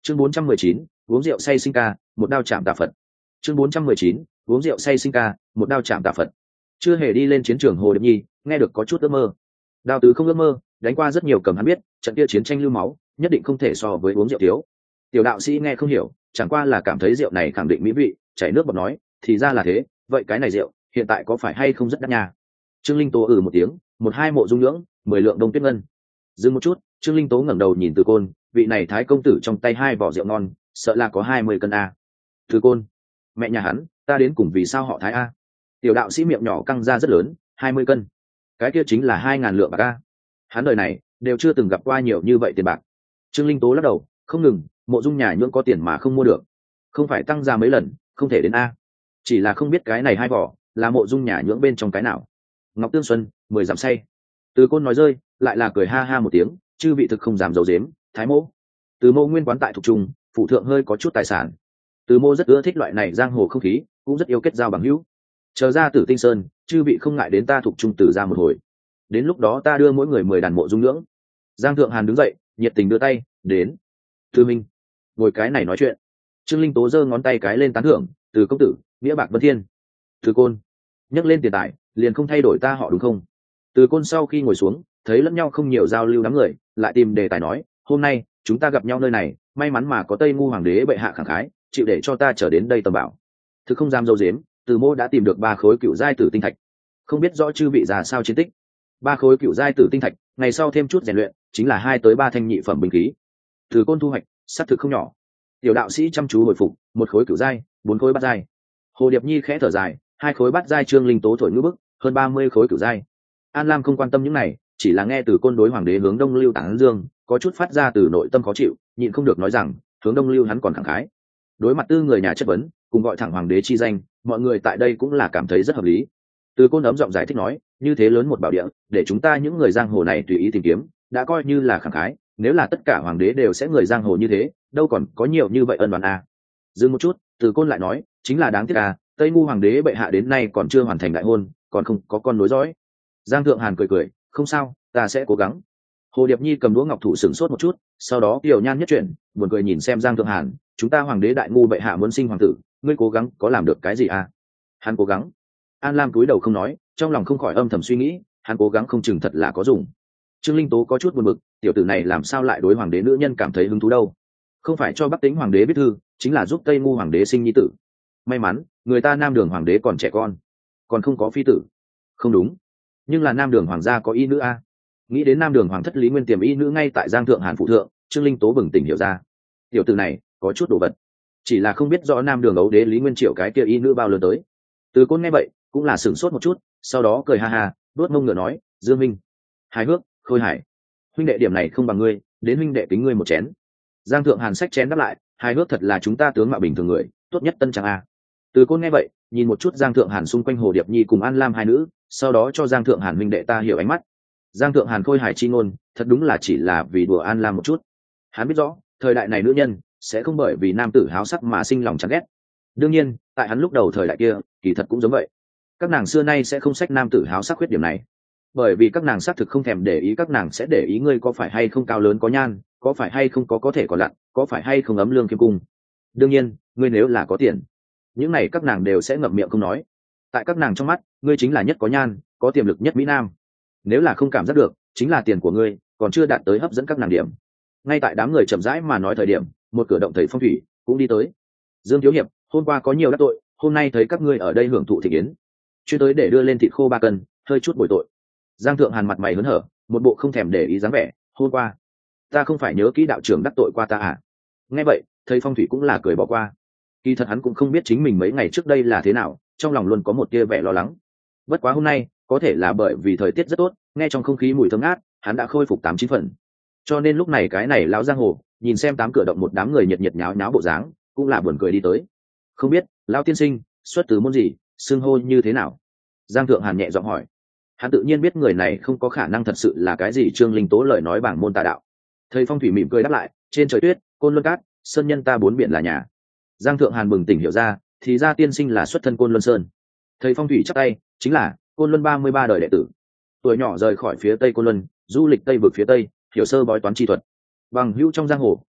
Chương 419, uống rượu say sinh ca, một đao chạm tà Phật. Chương 419, uống rượu say sinh ca, một đao chạm tà Phật. Chưa hề đi lên chiến trường Hồ Điệp Nhi, nghe được có chút ước mơ. Đao Tứ không ước mơ, đánh qua rất nhiều cầm hắn biết, trận kia chiến tranh lưu máu, nhất định không thể so với uống rượu thiếu. Tiểu đạo sĩ nghe không hiểu, chẳng qua là cảm thấy rượu này khẳng định mỹ vị, chảy nước bọt nói, thì ra là thế, vậy cái này rượu, hiện tại có phải hay không rất đắt nha? Trương Linh Tố một tiếng, một hai mộ dung nhưỡng, 10 lượng đông tuyết ngân. Dừng một chút, Trương Linh Tố ngẩng đầu nhìn Từ Côn, vị này thái công tử trong tay 2 vỏ rượu ngon, sợ là có 20 cân a. Từ Côn, mẹ nhà hắn, ta đến cùng vì sao họ thái a? Tiểu đạo sĩ miệng nhỏ căng ra rất lớn, 20 cân, cái kia chính là 2.000 lượng bạc a. Hắn đời này đều chưa từng gặp qua nhiều như vậy tiền bạc. Trương Linh Tố lắc đầu, không ngừng, mộ dung nhà nhưỡng có tiền mà không mua được, không phải tăng ra mấy lần, không thể đến a. Chỉ là không biết cái này 2 vỏ là mộ dung nhà nhưỡng bên trong cái nào. Ngọc Tương Xuân, 10 dặm say. Từ Côn nói rơi, lại là cười ha ha một tiếng, chư vị thực không dám giấu giếm, thái mô. Từ Mô nguyên quán tại Thục Trung, phụ thượng hơi có chút tài sản. Từ Mô rất ưa thích loại này giang hồ không khí, cũng rất yêu kết giao bằng hữu. Chờ ra Tử Tinh Sơn, chư vị không ngại đến ta Thục Trung Tử ra một hồi. Đến lúc đó ta đưa mỗi người 10 đàn mộ dung nhưỡng. Giang Thượng Hàn đứng dậy, nhiệt tình đưa tay, đến. Thư Minh, ngồi cái này nói chuyện. Trương Linh Tố giơ ngón tay cái lên tán thưởng, Từ công tử, nghĩa bạc vân thiên. Từ Côn, nhắc lên tiền tài, liền không thay đổi ta họ đúng không? Từ Côn sau khi ngồi xuống, thấy lẫn nhau không nhiều giao lưu đám người, lại tìm đề tài nói, hôm nay chúng ta gặp nhau nơi này, may mắn mà có Tây Ngu hoàng đế bệ hạ khẳng khái, chịu để cho ta trở đến đây tầm bảo. Thực không dám dâu dếm, Từ Mô đã tìm được 3 khối cựu giai tử tinh thạch, không biết rõ chư vị già sao chiến tích. 3 khối cựu giai tử tinh thạch, ngày sau thêm chút rèn luyện, chính là 2 tới 3 thanh nhị phẩm binh khí. Từ Côn thu hoạch, xác thực không nhỏ. Tiểu đạo sĩ chăm chú hồi phục, 1 khối cựu giai, 4 khối bát giai. Hồ Điệp Nhi khẽ thở dài, 2 khối bát giai. Trương Linh Tố thổi ngữ bức, hơn 30 khối cựu giai. An Lam không quan tâm những này, chỉ là nghe Từ Côn đối hoàng đế hướng Đông Lưu tán dương, có chút phát ra từ nội tâm khó chịu, nhịn không được nói rằng, hướng Đông Lưu hắn còn khẳng khái. Đối mặt tư người nhà chất vấn, cùng gọi thẳng hoàng đế chi danh, mọi người tại đây cũng là cảm thấy rất hợp lý. Từ Côn ấm giọng giải thích nói, như thế lớn một bảo địa, để chúng ta những người giang hồ này tùy ý tìm kiếm, đã coi như là khẳng khái, nếu là tất cả hoàng đế đều sẽ người giang hồ như thế, đâu còn có nhiều như vậy ân oán a. Dừng một chút, Từ Côn lại nói, chính là đáng tiếc a, Tây Ngu hoàng đế bệ hạ đến nay còn chưa hoàn thành đại hôn, còn không có con nối dõi. Giang Thượng Hàn cười cười, không sao, ta sẽ cố gắng. Hồ Điệp Nhi cầm đũa ngọc thủ sửng sốt một chút, sau đó kiều nhan nhất chuyển, buồn cười nhìn xem Giang Thượng Hàn, chúng ta hoàng đế đại ngu bệ hạ muốn sinh hoàng tử, ngươi cố gắng có làm được cái gì à? Hắn cố gắng. An Lam cúi đầu không nói, trong lòng không khỏi âm thầm suy nghĩ, hắn cố gắng không chừng thật là có dùng. Trương Linh Tố có chút buồn bực, tiểu tử này làm sao lại đối hoàng đế nữ nhân cảm thấy hứng thú đâu? Không phải cho Bắc Tĩnh hoàng đế viết thư, chính là giúp Tây Ngu hoàng đế sinh nhi tử. May mắn, người ta Nam Đường hoàng đế còn trẻ con, còn không có phi tử. Không đúng, nhưng là Nam Đường hoàng gia có y nữ a. Nghĩ đến Nam Đường hoàng thất Lý Nguyên tiềm y nữ ngay tại Giang Thượng Hàn phụ thượng, Trương Linh Tố bừng tỉnh hiểu ra, tiểu tử này có chút đồ vật, chỉ là không biết rõ Nam Đường ấu đế Lý Nguyên triệu cái kia y nữ bao lớn tới. Từ Côn nghe vậy cũng là sửng sốt một chút, sau đó cười ha ha, đuốt mông ngựa nói, Dương Minh, hài hước, khôi hài, huynh đệ điểm này không bằng ngươi, đến huynh đệ kính ngươi một chén. Giang Thượng Hàn xách chén đáp lại, hài hước thật là chúng ta tướng mạo bình thường người, tốt nhất tân trang a. Từ Côn nghe vậy nhìn một chút Giang Thượng Hàn xung quanh Hồ Điệp Nhi cùng An Lam hai nữ, sau đó cho Giang Thượng Hàn huynh đệ ta hiểu ánh mắt. Giang Thượng Hàn khôi hài chi ngôn, thật đúng là chỉ là vì đùa An Lam một chút. Hắn biết rõ thời đại này nữ nhân sẽ không bởi vì nam tử háo sắc mà sinh lòng chán ghét. Đương nhiên tại hắn lúc đầu thời đại kia kỳ thật cũng giống vậy, các nàng xưa nay sẽ không xách nam tử háo sắc khuyết điểm này, bởi vì các nàng xác thực không thèm để ý, các nàng sẽ để ý ngươi có phải hay không cao lớn có nhan, có phải hay không có thể còn lặn, có phải hay không ấm lương kiếm cung. Đương nhiên ngươi nếu là có tiền, những này các nàng đều sẽ ngậm miệng không nói. Tại các nàng trong mắt ngươi chính là nhất có nhan, có tiềm lực nhất mỹ nam. Nếu là không cảm giác được, chính là tiền của ngươi còn chưa đạt tới hấp dẫn các nàng điểm. Ngay tại đám người chậm rãi mà nói thời điểm, một cửa động thầy phong thủy cũng đi tới. Dương thiếu hiệp, hôm qua có nhiều đắc tội, hôm nay thấy các ngươi ở đây hưởng thụ thị kiến, chuyên tới để đưa lên thịt khô 3 cân, hơi chút bồi tội. Giang Thượng Hàn mặt mày hớn hở, một bộ không thèm để ý dáng vẻ, hôm qua ta không phải nhớ kỹ đạo trưởng đắc tội qua ta à? Nghe vậy thầy phong thủy cũng là cười bỏ qua. Kỳ thật hắn cũng không biết chính mình mấy ngày trước đây là thế nào, trong lòng luôn có một tia vẻ lo lắng. Bất quá hôm nay có thể là bởi vì thời tiết rất tốt, nghe trong không khí mùi thơm ngát, hắn đã khôi phục 8-9 phần. Cho nên lúc này cái này lão giang hồ nhìn xem 8 cửa động một đám người nhiệt nhiệt nháo nháo bộ dáng, cũng là buồn cười đi tới. Không biết lão tiên sinh xuất từ môn gì, xưng hô như thế nào? Giang Thượng Hàn nhẹ giọng hỏi. Hắn tự nhiên biết người này không có khả năng thật sự là cái gì Trương Linh Tố lời nói bảng môn tà đạo. Thầy phong thủy mỉm cười đáp lại, trên trời tuyết, Côn Luân cát, sơn nhân ta 4 biển là nhà. Giang Thượng Hàn bừng tỉnh hiểu ra, thì ra tiên sinh là xuất thân Côn Luân Sơn. Thầy phong thủy chắp tay, chính là Côn Luân 33 đời đệ tử, tuổi nhỏ rời khỏi phía Tây Côn Luân, du lịch Tây vực phía Tây, hiểu sơ bói toán chi thuật. Bằng hữu trong giang hồ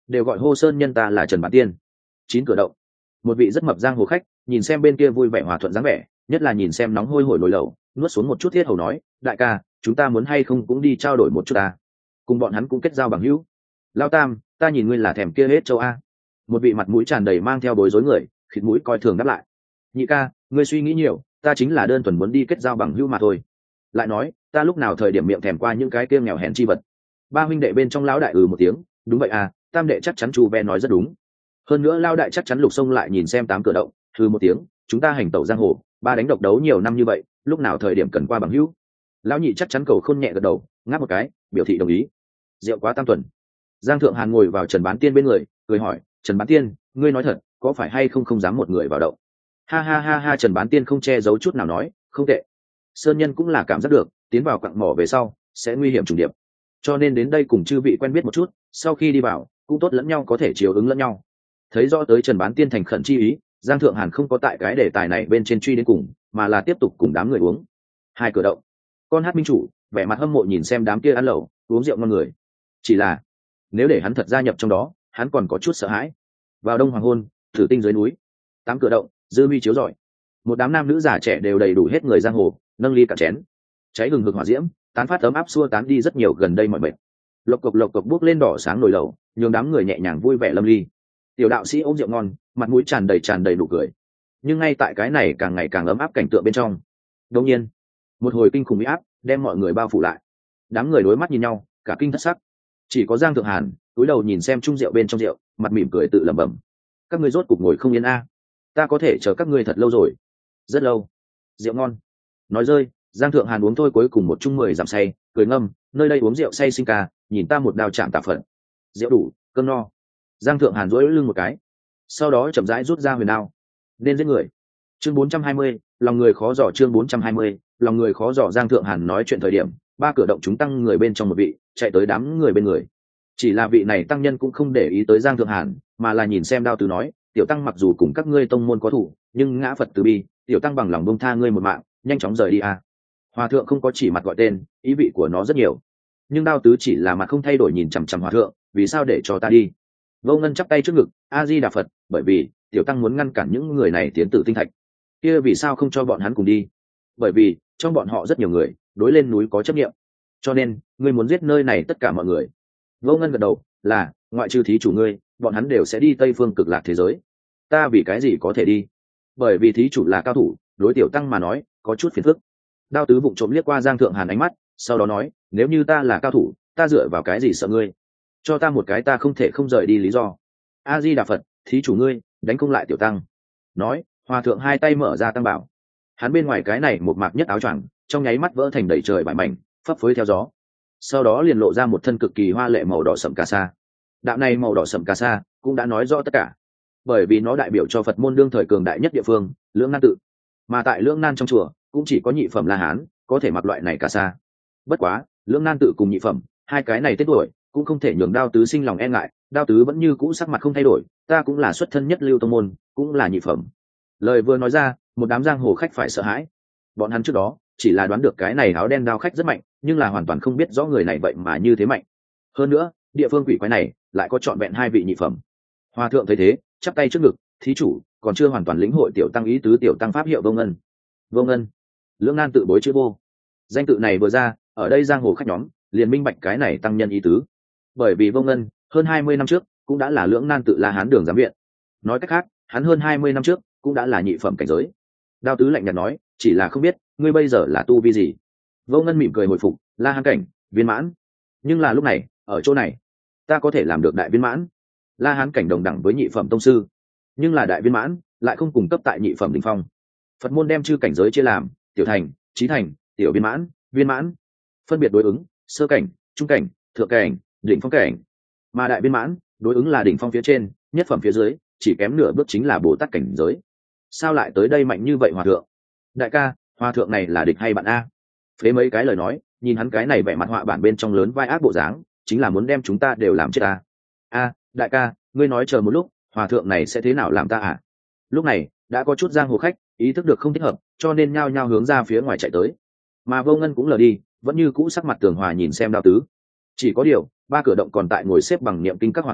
đều gọi hô sơn nhân ta là Trần Bán Tiên. 9 cửa động. Một vị rất mập giang hồ khách nhìn xem bên kia vui vẻ hòa thuận dáng vẻ, nhất là nhìn xem nóng hôi hổi nồi lẩu, nuốt xuống một chút thiết hầu nói, đại ca, chúng ta muốn hay không cũng đi trao đổi một chút ta, cùng bọn hắn cũng kết giao bằng hữu. Lao Tam, ta nhìn ngươi là thèm kia hết châu a. Một vị mặt mũi tràn đầy mang theo bối rối người khịt mũi coi thường đáp lại, nhị ca, ngươi suy nghĩ nhiều, ta chính là đơn thuần muốn đi kết giao bằng hữu mà thôi. Lại nói, ta lúc nào thời điểm miệng thèm qua những cái kia nghèo hèn chi vật. Ba huynh đệ bên trong lão đại một tiếng, đúng vậy à, Tam đệ chắc chắn chu ve nói rất đúng. Hơn nữa lao đại chắc chắn Lục Sông lại nhìn xem 8 cửa động, một tiếng, chúng ta hành tẩu giang hồ, ba đánh độc đấu nhiều năm như vậy, lúc nào thời điểm cần qua bằng hữu. Lão nhị chắc chắn cầu khôn nhẹ gật đầu, ngáp một cái, biểu thị đồng ý. Rượu quá tam tuần. Giang Thượng Hàn ngồi vào Trần Bán Tiên bên người, cười hỏi, Trần Bán Tiên, ngươi nói thật, có phải hay không không dám một người vào động? Ha ha ha ha, Trần Bán Tiên không che giấu chút nào nói, không tệ. Sơn nhân cũng là cảm giác được, tiến vào quặng mỏ về sau sẽ nguy hiểm trùng điệp, cho nên đến đây cùng chư vị quen biết một chút, sau khi đi vào cũng tốt lẫn nhau có thể chiều ứng lẫn nhau. Thấy rõ tới Trần Bán Tiên thành khẩn chi ý, Giang Thượng Hàn không có tại cái đề tài này bên trên truy đến cùng, mà là tiếp tục cùng đám người uống. 2 cửa động. Con hát minh chủ vẻ mặt hâm mộ nhìn xem đám kia ăn lẩu uống rượu ngon người, chỉ là nếu để hắn thật gia nhập trong đó, hắn còn có chút sợ hãi. Vào đông hoàng hôn, thử tinh dưới núi, 8 cửa động, dư huy chiếu rọi, một đám nam nữ già trẻ đều đầy đủ hết người giang hồ, nâng ly cả chén, cháy hừng hực hỏa diễm tán phát ấm áp xua tán đi rất nhiều gần đây mọi mệt. Lộc cộc bước lên đỏ sáng nồi lẩu, nhường đám người nhẹ nhàng vui vẻ lâm ly. Tiểu đạo sĩ ôm rượu ngon, mặt mũi tràn đầy nụ cười. Nhưng ngay tại cái này càng ngày càng ấm áp cảnh tượng bên trong, đột nhiên một hồi kinh khủng uy áp đem mọi người bao phủ lại. Đám người đối mắt nhìn nhau, cả kinh thất sắc. Chỉ có Giang Thượng Hàn cúi đầu nhìn xem chung rượu bên trong rượu, mặt mỉm cười tự lẩm bẩm, các ngươi rốt cục ngồi không yên a. Ta có thể chờ các ngươi thật lâu rồi, rất lâu. Rượu ngon. Nói rơi, Giang Thượng Hàn uống thôi cuối cùng một chung 10 giảm say, cười ngâm, nơi đây uống rượu say sinh ca, nhìn ta một đao chạm tà phận. Rượu đủ, cơm no. Giang Thượng Hàn duỗi lưng một cái, sau đó chậm rãi rút ra huyền đao, nên giết người. Chương 420, lòng người khó dò. Chương 420, lòng người khó dò. Giang Thượng Hàn nói chuyện thời điểm, 3 cửa động chúng tăng người bên trong một vị chạy tới đám người bên người. Chỉ là vị này tăng nhân cũng không để ý tới Giang Thượng Hàn, mà là nhìn xem đao tứ nói, tiểu tăng mặc dù cùng các ngươi tông môn có thủ, nhưng ngã Phật từ bi, tiểu tăng bằng lòng buông tha ngươi một mạng, nhanh chóng rời đi a. Hòa thượng không có chỉ mặt gọi tên, ý vị của nó rất nhiều, nhưng đao tứ chỉ là mặt không thay đổi nhìn chằm chằm hòa thượng, vì sao để cho ta đi? Vô Ngân chắp tay trước ngực, A Di Đà Phật, bởi vì tiểu tăng muốn ngăn cản những người này tiến tử tinh thạch. Kia vì sao không cho bọn hắn cùng đi? Bởi vì trong bọn họ rất nhiều người đối lên núi có chấp niệm, cho nên ngươi muốn giết nơi này tất cả mọi người. Vô Ngân gật đầu, là ngoại trừ thí chủ ngươi, bọn hắn đều sẽ đi Tây Phương Cực Lạc thế giới. Ta vì cái gì có thể đi? Bởi vì thí chủ là cao thủ, đối tiểu tăng mà nói có chút phiền phức. Đao tứ vụng trộm liếc qua Giang Thượng Hàn ánh mắt, sau đó nói, nếu như ta là cao thủ, ta dựa vào cái gì sợ ngươi? Cho ta một cái ta không thể không rời đi lý do. A Di Đà Phật, thí chủ ngươi đánh không lại tiểu tăng. Nói, hòa thượng hai tay mở ra tăng bảo, hắn bên ngoài cái này một mạc nhất áo choàng trong nháy mắt vỡ thành đầy trời bại mảnh, phấp phới theo gió. Sau đó liền lộ ra một thân cực kỳ hoa lệ màu đỏ sậm cà sa. Đạo này màu đỏ sậm cà sa cũng đã nói rõ tất cả, bởi vì nó đại biểu cho Phật môn đương thời cường đại nhất địa phương, Lưỡng Nan tự. Mà tại Lưỡng Nan trong chùa cũng chỉ có nhị phẩm La Hán có thể mặc loại này cà sa. Bất quá, Lưỡng Nan tự cùng nhị phẩm, hai cái này tên tuổi cũng không thể nhường Đao tứ sinh lòng e ngại, Đao tứ vẫn như cũ sắc mặt không thay đổi, ta cũng là xuất thân nhất lưu tông môn, cũng là nhị phẩm. Lời vừa nói ra, một đám giang hồ khách phải sợ hãi. Bọn hắn trước đó chỉ là đoán được cái này áo đen đao khách rất mạnh, nhưng là hoàn toàn không biết rõ người này vậy mà như thế mạnh. Hơn nữa, địa phương quỷ quái này lại có trọn vẹn 2 vị nhị phẩm. Hòa thượng thấy thế, chắp tay trước ngực, thí chủ còn chưa hoàn toàn lĩnh hội tiểu tăng ý tứ, tiểu tăng pháp hiệu Vô Ngân. Vô Ngân, Lưỡng Nan tự bối chữ vô. Danh tự này vừa ra, ở đây giang hồ khách nhóm liền minh bạch cái này tăng nhân ý tứ. Bởi vì Vô Ngân hơn 20 năm trước cũng đã là Lưỡng Nan tự La Hán đường giám viện. Nói cách khác, hắn hơn 20 năm trước cũng đã là nhị phẩm cảnh giới. Đao tứ lạnh nhạt nói, chỉ là không biết ngươi bây giờ là tu vi gì. Vô Ngân mỉm cười hồi phục, La Hán cảnh viên mãn. Nhưng là lúc này ở chỗ này ta có thể làm được đại viên mãn. La Hán cảnh đồng đẳng với nhị phẩm tông sư, nhưng là đại viên mãn lại không cùng cấp tại nhị phẩm đỉnh phong. Phật môn đem chư cảnh giới chia làm tiểu thành, chí thành, tiểu viên mãn, viên mãn, phân biệt đối ứng sơ cảnh, trung cảnh, thượng cảnh, đỉnh phong cảnh. Mà đại viên mãn đối ứng là đỉnh phong phía trên, nhất phẩm phía dưới, chỉ kém nửa bước chính là Bồ Tát cảnh giới. Sao lại tới đây mạnh như vậy hòa thượng? Đại ca, hòa thượng này là địch hay bạn a? Phế mấy cái lời nói, nhìn hắn cái này vẻ mặt họa bản bên trong lớn vai ác bộ dáng, chính là muốn đem chúng ta đều làm chết ta. A, đại ca, ngươi nói chờ một lúc, hòa thượng này sẽ thế nào làm ta à? Lúc này đã có chút giang hồ khách ý thức được không thích hợp, cho nên nhao nhao hướng ra phía ngoài chạy tới. Mà Vô Ngân cũng lờ đi, vẫn như cũ sắc mặt tường hòa nhìn xem Đao tứ. Chỉ có điều, 3 cửa động còn tại ngồi xếp bằng niệm kinh các hòa thượng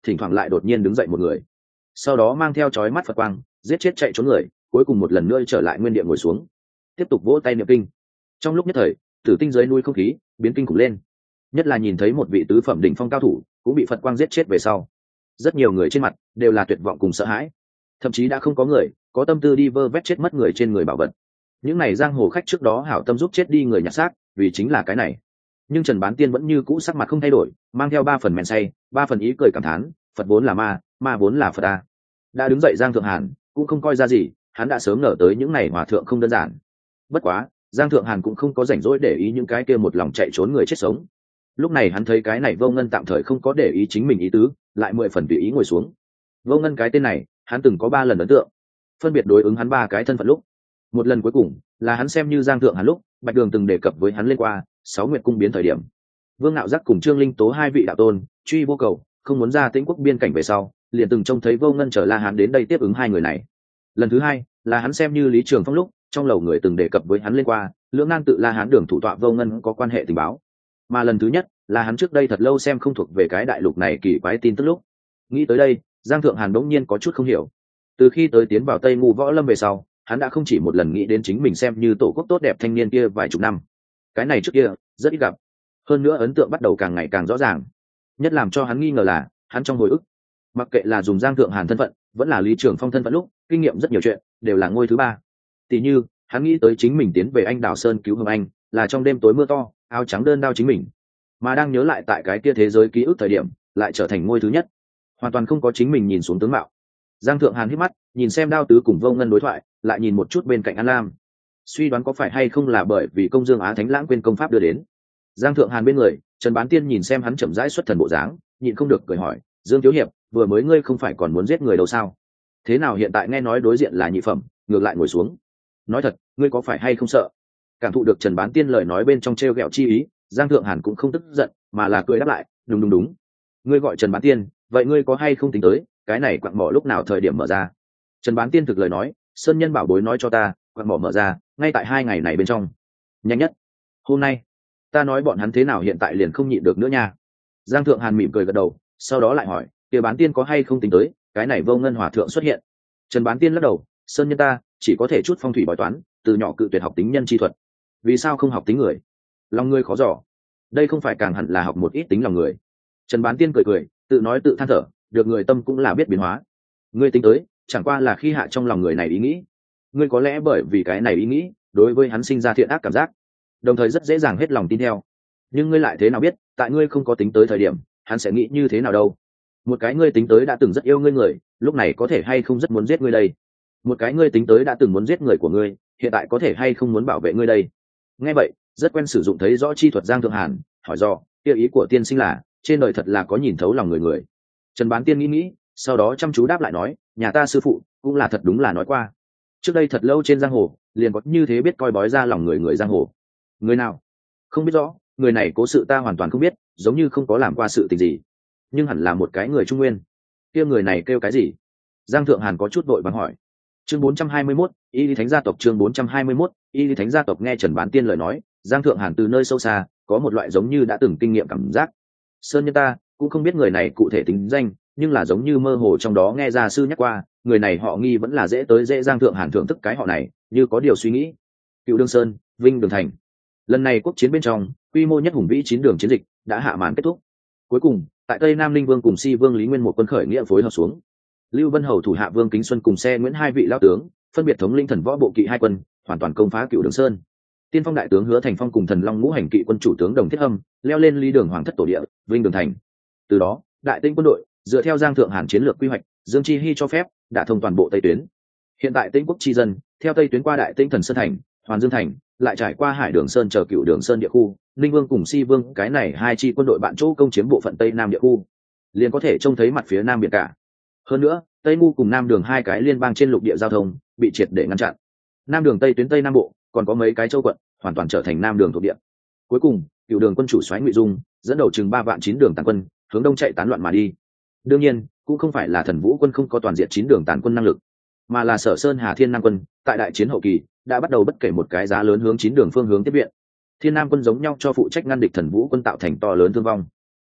thỉnh thoảng lại đột nhiên đứng dậy một người, sau đó mang theo chói mắt Phật quang giết chết chạy trốn người, cuối cùng một lần nữa trở lại nguyên địa ngồi xuống, tiếp tục vỗ tay niệm kinh. Trong lúc nhất thời, tử tinh dưới núi không khí biến kinh khủng lên, nhất là nhìn thấy một vị tứ phẩm đỉnh phong cao thủ cũng bị Phật quang giết chết về sau, rất nhiều người trên mặt đều là tuyệt vọng cùng sợ hãi, thậm chí đã không có người có tâm tư đi vơ vét chết mất người trên người bảo vật. Những này giang hồ khách trước đó hảo tâm giúp chết đi người nhặt xác, vì chính là cái này. Nhưng Trần Bán Tiên vẫn như cũ sắc mặt không thay đổi, mang theo 3 phần men say, 3 phần ý cười cảm thán, Phật vốn là ma, ma vốn là Phật ta. Đã đứng dậy Giang Thượng Hàn cũng không coi ra gì, hắn đã sớm ngờ tới những này hòa thượng không đơn giản. Bất quá, Giang Thượng Hàn cũng không có rảnh rỗi để ý những cái kia một lòng chạy trốn người chết sống. Lúc này hắn thấy cái này Vô Ngân tạm thời không có để ý chính mình ý tứ, lại 10 phần tùy ý ngồi xuống. Vô Ngân cái tên này, hắn từng có 3 lần ấn tượng, phân biệt đối ứng hắn 3 cái thân phận lúc. Một lần cuối cùng là hắn xem như Giang Thượng Hàn lúc Bạch Đường từng đề cập với hắn lên qua 6 nguyệt cung biến thời điểm, Vương Nạo Giác cùng Trương Linh Tố 2 vị đạo tôn truy vô cầu không muốn ra Tĩnh Quốc biên cảnh về sau, liền từng trông thấy Vô Ngân trở La Hán đến đây tiếp ứng 2 người này. Lần thứ 2 là hắn xem như Lý Trường Phong lúc trong lầu người từng đề cập với hắn lên qua lưỡng nan tự La Hán đường thủ tọa Vô Ngân có quan hệ tình báo. Mà lần thứ nhất là hắn trước đây thật lâu xem không thuộc về cái đại lục này kỳ quái tin tức lúc. Nghĩ tới đây, Giang Thượng Hàn đống nhiên có chút không hiểu. Từ khi tới tiến vào Tây Ngu Võ Lâm về sau, hắn đã không chỉ một lần nghĩ đến chính mình xem như tổ quốc tốt đẹp thanh niên kia vài chục năm. Cái này trước kia rất ít gặp, hơn nữa ấn tượng bắt đầu càng ngày càng rõ ràng. Nhất làm cho hắn nghi ngờ là hắn trong hồi ức, mặc kệ là dùng Giang Thượng Hàn thân phận vẫn là Lý Trường Phong thân phận lúc kinh nghiệm rất nhiều chuyện đều là ngôi thứ 3. Tỷ như hắn nghĩ tới chính mình tiến về Anh Đào Sơn cứu Hồng Anh là trong đêm tối mưa to, áo trắng đơn đao chính mình, mà đang nhớ lại tại cái kia thế giới ký ức thời điểm lại trở thành ngôi thứ nhất, hoàn toàn không có chính mình nhìn xuống tướng mạo. Giang Thượng Hàn hít mắt nhìn xem Đao Tứ cùng Vô Ngân đối thoại, lại nhìn một chút bên cạnh An Lam, suy đoán có phải hay không là bởi vì công dương Á Thánh Lãng quên công pháp đưa đến. Giang Thượng Hàn bên người Trần Bán Tiên nhìn xem hắn chậm rãi xuất thần bộ dáng, nhịn không được cười hỏi, Dương thiếu hiệp, vừa mới ngươi không phải còn muốn giết người đâu sao? Thế nào hiện tại nghe nói đối diện là nhị phẩm, ngược lại ngồi xuống? Nói thật, ngươi có phải hay không sợ? Cảm thụ được Trần Bán Tiên lời nói bên trong trêu ghẹo chi ý, Giang Thượng Hàn cũng không tức giận, mà là cười đáp lại, đúng. Ngươi gọi Trần Bán Tiên, vậy ngươi có hay không tính tới cái này quặng mỏ lúc nào thời điểm mở ra? Trần Bán Tiên thực lời nói, sơn nhân bảo bối nói cho ta, quặng mỏ mở ra ngay tại 2 ngày này bên trong, nhanh nhất hôm nay. Ta nói bọn hắn thế nào hiện tại liền không nhịn được nữa nha. Giang Thượng Hàn mỉm cười gật đầu, sau đó lại hỏi, kia Bán Tiên có hay không tính tới cái này Vô Ngân hòa thượng xuất hiện? Trần Bán Tiên lắc đầu, sơn nhân ta chỉ có thể chút phong thủy bói toán, từ nhỏ cự tuyệt học tính nhân chi thuật. Vì sao không học tính người? Lòng ngươi khó dò, đây không phải càng hẳn là học một ít tính lòng người. Trần Bán Tiên cười tự nói tự than thở, được người tâm cũng là biết biến hóa. Ngươi tính tới chẳng qua là khi hạ trong lòng người này ý nghĩ, ngươi có lẽ bởi vì cái này ý nghĩ đối với hắn sinh ra thiện ác cảm giác, đồng thời rất dễ dàng hết lòng tin theo. Nhưng ngươi lại thế nào biết tại ngươi không có tính tới thời điểm hắn sẽ nghĩ như thế nào đâu? Một cái ngươi tính tới đã từng rất yêu ngươi người, lúc này có thể hay không rất muốn giết ngươi đây? Một cái ngươi tính tới đã từng muốn giết người của ngươi, hiện tại có thể hay không muốn bảo vệ ngươi đây? Nghe vậy, rất quen sử dụng thấy rõ chi thuật Giang Thượng Hàn hỏi do, kia ý của tiên sinh là trên đời thật là có nhìn thấu lòng người. Trần Bán Tiên nghĩ, sau đó chăm chú đáp lại nói, nhà ta sư phụ cũng là thật đúng là nói qua, trước đây thật lâu trên giang hồ liền có như thế biết coi bói ra lòng người giang hồ. Người nào? Không biết rõ, người này cố sự ta hoàn toàn không biết, giống như không có làm qua sự tình gì, nhưng hẳn là một cái người Trung Nguyên. Kia người này kêu cái gì? Giang Thượng Hàn có chút vội vàng hỏi. Chương 421, Y Lý Thánh gia tộc. Chương 421, Y Lý Thánh gia tộc. Nghe Trần Bán Tiên lời nói, Giang Thượng Hàn từ nơi sâu xa có một loại giống như đã từng kinh nghiệm cảm giác. Sơn nhân ta cũng không biết người này cụ thể tính danh, nhưng là giống như mơ hồ trong đó nghe gia sư nhắc qua, người này họ nghi vẫn là dễ tới dễ. Giang Thượng Hàn thưởng thức cái họ này, như có điều suy nghĩ. Cựu Đường Sơn, Vinh Đường Thành. Lần này quốc chiến bên trong, quy mô nhất hùng vĩ 9 đường chiến dịch đã hạ màn kết thúc. Cuối cùng, tại Tây Nam Linh Vương cùng Si Vương Lý Nguyên một quân khởi nghĩa phối hợp xuống, Lưu Vân Hầu thủ hạ Vương Kính Xuân cùng Xe Nguyễn 2 vị lao tướng, phân biệt thống lĩnh thần võ bộ kỵ 2 quân, hoàn toàn công phá Cựu Đường Sơn. Tiên Phong đại tướng Hứa Thành Phong cùng Thần Long ngũ hành kỵ quân chủ tướng Đồng Thiết Hâm leo lên Lý Đường Hoàng thất tổ địa, Vinh Đường Thành. Từ đó, Đại Tĩnh quân đội dựa theo Giang Thượng Hàn chiến lược quy hoạch, Dương Chi Hi cho phép, đã thông toàn bộ Tây tuyến. Hiện tại Tĩnh quốc chi dân, theo Tây tuyến qua Đại Tĩnh Thần Sơn thành, Hoàn Dương thành, lại trải qua Hải Đường Sơn chờ Cựu Đường Sơn địa khu, Linh Vương cùng Si Vương cái này 2 chi quân đội bạn chỗ công chiếm bộ phận Tây Nam địa khu, liền có thể trông thấy mặt phía Nam biển cả. Hơn nữa, Tây Ngu cùng Nam Đường 2 cái liên bang trên lục địa giao thông bị triệt để ngăn chặn. Nam Đường Tây tuyến Tây Nam bộ, còn có mấy cái châu quận, hoàn toàn trở thành Nam Đường thuộc địa. Cuối cùng, Cựu Đường quân chủ soái Ngụy Dung dẫn đầu chừng 3 vạn 9 đường tàn quân, hướng đông chạy tán loạn mà đi. Đương nhiên, cũng không phải là Thần Vũ quân không có toàn diện 9 đường tàn quân năng lực, mà là Sở Sơn Hà Thiên Nam quân tại đại chiến hậu kỳ đã bắt đầu bất kể một cái giá lớn hướng 9 đường phương hướng tiếp viện. Thiên Nam quân giống nhau cho phụ trách ngăn địch Thần Vũ quân tạo thành to lớn thương vong.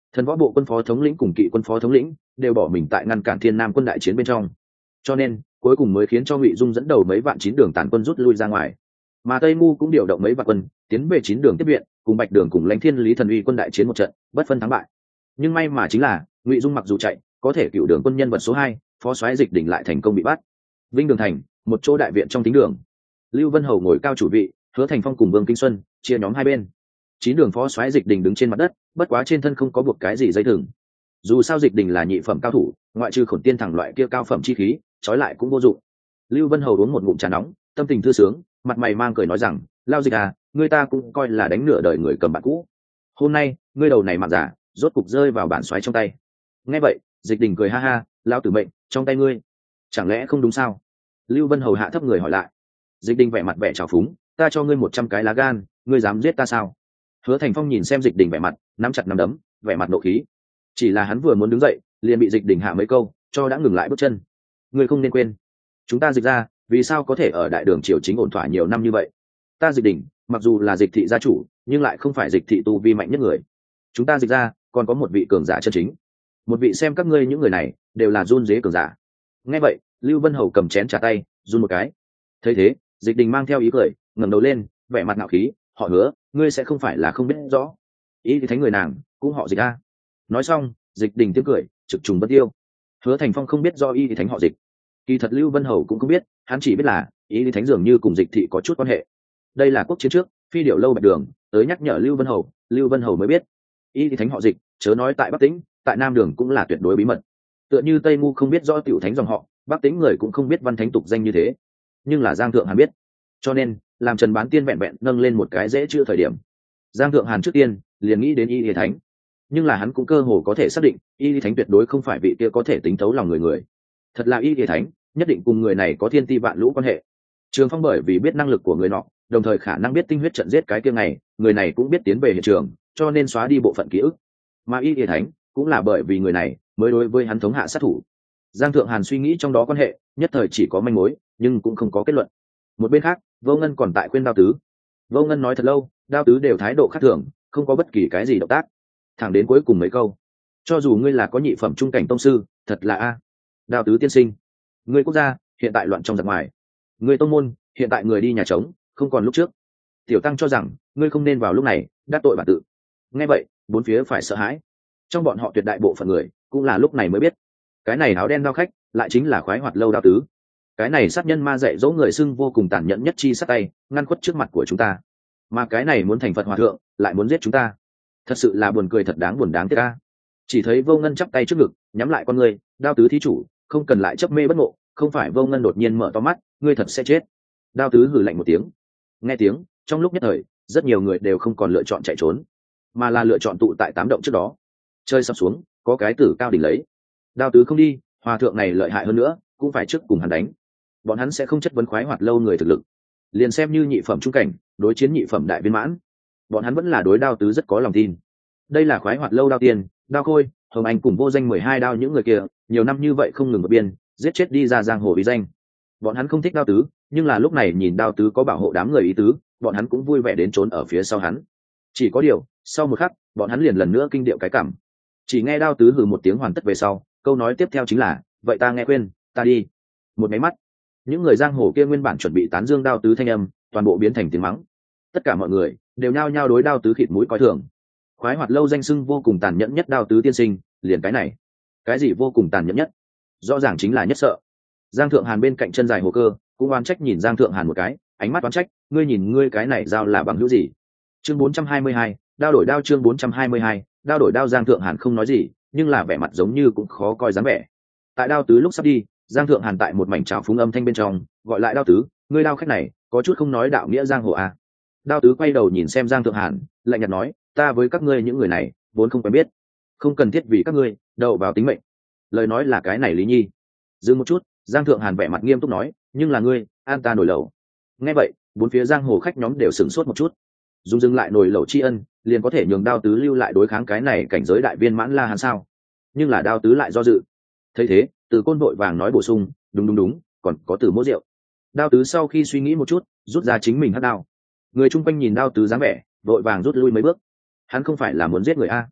Thần võ bộ quân phó thống lĩnh cùng kỵ quân phó thống lĩnh đều bỏ mình tại ngăn cản Thiên Nam quân đại chiến bên trong, cho nên cuối cùng mới khiến cho Ngụy Dung dẫn đầu mấy vạn chín đường tàn quân rút lui ra ngoài, mà Tây Ngu cũng điều động mấy vạn quân tiến về chín đường tiếp viện, cùng Bạch Đường cùng Lãnh Thiên Lý Thần Uy quân đại chiến một trận, bất phân thắng bại. Nhưng may mà chính là Ngụy Dung mặc dù chạy, có thể cựu đường quân nhân vật số 2, phó soái Dịch Đỉnh lại thành công bị bắt. Vinh Đường thành, một chỗ đại viện trong thính đường, Lưu Vân Hầu ngồi cao chủ vị, Hứa Thành Phong cùng Vương Kinh Xuân chia nhóm hai bên. Chín đường phó soái Dịch Đỉnh đứng trên mặt đất, bất quá trên thân không có buộc cái gì dây thừng. Dù sao Dịch Đỉnh là nhị phẩm cao thủ, ngoại trừ Khổn Tiên thẳng loại kia cao phẩm chi khí, trói lại cũng vô dụng. Lưu Vân Hầu uống một ngụm trà nóng, tâm tình thư sướng, mặt mày mang cười nói rằng, lao Dịch à, người ta cũng coi là đánh nửa đời người cầm bạn cũ. Hôm nay ngươi đầu này mặt giả, rốt cục rơi vào bản soái trong tay. Nghe vậy, Dịch Đỉnh cười ha ha, lao tử mệnh trong tay ngươi, chẳng lẽ không đúng sao? Lưu Vân Hầu hạ thấp người hỏi lại. Dịch Đỉnh vẻ mặt vẻ trào phúng, ta cho ngươi 100 cái lá gan, ngươi dám giết ta sao? Hứa Thành Phong nhìn xem Dịch Đỉnh vẻ mặt, nắm chặt nắm đấm, vẻ mặt nộ khí. Chỉ là hắn vừa muốn đứng dậy, liền bị Dịch Đỉnh hạ mấy câu, cho đã ngừng lại bước chân. Ngươi không nên quên, chúng ta Dịch ra, vì sao có thể ở đại đường triều chính ổn thỏa nhiều năm như vậy? Ta Dịch Đỉnh, mặc dù là Dịch thị gia chủ, nhưng lại không phải Dịch thị tu vi mạnh nhất người. Chúng ta Dịch ra, còn có một vị cường giả chân chính. Một vị xem các ngươi những người này đều là run rế cường giả. Nghe vậy, Lưu Vân Hầu cầm chén trà tay, run một cái. Thấy thế, Dịch Đỉnh mang theo ý cười, ngẩng đầu lên, vẻ mặt ngạo khí, họ Hứa, ngươi sẽ không phải là không biết rõ. Ý thì thánh người nàng, cũng họ Dịch a. Nói xong, Dịch Đỉnh tiếng cười, trực trùng bất tiêu. Hứa Thành Phong không biết do y thì thánh họ Dịch. Kỳ thật Lưu Vân Hầu cũng không biết, hắn chỉ biết là y thì thánh dường như cùng Dịch thị có chút quan hệ. Đây là quốc chiến trước, phi điệu lâu Bạch Đường tới nhắc nhở Lưu Vân Hầu mới biết, y thì thánh họ Dịch, chớ nói tại Bắc Tĩnh, tại Nam Đường cũng là tuyệt đối bí mật. Tựa như Tây Ngu không biết rõ tiểu thánh dòng họ, Bắc Tĩnh người cũng không biết văn thánh tục danh như thế, nhưng là Giang Thượng Hàn biết, cho nên làm Trần Bán Tiên vẹn vẹn nâng lên một cái dễ chữa thời điểm, Giang Thượng Hàn trước tiên liền nghĩ đến y thì thánh, nhưng là hắn cũng cơ hồ có thể xác định y thì thánh tuyệt đối không phải vị kia có thể tính thấu lòng người. Thật là y thì thánh nhất định cùng người này có thiên ti vạn lũ quan hệ. Trường Phong bởi vì biết năng lực của người nọ, đồng thời khả năng biết tinh huyết trận giết cái kia ngày, người này cũng biết tiến về hiện trường, cho nên xóa đi bộ phận ký ức. Mà y thì thánh cũng là bởi vì người này mới đối với hắn thống hạ sát thủ. Giang Thượng Hàn suy nghĩ trong đó quan hệ, nhất thời chỉ có manh mối, nhưng cũng không có kết luận. Một bên khác, Vô Ngân còn tại khuyên Đao Tứ. Vô Ngân nói thật lâu, Đao Tứ đều thái độ khác thường, không có bất kỳ cái gì động tác. Thẳng đến cuối cùng mấy câu, cho dù ngươi là có nhị phẩm trung cảnh tông sư, thật là a. Đao Tứ tiên sinh, ngươi quốc gia hiện tại loạn trong giặc ngoài, ngươi tông môn hiện tại người đi nhà trống, không còn lúc trước. Tiểu tăng cho rằng ngươi không nên vào lúc này đắc tội bản tự. Nghe vậy, bốn phía phải sợ hãi. Trong bọn họ tuyệt đại bộ phận người cũng là lúc này mới biết, cái này áo đen đao khách lại chính là khoái hoạt lâu Đao Tứ. Cái này sát nhân ma dạy dỗ người xưng vô cùng tàn nhẫn nhất chi sát tay, ngăn khuất trước mặt của chúng ta. Mà cái này muốn thành Phật hòa thượng, lại muốn giết chúng ta. Thật sự là buồn cười, thật buồn đáng tiếc a. Chỉ thấy Vô Ngân chắp tay trước ngực, nhắm lại con ngươi, Đao Tứ thí chủ, không cần lại chấp mê bất ngộ, không phải. Vô Ngân đột nhiên mở to mắt, ngươi thật sẽ chết. Đao Tứ hừ lạnh một tiếng. Nghe tiếng, trong lúc nhất thời, rất nhiều người đều không còn lựa chọn chạy trốn, mà là lựa chọn tụ tại 8 động trước đó. Chơi sắp xuống, có cái tử cao đỉnh lấy. Đao Tứ không đi, hòa thượng này lợi hại hơn nữa, cũng phải trước cùng hắn đánh. Bọn hắn sẽ không chất vấn khoái hoạt lâu người thực lực, liền xem như nhị phẩm trung cảnh đối chiến nhị phẩm đại viên mãn, bọn hắn vẫn là đối Đao Tứ rất có lòng tin. Đây là khoái hoạt lâu Đao Tiên, Đao Khôi, Hồng Anh cùng vô danh 12 đao những người kia, nhiều năm như vậy không ngừng vượt biên, giết chết đi ra giang hồ bí danh. Bọn hắn không thích Đao Tứ, nhưng là lúc này nhìn Đao Tứ có bảo hộ đám người ý tứ, bọn hắn cũng vui vẻ đến trốn ở phía sau hắn. Chỉ có điều, sau một khắc, bọn hắn liền lần nữa kinh điệu cái cảm. Chỉ nghe Đao Tứ hừ một tiếng hoàn tất về sau, câu nói tiếp theo chính là, vậy ta nghe khuyên, ta đi. Một máy mắt, những người giang hồ kia nguyên bản chuẩn bị tán dương Đao Tứ thanh âm, toàn bộ biến thành tiếng mắng. Tất cả mọi người đều nhao nhao đối Đao Tứ khịt mũi coi thường. Khoái hoạt lâu danh xưng vô cùng tàn nhẫn nhất Đao Tứ tiên sinh, liền cái này, cái gì vô cùng tàn nhẫn nhất? Rõ ràng chính là nhất sợ. Giang Thượng Hàn bên cạnh chân dài hồ cơ cũng oán trách nhìn Giang Thượng Hàn một cái, ánh mắt oán trách, ngươi nhìn ngươi cái này giao là bằng hữu gì? Chương 422, đao đổi đao. Chương 422, đao đổi đao. Giang Thượng Hàn không nói gì, nhưng là vẻ mặt giống như cũng khó coi dáng vẻ. Tại Đao Tứ lúc sắp đi, Giang Thượng Hàn tại một mảnh trào phúng âm thanh bên trong gọi lại Đao Tứ, ngươi đao khách này có chút không nói đạo nghĩa giang hồ à? Đao Tứ quay đầu nhìn xem Giang Thượng Hàn, lạnh nhạt nói, ta với các ngươi những người này vốn không quen biết, không cần thiết vì các ngươi đậu vào tính mệnh. Lời nói là cái này Lý Nhi. Dừng một chút, Giang Thượng Hàn vẻ mặt nghiêm túc nói, nhưng là ngươi an ta nổi lẩu. Nghe vậy, bốn phía giang hồ khách nhóm đều sửng sốt một chút. Dùng dừng lại nổi lẩu tri ân, liền có thể nhường Đao Tứ lưu lại đối kháng cái này cảnh giới đại viên mãn La Hán sao? Nhưng là Đao Tứ lại do dự. Thấy thế, Từ Côn vội vàng nói bổ sung, đúng, còn có Từ Mỗ Rượu. Đao Tứ sau khi suy nghĩ một chút, rút ra chính mình hất đao. Người chung quanh nhìn Đao Tứ dáng vẻ, vội vàng rút lui mấy bước. Hắn không phải là muốn giết người a?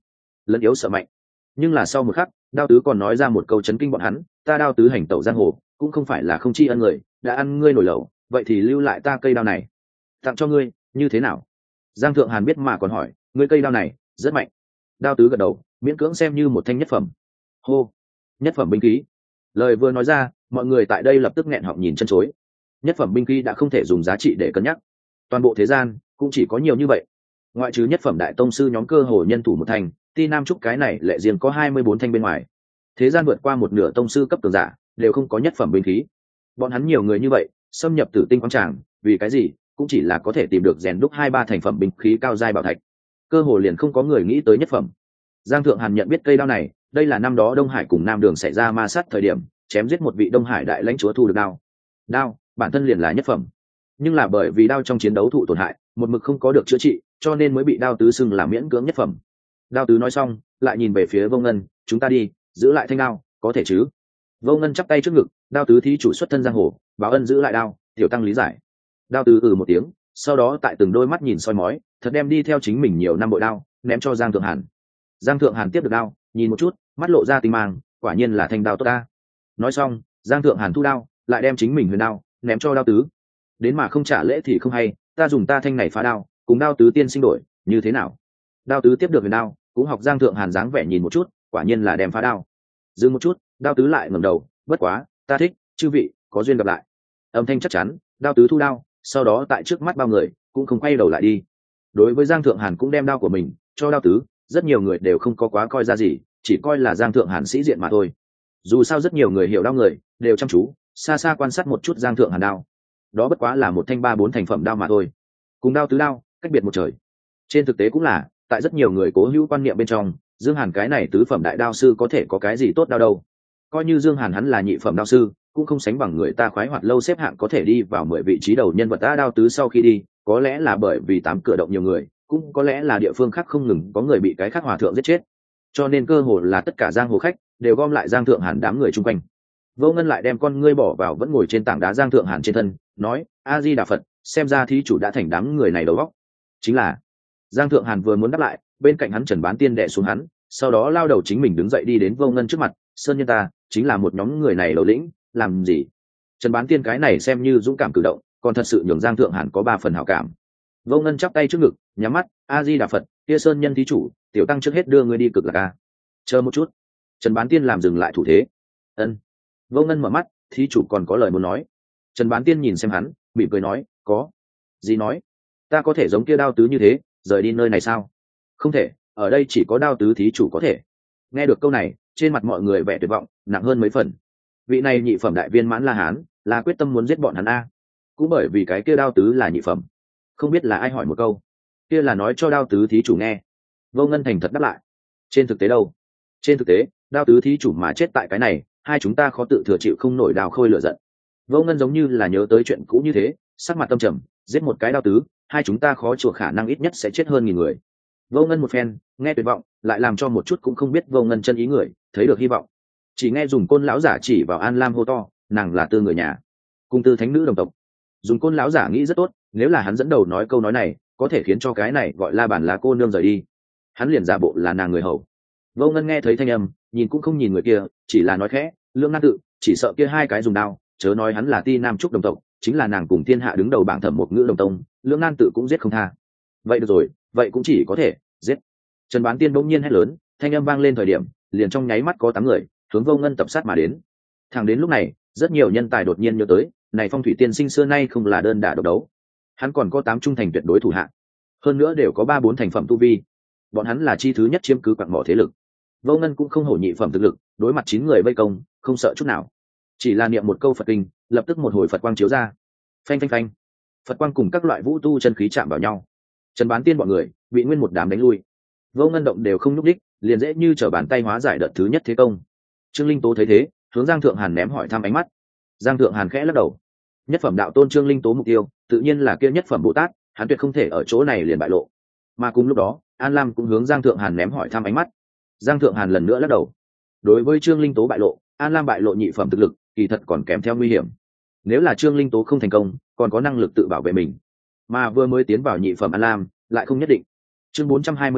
lẫn yếu sợ mạnh. Nhưng là sau một khắc, Đao Tứ còn nói ra một câu chấn kinh bọn hắn, ta Đao Tứ hành tẩu giang hồ cũng không phải là không tri ân người, đã ăn ngươi nổi lẩu vậy thì lưu lại ta cây đao này tặng cho ngươi, như thế nào? Giang Thượng Hàn biết mà còn hỏi, ngươi cây đao này rất mạnh. Đao Tứ gật đầu, miễn cưỡng xem như một thanh nhất phẩm. Hô, nhất phẩm binh khí. Lời vừa nói ra, mọi người tại đây lập tức nghẹn họng nhìn chân chối. Nhất phẩm binh khí đã không thể dùng giá trị để cân nhắc, toàn bộ thế gian cũng chỉ có nhiều như vậy, ngoại trừ nhất phẩm đại tông sư nhóm cơ hồ nhân thủ một thành, ti nam trúc cái này lệ riêng có 24 thanh bên ngoài, thế gian vượt qua một nửa tông sư cấp cường giả đều không có nhất phẩm binh khí. Bọn hắn nhiều người như vậy xâm nhập tử tinh quang tràng, vì cái gì? Cũng chỉ là có thể tìm được rèn đúc 2-3 thành phẩm binh khí cao giai bảo thạch, cơ hồ liền không có người nghĩ tới nhất phẩm. Giang Thượng Hàn nhận biết cây đao này, đây là năm đó Đông Hải cùng Nam Đường xảy ra ma sát thời điểm, chém giết một vị Đông Hải đại lãnh chúa thu được đao. Đao bản thân liền là nhất phẩm, nhưng là bởi vì đao trong chiến đấu thụ tổn hại, một mực không có được chữa trị, cho nên mới bị Đao Tứ xưng là miễn cưỡng nhất phẩm. Đao Tứ nói xong, lại nhìn về phía Vô Ngân, chúng ta đi, giữ lại thanh đao, có thể chứ? Vô Ngân chắp tay trước ngực, Đao Tứ thí chủ xuất thân giang hồ, báo ân giữ lại đao, tiểu tăng lý giải. Đao Tứ một tiếng, sau đó tại từng đôi mắt nhìn soi mói, thật đem đi theo chính mình nhiều năm bội đao ném cho Giang Thượng Hàn. Giang Thượng Hàn tiếp được đao, nhìn một chút, mắt lộ ra tinh mang, quả nhiên là thanh đao tốt ta. Nói xong, Giang Thượng Hàn thu đao, lại đem chính mình huyền đao ném cho Đao Tứ. Đến mà không trả lễ thì không hay, ta dùng ta thanh này phá đao, cùng Đao Tứ tiên sinh đổi, như thế nào? Đao Tứ tiếp được huyền đao, cũng học Giang Thượng Hàn dáng vẻ nhìn một chút, quả nhiên là đem phá đao. Dừng một chút, Đao Tứ lại ngẩng đầu, bất quá, ta thích, chư vị, có duyên gặp lại. Âm thanh chắc chắn, Đao Tứ thu đao, sau đó tại trước mắt bao người, cũng không quay đầu lại đi. Đối với Giang Thượng Hàn cũng đem đao của mình cho Đao Tứ, rất nhiều người đều không có quá coi ra gì, chỉ coi là Giang Thượng Hàn sĩ diện mà thôi. Dù sao rất nhiều người hiểu đao người, đều chăm chú, xa xa quan sát một chút Giang Thượng Hàn đao. Đó bất quá là một thanh 3-4 thành phẩm đao mà thôi, cùng Đao Tứ đao cách biệt một trời. Trên thực tế cũng là, tại rất nhiều người cố hữu quan niệm bên trong, Dương Hàn cái này tứ phẩm đại đao sư có thể có cái gì tốt đao đâu. Coi như Dương Hàn hắn là nhị phẩm đao sư, cũng không sánh bằng người ta khoái hoạt lâu xếp hạng có thể đi vào 10 vị trí đầu nhân vật ta. Đao Tứ sau khi đi, có lẽ là bởi vì 8 cửa động nhiều người, cũng có lẽ là địa phương khác không ngừng có người bị cái khác hòa thượng giết chết, cho nên cơ hồ là tất cả giang hồ khách đều gom lại Giang Thượng Hàn đám người chung quanh. Vô Ngân lại đem con ngươi bỏ vào vẫn ngồi trên tảng đá Giang Thượng Hàn trên thân, nói: A Di Đà Phật, xem ra thí chủ đã thành đám người này đầu óc. Chính là. Giang Thượng Hàn vừa muốn đáp lại, bên cạnh hắn Trần Bán Tiên đè xuống hắn, sau đó lao đầu chính mình đứng dậy đi đến Vô Ngân trước mặt, sơn nhân ta chính là một nhóm người này đầu lĩnh, làm gì? Trần Bán Tiên cái này xem như dũng cảm cử động, còn thật sự nhường Giang Thượng Hàn có 3 phần hảo cảm. Vô Ngân chắp tay trước ngực, nhắm mắt: A Di Đà Phật, kia sơn nhân thí chủ, tiểu tăng trước hết đưa ngươi đi Cực Lạc a. Chờ một chút. Trần Bán Tiên làm dừng lại thủ thế. Ân. Vô Ngân mở mắt, thí chủ còn có lời muốn nói. Trần Bán Tiên nhìn xem hắn, mỉm cười nói: có gì nói? Ta có thể giống kia Đao Tứ như thế rời đi nơi này sao? Không thể, ở đây chỉ có Đao Tứ thí chủ có thể. Nghe được câu này, trên mặt mọi người vẻ tuyệt vọng nặng hơn mấy phần. Vị này nhị phẩm đại viên mãn La Hán là quyết tâm muốn giết bọn hắn a. Cũng bởi vì cái kia Đao Tứ là nhị phẩm. Không biết là ai hỏi một câu, kia là nói cho Đao Tứ thí chủ nghe. Vô Ngân thành thật đáp lại: trên thực tế đâu? Trên thực tế, Đao Tứ thí chủ mà chết tại cái này, hai chúng ta khó tự thừa chịu không nổi Đào Khôi lửa giận. Vô Ngân giống như là nhớ tới chuyện cũ như thế, sắc mặt tâm trầm: giết một cái Đao Tứ, hai chúng ta khó chịu khả năng ít nhất sẽ chết hơn 1000 người. Vô Ngân một phen nghe tuyệt vọng, lại làm cho một chút cũng không biết Vô Ngân chân ý người thấy được hy vọng. Chỉ nghe dùng côn lão giả chỉ vào An Lam hô to: nàng là Tư người nhà, cung Tư thánh nữ đồng tộc. Dùng côn lão giả nghĩ rất tốt, nếu là hắn dẫn đầu nói câu nói này, có thể khiến cho cái này gọi La Bản là cô nương rời đi, hắn liền giả bộ là nàng người hầu. Vô Ngân nghe thấy thanh âm, nhìn cũng không nhìn người kia, chỉ là nói khẽ: Lương Nan tự, chỉ sợ kia hai cái dùng đao, chớ nói hắn là Ti Nam trúc đồng tộc, chính là nàng cùng thiên hạ đứng đầu bảng thẩm một ngữ đồng tông, Lương Nan tự cũng giết không tha. Vậy được rồi, vậy cũng chỉ có thể giết. Trần Bán Tiên bỗng nhiên hét lớn, thanh âm vang lên thời điểm, liền trong nháy mắt có 8 người hướng Vô Ngân tập sát mà đến. Thẳng đến lúc này, rất nhiều nhân tài đột nhiên nhớ tới, này Phong Thủy Tiên sinh xưa nay không là đơn đả độc đấu, hắn còn có 8 trung thành tuyệt đối thủ hạ, hơn nữa đều có 3-4 thành phẩm tu vi, bọn hắn là chi thứ nhất chiếm cứ quặng mỏ thế lực. Vô Ngân cũng không hổ nhị phẩm thực lực, đối mặt 9 người vây công, không sợ chút nào, chỉ là niệm một câu Phật kinh, lập tức một hồi Phật quang chiếu ra, phanh phanh phanh, Phật quang cùng các loại vũ tu chân khí chạm vào nhau, Trần Bán Tiên bọn người bị nguyên một đám đánh lui. Vô Ngân động đều không nhúc đích, liền dễ như trở bàn tay hóa giải đợt thứ nhất thế công. Trương Linh Tố thấy thế, hướng Giang Thượng Hàn ném hỏi thăm ánh mắt. Giang Thượng Hàn khẽ lắc đầu. Nhất phẩm đạo tôn Trương Linh Tố mục tiêu, tự nhiên là kia nhất phẩm Bồ Tát, hắn tuyệt không thể ở chỗ này liền bại lộ. Mà cùng lúc đó, An Lam cũng hướng Giang Thượng Hàn ném hỏi thăm ánh mắt. Giang Thượng Hàn lần nữa lắc đầu. Đối với Trương Linh Tố bại lộ, An Lam bại lộ nhị phẩm thực lực, kỳ thật còn kèm theo nguy hiểm. Nếu là Trương Linh Tố không thành công, còn có năng lực tự bảo vệ mình, mà vừa mới tiến vào nhị phẩm An Lam lại không nhất định. Chương 423,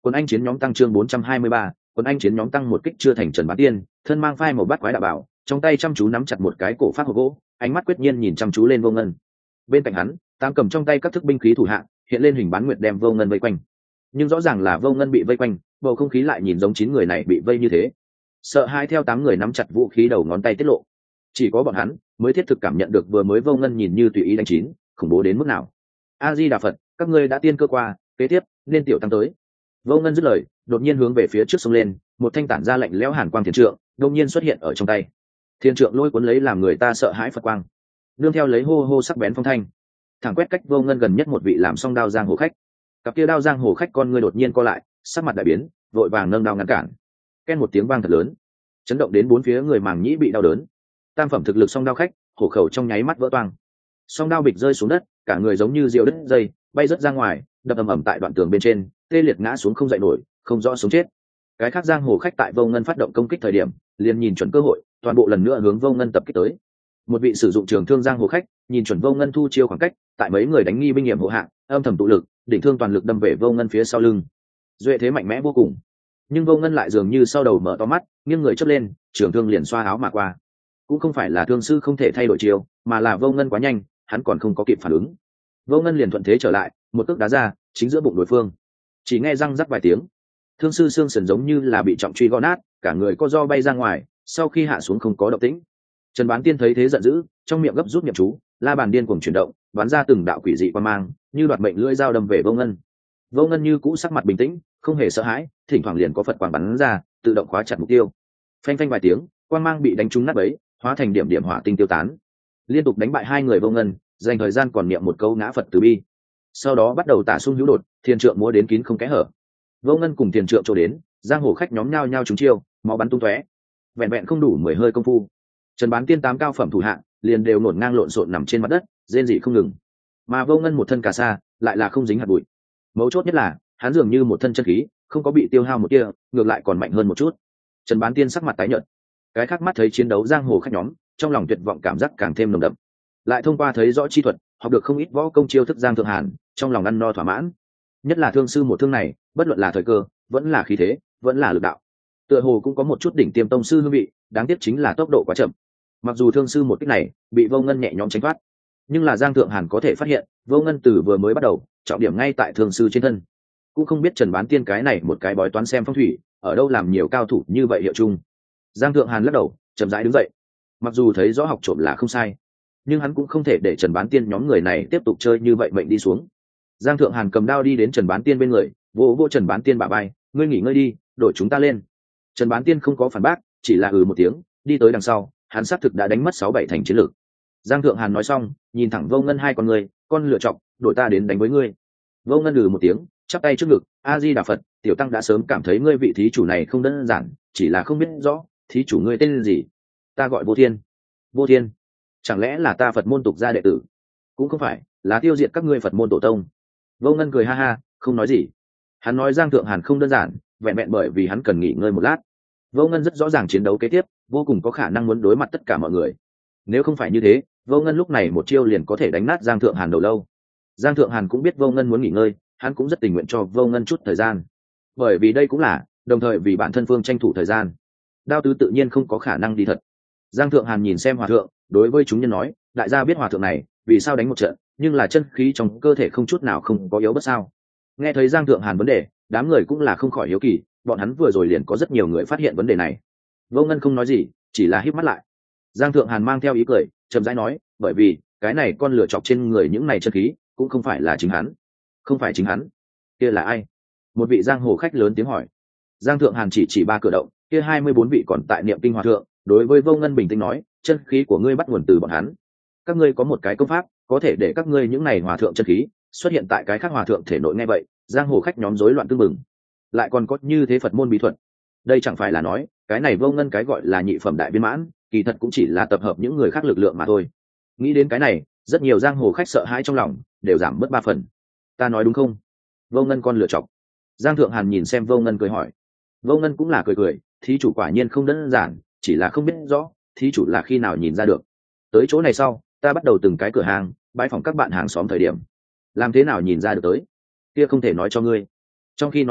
Quân anh chiến nhóm tăng chương 423, quân anh chiến nhóm tăng một kích chưa thành Trần Bán Tiên, thân mang phai màu bát quái đạo bảo, trong tay chăm chú nắm chặt một cái cổ phát hộp gỗ, ánh mắt quyết nhiên nhìn chăm chú lên Vô Ngân. Bên cạnh hắn, tam cầm trong tay các thức binh khí thủ hạ, hiện lên hình bán nguyệt đem Vô Ngân vây quanh. Nhưng rõ ràng là Vô Ngân bị vây quanh, bầu không khí lại nhìn giống 9 người này bị vây như thế. Sợ hai theo 8 người nắm chặt vũ khí đầu ngón tay tiết lộ. Chỉ có bọn hắn mới thiết thực cảm nhận được vừa mới Vô Ngân nhìn như tùy ý đánh chín, khủng bố đến mức nào. A Di Đà Phật, các ngươi đã tiên cơ qua, kế tiếp nên tiểu tăng tới. Vô Ngân dứt lời, đột nhiên hướng về phía trước sông lên, một thanh tản ra lạnh lẽo hàn quang thiền trượng, đột nhiên xuất hiện ở trong tay. Thiền trượng lôi cuốn lấy làm người ta sợ hãi Phật quang, nương theo lấy hô hô sắc bén phong thanh, thẳng quét cách Vô Ngân gần nhất một vị làm song đao giang hồ khách. Cặp kia đao giang hồ khách con ngươi đột nhiên co lại, sắc mặt đại biến, vội vàng nâng đao ngăn cản. Ken một tiếng vang thật lớn, chấn động đến bốn phía người màng nhĩ bị đau đớn. Tam phẩm thực lực song đao khách, hổ khẩu trong nháy mắt vỡ toang. Song đao bịch rơi xuống đất, cả người giống như diều đứt dây, bay rớt ra ngoài, đập ầm ầm tại đoạn tường bên trên, tê liệt ngã xuống không dậy nổi, không rõ sống chết. Cái khác giang hồ khách tại Vô Ngân phát động công kích thời điểm, liền nhìn chuẩn cơ hội, toàn bộ lần nữa hướng Vô Ngân tập kích tới. Một vị sử dụng trường thương giang hồ khách, nhìn chuẩn Vô Ngân thu chiêu khoảng cách, tại mấy người đánh nghi binh nghiệm hộ hạng, âm thầm tụ lực, đỉnh thương toàn lực đâm về Vô Ngân phía sau lưng. Duệ thế mạnh mẽ vô cùng, nhưng Vô Ngân lại dường như sau đầu mở to mắt, nghiêng người chớp lên, trường thương liền xoa áo mà qua. Cũng không phải là thương sư không thể thay đổi chiêu, mà là Vô Ngân quá nhanh, hắn còn không có kịp phản ứng. Vô Ngân liền thuận thế trở lại, một cước đá ra, chính giữa bụng đối phương. Chỉ nghe răng rắc vài tiếng, thương sư xương sườn giống như là bị trọng truy gõ nát, cả người co ro bay ra ngoài, sau khi hạ xuống không có động tĩnh. Trần Bán Tiên thấy thế giận dữ, trong miệng gấp rút niệm chú, la bàn điên cuồng chuyển động, bắn ra từng đạo quỷ dị quang mang, như đoạt mệnh lưỡi dao đâm về Vô Ngân. Vô Ngân như cũ sắc mặt bình tĩnh, không hề sợ hãi, thỉnh thoảng liền có Phật quang bắn ra, tự động khóa chặt mục tiêu. Phanh phanh vài tiếng, quang mang bị đánh trúng nát bấy, hóa thành điểm điểm hỏa tinh tiêu tán. Liên tục đánh bại 2 người Vô Ngân, dành thời gian còn niệm một câu ngã Phật từ bi. Sau đó bắt đầu tả xung hữu đột, thiền trượng múa đến kín không kẽ hở. Vô Ngân cùng thiền trượng trổ đến, giang hồ khách nhóm nhao nhao trúng chiêu, máu bắn tung tóe. Vẹn vẹn không đủ 10 hơi công phu, Trần Bán Tiên 8 cao phẩm thủ hạng liền đều nổn ngang lộn xộn nằm trên mặt đất, rên rỉ không ngừng. Mà Vô Ngân một thân cà sa, lại là không dính hạt bụi. Mấu chốt nhất là, hắn dường như một thân chân khí, không có bị tiêu hao một tia, ngược lại còn mạnh hơn một chút. Trần Bán Tiên sắc mặt tái nhợt. Cái khác mắt thấy chiến đấu giang hồ khách nhóm, trong lòng tuyệt vọng cảm giác càng thêm nồng đậm. Lại thông qua thấy rõ chi thuật, học được không ít võ công chiêu thức Giang Thượng Hàn, trong lòng ăn no thỏa mãn. Nhất là thương sư một thương này, bất luận là thời cơ, vẫn là khí thế, vẫn là lực đạo, tựa hồ cũng có một chút đỉnh tiêm tông sư hương vị, đáng tiếc chính là tốc độ quá chậm. Mặc dù thương sư một kích này bị Vô Ngân nhẹ nhõm tránh thoát, nhưng là Giang Thượng Hàn có thể phát hiện, Vô Ngân từ vừa mới bắt đầu, trọng điểm ngay tại thương sư trên thân. Cũng không biết Trần Bán Tiên cái này một cái bói toán xem phong thủy, ở đâu làm nhiều cao thủ như vậy hiệu chung. Giang Thượng Hàn lắc đầu, chậm rãi đứng dậy. Mặc dù thấy rõ học trộm là không sai, nhưng hắn cũng không thể để Trần Bán Tiên nhóm người này tiếp tục chơi như vậy mệnh đi xuống. Giang Thượng Hàn cầm đao đi đến Trần Bán Tiên bên người, vỗ vỗ Trần Bán Tiên bả vai, ngươi nghỉ ngơi đi, đổi chúng ta lên. Trần Bán Tiên không có phản bác, chỉ là một tiếng, đi tới đằng sau, hắn xác thực đã đánh mất 6-7 thành chiến lược. Giang Thượng Hàn nói xong, nhìn thẳng Vô Ngân hai con người, con lựa chọc, đổi ta đến đánh với ngươi. Vô Ngân một tiếng, chắp tay trước ngực, A Di Đà Phật, tiểu tăng đã sớm cảm thấy ngươi vị thí chủ này không đơn giản, chỉ là không biết rõ thí chủ ngươi tên gì. Ta gọi Vô Thiên. Vô Thiên? Chẳng lẽ là ta Phật môn tục gia đệ tử? Cũng không phải, là tiêu diệt các ngươi Phật môn tổ tông. Vô Ngân cười ha ha, không nói gì. Hắn nói Giang Thượng Hàn không đơn giản, vẹn vẹn bởi vì hắn cần nghỉ ngơi một lát. Vô Ngân rất rõ ràng chiến đấu kế tiếp, vô cùng có khả năng muốn đối mặt tất cả mọi người. Nếu không phải như thế, Vô Ngân lúc này một chiêu liền có thể đánh nát Giang Thượng Hàn đầu lâu. Giang Thượng Hàn cũng biết Vô Ngân muốn nghỉ ngơi, hắn cũng rất tình nguyện cho Vô Ngân chút thời gian. Bởi vì đây cũng là, đồng thời vì bản thân Phương tranh thủ thời gian. Đao tứ tự nhiên không có khả năng đi thật. Giang Thượng Hàn nhìn xem hòa thượng, đối với chúng nhân nói, đại gia biết hòa thượng này vì sao đánh một trận, nhưng là chân khí trong cơ thể không chút nào không có yếu bất sao. Nghe thấy Giang Thượng Hàn vấn đề, đám người cũng là không khỏi hiếu kỳ, bọn hắn vừa rồi liền có rất nhiều người phát hiện vấn đề này. Vô Ngân không nói gì, chỉ là híp mắt lại. Giang Thượng Hàn mang theo ý cười, chậm rãi nói, bởi vì cái này con lửa chọc trên người những này chân khí cũng không phải là chính hắn. Không phải chính hắn? Kia là ai? Một vị giang hồ khách lớn tiếng hỏi. Giang Thượng Hàn chỉ 3 cửa động, kia 24 vị còn tại niệm kinh hòa thượng, đối với Vô Ngân bình tĩnh nói, chân khí của ngươi bắt nguồn từ bọn hắn. Các ngươi có một cái công pháp, có thể để các ngươi những này hòa thượng chân khí xuất hiện tại cái khác hòa thượng thể nội. Nghe vậy, giang hồ khách nhóm rối loạn tương mừng. Lại còn có như thế Phật môn bí thuật. Đây chẳng phải là nói, cái này Vô Ngân cái gọi là nhị phẩm đại viên mãn, kỳ thật cũng chỉ là tập hợp những người khác lực lượng mà thôi. Nghĩ đến cái này, rất nhiều giang hồ khách sợ hãi trong lòng, đều giảm bớt 3 phần. Ta nói đúng không? Vô Ngân con lựa chọc. Giang Thượng Hàn nhìn xem Vô Ngân cười hỏi. Vô Ngân cũng là cười cười, thí chủ quả nhiên không đơn giản, chỉ là không biết rõ thí chủ là khi nào nhìn ra được. Tới chỗ này sau, ta bắt đầu từng cái cửa hàng, bãi phòng các bạn hàng xóm thời điểm, làm thế nào nhìn ra được tới, kia không thể nói cho ngươi. Trong khi nói chuyện,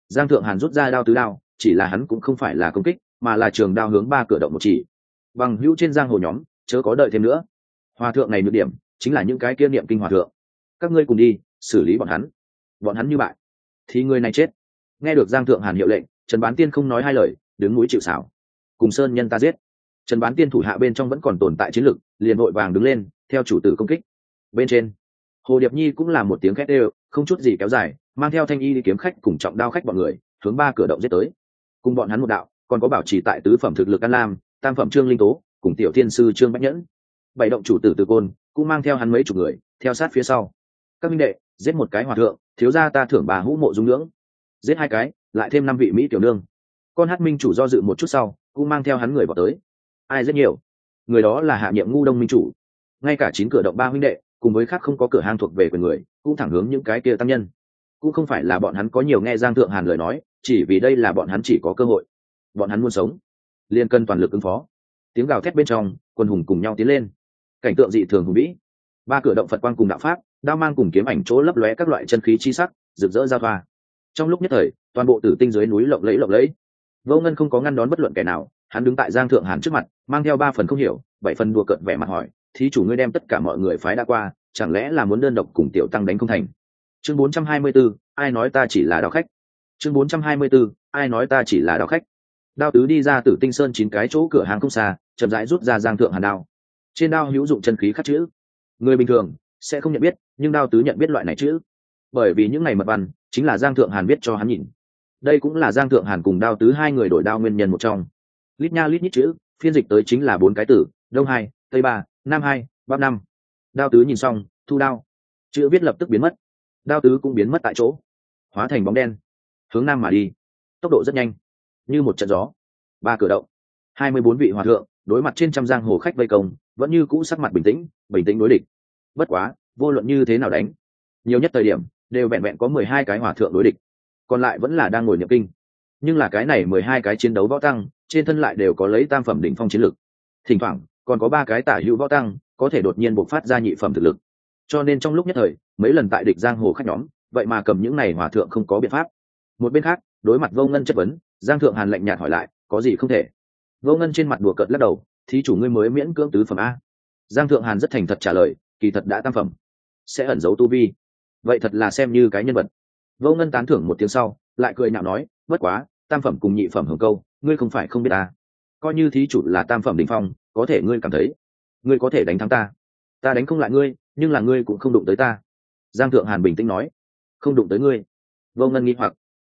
Giang Thượng Hàn rút ra đao tứ đao, chỉ là hắn cũng không phải là công kích, mà là trường đao hướng ba cửa động một chỉ. Bằng hữu trên giang hồ nhóm, chớ có đợi thêm nữa. Hòa thượng này nhược điểm chính là những cái kia niệm kinh hòa thượng. Các ngươi cùng đi, xử lý bọn hắn. Bọn hắn như bại, thì người này chết. Nghe được Giang Thượng Hàn hiệu lệnh, Trần Bán Tiên không nói hai lời, đứng núi chịu sào. Cùng sơn nhân ta giết. Trần Bán Tiên thủ hạ bên trong vẫn còn tồn tại chiến lực, liền vội vàng đứng lên, theo chủ tử công kích. Bên trên, Hồ Điệp Nhi cũng là một tiếng khét đều, không chút gì kéo dài, mang theo thanh y đi kiếm khách cùng trọng đao khách bọn người, hướng ba cửa động giết tới. Cùng bọn hắn một đạo, còn có bảo trì tại tứ phẩm thực lực An Lam, tam phẩm Trương Linh Tố, cùng tiểu thiên sư Trương Bách Nhẫn. Bảy động chủ tử Từ Côn cũng mang theo hắn mấy chục người, theo sát phía sau. Các minh đệ, giết một cái hòa thượng, thiếu gia ta thưởng bà hũ mộ dung nhưỡng. Giết hai cái, lại thêm 5 vị mỹ tiểu nương. Con Hát Minh chủ do dự một chút sau, cũng mang theo hắn người vào tới. Ai rất nhiều, người đó là hạ nhiệm ngu đông minh chủ. Ngay cả 9 cửa động 3 huynh đệ, cùng với khác không có cửa hang thuộc về quyền người, cũng thẳng hướng những cái kia tăng nhân. Cũng không phải là bọn hắn có nhiều nghe Giang Thượng Hàn lời nói, chỉ vì đây là bọn hắn chỉ có cơ hội. Bọn hắn muốn sống, liền cần toàn lực ứng phó. Tiếng gào thét bên trong, quân hùng cùng nhau tiến lên. Cảnh tượng dị thường hùng vĩ. Ba cửa động Phật quang cùng đạo pháp, đao mang cùng kiếm ảnh chỗ lấp lóe các loại chân khí chi sắc, rực rỡ giao thoa. Trong lúc nhất thời, toàn bộ tử tinh dưới núi lộng lẫy. Vô Ngân không có ngăn đón bất luận kẻ nào, hắn đứng tại Giang Thượng Hàn trước mặt, mang theo 3 phần không hiểu, 7 phần đùa cợt vẻ mặt hỏi: "Thí chủ ngươi đem tất cả mọi người phái đã qua, chẳng lẽ là muốn đơn độc cùng tiểu tăng đánh không thành?" Chương 424, ai nói ta chỉ là đao khách. Chương 424, ai nói ta chỉ là đao khách. Đao tứ đi ra Tử Tinh Sơn 9 cái chỗ cửa hàng không xa, chậm rãi rút ra Giang Thượng Hàn đao. Trên đao hữu dụng chân khí khắc chữ. Người bình thường sẽ không nhận biết, nhưng đao tứ nhận biết loại này chữ, bởi vì những này mật văn chính là Giang Thượng Hàn viết cho hắn nhìn. Đây cũng là Giang Thượng Hàn cùng đao tứ hai người đổi đao nguyên nhân một trong. Lít nha lít nhít chữ, phiên dịch tới chính là 4 cái từ: Đông 2, Tây 3, Nam 2, Bắc 5. Đao tứ nhìn xong, thu đao. Chữ viết lập tức biến mất. Đao tứ cũng biến mất tại chỗ, hóa thành bóng đen, hướng nam mà đi, tốc độ rất nhanh, như một trận gió. Ba cửa động, 24 vị hòa thượng đối mặt trên trăm giang hồ khách vây công, vẫn như cũ sắc mặt bình tĩnh đối địch. Bất quá, vô luận như thế nào đánh, nhiều nhất thời điểm đều vẹn vẹn có 12 cái hòa thượng đối địch, còn lại vẫn là đang ngồi niệm kinh. Nhưng là cái này 12 cái chiến đấu võ tăng, trên thân lại đều có lấy tam phẩm đỉnh phong chiến lực, thỉnh thoảng còn có 3 cái tả hữu võ tăng có thể đột nhiên bộc phát ra nhị phẩm thực lực. Cho nên trong lúc nhất thời, mấy lần tại địch giang hồ khách nhóm, vậy mà cầm những này hòa thượng không có biện pháp. Một bên khác, đối mặt Vô Ngân chất vấn, Giang Thượng Hàn lạnh nhạt hỏi lại: "Có gì không thể?" Vô Ngân trên mặt đùa cợt lắc đầu: "Thí chủ ngươi mới miễn cưỡng tứ phẩm a." Giang Thượng Hàn rất thành thật trả lời: "Kỳ thật đã tam phẩm, sẽ ẩn giấu tu vi, vậy thật là xem như cái nhân vật." Vô Ngân tán thưởng một tiếng sau, lại cười nhạo nói: "Bất quá, tam phẩm cùng nhị phẩm hưởng câu, ngươi không phải không biết ta. Coi như thí chủ là tam phẩm đỉnh phong, có thể ngươi cảm thấy ngươi có thể đánh thắng ta? Ta đánh không lại ngươi, nhưng là ngươi cũng không đụng tới ta." Giang Thượng Hàn bình tĩnh nói: "Không đụng tới ngươi?" Vô Ngân nghi hoặc: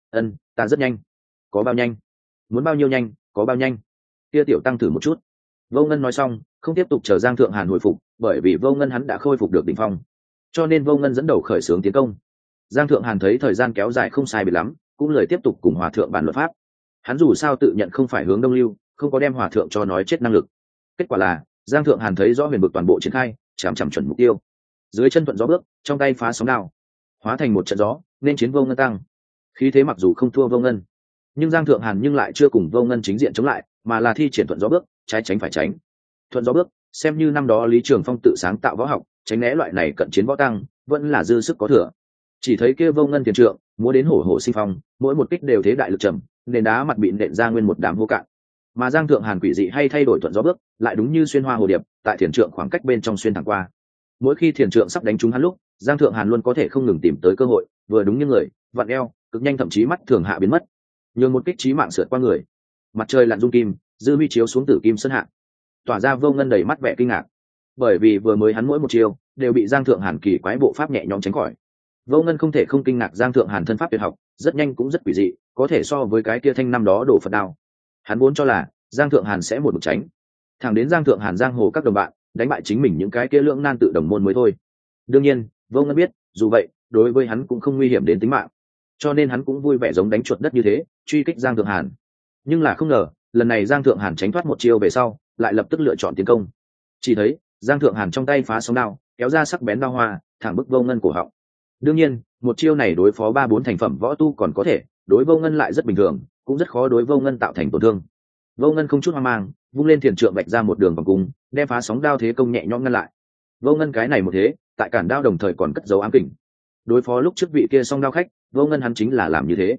"Ta rất nhanh." "Có bao nhanh? Muốn bao nhiêu nhanh, có bao nhanh? Kia tiểu tăng thử một chút." Vô Ngân nói xong, không tiếp tục chờ Giang Thượng Hàn hồi phục, bởi vì Vô Ngân hắn đã khôi phục được đỉnh phong, cho nên Vô Ngân dẫn đầu khởi xướng tiến công. Giang Thượng Hàn thấy thời gian kéo dài không sai biệt lắm, cũng lời tiếp tục cùng hòa thượng bàn luận pháp. Hắn dù sao tự nhận không phải hướng đông lưu, không có đem hòa thượng cho nói chết năng lực. Kết quả là Giang Thượng Hàn thấy rõ huyền vực toàn bộ triển khai, chằm chuẩn mục tiêu. Dưới chân thuận gió bước, trong tay phá sóng đao, hóa thành một trận gió, nên chiến Vô Ngân tăng. Khí thế mặc dù không thua Vô Ngân, nhưng Giang Thượng Hàn nhưng lại chưa cùng Vô Ngân chính diện chống lại, mà là thi triển thuận gió bước, trái tránh phải tránh. Thuận gió bước, xem như năm đó Lý Trường Phong tự sáng tạo võ học, tránh né loại này cận chiến võ tăng, vẫn là dư sức có thừa. Chỉ thấy kia Vô Ngân tiền trượng, múa đến hổ hổ sinh phong, mỗi một kích đều thế đại lực trầm, nền đá mặt bị nện ra nguyên một đám vô cạn. Mà Giang Thượng Hàn quỷ dị hay thay đổi thuận gió bước, lại đúng như xuyên hoa hồ điệp, tại thiền trượng khoảng cách bên trong xuyên thẳng qua. Mỗi khi thiền trượng sắp đánh trúng hắn lúc, Giang Thượng Hàn luôn có thể không ngừng tìm tới cơ hội, vừa đúng như người, vặn eo, cực nhanh thậm chí mắt thường hạ biến mất, nhường một kích chí mạng sượt qua người. Mặt trời lặn dung kim, dư huy chiếu xuống tử kim sơn hạ, tỏa ra Vô Ngân đầy mắt vẻ kinh ngạc, bởi vì vừa mới hắn mỗi một chiêu đều bị Giang Thượng Hàn kỳ quái bộ pháp nhẹ nhõm tránh khỏi. Vô Ngân không thể không kinh ngạc Giang Thượng Hàn thân pháp tuyệt học, rất nhanh cũng rất quỷ dị, có thể so với cái kia thanh năm đó đổ Phật đao. Hắn vốn cho là Giang Thượng Hàn sẽ một mực tránh, thẳng đến Giang Thượng Hàn giang hồ các đồng bạn đánh bại chính mình những cái kia lưỡng nan tự đồng môn mới thôi. Đương nhiên, Vô Ngân biết, dù vậy, đối với hắn cũng không nguy hiểm đến tính mạng, cho nên hắn cũng vui vẻ giống đánh chuột đất như thế, truy kích Giang Thượng Hàn. Nhưng là không ngờ, lần này Giang Thượng Hàn tránh thoát một chiêu về sau, lại lập tức lựa chọn tiến công. Chỉ thấy, Giang Thượng Hàn trong tay phá sóng đao, kéo ra sắc bén đao hoa, thẳng bức Vô Ngân cổ họng. Đương nhiên, một chiêu này đối phó 3-4 thành phẩm võ tu còn có thể, đối Vô Ngân lại rất bình thường, cũng rất khó đối Vô Ngân tạo thành tổn thương. Vô Ngân không chút hoang mang, vung lên thiền trượng vạch ra một đường vòng cung, đem phá sóng đao thế công nhẹ nhõm ngăn lại. Vô Ngân cái này một thế, tại cản đao đồng thời còn cất dấu ám kình. Đối phó lúc trước vị kia song đao khách, Vô Ngân hắn chính là làm như thế.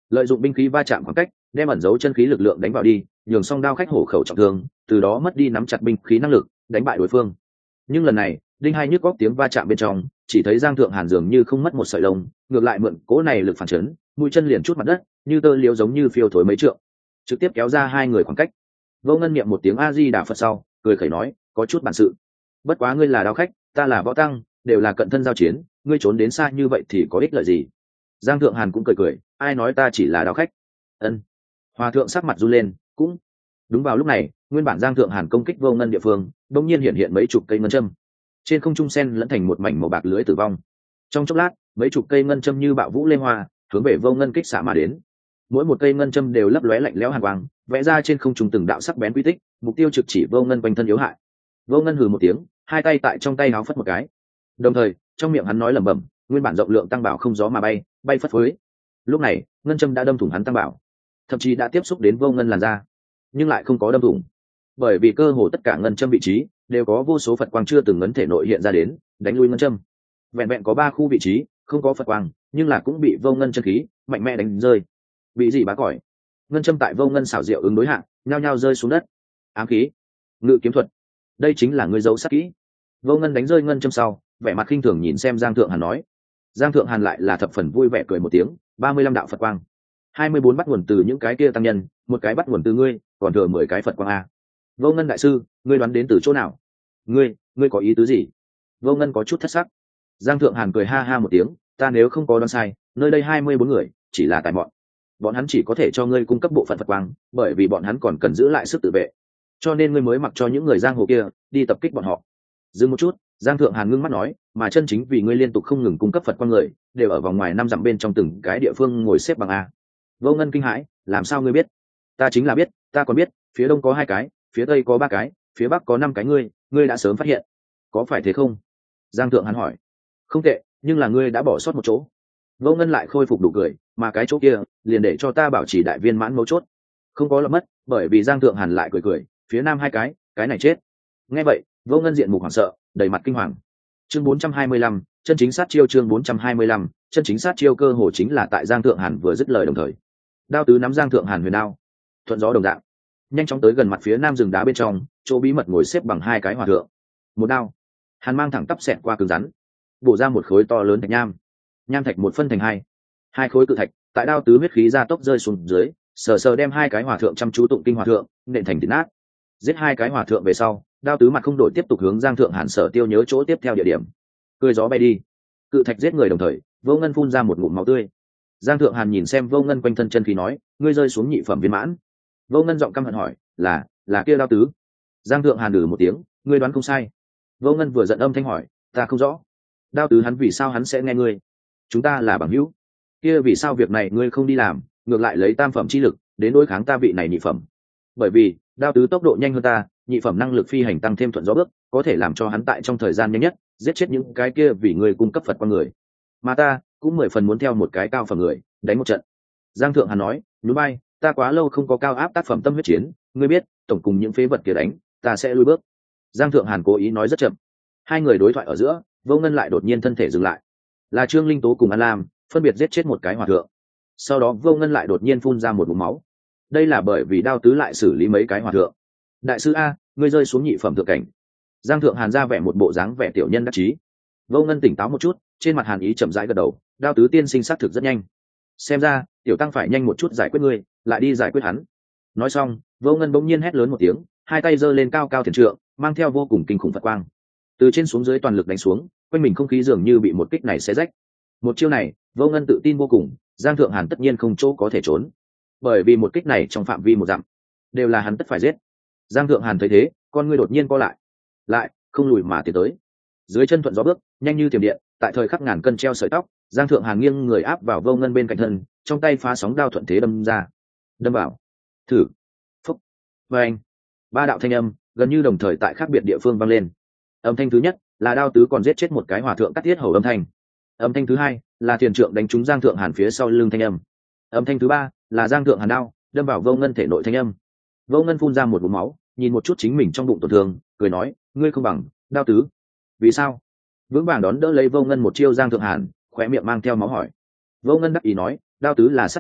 lợi dụng binh khí va chạm khoảng cách đem ẩn giấu chân khí lực lượng đánh vào đi, nhường song đao khách hổ khẩu trọng thương, từ đó mất đi nắm chặt binh khí năng lực đánh bại đối phương. Nhưng lần này đinh hai nhức góc tiếng va chạm bên trong, chỉ thấy Giang Thượng Hàn dường như không mất một sợi lông, ngược lại mượn cỗ này lực phản chấn, mũi chân liền chút mặt đất, như tơ liễu giống như phiêu thối mấy trượng, trực tiếp kéo ra hai người khoảng cách. Vô Ngân niệm một tiếng A Di Đà Phật sau, cười khẩy nói, có chút bản sự. Bất quá ngươi là đao khách, ta là võ tăng, đều là cận thân giao chiến, ngươi trốn đến xa như vậy thì có ích lợi gì? Giang Thượng Hàn cũng cười cười, ai nói ta chỉ là đao khách? Ân. Hòa thượng sắc mặt run lên, cũng đúng vào lúc này, nguyên bản Giang Thượng Hàn công kích Vô Ngân địa phương, đột nhiên hiện hiện mấy chục cây ngân châm, trên không trung sen lẫn thành một mảnh màu bạc lưới tử vong. Trong chốc lát, mấy chục cây ngân châm như bạo vũ lên hoa, hướng về Vô Ngân kích xạ mà đến. Mỗi một cây ngân châm đều lấp lóe lạnh lẽo hàn quang, vẽ ra trên không trung từng đạo sắc bén quy tích, mục tiêu trực chỉ Vô Ngân quanh thân yếu hại. Vô Ngân hừ một tiếng, hai tay tại trong tay háo phất một cái, đồng thời trong miệng hắn nói lẩm bẩm, nguyên bản rộng lượng tăng bảo không gió mà bay, bay phất phới. Lúc này ngân châm đã đâm thủng hắn tăng bảo, thậm chí đã tiếp xúc đến Vô Ngân làn da, nhưng lại không có đâm thủng, bởi vì cơ hồ tất cả ngân châm vị trí đều có vô số Phật quang chưa từng ngấn thể nội hiện ra đến, đánh lui ngân châm. Vẹn vẹn có 3 khu vị trí không có Phật quang, nhưng là cũng bị Vô Ngân chân khí mạnh mẽ đánh rơi. Bị gì bá cỏi, ngân châm tại Vô Ngân xảo diệu ứng đối hạ, nhao nhao rơi xuống đất. Ám khí, ngự kiếm thuật, đây chính là ngươi giấu sát kỹ. Vô Ngân đánh rơi ngân châm sau, vẻ mặt khinh thường nhìn xem Giang Thượng Hàn nói. Giang Thượng Hàn lại là thập phần vui vẻ cười một tiếng, 35 đạo Phật quang, 24 bắt nguồn từ những cái kia tăng nhân, một cái bắt nguồn từ ngươi, còn thừa 10 cái Phật quang a. Vô Ngân đại sư, ngươi đoán đến từ chỗ nào? Ngươi có ý tứ gì? Vô Ngân có chút thất sắc. Giang Thượng Hàn cười ha ha một tiếng, ta nếu không có đoán sai, nơi đây 24 người chỉ là tài mọn, bọn hắn chỉ có thể cho ngươi cung cấp bộ phận Phật quang, bởi vì bọn hắn còn cần giữ lại sức tự vệ, cho nên ngươi mới mặc cho những người giang hồ kia đi tập kích bọn họ. Dừng một chút, Giang Thượng Hàn ngưng mắt nói, mà chân chính vì ngươi liên tục không ngừng cung cấp Phật quang người, đều ở vòng ngoài 5 dặm bên trong từng cái địa phương ngồi xếp bằng a. Vô Ngân kinh hãi, làm sao ngươi biết? Ta chính là biết, ta còn biết, phía đông có 2 cái, phía tây có 3 cái, phía bắc có 5 cái, ngươi đã sớm phát hiện, có phải thế không? Giang Thượng Hàn hỏi. Không tệ, nhưng là ngươi đã bỏ sót một chỗ. Vô Ngân lại khôi phục đủ cười, mà cái chỗ kia liền để cho ta bảo trì đại viên mãn mấu chốt, không có lọt mất, bởi vì Giang Thượng Hàn lại cười cười, phía nam 2 cái này chết. Nghe vậy, Vô Ngân diện mục hoảng sợ, đầy mặt kinh hoàng. Chương 425, chân chính sát chiêu. Chương 425, chân chính sát chiêu. Cơ hồ chính là tại Giang Thượng Hàn vừa dứt lời đồng thời, đao tứ nắm Giang Thượng Hàn huyền đao, thuận gió đồng dạng, nhanh chóng tới gần mặt phía nam rừng đá bên trong, chỗ bí mật ngồi xếp bằng 2 cái hòa thượng. Một đao, Hàn mang thẳng tắp xẹt qua cứng rắn, bổ ra một khối to lớn thạch nham. Nham thạch một phân thành hai khối cự thạch, tại đao tứ huyết khí ra tốc rơi xuống dưới, sờ sờ đem 2 cái hòa thượng chăm chú tụng kinh hòa thượng nện thành thịt nát. Giết 2 cái hòa thượng về sau, đao tứ mặt không đổi tiếp tục hướng Giang Thượng Hàn sở tiêu nhớ chỗ tiếp theo địa điểm. Cười gió bay đi, cự thạch giết người đồng thời, Vô Ngân phun ra một ngụm máu tươi. Giang Thượng Hàn nhìn xem Vô Ngân quanh thân chân khí nói, ngươi rơi xuống nhị phẩm viên mãn. Vô Ngân giọng căm hận hỏi, là kia đao tứ? Giang Thượng Hàn một tiếng, ngươi đoán không sai. Vô Ngân vừa giận âm thanh hỏi, ta không rõ, đao tứ hắn vì sao hắn sẽ nghe ngươi? Chúng ta là bằng hữu, kia vì sao việc này ngươi không đi làm, ngược lại lấy tam phẩm chi lực đến đối kháng ta vị này nhị phẩm? Bởi vì đao tứ tốc độ nhanh hơn ta, nhị phẩm năng lực phi hành tăng thêm thuận gió bước, có thể làm cho hắn tại trong thời gian nhanh nhất giết chết những cái kia vì ngươi cung cấp Phật qua người, mà ta cũng 10 phần muốn theo một cái cao phẩm người đánh một trận. Giang Thượng Hàn nói, núi bay, ta quá lâu không có cao áp tác phẩm tâm huyết chiến, ngươi biết, tổng cùng những phế vật kia đánh, ta sẽ lui bước. Giang Thượng Hàn cố ý nói rất chậm. Hai người đối thoại ở giữa, Vô Ngân lại đột nhiên thân thể dừng lại. Là Trương Linh Tố cùng An Lam phân biệt giết chết một cái hòa thượng, sau đó Vô Ngân lại đột nhiên phun ra một ngụm máu. Đây là bởi vì đao tứ lại xử lý mấy cái hòa thượng. Đại sư a, ngươi rơi xuống nhị phẩm thượng cảnh. Giang Thượng Hàn ra vẻ một bộ dáng vẻ tiểu nhân đắc chí. Vô Ngân tỉnh táo một chút, trên mặt Hàn ý chậm rãi gật đầu, đao tứ tiên sinh sát thực rất nhanh, xem ra tiểu tăng phải nhanh một chút giải quyết ngươi, lại đi giải quyết hắn. Nói xong, Vô Ngân bỗng nhiên hét lớn một tiếng, hai tay giơ lên cao cao thiền trượng, mang theo vô cùng kinh khủng Phật quang, từ trên xuống dưới toàn lực đánh xuống, quanh mình không khí dường như bị một kích này xé rách. Một chiêu này, Vô Ngân tự tin vô cùng, Giang Thượng Hàn tất nhiên không chỗ có thể trốn, bởi vì một kích này trong phạm vi một dặm đều là hắn tất phải giết. Giang Thượng Hàn thấy thế, con ngươi đột nhiên co lại không lùi mà tiến tới. Dưới chân thuận gió bước, nhanh như thiểm điện, tại thời khắc ngàn cân treo sợi tóc, Giang Thượng Hàn nghiêng người áp vào Vô Ngân bên cạnh thân, trong tay phá sóng đao thuận thế đâm ra. Đâm vào, thử, phúc, và anh, ba đạo thanh âm gần như đồng thời tại khác biệt địa phương vang lên. Âm thanh thứ nhất là đao tứ còn giết chết một cái hòa thượng cắt tiết hầu âm thanh. Âm thanh thứ hai là thiền trượng đánh trúng Giang Thượng Hàn phía sau lưng thanh âm. Âm thanh thứ ba là Giang Thượng Hàn đao đâm vào Vô Ngân thể nội thanh âm. Vô Ngân phun ra một ngụm máu, nhìn một chút chính mình trong bụng tổn thương, cười nói, ngươi không bằng đao tứ. Vì sao? Vững vàng đón đỡ lấy Vô Ngân một chiêu Giang Thượng Hàn khóe miệng mang theo máu hỏi. Vô Ngân đắc ý nói, đao tứ là sát thủ,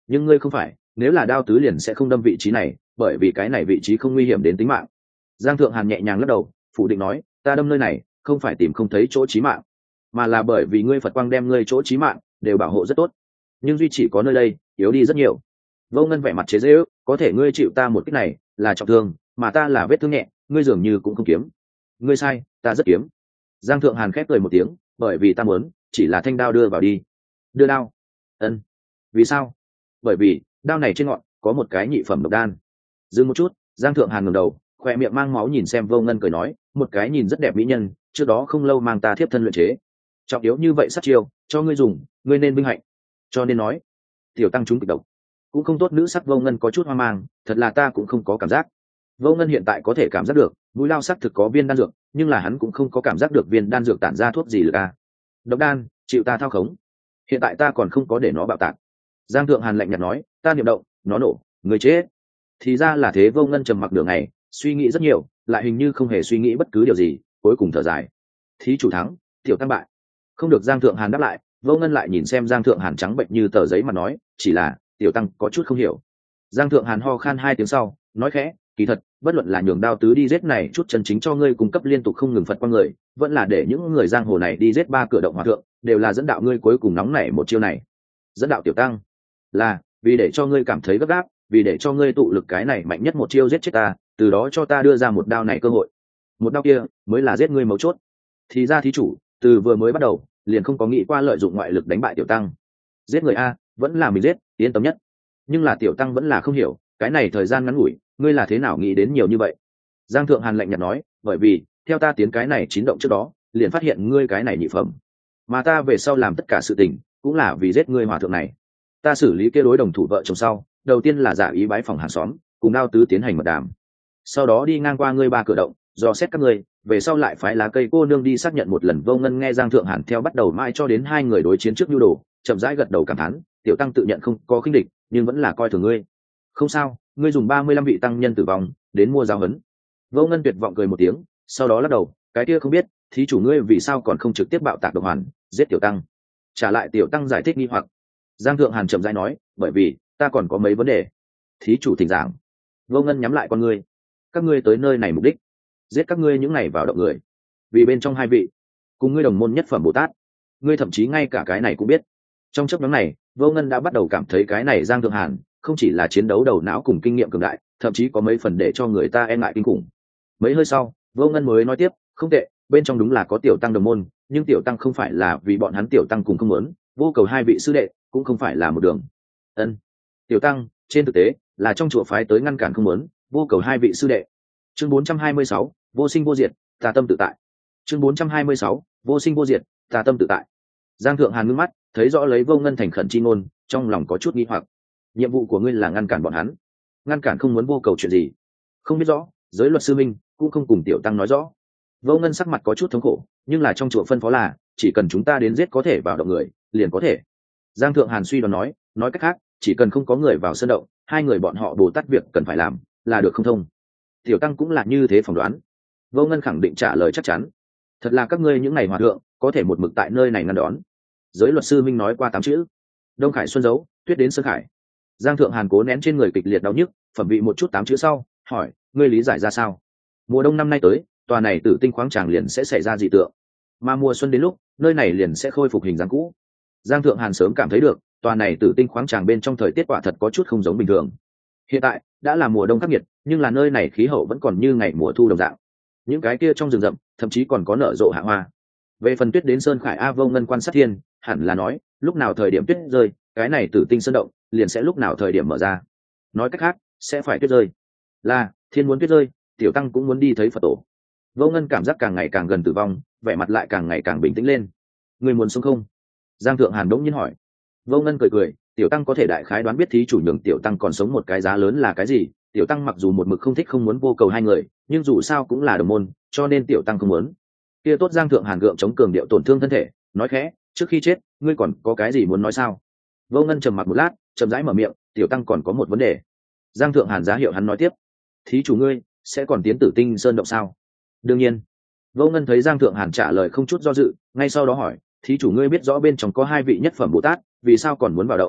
nhưng ngươi không phải, nếu là đao tứ liền sẽ không đâm vị trí này, bởi vì cái này vị trí không nguy hiểm đến tính mạng. Giang Thượng Hàn nhẹ nhàng lắc đầu, phủ định nói, ta đâm nơi này không phải tìm không thấy chỗ chí mạng, mà là bởi vì ngươi Phật quang đem ngươi chỗ chí mạng đều bảo hộ rất tốt, nhưng duy chỉ có nơi đây yếu đi rất nhiều. Vô Ngân vẻ mặt chế giễu, có thể ngươi chịu ta một kích này là trọng thương, mà ta là vết thương nhẹ, ngươi dường như cũng không kiếm. Ngươi sai, ta rất kiếm. Giang Thượng Hàn khép cười một tiếng, bởi vì ta muốn chỉ là thanh đao đưa vào đi. Đưa đao? Ân. Vì sao? Bởi vì đao này trên ngọn có một cái nhị phẩm độc đan. Dừng một chút, Giang Thượng Hàn ngẩng đầu, khoe miệng mang máu nhìn xem Vô Ngân cười nói, một cái nhìn rất đẹp mỹ nhân, trước đó không lâu mang ta thiếp thân luyện chế. Trọng yếu như vậy sát chiêu, cho ngươi dùng, ngươi nên vinh hạnh. Cho nên nói, tiểu tăng chúng kịch độc cũng không tốt. Nữ sắc Vô Ngân có chút hoang mang, thật là ta cũng không có cảm giác. Vô Ngân hiện tại có thể cảm giác được mũi lao sắc thực có viên đan dược, nhưng là hắn cũng không có cảm giác được viên đan dược tản ra thuốc gì lực a. Độc đan chịu ta thao khống, hiện tại ta còn không có để nó bạo tạc. Giang Thượng Hàn lạnh nhạt nói, ta niệm động nó nổ, người chết. Thì ra là thế. Vô Ngân trầm mặc nửa ngày, suy nghĩ rất nhiều, lại hình như không hề suy nghĩ bất cứ điều gì, cuối cùng thở dài, thí chủ thắng, tiểu tăng bại. Không được Giang Thượng Hàn đáp lại. Vô Ngân lại nhìn xem Giang Thượng Hàn trắng bệnh như tờ giấy mà nói, chỉ là tiểu tăng có chút không hiểu. Giang Thượng Hàn ho khan 2 tiếng sau nói khẽ, kỳ thật bất luận là nhường đao tứ đi giết này chút chân chính cho ngươi cung cấp liên tục không ngừng Phật quang người, vẫn là để những người giang hồ này đi giết 3 cửa động hòa thượng, đều là dẫn đạo ngươi cuối cùng nóng nảy một chiêu này. Dẫn đạo tiểu tăng là vì để cho ngươi cảm thấy gấp gáp, vì để cho ngươi tụ lực cái này mạnh nhất một chiêu giết chết ta, từ đó cho ta đưa ra một đao này cơ hội. Một đao kia mới là giết ngươi mấu chốt. Thì ra thí chủ từ vừa mới bắt đầu liền không có nghĩ qua lợi dụng ngoại lực đánh bại tiểu tăng. Giết người a, vẫn là mình giết yên tâm nhất. Nhưng là tiểu tăng vẫn là không hiểu, cái này thời gian ngắn ngủi ngươi là thế nào nghĩ đến nhiều như vậy. Giang Thượng Hàn lạnh nhạt nói, bởi vì theo ta tiến cái này 9 động trước đó liền phát hiện ngươi cái này nhị phẩm, mà ta về sau làm tất cả sự tình cũng là vì giết ngươi hòa thượng này. Ta xử lý kia đối đồng thủ vợ chồng sau, đầu tiên là giả ý bái phòng hàng xóm, cùng đao tứ tiến hành mật đàm, sau đó đi ngang qua ngươi 3 cửa động dò xét các ngươi, về sau lại phái lá cây cô nương đi xác nhận một lần. Vô Ngân nghe Giang Thượng Hàn theo bắt đầu mãi cho đến 2 người đối chiến trước nhu đồ, chậm rãi gật đầu cảm thán, tiểu tăng tự nhận không có khinh địch, nhưng vẫn là coi thường ngươi. Không sao, ngươi dùng 35 vị tăng nhân tử vong đến mua giáo huấn. Vô Ngân tuyệt vọng cười một tiếng, sau đó lắc đầu, cái kia không biết thí chủ ngươi vì sao còn không trực tiếp bạo tạc độc hoàn giết tiểu tăng. Trả lại tiểu tăng giải thích nghi hoặc. Giang Thượng Hàn chậm rãi nói, bởi vì ta còn có mấy vấn đề. Thí chủ thỉnh giảng. Vô Ngân nhắm lại con ngươi, các ngươi tới nơi này mục đích giết các ngươi những ngày vào động người, vì bên trong 2 vị cùng ngươi đồng môn nhất phẩm Bồ Tát, ngươi thậm chí ngay cả cái này cũng biết. Trong chấp nhóm này, Vô Ngân đã bắt đầu cảm thấy cái này Giang Thượng Hàn không chỉ là chiến đấu đầu não cùng kinh nghiệm cường đại, thậm chí có mấy phần để cho người ta e ngại kinh khủng. Mấy hơi sau, Vô Ngân mới nói tiếp, không tệ, bên trong đúng là có tiểu tăng đồng môn, nhưng tiểu tăng không phải là vì bọn hắn tiểu tăng cùng không muốn, vô cầu 2 vị sư đệ cũng không phải là một đường. Ân, tiểu tăng trên thực tế là trong chùa phái tới ngăn cản không muốn, vô cầu 2 vị sư đệ. Chương 426, vô sinh vô diệt, tà tâm tự tại. Chương 426, vô sinh vô diệt, tà tâm tự tại. Giang Thượng Hàn ngước mắt, thấy rõ lấy Vô Ngân thành khẩn chi ngôn, trong lòng có chút nghi hoặc. Nhiệm vụ của ngươi là ngăn cản bọn hắn, ngăn cản không muốn vô cầu chuyện gì? Không biết rõ, giới luật sư minh cũng không cùng tiểu tăng nói rõ. Vô Ngân sắc mặt có chút thống khổ, nhưng là trong chùa phân phó là chỉ cần chúng ta đến giết có thể vào động người liền có thể. Giang Thượng Hàn suy đoán nói cách khác, chỉ cần không có người vào sân động, 2 người bọn họ Bồ Tát việc cần phải làm là được không thông. Tiểu tăng cũng là như thế phỏng đoán. Vô Ngân khẳng định trả lời chắc chắn. Thật là các ngươi những ngày hòa thượng có thể một mực tại nơi này ngăn đón. Giới luật sư minh nói qua 8 chữ. Đông Khải Xuân Dấu, Tuyết đến Sơn Khải. Giang Thượng Hàn cố nén trên người kịch liệt đau nhức, phẩm vị một chút 8 chữ sau hỏi, ngươi lý giải ra sao? Mùa đông năm nay tới, tòa này Tử Tinh khoáng tràng liền sẽ xảy ra dị tượng, mà mùa xuân đến lúc nơi này liền sẽ khôi phục hình dáng cũ. Giang Thượng Hàn sớm cảm thấy được tòa này Tử Tinh khoáng tràng bên trong thời tiết quả thật có chút không giống bình thường. Hiện tại đã là mùa đông khắc nghiệt, nhưng là nơi này khí hậu vẫn còn như ngày mùa thu đồng dạng. Những cái kia trong rừng rậm thậm chí còn có nở rộ hạ hoa. Về phần Tuyết đến Sơn Khải, A Vô Ngân quan sát thiên hẳn là nói lúc nào thời điểm tuyết rơi, cái này Tử Tinh sơn động liền sẽ lúc nào thời điểm mở ra. Nói cách khác, sẽ phải tuyết rơi. Là thiên muốn tuyết rơi, tiểu tăng cũng muốn đi thấy Phật tổ. Vô Ngân cảm giác càng ngày càng gần tử vong, vẻ mặt lại càng ngày càng bình tĩnh lên. Người muốn sống không? Giang Thượng Hàn đống nhiên hỏi. Vô Ngân cười cười, tiểu tăng có thể đại khái đoán biết thí chủ nhường tiểu tăng còn sống một cái giá lớn là cái gì. Tiểu tăng mặc dù một mực không thích không muốn vô cầu 2 người, nhưng dù sao cũng là đồng môn, cho nên tiểu tăng không muốn. Kia tốt. Giang Thượng Hàn gượng chống cường điệu tổn thương thân thể, nói khẽ, trước khi chết ngươi còn có cái gì muốn nói sao? Vô Ngân trầm mặc một lát, chậm rãi mở miệng, tiểu tăng còn có một vấn đề. Giang Thượng Hàn giá hiệu hắn nói tiếp, thí chủ ngươi sẽ còn tiến Tử Tinh sơn động sao? Đương nhiên. Vô Ngân thấy Giang Thượng Hàn trả lời không chút do dự, ngay sau đó hỏi, thí chủ ngươi biết rõ bên trong có 2 vị nhất phẩm Bồ Tát, vì sao còn muốn vào động?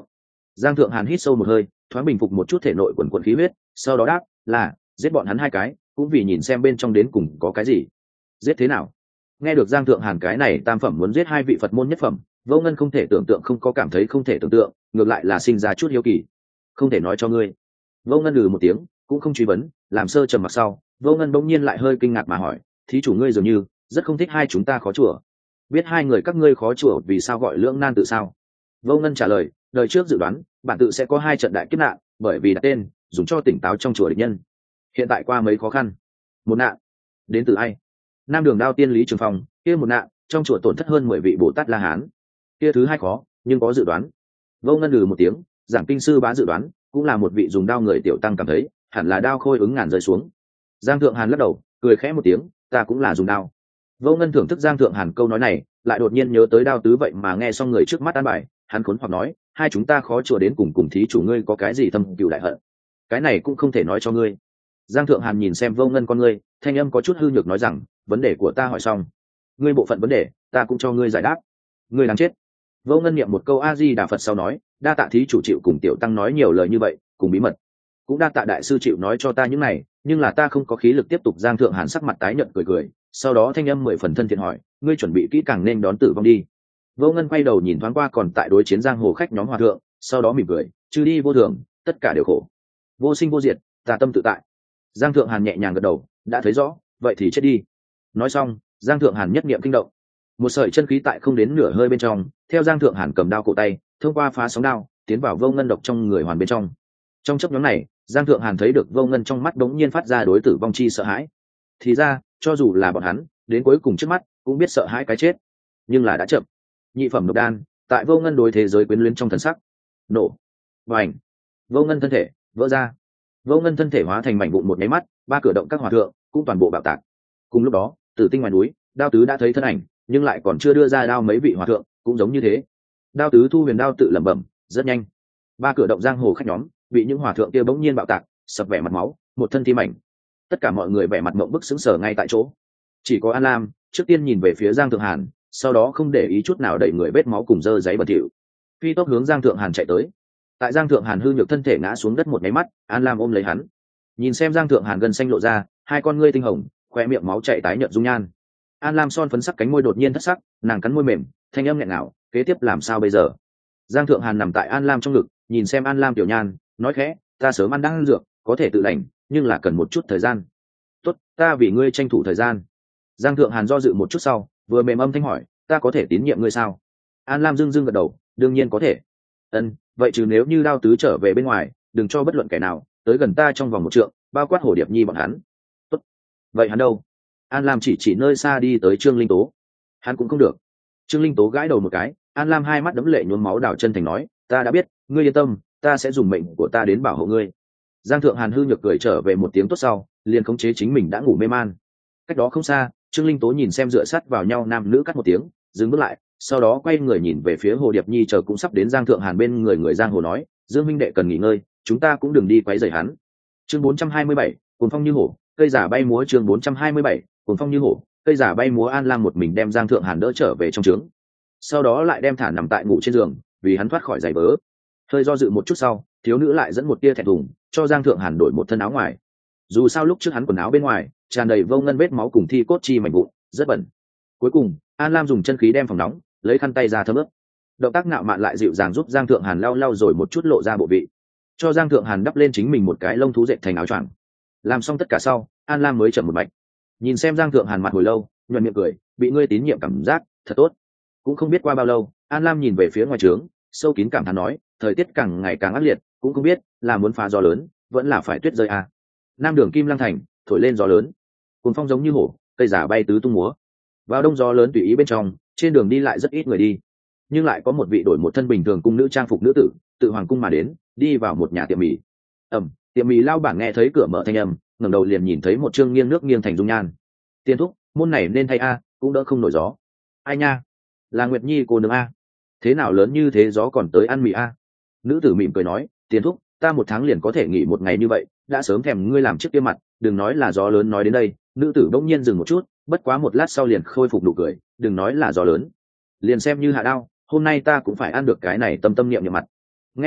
Giang Thượng Hàn hít sâu một hơi, thoáng bình phục một chút thể nội quần quần khí huyết, sau đó đáp là giết bọn hắn 2 cái, cũng vì nhìn xem bên trong đến cùng có cái gì. Giết thế nào? Nghe được Giang Thượng Hàn cái này tam phẩm muốn giết 2 vị Phật môn nhất phẩm, Vô Ngân không thể tưởng tượng, không có cảm thấy không thể tưởng tượng, ngược lại là sinh ra chút hiếu kỳ. Không thể nói cho ngươi. Vô Ngân một tiếng, cũng không truy vấn, làm sơ trầm mặc sau, Vô Ngân bỗng nhiên lại hơi kinh ngạc mà hỏi, thí chủ ngươi dường như rất không thích hai chúng ta khó chùa. Biết 2 người các ngươi khó chùa vì sao gọi lưỡng nan tự sao? Vô Ngân trả lời, đời trước dự đoán bản tự sẽ có 2 trận đại kiếp nạn, bởi vì đặt tên dùng cho tỉnh táo trong chùa địch nhân. Hiện tại qua mấy khó khăn. Một nạn đến từ ai? Nam Đường Đao Tiên Lý Trường Phong, kia một nạn trong chùa tổn thất hơn 10 vị Bồ Tát La Hán. Kia thứ 2 khó, nhưng có dự đoán. Vô Ngân một tiếng, giảng kinh sư bá dự đoán, cũng là một vị dùng đao người tiểu tăng cảm thấy, hẳn là đao khôi ứng ngàn rơi xuống. Giang Thượng Hàn lắc đầu, cười khẽ một tiếng, ta cũng là dùng đao. Vô Ngân thưởng thức Giang Thượng Hàn câu nói này, lại đột nhiên nhớ tới đao tứ vậy mà nghe xong người trước mắt an bài, hắn khốn hoặc nói, 2 chúng ta khó chùa đến cùng thí chủ ngươi có cái gì thâm cừu đại hận. Cái này cũng không thể nói cho ngươi. Giang Thượng Hàn nhìn xem Vô Ngân con ngươi, thanh âm có chút hư nhược nói rằng, vấn đề của ta hỏi xong, ngươi bộ phận vấn đề, ta cũng cho ngươi giải đáp. Ngươi đáng chết. Vô Ngân niệm một câu A Di Đà Phật sau nói, đa tạ thí chủ chịu cùng tiểu tăng nói nhiều lời như vậy, cùng bí mật. Cũng đa tạ đại sư chịu nói cho ta những này, nhưng là ta không có khí lực tiếp tục. Giang Thượng Hàn sắc mặt tái nhợt cười cười, sau đó thanh âm 10 phần thân thiện hỏi, ngươi chuẩn bị kỹ càng nên đón tử vong đi. Vô Ngân quay đầu nhìn thoáng qua còn tại đối chiến giang hồ khách nhóm hòa thượng, sau đó mỉm cười, trừ đi vô thường, tất cả đều khổ. Vô sinh vô diệt, tà tâm tự tại. Giang Thượng Hàn nhẹ nhàng gật đầu, đã thấy rõ, vậy thì chết đi. Nói xong, Giang Thượng Hàn nhất niệm kinh động, một sợi chân khí tại không đến nửa hơi bên trong, theo Giang Thượng Hàn cầm đao cổ tay, thông qua phá sóng đao, tiến vào Vô Ngân độc trong người hoàn bên trong. Trong chốc ngắn này, Giang Thượng Hàn thấy được Vô Ngân trong mắt đống nhiên phát ra đối tử vong chi sợ hãi. Thì ra, cho dù là bọn hắn, đến cuối cùng trước mắt cũng biết sợ hãi cái chết, nhưng là đã chậm. Nhị phẩm độc đan, tại Vô Ngân đối thế giới quyến luyến trong thần sắc, nổ, vành, Vô Ngân thân thể vỡ ra. Vô Ngân thân thể hóa thành mảnh vụn một nháy mắt, 3 cửa động các hòa thượng cũng toàn bộ bạo tạc. Cùng lúc đó, Tử Tinh ngoài núi, Đao Tứ đã thấy thân ảnh, nhưng lại còn chưa đưa ra đao, mấy vị hòa thượng cũng giống như thế. Đao Tứ thu huyền đao tự lẩm bẩm, rất nhanh. 3 cửa động giang hồ khách nhóm bị những hòa thượng kia bỗng nhiên bạo tạc, sập vẻ mặt máu, một thân thi mảnh. Tất cả mọi người vẻ mặt mộng bức sững sờ ngay tại chỗ. Chỉ có An Lam trước tiên nhìn về phía Giang Thượng Hàn, sau đó không để ý chút nào đẩy người vết máu cùng dơ giấy bẩn thỉu, phi tốc hướng Giang Thượng Hàn chạy tới. Tại Giang Thượng Hàn hư nhược thân thể ngã xuống đất một máy mắt, An Lam ôm lấy hắn, nhìn xem Giang Thượng Hàn gân xanh lộ ra, 2 con ngươi tinh hồng, khoe miệng máu chảy tái nhợt dung nhan. An Lam son phấn sắc cánh môi đột nhiên thất sắc, nàng cắn môi mềm, thanh âm nghẹn ngào, kế tiếp làm sao bây giờ? Giang Thượng Hàn nằm tại An Lam trong ngực, nhìn xem An Lam tiểu nhan, nói khẽ, ta sớm ăn đang ăn dược, có thể tự lành, nhưng là cần một chút thời gian. Tốt, ta vì ngươi tranh thủ thời gian. Giang Thượng Hàn do dự một chút sau, vừa mềm âm thanh hỏi, ta có thể tín nhiệm ngươi sao? An Lam dưng dưng gật đầu, đương nhiên có thể. Ân, vậy chứ nếu như Đao Tứ trở về bên ngoài, đừng cho bất luận kẻ nào tới gần ta trong vòng 1 trượng, bao quát Hồ Điệp Nhi bọn hắn. Tốt. Vậy hắn đâu? An Lam chỉ nơi xa đi tới Trương Linh Tố. Hắn cũng không được. Trương Linh Tố gãi đầu một cái, An Lam 2 mắt đẫm lệ nhuốm máu đảo chân thành nói, ta đã biết, ngươi yên tâm, ta sẽ dùng mệnh của ta đến bảo hộ ngươi. Giang Thượng Hàn hư nhược cười trở về một tiếng tốt sau, liền khống chế chính mình đã ngủ mê man. Cách đó không xa, Trương Linh Tố nhìn xem dựa sát vào nhau nam nữ cắt một tiếng, dừng bước lại, sau đó quay người nhìn về phía Hồ Điệp Nhi chờ cũng sắp đến Giang Thượng Hàn bên người. Người giang hồ nói, Dương huynh đệ cần nghỉ ngơi, chúng ta cũng đừng đi quấy rầy hắn. Chương 427, cuồng phong như hổ, cây giả bay múa. Chương 427, cuồng phong như hổ, cây giả bay múa. An Lam một mình đem Giang Thượng Hàn đỡ trở về trong trướng, sau đó lại đem thả nằm tại ngủ trên giường, vì hắn thoát khỏi giày vớ. Hơi do dự một chút sau, thiếu nữ lại dẫn một tia thẹn thùng, cho Giang Thượng Hàn đổi một thân áo ngoài. Dù sao lúc trước hắn quần áo bên ngoài tràn đầy Vô Ngân vết máu cùng thi cốt chi mảnh vụn, rất bẩn. Cuối cùng, An Lam dùng chân khí đem phòng nóng, lấy khăn tay ra thấm ướt. Động tác ngạo mạn lại dịu dàng giúp Giang Thượng Hàn lau lau rồi một chút lộ ra bộ vị, cho Giang Thượng Hàn đắp lên chính mình một cái lông thú dệt thành áo choàng. Làm xong tất cả sau, An Lam mới chậm một mạch, nhìn xem Giang Thượng Hàn mặt hồi lâu, nhuận miệng cười, bị ngươi tín nhiệm cảm giác thật tốt. Cũng không biết qua bao lâu, An Lam nhìn về phía ngoài trướng, sâu kín cảm thán nói, thời tiết càng ngày càng ác liệt, cũng không biết là muốn phá gió lớn, vẫn là phải tuyết rơi à. Nam Đường Kim Lăng Thành thổi lên gió lớn, cuồng phong giống như hổ, cây giả bay tứ tung múa. Vào đông gió lớn tùy ý bên trong, trên đường đi lại rất ít người đi, nhưng lại có một vị đổi một thân bình thường cung nữ trang phục nữ tử, tự hoàng cung mà đến, đi vào một nhà tiệm mì. Tiệm mì lao bản nghe thấy cửa mở thanh âm, ngẩng đầu liền nhìn thấy một trương nghiêng nước nghiêng thành dung nhan. Tiên thúc, môn này nên thay a, cũng đỡ không nổi gió. Ai nha, là Nguyệt Nhi cô nương a. Thế nào lớn như thế gió còn tới ăn mì a? Nữ tử mỉm cười nói, Tiên thúc, ta 1 tháng liền có thể nghỉ 1 ngày như vậy, đã sớm thèm ngươi làm trước kia mặt, đừng nói là gió lớn. Nói đến đây, nữ tử bỗng nhiên dừng một chút, bất quá một lát sau liền khôi phục nụ cười, đừng nói là gió lớn, liền xem như hạ đao, hôm nay ta cũng phải ăn được cái này tâm tâm niệm niệm mặt. Nghe vậy,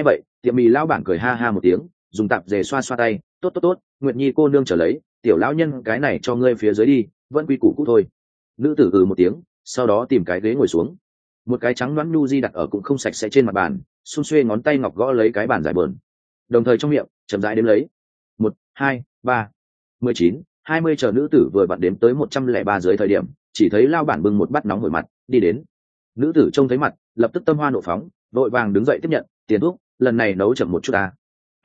Tiệm mì lão bản cười ha ha một tiếng, dùng tạp dề xoa xoa tay, tốt tốt tốt, Nguyệt Nhi cô nương trở lấy, tiểu lão nhân cái này cho ngươi phía dưới đi, vẫn quy củ cũ thôi. Nữ tử một tiếng, sau đó tìm cái ghế ngồi xuống. Một cái trắng loãng nhu di đặt ở cũng không sạch sẽ trên mặt bàn, xung xuê ngón tay ngọc gõ lấy cái bàn dài bờn, đồng thời trong miệng chậm rãi đếm lấy 1, 2, 3, 19, 20. Chờ nữ tử vừa vặn đếm tới 103 dưới thời điểm, chỉ thấy lao bản bưng một bát nóng hổi mặt đi đến. Nữ tử trông thấy mặt, lập tức tâm hoa nộ phóng, vội vàng đứng dậy tiếp nhận tiền thuốc, lần này nấu chậm một chút à.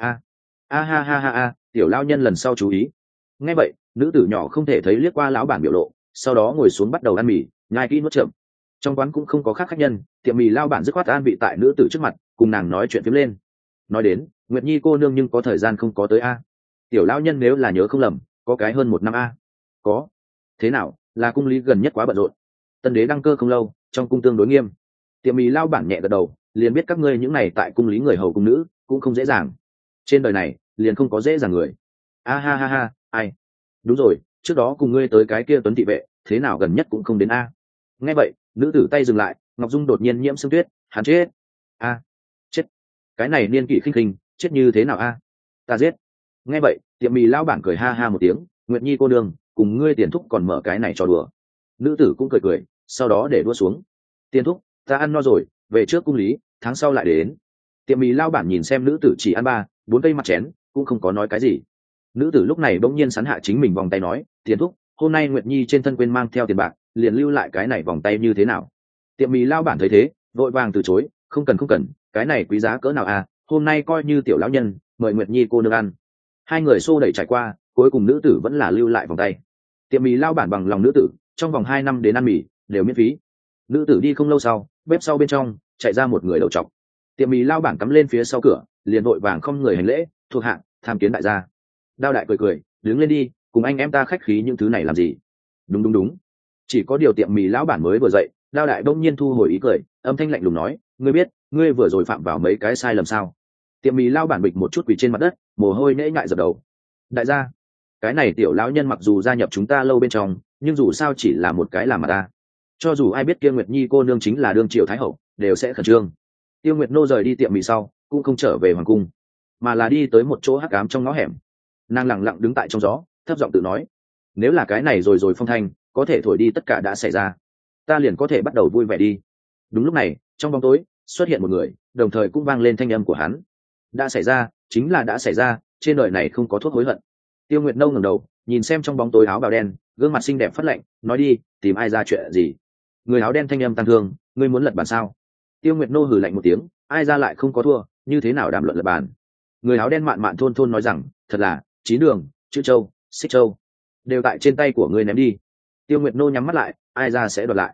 Ha, tiểu lao nhân lần sau chú ý. Nghe vậy, nữ tử nhỏ không thể thấy liếc qua lão bản biểu lộ, sau đó ngồi xuống bắt đầu ăn mì, nhai kỹ nuốt chậm. Trong quán cũng không có khác khách nhân, tiệm mì lao bản dứt khoát an vị tại nữ tử trước mặt, cùng nàng nói chuyện phím lên. Nói đến Nguyệt Nhi cô nương nhưng có thời gian không có tới a? Tiểu lao nhân nếu là nhớ không lầm, có cái hơn 1 năm a. Có. Thế nào, là cung lý gần nhất quá bận rộn. Tân đế đăng cơ không lâu, trong cung tương đối nghiêm. Tiệm mì lao bản nhẹ gật đầu, liền biết các ngươi những này tại cung lý người hầu cung nữ cũng không dễ dàng. Trên đời này liền không có dễ dàng người. Ha, ai? Đúng rồi, trước đó cùng ngươi tới cái kia tuấn thị vệ, thế nào gần nhất cũng không đến a. Nghe vậy, nữ tử tay dừng lại, Ngọc Dung đột nhiên nhiễm sương tuyết, hắn chết. Chết. Cái này niên kỷ khinh khinh, chết như thế nào a? Ta giết. Nghe vậy, tiệm mì lao bản cười ha ha một tiếng, Nguyệt Nhi cô nương, cùng ngươi tiền thúc còn mở cái này trò đùa. Nữ tử cũng cười cười, sau đó để đua xuống. Tiền thúc, ta ăn no rồi, về trước cung lý, tháng sau lại đến. Tiệm mì lao bản nhìn xem nữ tử chỉ ăn 3-4 cây mặt chén, cũng không có nói cái gì. Nữ tử lúc này bỗng nhiên sắn hạ chính mình vòng tay nói, tiền thúc, hôm nay Nguyệt Nhi trên thân quên mang theo tiền bạc, liền lưu lại cái này vòng tay như thế nào? Tiệm mì lao bản thấy thế, vội vàng từ chối, không cần, cái này quý giá cỡ nào à, hôm nay coi như tiểu lão nhân, mời Nguyệt Nhi cô nương ăn. Hai người xô đẩy trải qua, cuối cùng nữ tử vẫn là lưu lại vòng tay. Tiệm mì lao bản bằng lòng nữ tử, trong vòng 2 năm đến ăn mì đều miễn phí. Nữ tử đi không lâu sau, bếp sau bên trong chạy ra một người đầu trọc. Tiệm mì lao bản cắm lên phía sau cửa, liền vội vàng không người hành lễ, thuộc hạ tham kiến đại gia. Đao đại cười, đứng lên đi, cùng anh em ta khách khí những thứ này làm gì? Đúng. Chỉ có điều tiệm mì lão bản mới vừa dậy, Đao đại bỗng nhiên thu hồi ý cười, âm thanh lạnh lùng nói, ngươi biết ngươi vừa rồi phạm vào mấy cái sai lầm sao? Tiệm mì lao bản bịch một chút quỳ trên mặt đất, mồ hôi nễ ngại dập đầu. Đại gia, cái này tiểu lão nhân mặc dù gia nhập chúng ta lâu bên trong, nhưng dù sao chỉ là một cái làm mà ta. Cho dù ai biết kia Nguyệt Nhi cô nương chính là đương triều thái hậu, đều sẽ khẩn trương. Tiêu Nguyệt nô rời đi tiệm mì sau, cũng không trở về hoàng cung, mà là đi tới một chỗ hắc ám trong ngõ hẻm. Nàng lặng lặng đứng tại trong gió, thấp giọng tự nói, nếu là cái này rồi phong thanh có thể thổi đi tất cả đã xảy ra, ta liền có thể bắt đầu vui vẻ đi. Đúng lúc này, trong bóng tối xuất hiện một người, đồng thời cũng vang lên thanh âm của hắn. Đã xảy ra, chính là đã xảy ra, trên đời này không có thuốc hối hận. Tiêu Nguyệt nâu ngẩng đầu, nhìn xem trong bóng tối áo bào đen, gương mặt xinh đẹp phất lạnh, nói đi, tìm ai ra chuyện gì? Người áo đen thanh âm tăng thương, ngươi muốn lật bàn sao? Tiêu Nguyệt nô hừ lạnh một tiếng, ai ra lại không có thua, như thế nào đàm luận lật bàn? Người áo đen mạn thôn nói rằng, thật là chín đường, chữ châu, xích châu, đều tại trên tay của ngươi ném đi. Tiêu Nguyệt nô nhắm mắt lại, ai ra sẽ đoạt lại.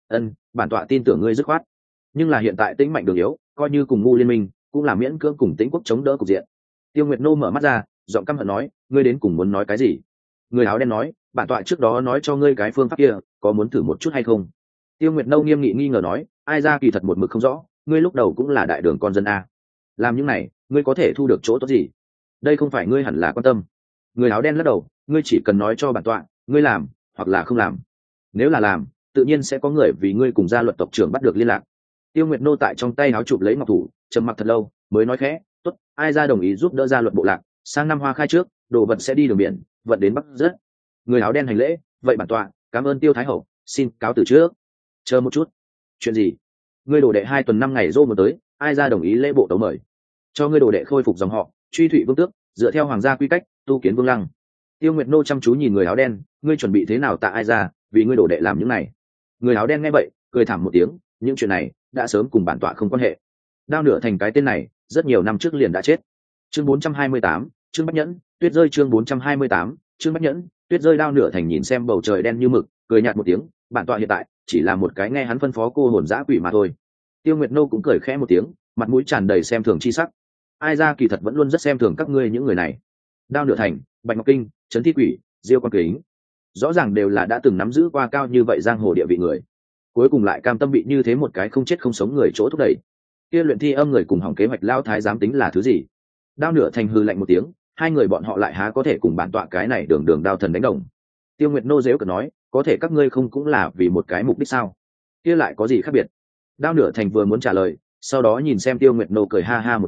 Bản tọa tin tưởng ngươi dứt khoát, nhưng là hiện tại Tĩnh mạnh đường yếu, coi như cùng ngu liên minh cũng là miễn cưỡng cùng Tĩnh quốc chống đỡ cục diện. Tiêu Nguyệt nô mở mắt ra, giọng căm hận nói, ngươi đến cùng muốn nói cái gì? Người áo đen nói, bản tọa trước đó nói cho ngươi cái phương pháp kia, có muốn thử một chút hay không? Tiêu Nguyệt nâu nghiêm nghị nghi ngờ nói, ai ra kỳ thật một mực không rõ, ngươi lúc đầu cũng là đại đường con dân a, làm những này ngươi có thể thu được chỗ tốt gì? Đây không phải ngươi hẳn là quan tâm. Người áo đen lắc đầu, ngươi chỉ cần nói cho bản tọa, ngươi làm hoặc là không làm. Nếu là làm, tự nhiên sẽ có người vì ngươi cùng gia luật tộc trưởng bắt được liên lạc. Tiêu Nguyệt nô tại trong tay áo chụp lấy ngọc thủ, trầm mặc thật lâu, mới nói khẽ, tốt, ai ra đồng ý giúp đỡ gia luật bộ lạc, sang năm hoa khai trước, đồ vật sẽ đi đường biển, vận đến bắc rất. Người áo đen hành lễ, vậy bản tọa cảm ơn Tiêu thái hậu, xin cáo từ trước. Chờ một chút. Chuyện gì? Ngươi đồ đệ 2 tuần 5 ngày rô mới tới, ai ra đồng ý lễ bộ tấu mời, cho ngươi đồ đệ khôi phục dòng họ, truy thụy vương tước, dựa theo hoàng gia quy cách tu kiến vương lăng. Tiêu Nguyệt nô chăm chú nhìn người áo đen, ngươi chuẩn bị thế nào tạ ai ra, vì ngươi đồ đệ làm những này? Người áo đen nghe vậy, cười thảm một tiếng, những chuyện này đã sớm cùng bản tọa không quan hệ. Đao Nửa Thành cái tên này rất nhiều năm trước liền đã chết. Chương 428, chương Bách Nhẫn, tuyết rơi. Chương 428, chương Bách Nhẫn, tuyết rơi. Đao Nửa Thành nhìn xem bầu trời đen như mực, cười nhạt một tiếng, bản tọa hiện tại chỉ là một cái nghe hắn phân phó cô hồn dã quỷ mà thôi. Tiêu Nguyệt nô cũng cười khẽ một tiếng, mặt mũi tràn đầy xem thường chi sắc. Ai ra kỳ thật vẫn luôn rất xem thường các ngươi những người này. Đao Nửa Thành, Bạch Ngọc Kinh, Trấn Thi Quỷ, Diêu Quan Kính, rõ ràng đều là đã từng nắm giữ qua cao như vậy giang hồ địa vị người, cuối cùng lại cam tâm bị như thế một cái không chết không sống người chỗ thúc đẩy. Kia Luyện Thi Âm người cùng hỏng kế hoạch lao thái dám tính là thứ gì? Đao Nửa Thành hư lạnh một tiếng, hai người bọn họ lại há có thể cùng bản tọa cái này đường đao thần đánh đồng? Tiêu Nguyệt nô dếu cợt nói, có thể các ngươi không cũng là vì một cái mục đích sao? Kia lại có gì khác biệt? Đao Nửa Thành vừa muốn trả lời, sau đó nhìn xem Tiêu Nguyệt nô cười ha ha một tiếng,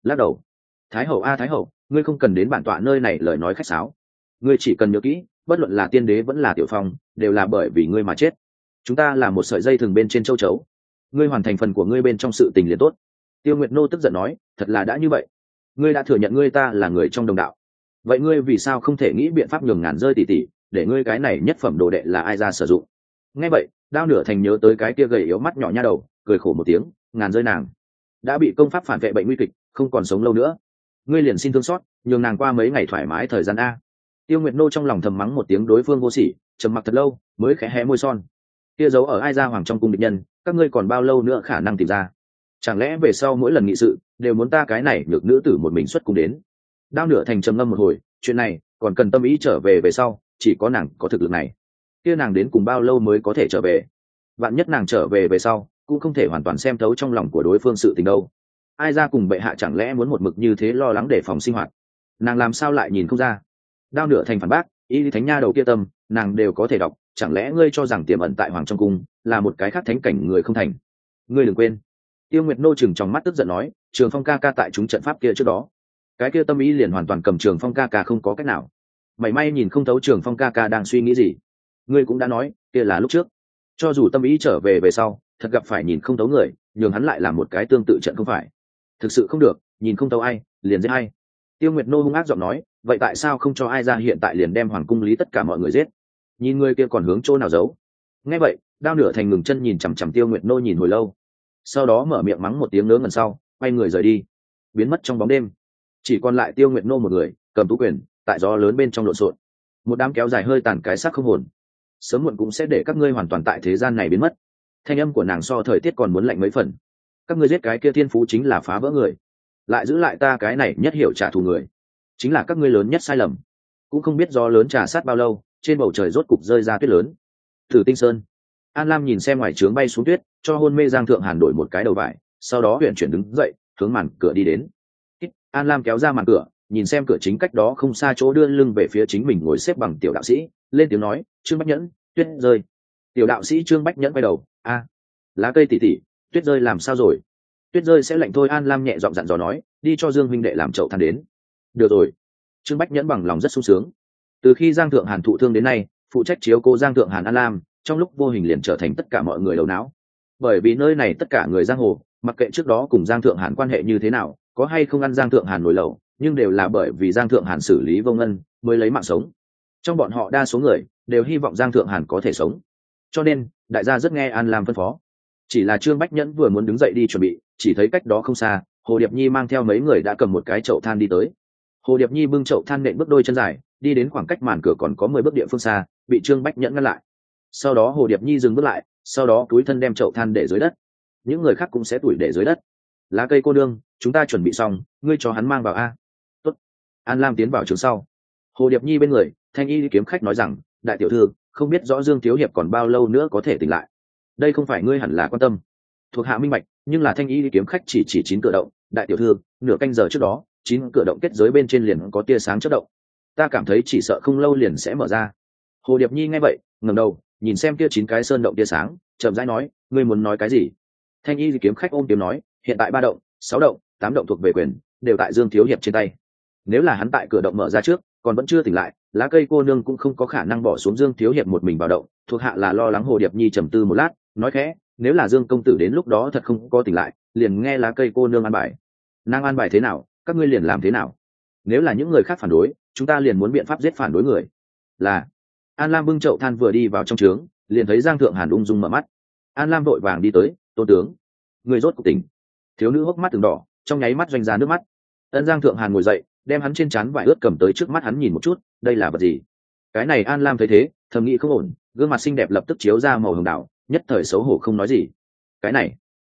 lắc đầu. Thái hậu a thái hậu, ngươi không cần đến bản tọa nơi này lời nói khách sáo, ngươi chỉ cần nhớ kỹ, bất luận là tiên đế vẫn là tiểu phong đều là bởi vì ngươi mà chết. Chúng ta là một sợi dây thừng bên trên châu chấu, ngươi hoàn thành phần của ngươi bên trong sự tình liền tốt. Tiêu Nguyệt Nô tức giận nói, thật là đã như vậy, ngươi đã thừa nhận ngươi ta là người trong đồng đạo, vậy ngươi vì sao không thể nghĩ biện pháp nhường ngàn rơi tỷ tỷ để ngươi cái này nhất phẩm đồ đệ là ai ra sử dụng? Nghe vậy, Đao Nửa Thành nhớ tới cái kia gầy yếu mắt nhỏ nha đầu, cười khổ một tiếng, ngàn rơi nàng đã bị công pháp phản vệ bệnh nguy kịch, không còn sống lâu nữa, ngươi liền xin thương xót, nhường nàng qua mấy ngày thoải mái thời gian a. Tiêu Nguyệt Nô trong lòng thầm mắng một tiếng đối phương vô sỉ, trầm mặc thật lâu mới khẽ hé môi son. Kia giấu ở ai ra hoàng trong cung địch nhân, các ngươi còn bao lâu nữa khả năng tìm ra? Chẳng lẽ về sau mỗi lần nghị sự đều muốn ta cái này nhược nữ tử một mình xuất cung đến? Đao Nửa Thành trầm ngâm một hồi, chuyện này còn cần tâm ý trở về sau, chỉ có nàng có thực lực này. Kia nàng đến cùng bao lâu mới có thể trở về? Vạn nhất nàng trở về sau cũng không thể hoàn toàn xem thấu trong lòng của đối phương sự tình đâu. Ai ra cùng bệ hạ chẳng lẽ muốn một mực như thế lo lắng để phòng sinh hoạt? Nàng làm sao lại nhìn không ra? Đao Nửa Thành phản bác, y thánh nha đầu kia tâm nàng đều có thể đọc, chẳng lẽ ngươi cho rằng tiềm ẩn tại hoàng trong cung là một cái khác thánh cảnh người không thành? Ngươi đừng quên. Tiêu Nguyệt Nô chừng trong mắt tức giận nói, Trường Phong ca ca tại chúng trận pháp kia trước đó, cái kia tâm ý liền hoàn toàn cầm Trường Phong ca ca không có cách nào. Mày may nhìn không thấu Trường Phong ca ca đang suy nghĩ gì. Ngươi cũng đã nói, kia là lúc trước. Cho dù tâm ý trở về sau, thật gặp phải nhìn không thấu người, nhường hắn lại làm một cái tương tự trận không phải. Thực sự không được, nhìn không thấu ai, liền giết ai. Tiêu Nguyệt Nô hung ác giọng nói, vậy tại sao không cho ai ra hiện tại liền đem hoàng cung lý tất cả mọi người giết? Nhìn người kia còn hướng chỗ nào giấu? Nghe vậy, Đao Nửa Thành ngừng chân nhìn chằm chằm Tiêu Nguyệt Nô nhìn hồi lâu, sau đó mở miệng mắng một tiếng lớn ngần sau, quay người rời đi, biến mất trong bóng đêm. Chỉ còn lại Tiêu Nguyệt Nô một người, cầm tú quyền, tại gió lớn bên trong lộn xộn. Một đám kéo dài hơi tàn cái xác không hồn, sớm muộn cũng sẽ để các ngươi hoàn toàn tại thế gian này biến mất. Thanh âm của nàng so thời tiết còn muốn lạnh mấy phần. Các ngươi giết cái kia thiên phú chính là phá vỡ người, lại giữ lại ta cái này nhất hiểu trả thù người, chính là các ngươi lớn nhất sai lầm. Cũng không biết gió lớn trà sát bao lâu, trên bầu trời rốt cục rơi ra tuyết lớn. Thử Tinh Sơn. An Lam nhìn xem ngoài trướng bay xuống tuyết, cho hôn mê Giang Thượng Hàn đổi một cái đầu vải, sau đó huyền chuyển đứng dậy, hướng màn cửa đi đến. An Lam kéo ra màn cửa, nhìn xem cửa chính cách đó không xa chỗ đưa lưng về phía chính mình ngồi xếp bằng tiểu đạo sĩ, lên tiếng nói, Trương Bách Nhẫn, tuyết rơi. Tiểu đạo sĩ Trương Bách Nhẫn quay đầu, a, lá cây tỉ tỉ, tuyết rơi làm sao rồi? Tuyết rơi sẽ lạnh thôi. An Lam nhẹ giọng dặn dò nói, đi cho Dương huynh đệ làm chậu than đến. Được rồi. Trương Bách Nhẫn bằng lòng rất sung sướng. Từ khi Giang Thượng Hàn thụ thương đến nay, phụ trách chiếu cố Giang Thượng Hàn An Lam, trong lúc vô hình liền trở thành tất cả mọi người đầu não. Bởi vì nơi này tất cả người giang hồ, mặc kệ trước đó cùng Giang Thượng Hàn quan hệ như thế nào, có hay không ăn Giang Thượng Hàn nổi lẩu, nhưng đều là bởi vì Giang Thượng Hàn xử lý vô ngân mới lấy mạng sống. Trong bọn họ đa số người đều hy vọng Giang Thượng Hàn có thể sống, cho nên đại gia rất nghe An Lam phân phó. Chỉ là Trương Bách Nhẫn vừa muốn đứng dậy đi chuẩn bị, chỉ thấy cách đó không xa, Hồ Điệp Nhi mang theo mấy người đã cầm một cái chậu than đi tới. Hồ Điệp Nhi bưng chậu than nện bước đôi chân dài, đi đến khoảng cách màn cửa còn có 10 bước địa phương xa, bị Trương Bách Nhẫn ngăn lại. Sau đó Hồ Điệp Nhi dừng bước lại, sau đó cúi thân đem chậu than để dưới đất. Những người khác cũng sẽ tủi để dưới đất. Lá cây cô nương, chúng ta chuẩn bị xong, ngươi cho hắn mang vào a. Tốt. An Lam tiến vào trường sau. Hồ Điệp Nhi bên người, Thanh Y kiếm khách nói rằng, đại tiểu thư, không biết rõ Dương thiếu hiệp còn bao lâu nữa có thể tỉnh lại. Đây không phải ngươi hẳn là quan tâm. Thuộc hạ minh bạch, nhưng là Thanh Y kiếm khách chỉ 9 cửa động, đại tiểu thư, nửa canh giờ trước đó, 9 cửa động kết giới bên trên liền có tia sáng chớp động. Ta cảm thấy chỉ sợ không lâu liền sẽ mở ra. Hồ Điệp Nhi nghe vậy, ngẩng đầu, nhìn xem kia 9 cái sơn động tia sáng, chậm rãi nói, ngươi muốn nói cái gì? Thanh Y kiếm khách ôm tiếng nói, hiện tại 3 động, 6 động, 8 động thuộc về quyền, đều tại Dương thiếu hiệp trên tay. Nếu là hắn tại cửa động mở ra trước, còn vẫn chưa tỉnh lại, lá cây cô nương cũng không có khả năng bỏ xuống Dương thiếu hiệp một mình vào động. Thuộc hạ là lo lắng. Hồ Điệp Nhi trầm tư một lát, nói khẽ, nếu là Dương công tử đến lúc đó thật không có tỉnh lại, liền nghe lá cây cô nương an bài. Nàng an bài thế nào, các ngươi liền làm thế nào. Nếu là những người khác phản đối, chúng ta liền muốn biện pháp giết phản đối người. Là. An Lam bưng chậu than vừa đi vào trong trướng, liền thấy Giang Thượng Hàn ung dung mở mắt. An Lam vội vàng đi tới, tôn tướng, người rốt cuộc tỉnh. Thiếu nữ hốc mắt từng đỏ, trong nháy mắt doanh ra nước mắt. Ân Giang Thượng Hàn ngồi dậy, đem hắn trên trán vải ướt cầm tới trước mắt hắn nhìn một chút, đây là vật gì? Cái này An Lam thấy thế, thầm nghĩ không ổn, gương mặt xinh đẹp lập tức chiếu ra màu hồng đảo, nhất thời xấu hổ không nói gì. Cái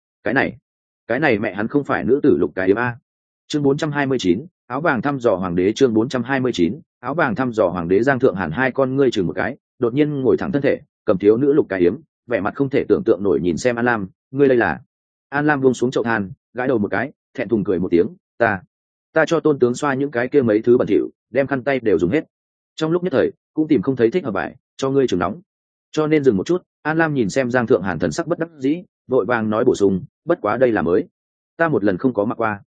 này mẹ hắn không phải nữ tử Lục Cái Yếm a. Chương 429, áo vàng thăm dò hoàng đế. Chương 429, áo vàng thăm dò hoàng đế. Giang Thượng Hàn hai con ngươi chừng một cái, đột nhiên ngồi thẳng thân thể, cầm thiếu nữ Lục Cái Yếm, vẻ mặt không thể tưởng tượng nổi nhìn xem An Lam, ngươi đây là? An Lam buông xuống chậu than, gãi đầu một cái, thẹn thùng cười một tiếng, ta cho tôn tướng xoa những cái kia mấy thứ bẩn thỉu, đem khăn tay đều dùng hết. Trong lúc nhất thời cũng tìm không thấy thích hợp vải, cho ngươi trường nóng, cho nên dừng một chút. An Lam nhìn xem Giang Thượng Hàn thần sắc bất đắc dĩ, vội vàng nói bổ sung, bất quá đây là mới, ta một lần không có mặc qua.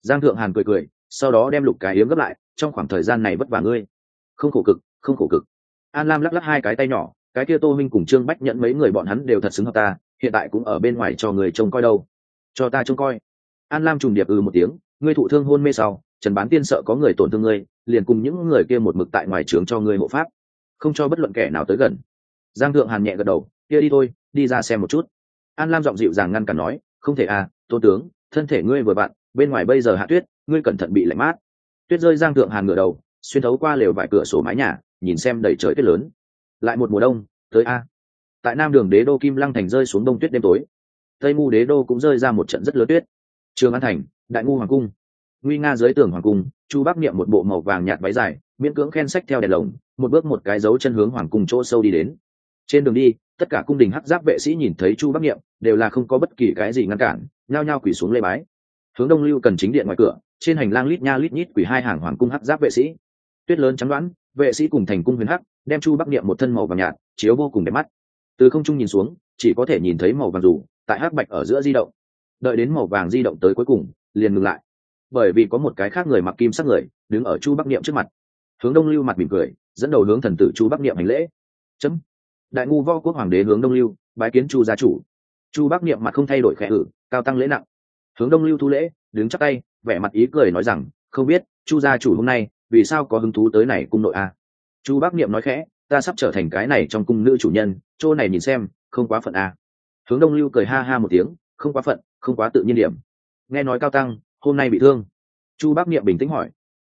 Giang Thượng Hàn cười cười, sau đó đem Lục Cái Yếm gấp lại, trong khoảng thời gian này vất vả ngươi. Không khổ cực, không khổ cực. An Lam lắc lắc hai cái tay nhỏ, cái kia Tô Minh cùng Trương Bách Nhẫn mấy người bọn hắn đều thật xứng hợp ta, hiện tại cũng ở bên ngoài cho người trông coi đâu. Cho ta trông coi. An Lam trùng điệp một tiếng, ngươi thụ thương hôn mê sau, Trần Bán Tiên sợ có người tổn thương ngươi, liền cùng những người kia một mực tại ngoài trướng cho ngươi hộ pháp, không cho bất luận kẻ nào tới gần. Giang Thượng Hàn nhẹ gật đầu, kia đi thôi, đi ra xem một chút. An Lam giọng dịu dàng ngăn cản nói, không thể à, Tô tướng, thân thể ngươi vừa vặn, bên ngoài bây giờ hạ tuyết, ngươi cẩn thận bị lạnh mát. Tuyết rơi. Giang Thượng Hàn ngửa đầu, xuyên thấu qua lều vải cửa sổ mái nhà, nhìn xem đầy trời tuyết lớn. Lại một mùa đông, tới a. Tại Nam Đường Đế đô Kim Lăng thành rơi xuống đông tuyết đêm tối. Tây Ngu Đế đô cũng rơi ra một trận rất lớn tuyết. Trường An thành, Đại Ngu hoàng cung. Nguy nga dưới tường hoàng cung, Chu Bắc Niệm một bộ màu vàng nhạt váy dài, miễn cưỡng khen sách theo đèn lồng, một bước một cái dấu chân hướng hoàng cung chỗ sâu đi đến. Trên đường đi, tất cả cung đình hắc giáp vệ sĩ nhìn thấy Chu Bắc Niệm, đều là không có bất kỳ cái gì ngăn cản, nhao nhao quỳ xuống lễ bái. Hướng Đông Lưu Cần chính điện ngoài cửa, trên hành lang lít nha lít nhít quỳ hai hàng hoàng cung hắc giáp vệ sĩ. Tuyết lớn trắng đoán, vệ sĩ cùng thành cung huyền hắc, đem Chu Bắc Niệm một thân màu vàng nhạt, chiếu vô cùng đẹp mắt. Từ không trung nhìn xuống, chỉ có thể nhìn thấy màu vàng rủ tại hắc bạch ở giữa di động. Đợi đến màu vàng di động tới cuối cùng, liền ngừng lại, bởi vì có một cái khác người mặc kim sắc người đứng ở Chu Bắc Niệm trước mặt. Hướng Đông Lưu mặt mỉm cười, dẫn đầu hướng thần tử Chu Bắc Niệm hành lễ. Chấm. Đại Ngu Võ Quốc hoàng đế Hướng Đông Lưu bái kiến Chu gia chủ. Chu Bắc Niệm mặt không thay đổi khẽ cao tăng lễ nặng. Hướng Đông Lưu thu lễ, đứng chắp tay, vẻ mặt ý cười nói rằng, không biết Chu gia chủ hôm nay vì sao có hứng thú tới này cung nội a. Chu Bắc Niệm nói khẽ, ta sắp trở thành cái này trong cung nữ chủ nhân, chỗ này nhìn xem, không quá phận a. Hướng Đông Lưu cười ha ha một tiếng, không quá phận, không quá tự nhiên điểm. Nghe nói cao tăng hôm nay bị thương. Chu Bắc Niệm bình tĩnh hỏi.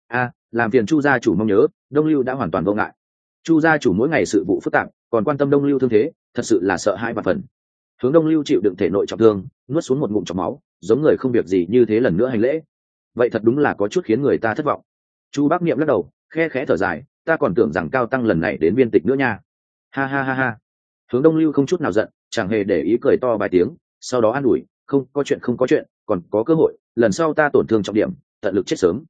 Làm phiền Chu gia chủ mong nhớ, Đông Lưu đã hoàn toàn vô ngại. Chu gia chủ mỗi ngày sự vụ phức tạp, còn quan tâm Đông Lưu thương thế, thật sự là sợ hãi và phần. Hướng Đông Lưu chịu đựng thể nội trọng thương, nuốt xuống một ngụm trọc máu, giống người không việc gì như thế lần nữa hành lễ. Vậy thật đúng là có chút khiến người ta thất vọng. Chu Bắc Niệm lắc đầu, khe khẽ thở dài, ta còn tưởng rằng cao tăng lần này đến biên tịch nữa nha. Ha ha ha ha. Hướng Đông Lưu không chút nào giận, chẳng hề để ý cười to vài tiếng, sau đó an ủi, không có chuyện không có chuyện, còn có cơ hội, lần sau ta tổn thương trọng điểm, tận lực chết sớm.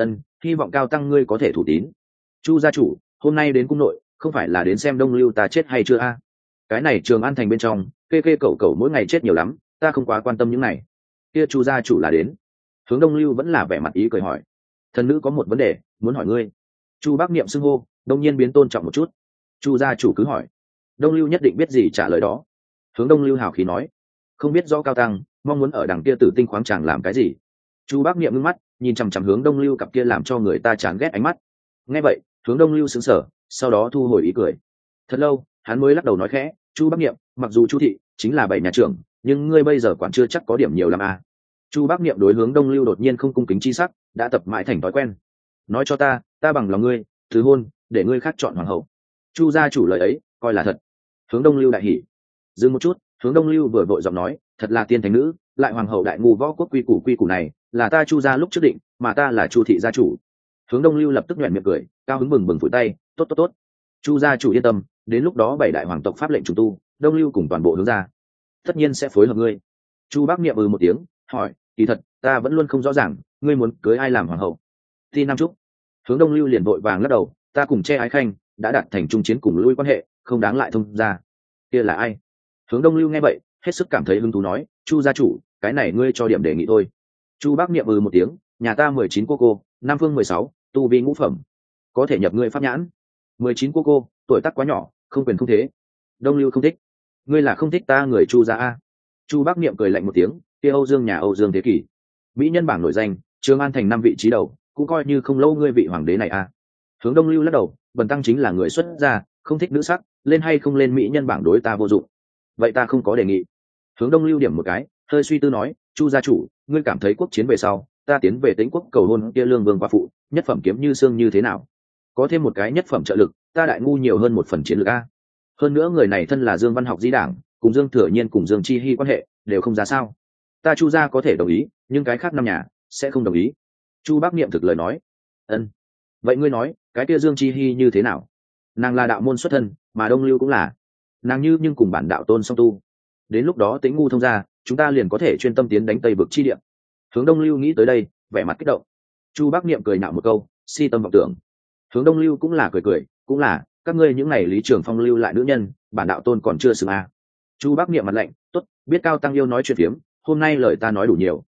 Hy vọng cao tăng ngươi có thể thủ tín. Chu gia chủ, hôm nay đến cung nội, không phải là đến xem Đông Lưu ta chết hay chưa a? Cái này Trường An thành bên trong, kê cẩu mỗi ngày chết nhiều lắm, ta không quá quan tâm những này. Kia Chu gia chủ là đến. Hướng Đông Lưu vẫn là vẻ mặt ý cười hỏi, thần nữ có một vấn đề muốn hỏi ngươi. Chu Bắc Niệm xưng hô, đông nhiên biến tôn trọng một chút. Chu gia chủ cứ hỏi. Đông Lưu nhất định biết gì trả lời đó. Hướng Đông Lưu hào khí nói, không biết rõ cao tăng mong muốn ở đằng kia Tử Tinh khoáng tràng làm cái gì. Chu Bắc Niệm ngưng mắt nhìn chằm chằm Hướng Đông Lưu cặp kia làm cho người ta chán ghét ánh mắt. Nghe vậy, Hướng Đông Lưu sững sờ, sau đó thu hồi ý cười. Thật lâu, hắn mới lắc đầu nói khẽ, Chu Bắc Niệm, mặc dù Chu thị chính là bảy nhà trưởng, nhưng ngươi bây giờ quản chưa chắc có điểm nhiều lắm à. Chu Bắc Niệm đối Hướng Đông Lưu đột nhiên không cung kính chi sắc, đã tập mãi thành thói quen. Nói cho ta bằng lòng ngươi thứ hôn, để ngươi khác chọn hoàng hậu. Chu gia chủ lời ấy coi là thật. Hướng Đông Lưu đại hỉ. Dừng một chút, Hướng Đông Lưu vừa vội giọng nói, thật là tiên thánh nữ, lại hoàng hậu Đại Ngu Võ Quốc quy củ này là ta Chu gia lúc trước định, mà ta là Chu thị gia chủ. Hướng Đông Lưu lập tức nhoẻn miệng cười, cao hứng bừng phủi tay, tốt. Chu gia chủ yên tâm, đến lúc đó bảy đại hoàng tộc pháp lệnh trùng tu, Đông Lưu cùng toàn bộ hướng gia tất nhiên sẽ phối hợp ngươi. Chu Bắc Niệm một tiếng, hỏi, kỳ thật ta vẫn luôn không rõ ràng, ngươi muốn cưới ai làm hoàng hậu. Ti Nam Trúc. Hướng Đông Lưu liền vội vàng lắc đầu, ta cùng Che Ái Khanh đã đạt thành trung chiến cùng lui quan hệ, không đáng lại thông ra. Kia là ai? Hướng Đông Lưu nghe vậy, hết sức cảm thấy hứng thú nói, Chu gia chủ, cái này ngươi cho điểm đề nghị thôi. Chu Bắc Niệm một tiếng, nhà ta 19 cô, Nam Phương 16, tu vi ngũ phẩm, có thể nhập ngươi pháp nhãn. 19 cô, tuổi tác quá nhỏ, không quyền không thế. Đông Lưu không thích. Ngươi là không thích ta người Chu gia a? Chu Bắc Niệm cười lạnh một tiếng, kia Âu Dương nhà Âu Dương Thế Kỷ, mỹ nhân bảng nổi danh, Trường An thành 5 vị trí đầu, cũng coi như không lâu ngươi vị hoàng đế này a. Hướng Đông Lưu lắc đầu, Bần tăng chính là người xuất gia, không thích nữ sắc, lên hay không lên mỹ nhân bảng đối ta vô dụng. Vậy ta không có đề nghị. Hướng Đông Lưu điểm một cái, hơi suy tư nói, Chu gia chủ, ngươi cảm thấy quốc chiến về sau, ta tiến về Tĩnh quốc cầu hôn kia Lương Vương qua phụ, nhất phẩm kiếm như xương như thế nào? Có thêm một cái nhất phẩm trợ lực, ta Đại Ngu nhiều hơn một phần chiến lược a. Hơn nữa người này thân là Dương Văn học di đảng, cùng Dương Thừa Nhiên cùng Dương Chi Hi quan hệ đều không ra sao. Ta Chu gia có thể đồng ý, nhưng cái khác năm nhà sẽ không đồng ý. Chu Bắc Niệm thực lời nói. Vậy ngươi nói, cái kia Dương Chi Hi như thế nào? Nàng là đạo môn xuất thân, mà Đông Lưu cũng là. Nàng nhưng cùng bản đạo tôn song tu. Đến lúc đó Tĩnh ngu thông ra, chúng ta liền có thể chuyên tâm tiến đánh Tây vực chi địa. Hướng Đông Lưu nghĩ tới đây, vẻ mặt kích động. Chu Bắc Niệm cười nạo một câu, si tâm vọng tưởng. Hướng Đông Lưu cũng là cười, cũng là, các ngươi những ngày Lý Trường Phong lưu lại nữ nhân, bản đạo tôn còn chưa xứng a. Chu Bắc Niệm mặt lạnh, tốt, biết cao tăng yêu nói chuyện phiếm, hôm nay lời ta nói đủ nhiều.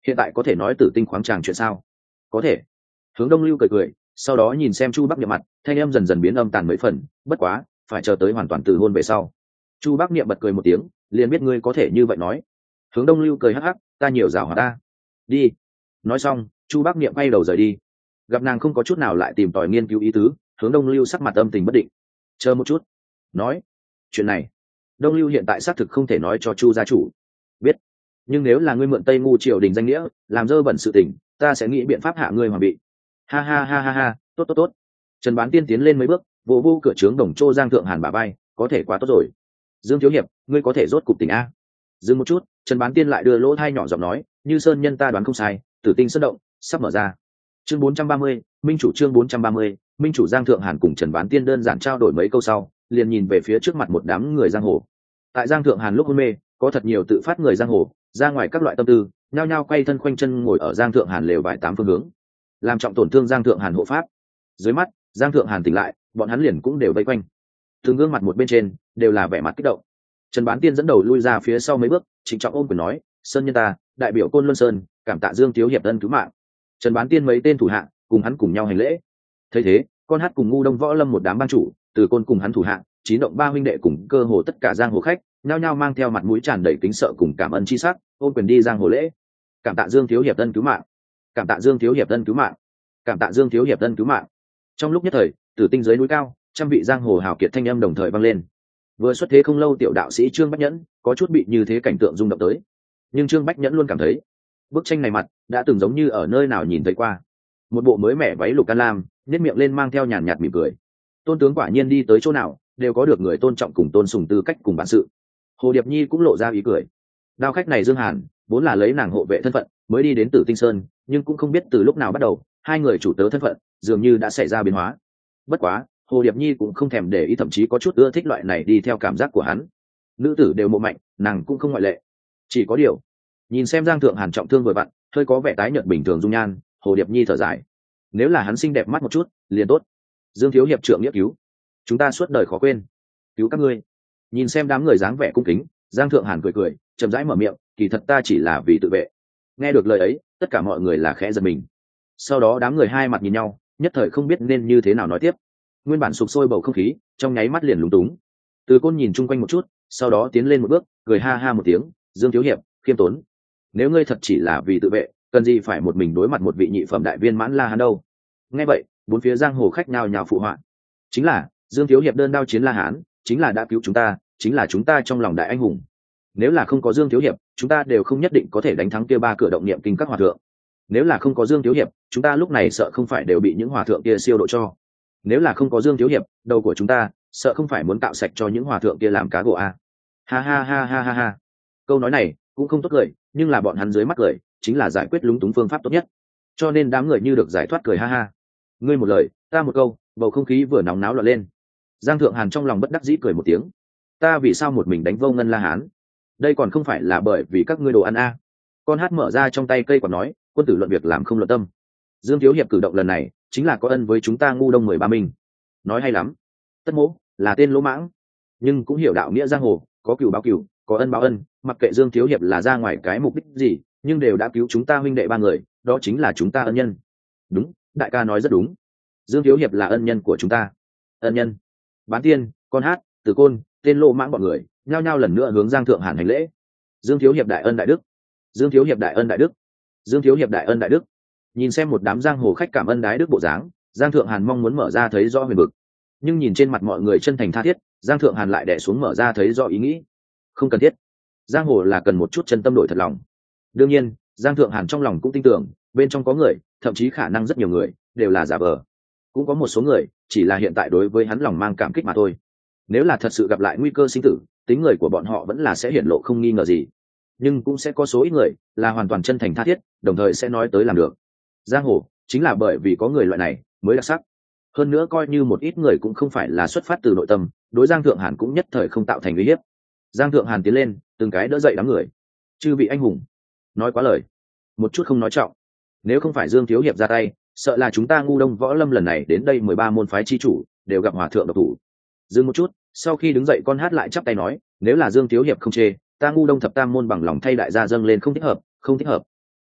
hiện tại có thể nói tử tinh khoáng tràng chuyện sao? Có thể. Hướng Đông Lưu cười cười, sau đó nhìn xem Chu Bắc Niệm mặt, thanh em dần dần biến âm tàn mấy phần, bất quá phải chờ tới hoàn toàn từ hôn về sau. Chu Bắc Niệm bật cười một tiếng, liền biết ngươi có thể như vậy nói. Hướng Đông Lưu cười hắc hắc, ta nhiều giảo hòa ta. Đi. Nói xong, Chu Bắc Niệm quay đầu rời đi. Gặp nàng không có chút nào lại tìm tòi nghiên cứu ý tứ, Hướng Đông Lưu sắc mặt âm tình bất định. Chờ một chút. Nói. Chuyện này, Đông Lưu hiện tại xác thực không thể nói cho Chu gia chủ. Biết. Nhưng nếu là ngươi mượn Tây Ngu triều đình danh nghĩa, làm dơ bẩn sự tình, ta sẽ nghĩ biện pháp hạ ngươi mà bị. Ha ha ha ha ha, tốt tốt tốt. Trần Bán Tiên tiến lên mấy bước, vỗ vô cửa trướng đồng trô Giang Thượng Hàn bả vai, có thể quá tốt rồi. Dương thiếu hiệp, ngươi có thể rốt cục tỉnh a. Dừng một chút, Trần Bán Tiên lại đưa lỗ thai nhỏ giọng nói, như sơn nhân ta đoán không sai, tử tinh sơn động sắp mở ra. Chương 430, minh chủ chương 430, minh chủ Giang Thượng Hàn cùng Trần Bán Tiên đơn giản trao đổi mấy câu sau, liền nhìn về phía trước mặt một đám người giang hồ. Tại Giang Thượng Hàn lúc hôn mê, có thật nhiều tự phát người giang hồ, ra ngoài các loại tâm tư, nhao nhao quay thân khoanh chân ngồi ở Giang Thượng Hàn lều vải tám phương hướng, làm trọng tổn thương Giang Thượng Hàn hộ pháp. Dưới mắt, Giang Thượng Hàn tỉnh lại, bọn hắn liền cũng đều vây quanh. Từng gương mặt một bên trên đều là vẻ mặt kích động. Trần Bán Tiên dẫn đầu lui ra phía sau mấy bước, trịnh trọng ôm quyền nói, sơn nhân ta, đại biểu Côn Luân Sơn, cảm tạ Dương thiếu hiệp ân cứu mạng. Trần Bán Tiên mấy tên thủ hạ cùng hắn cùng nhau hành lễ. Thấy thế, con hát cùng Ngu Đông Võ Lâm một đám ban chủ, từ Côn cùng hắn thủ hạ, chín động ba huynh đệ cùng cơ hồ tất cả giang hồ khách, nhao nhao mang theo mặt mũi tràn đầy kính sợ cùng cảm ơn chi sắc, ôm quyền đi giang hồ lễ. Cảm tạ Dương thiếu hiệp ân cứu mạng. Cảm tạ Dương thiếu hiệp ân cứu mạng. Cảm tạ Dương thiếu hiệp ân cứu mạng. Trong lúc nhất thời, tử tinh dưới núi cao, trăm vị giang hồ hào kiệt thanh âm đồng thời vang lên. Vừa xuất thế không lâu tiểu đạo sĩ Trương Bách Nhẫn có chút bị như thế cảnh tượng rung động tới, nhưng Trương Bách Nhẫn luôn cảm thấy bức tranh này mặt đã từng giống như ở nơi nào nhìn thấy qua. Một bộ mới mẻ váy lục can lam, nét miệng lên mang theo nhàn nhạt mỉm cười. Tôn tướng quả nhiên đi tới chỗ nào đều có được người tôn trọng cùng tôn sùng tư cách cùng bản sự. Hồ Điệp Nhi cũng lộ ra ý cười. Đao khách này Dương Hàn vốn là lấy nàng hộ vệ thân phận mới đi đến Tử Tinh Sơn, nhưng cũng không biết từ lúc nào bắt đầu hai người chủ tớ thân phận dường như đã xảy ra biến hóa. Bất quá Hồ Điệp Nhi cũng không thèm để ý, thậm chí có chút ưa thích loại này đi theo cảm giác của hắn. Nữ tử đều mộ mạnh, nàng cũng không ngoại lệ. Chỉ có điều, nhìn xem Giang Thượng Hàn trọng thương vừa vặn, hơi có vẻ tái nhợt bình thường dung nhan, Hồ Điệp Nhi thở dài. Nếu là hắn xinh đẹp mắt một chút, liền tốt. Dương thiếu hiệp trượng nghĩa cứu, chúng ta suốt đời khó quên. Cứu các ngươi. Nhìn xem đám người dáng vẻ cung kính, Giang Thượng Hàn cười cười, chậm rãi mở miệng, kỳ thật ta chỉ là vì tự vệ. Nghe được lời ấy, tất cả mọi người là khẽ giật mình. Sau đó đám người hai mặt nhìn nhau, nhất thời không biết nên như thế nào nói tiếp. Nguyên bản sục sôi bầu không khí trong nháy mắt liền lúng túng. Từ Côn nhìn chung quanh một chút, sau đó tiến lên một bước, cười ha ha một tiếng, Dương thiếu hiệp khiêm tốn, nếu ngươi thật chỉ là vì tự vệ, cần gì phải một mình đối mặt một vị nhị phẩm đại viên mãn La Hán đâu. Nghe vậy, bốn phía giang hồ khách nhao nhao phụ họa. Chính là Dương thiếu hiệp đơn đao chiến La Hán, chính là đã cứu chúng ta, chính là chúng ta trong lòng đại anh hùng. Nếu là không có Dương thiếu hiệp, chúng ta đều không nhất định có thể đánh thắng kia ba cửa động niệm kinh các hòa thượng. Nếu là không có Dương thiếu hiệp, chúng ta lúc này sợ không phải đều bị những hòa thượng kia siêu độ cho. Nếu là không có Dương thiếu hiệp, đầu của chúng ta sợ không phải muốn cạo sạch cho những hòa thượng kia làm cá gỗ à. Ha ha ha ha ha ha. Câu nói này cũng không tốt cười, nhưng là bọn hắn dưới mắt cười chính là giải quyết lúng túng phương pháp tốt nhất, cho nên đám người như được giải thoát cười ha ha. Ngươi một lời ta một câu, bầu không khí vừa nóng náo loạn lên. Giang Thượng Hàn trong lòng bất đắc dĩ cười một tiếng, ta vì sao một mình đánh vô ngân La Hán, đây còn không phải là bởi vì các ngươi đồ ăn a. Con hát mở ra trong tay cây còn nói, quân tử luận việc làm không luận tâm. Dương thiếu hiệp cử động lần này chính là có ân với chúng ta Ngu Đông 13 minh. Nói hay lắm. Tất Mỗ là tên lỗ mãng, nhưng cũng hiểu đạo nghĩa giang hồ, có cừu báo cừu, có ân báo ân, mặc kệ Dương thiếu hiệp là ra ngoài cái mục đích gì, nhưng đều đã cứu chúng ta huynh đệ ba người, đó chính là chúng ta ân nhân. Đúng, đại ca nói rất đúng. Dương thiếu hiệp là ân nhân của chúng ta. Ân nhân. Bán Tiên, con hát, Từ Côn, tên lỗ mãng bọn người nhao nhao lần nữa hướng Giang Thượng Hàn hành lễ. Dương thiếu hiệp đại ân đại đức. Dương thiếu hiệp đại ân đại đức. Dương thiếu hiệp đại ân đại đức. Nhìn xem một đám giang hồ khách cảm ân đái đức bộ dáng, Giang Thượng Hàn mong muốn mở ra thấy rõ huyền vực, nhưng nhìn trên mặt mọi người chân thành tha thiết, Giang Thượng Hàn lại đè xuống mở ra thấy rõ ý nghĩ. Không cần thiết. Giang hồ là cần một chút chân tâm đổi thật lòng. Đương nhiên, Giang Thượng Hàn trong lòng cũng tin tưởng, bên trong có người, thậm chí khả năng rất nhiều người, đều là giả vờ. Cũng có một số người, chỉ là hiện tại đối với hắn lòng mang cảm kích mà thôi. Nếu là thật sự gặp lại nguy cơ sinh tử, tính người của bọn họ vẫn là sẽ hiển lộ không nghi ngờ gì. Nhưng cũng sẽ có số ít người, là hoàn toàn chân thành tha thiết, đồng thời sẽ nói tới làm được. Giang hồ, chính là bởi vì có người loại này, mới đặc sắc. Hơn nữa coi như một ít người cũng không phải là xuất phát từ nội tâm, đối Giang Thượng Hàn cũng nhất thời không tạo thành uy hiếp. Giang Thượng Hàn tiến lên, từng cái đỡ dậy đám người. Chư vị anh hùng, nói quá lời, một chút không nói trọng. Nếu không phải Dương thiếu hiệp ra tay, sợ là chúng ta Ngu Đông Võ Lâm lần này đến đây 13 môn phái chi chủ đều gặp hòa thượng độc thủ. Dừng một chút, sau khi đứng dậy con hát lại chắp tay nói, nếu là Dương thiếu hiệp không chê, ta Ngu Đông thập tam môn bằng lòng thay đại gia dâng lên, không thích hợp, không thích hợp.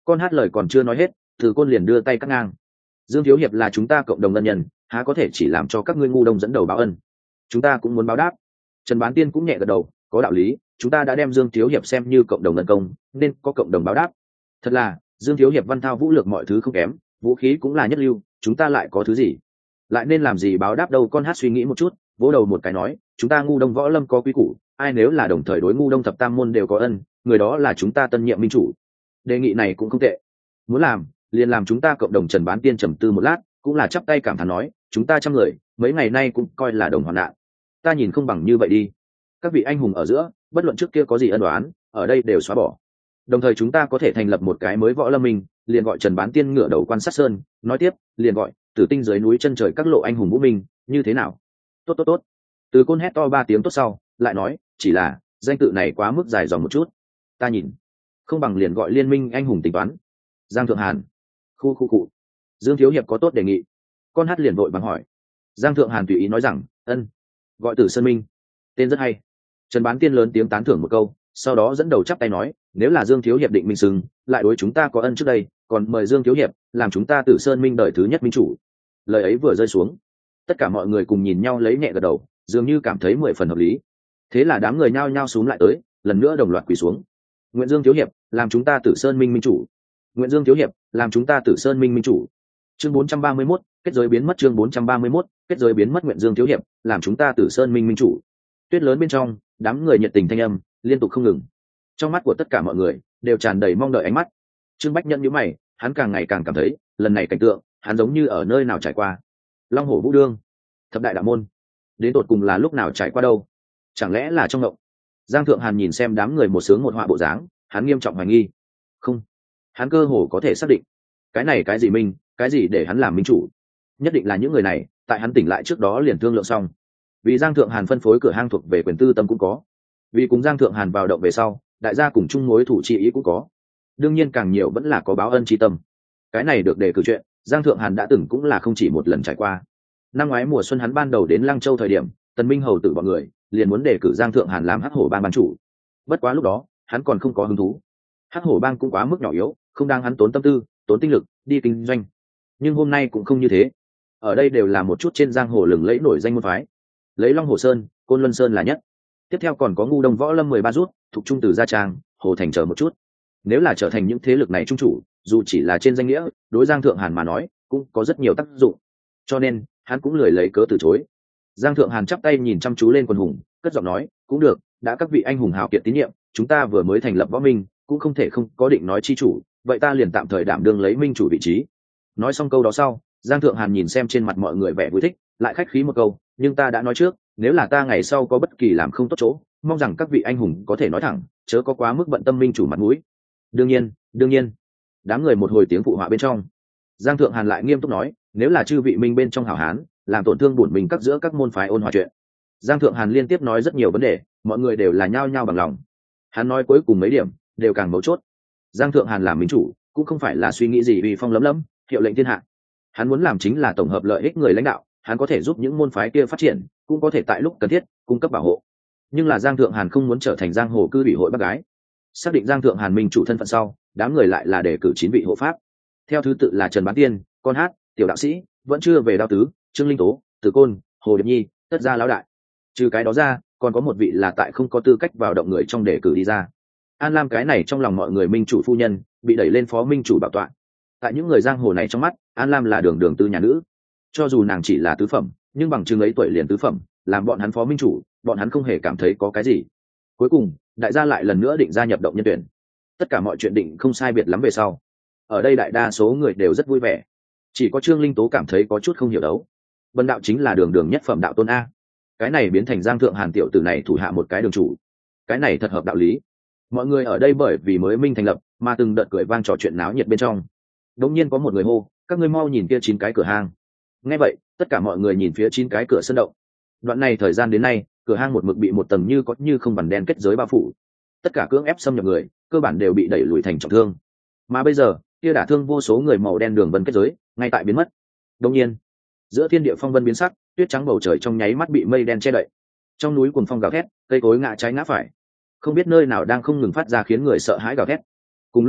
Con Hát lời còn chưa nói hết, Từ Côn liền đưa tay cắt ngang. Dương thiếu hiệp là chúng ta cộng đồng ân nhân, há có thể chỉ làm cho các ngươi ngu đông dẫn đầu báo ân. Chúng ta cũng muốn báo đáp. Trần Bán Tiên cũng nhẹ gật đầu, có đạo lý, chúng ta đã đem Dương thiếu hiệp xem như cộng đồng ân công, nên có cộng đồng báo đáp. Thật là, Dương thiếu hiệp văn thao vũ lược mọi thứ không kém, vũ khí cũng là nhất lưu, chúng ta lại có thứ gì? Lại nên làm gì báo đáp đâu? Con Hát suy nghĩ một chút, vỗ đầu một cái nói, chúng ta ngu đông võ lâm có quý củ, ai nếu là đồng thời đối ngu đông thập tam môn đều có ân, người đó là chúng ta tân nhiệm minh chủ. Đề nghị này cũng không tệ. Muốn làm, liền làm. Chúng ta cộng đồng. Trần Bán Tiên trầm tư một lát, cũng là chắp tay cảm thán nói, chúng ta 100 người mấy ngày nay cũng coi là đồng hoàn nạn. Ta nhìn không bằng như vậy đi, các vị anh hùng ở giữa, bất luận trước kia có gì ân oán, ở đây đều xóa bỏ. Đồng thời chúng ta có thể thành lập một cái mới võ lâm minh, liền gọi Trần Bán Tiên ngửa đầu quan sát sơn, nói tiếp, liền gọi Tử Tinh dưới núi chân trời các lộ anh hùng vũ minh, như thế nào? Tốt tốt tốt. Từ Côn hét to 3 tiếng tốt sau, lại nói, chỉ là danh tự này quá mức dài dòng một chút, ta nhìn không bằng liền gọi liên minh anh hùng tính toán. Giang Thượng Hàn, khu. Dương thiếu hiệp có tốt đề nghị. Con Hát liền vội bằng hỏi. Giang Thượng Hàn tùy ý nói rằng, ân, gọi Tử Sơn Minh, tên rất hay. Trần Bán Tiên lớn tiếng tán thưởng một câu, sau đó dẫn đầu chắp tay nói, nếu là Dương thiếu hiệp định minh xưng, lại đối chúng ta có ân trước đây, còn mời Dương thiếu hiệp làm chúng ta Tử Sơn Minh đời thứ nhất minh chủ. Lời ấy vừa rơi xuống, tất cả mọi người cùng nhìn nhau lấy nhẹ gật đầu, dường như cảm thấy 10 phần hợp lý. Thế là đám người nhao nhao xuống lại tới, lần nữa đồng loạt quỳ xuống. Nguyện Dương thiếu hiệp làm chúng ta Tử Sơn Minh minh chủ. Nguyện Dương thiếu hiệp làm chúng ta Tử Sơn Minh minh chủ. Chương 431, kết giới biến mất. Chương 431, kết giới biến mất. Nguyện Dương thiếu hiệp làm chúng ta Tử Sơn Minh minh chủ. Tuyết lớn bên trong, đám người nhiệt tình thanh âm liên tục không ngừng. Trong mắt của tất cả mọi người đều tràn đầy mong đợi ánh mắt. Trương Bách Nhẫn nhíu mày, hắn càng ngày càng cảm thấy, lần này cảnh tượng, hắn giống như ở nơi nào trải qua. Long Hổ Vũ Đương, Thập Đại Đạo Môn, đến tột cùng là lúc nào trải qua đâu? Chẳng lẽ là trong mộng? Giang Thượng Hàn nhìn xem đám người một sướng một họa bộ dáng, hắn nghiêm trọng hoài nghi. Không, hắn cơ hồ có thể xác định, cái này cái gì minh, cái gì để hắn làm minh chủ, nhất định là những người này tại hắn tỉnh lại trước đó liền thương lượng xong. Vì Giang Thượng Hàn phân phối cửa hang thuộc về quyền tư tâm cũng có, vì cùng Giang Thượng Hàn vào động về sau, đại gia cùng chung mối thủ chi ý cũng có, đương nhiên càng nhiều vẫn là có báo ân chi tâm. Cái này được đề cử chuyện, Giang Thượng Hàn đã từng cũng là không chỉ một lần trải qua. Năm ngoái mùa xuân hắn ban đầu đến Lăng Châu thời điểm, Tần Minh hầu tử bọn người liền muốn đề cử Giang Thượng Hàn làm Hắc Hổ Bang ban chủ. Bất quá lúc đó, hắn còn không có hứng thú. Hắc Hổ Bang cũng quá mức nhỏ yếu, không đang hắn tốn tâm tư, tốn tinh lực đi kinh doanh. Nhưng hôm nay cũng không như thế. Ở đây đều là một chút trên giang hồ lừng lẫy nổi danh môn phái. Lấy Long Hồ Sơn, Côn Luân Sơn là nhất. Tiếp theo còn có Ngu Đông Võ Lâm 13 rút, thuộc trung từ Gia Trang, Hồ Thành chờ một chút. Nếu là trở thành những thế lực này trung chủ, dù chỉ là trên danh nghĩa, đối Giang Thượng Hàn mà nói, cũng có rất nhiều tác dụng. Cho nên, hắn cũng lười lấy cớ từ chối. Giang Thượng Hàn chắp tay nhìn chăm chú lên quần hùng, cất giọng nói, cũng được, đã các vị anh hùng hào kiệt tín nhiệm, chúng ta vừa mới thành lập võ minh, cũng không thể không có định nói chi chủ, vậy ta liền tạm thời đảm đương lấy minh chủ vị trí. Nói xong câu đó sau, Giang Thượng Hàn nhìn xem trên mặt mọi người vẻ vui thích, lại khách khí một câu, nhưng ta đã nói trước, nếu là ta ngày sau có bất kỳ làm không tốt chỗ, mong rằng các vị anh hùng có thể nói thẳng, chớ có quá mức bận tâm minh chủ mặt mũi. Đương nhiên. Đám người một hồi tiếng phụ họa bên trong. Giang Thượng Hàn lại nghiêm túc nói, nếu là chư vị minh bên trong hảo hán, làm tổn thương bổn mình các giữa các môn phái ôn hòa chuyện. Giang Thượng Hàn liên tiếp nói rất nhiều vấn đề, mọi người đều là nhao nhao bằng lòng. Hắn nói cuối cùng mấy điểm đều càng mấu chốt. Giang Thượng Hàn làm minh chủ, cũng không phải là suy nghĩ gì vì phong lấm lấm, hiệu lệnh thiên hạ. Hắn muốn làm chính là tổng hợp lợi ích người lãnh đạo, hắn có thể giúp những môn phái kia phát triển, cũng có thể tại lúc cần thiết cung cấp bảo hộ. Nhưng là Giang Thượng Hàn không muốn trở thành giang hồ cư ủy hội bác gái. Xác định Giang Thượng Hàn minh chủ thân phận sau, đám người lại là đề cử 9 vị hộ pháp. Theo thứ tự là Trần Bán Tiên, Con Hát, Tiểu Đạo Sĩ, vẫn chưa về Đao Tứ, Trương Linh Tố, Từ Côn, Hồ Điệp Nhi, Tất Gia lão đại. Trừ cái đó ra, còn có một vị là tại không có tư cách vào động người trong đề cử đi ra. An Lam cái này trong lòng mọi người minh chủ phu nhân, bị đẩy lên phó minh chủ bảo tọa. Tại những người giang hồ này trong mắt, An Lam là đường đường tư nhà nữ. Cho dù nàng chỉ là tứ phẩm, nhưng bằng chừng ấy tuổi liền tứ phẩm, làm bọn hắn phó minh chủ, bọn hắn không hề cảm thấy có cái gì. Cuối cùng, đại gia lại lần nữa định gia nhập động nhân tuyển. Tất cả mọi chuyện định không sai biệt lắm về sau. Ở đây đại đa số người đều rất vui vẻ. Chỉ có Trương Linh Tố cảm thấy có chút không hiểu đấu. Vân đạo chính là đường đường nhất phẩm đạo tôn a. Cái này biến thành Giang Thượng Hàn tiểu tử này thủ hạ một cái đường chủ. Cái này thật hợp đạo lý. Mọi người ở đây bởi vì mới minh thành lập, mà từng đợt cười vang trò chuyện náo nhiệt bên trong. Đống nhiên có một người hô, các ngươi mau nhìn kia 9 cái cửa hang. Nghe vậy, tất cả mọi người nhìn phía 9 cái cửa sân động. Đoạn này thời gian đến nay, cửa hang một mực bị một tầng như có như không bản đen kết giới bao phủ. Tất cả cưỡng ép xâm nhập người, cơ bản đều bị đẩy lùi thành trọng thương. Mà bây giờ, kia đả thương vô số người màu đen đường vân kết giới, ngay tại biến mất. Đột nhiên, giữa thiên địa phong vân biến sắc, tuyết trắng bầu trời trong nháy mắt bị mây đen che đậy. Trong núi cuồng phong gào thét, cây cối ngã trái ngã phải. Không biết nơi nào đang không ngừng phát ra khiến người sợ hãi gào thét. Cùng lúc đó,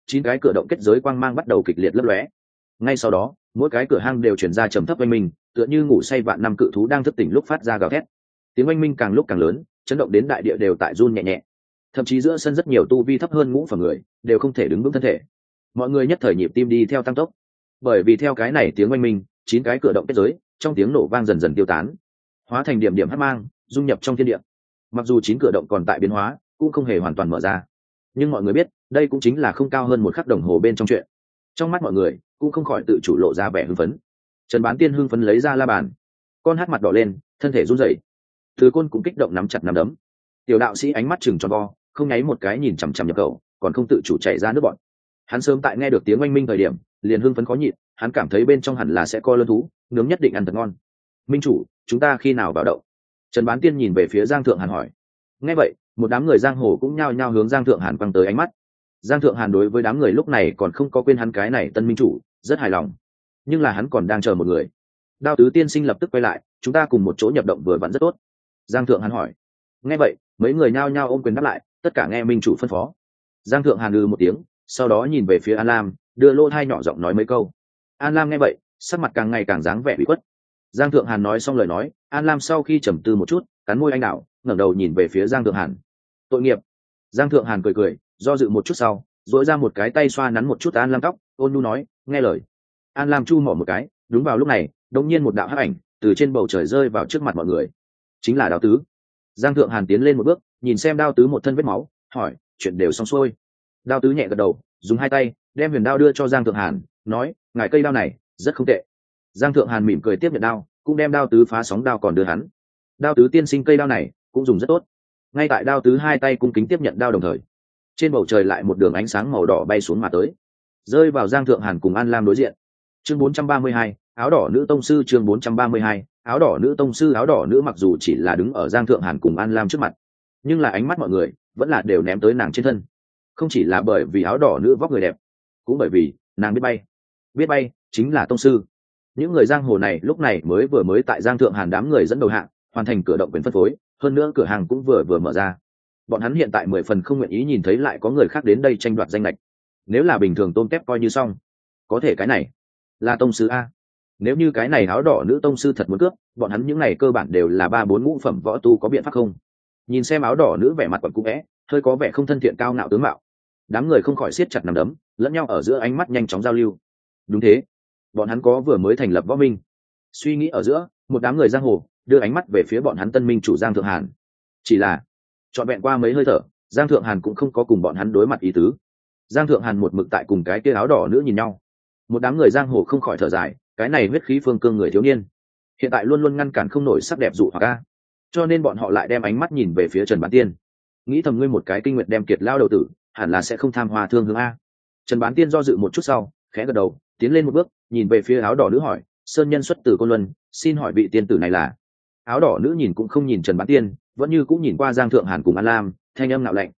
9 cái cửa động kết giới quang mang bắt đầu kịch liệt lấp lóe. Ngay sau đó, mỗi cái cửa hang đều truyền ra trầm thấp oanh minh, tựa như ngủ say vạn năm cự thú đang thức tỉnh lúc phát ra gào thét. Tiếng oanh minh càng lúc càng lớn, chấn động đến đại địa đều tại run nhẹ nhẹ. Thậm chí giữa sân rất nhiều tu vi thấp hơn ngũ phẩm người đều không thể đứng vững thân thể. Mọi người nhất thời nhịp tim đi theo tăng tốc, bởi vì theo cái này tiếng oanh minh, 9 cái cửa động kết giới trong tiếng nổ vang dần dần tiêu tán, hóa thành điểm điểm hắc mang, dung nhập trong thiên địa. Mặc dù 9 cửa động còn tại biến hóa, cũng không hề hoàn toàn mở ra, nhưng mọi người biết đây cũng chính là không cao hơn một khắc đồng hồ bên trong chuyện. Trong mắt mọi người cũng không khỏi tự chủ lộ ra vẻ hưng phấn. Trần Bán Tiên hưng phấn lấy ra la bàn, con hát mặt đỏ lên, thân thể run rẩy. Từ Côn cũng kích động nắm chặt nắm đấm. Tiểu đạo sĩ ánh mắt chừng tròn vo, không nháy một cái nhìn chằm chằm nhập khẩu, còn không tự chủ chảy ra nước bọt. Hắn sớm tại nghe được tiếng oanh minh thời điểm liền hưng phấn khó nhịn, hắn cảm thấy bên trong hẳn là sẽ có lớn thú nướng nhất định ăn thật ngon. Minh chủ, chúng ta khi nào vào đậu? Trần Bán Tiên nhìn về phía Giang Thượng Hàn hỏi. Nghe vậy, một đám người giang hồ cũng nhao nhao hướng Giang Thượng Hàn quăng tới ánh mắt. Giang Thượng Hàn đối với đám người lúc này còn không có quên hắn cái này tân minh chủ, rất hài lòng. Nhưng là hắn còn đang chờ một người. Đao Tứ tiên sinh lập tức quay lại, chúng ta cùng một chỗ nhập động vừa vặn rất tốt. Giang Thượng Hàn hỏi. Nghe vậy, mấy người nhao nhao ôm quyền đáp lại, tất cả nghe minh chủ phân phó. Giang Thượng Hàn một tiếng, sau đó nhìn về phía An Lam, đưa lô thai nhỏ giọng nói mấy câu. An Lam nghe vậy, sắc mặt càng ngày càng dáng vẻ bị khuất. Giang Thượng Hàn nói xong lời nói, An Lam sau khi trầm tư một chút, cắn môi anh đạo, ngẩng đầu nhìn về phía Giang Thượng Hàn. Tội nghiệp. Giang Thượng Hàn cười cười, do dự một chút sau, duỗi ra một cái tay xoa nắn một chút An Lam tóc, ôn nhu nói, nghe lời. An Lam chu mỏ một cái, đúng vào lúc này, đột nhiên một đạo hắc ảnh từ trên bầu trời rơi vào trước mặt mọi người. Chính là Đao Tứ. Giang Thượng Hàn tiến lên một bước, nhìn xem Đao Tứ một thân vết máu, hỏi, chuyện đều xong xuôi. Đao Tứ nhẹ gật đầu, dùng hai tay đem huyền đao đưa cho Giang Thượng Hàn, nói, ngài cây đao này rất không tệ. Giang Thượng Hàn mỉm cười tiếp nhận đao, cũng đem Đao Tứ phá sóng đao còn đưa hắn. Đao Tứ tiên sinh cây đao này cũng dùng rất tốt. Ngay tại Đao Tứ hai tay cung kính tiếp nhận đao đồng thời, trên bầu trời lại một đường ánh sáng màu đỏ bay xuống mà tới, rơi vào Giang Thượng Hàn cùng An Lam đối diện. Chương 432, áo đỏ nữ tông sư. Chương 432, áo đỏ nữ tông sư. Áo đỏ nữ mặc dù chỉ là đứng ở Giang Thượng Hàn cùng An Lam trước mặt, nhưng là ánh mắt mọi người vẫn là đều ném tới nàng trên thân. Không chỉ là bởi vì áo đỏ nữ vóc người đẹp, cũng bởi vì nàng biết bay. Biết bay chính là tông sư. Những người giang hồ này lúc này mới tại Giang Thượng Hàn đám người dẫn đầu hạng hoàn thành cửa động quyền phân phối, hơn nữa cửa hàng cũng vừa mở ra. Bọn hắn hiện tại 10 phần không nguyện ý nhìn thấy lại có người khác đến đây tranh đoạt danh lệch. Nếu là bình thường tôm tép coi như xong, có thể cái này là tông sư a. Nếu như cái này áo đỏ nữ tông sư thật muốn cướp, bọn hắn những này cơ bản đều là 3-4 ngũ phẩm võ tu, có biện pháp không? Nhìn xem áo đỏ nữ vẻ mặt quặn cũ vẽ, hơi có vẻ không thân thiện cao ngạo tướng mạo, đám người không khỏi siết chặt nắm đấm, lẫn nhau ở giữa ánh mắt nhanh chóng giao lưu. Đúng thế, bọn hắn có vừa mới thành lập võ minh. Suy nghĩ ở giữa, một đám người giang hồ đưa ánh mắt về phía bọn hắn tân minh chủ Giang Thượng Hàn. Chỉ là trọn vẹn qua mấy hơi thở, Giang Thượng Hàn cũng không có cùng bọn hắn đối mặt ý tứ. Giang Thượng Hàn một mực tại cùng cái kia áo đỏ nữ nhìn nhau. Một đám người giang hồ không khỏi thở dài, cái này huyết khí phương cương người thiếu niên hiện tại luôn luôn ngăn cản không nổi sắc đẹp dụ hoặc ca, cho nên bọn họ lại đem ánh mắt nhìn về phía Trần Bán Tiên, nghĩ thầm ngươi một cái kinh nguyệt đem kiệt lao đầu tử, hẳn là sẽ không tham hoa thương hướng a. Trần Bán Tiên do dự một chút sau, khẽ gật đầu, tiến lên một bước, nhìn về phía áo đỏ nữ hỏi, sơn nhân xuất từ Côn Luân, xin hỏi vị tiên tử này là? Áo đỏ nữ nhìn cũng không nhìn Trần Bán Tiên, vẫn như cũng nhìn qua Giang Thượng Hàn cùng An Lam, thanh âm ngạo lạnh,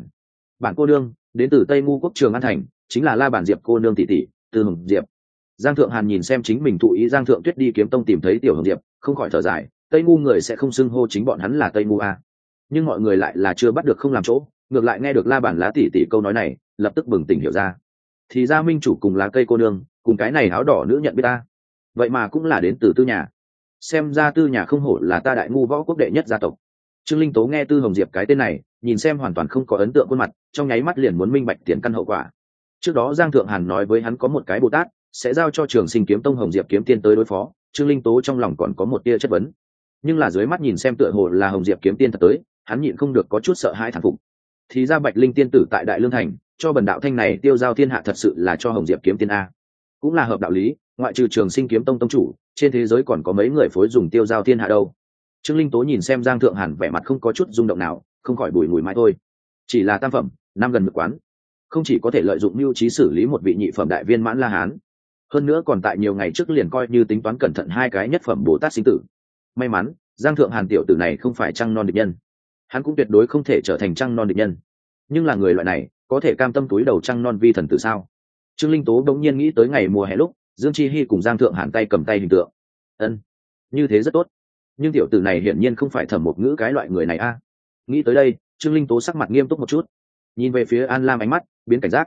bản cô nương đến từ Tây Ngu quốc Trường An thành, chính là La Bản Diệp cô nương tỷ tỷ, Tư Hồng Diệp. Giang Thượng Hàn nhìn xem chính mình thụ ý Giang Thượng Tuyết đi kiếm tông tìm thấy Tiểu Hồng Diệp, không khỏi thở dài, Tây Ngu người sẽ không xưng hô chính bọn hắn là Tây Ngu a. Nhưng mọi người lại là chưa bắt được không làm chỗ, ngược lại nghe được La Bản lá tỷ tỷ câu nói này, lập tức bừng tỉnh hiểu ra. Thì ra minh chủ cùng lá cây cô nương, cùng cái này áo đỏ nữ nhận biết ta, vậy mà cũng là đến từ Tư nhà. Xem ra Tư nhà không hổ là ta Đại Ngu võ quốc đệ nhất gia tộc. Trương Linh Tố nghe Tư Hồng Diệp cái tên này, nhìn xem hoàn toàn không có ấn tượng khuôn mặt, trong nháy mắt liền muốn minh bạch tiền căn hậu quả. Trước đó Giang Thượng Hàn nói với hắn có một cái Bồ Tát sẽ giao cho Trường Sinh kiếm tông Hồng Diệp kiếm tiên tới đối phó, Trương Linh Tố trong lòng còn có một tia chất vấn, nhưng là dưới mắt nhìn xem tựa hồ là Hồng Diệp kiếm tiên thật tới, hắn nhịn không được có chút sợ hãi thán phục. Thì ra Bạch Linh tiên tử tại Đại Lương thành cho bần đạo thanh này tiêu giao thiên hạ thật sự là cho Hồng Diệp kiếm tiên a, cũng là hợp đạo lý, ngoại trừ Trường Sinh kiếm tông tông chủ, trên thế giới còn có mấy người phối dùng tiêu giao thiên hạ đâu. Trương Linh Tố nhìn xem Giang Thượng Hàn vẻ mặt không có chút rung động nào, không khỏi bùi ngùi mãi thôi. Chỉ là tam phẩm, năm gần mực quán, không chỉ có thể lợi dụng mưu trí xử lý một vị nhị phẩm đại viên mãn La Hán, hơn nữa còn tại nhiều ngày trước liền coi như tính toán cẩn thận hai cái nhất phẩm Bồ Tát sinh tử. May mắn Giang Thượng Hàn tiểu tử này không phải trăng non địch nhân, hắn cũng tuyệt đối không thể trở thành trăng non địch nhân, nhưng là người loại này có thể cam tâm túi đầu trăng non vi thần tử sao? Trương Linh Tố đống nhiên nghĩ tới ngày mùa hè lúc Dương Chi Hi cùng Giang Thượng Hàn tay cầm tay hình tượng, như thế rất tốt, nhưng tiểu tử này hiển nhiên không phải Thẩm Mộc Ngữ cái loại người này a. Nghĩ tới đây, Trương Linh Tố sắc mặt nghiêm túc một chút, nhìn về phía An Lam ánh mắt biến cảnh giác.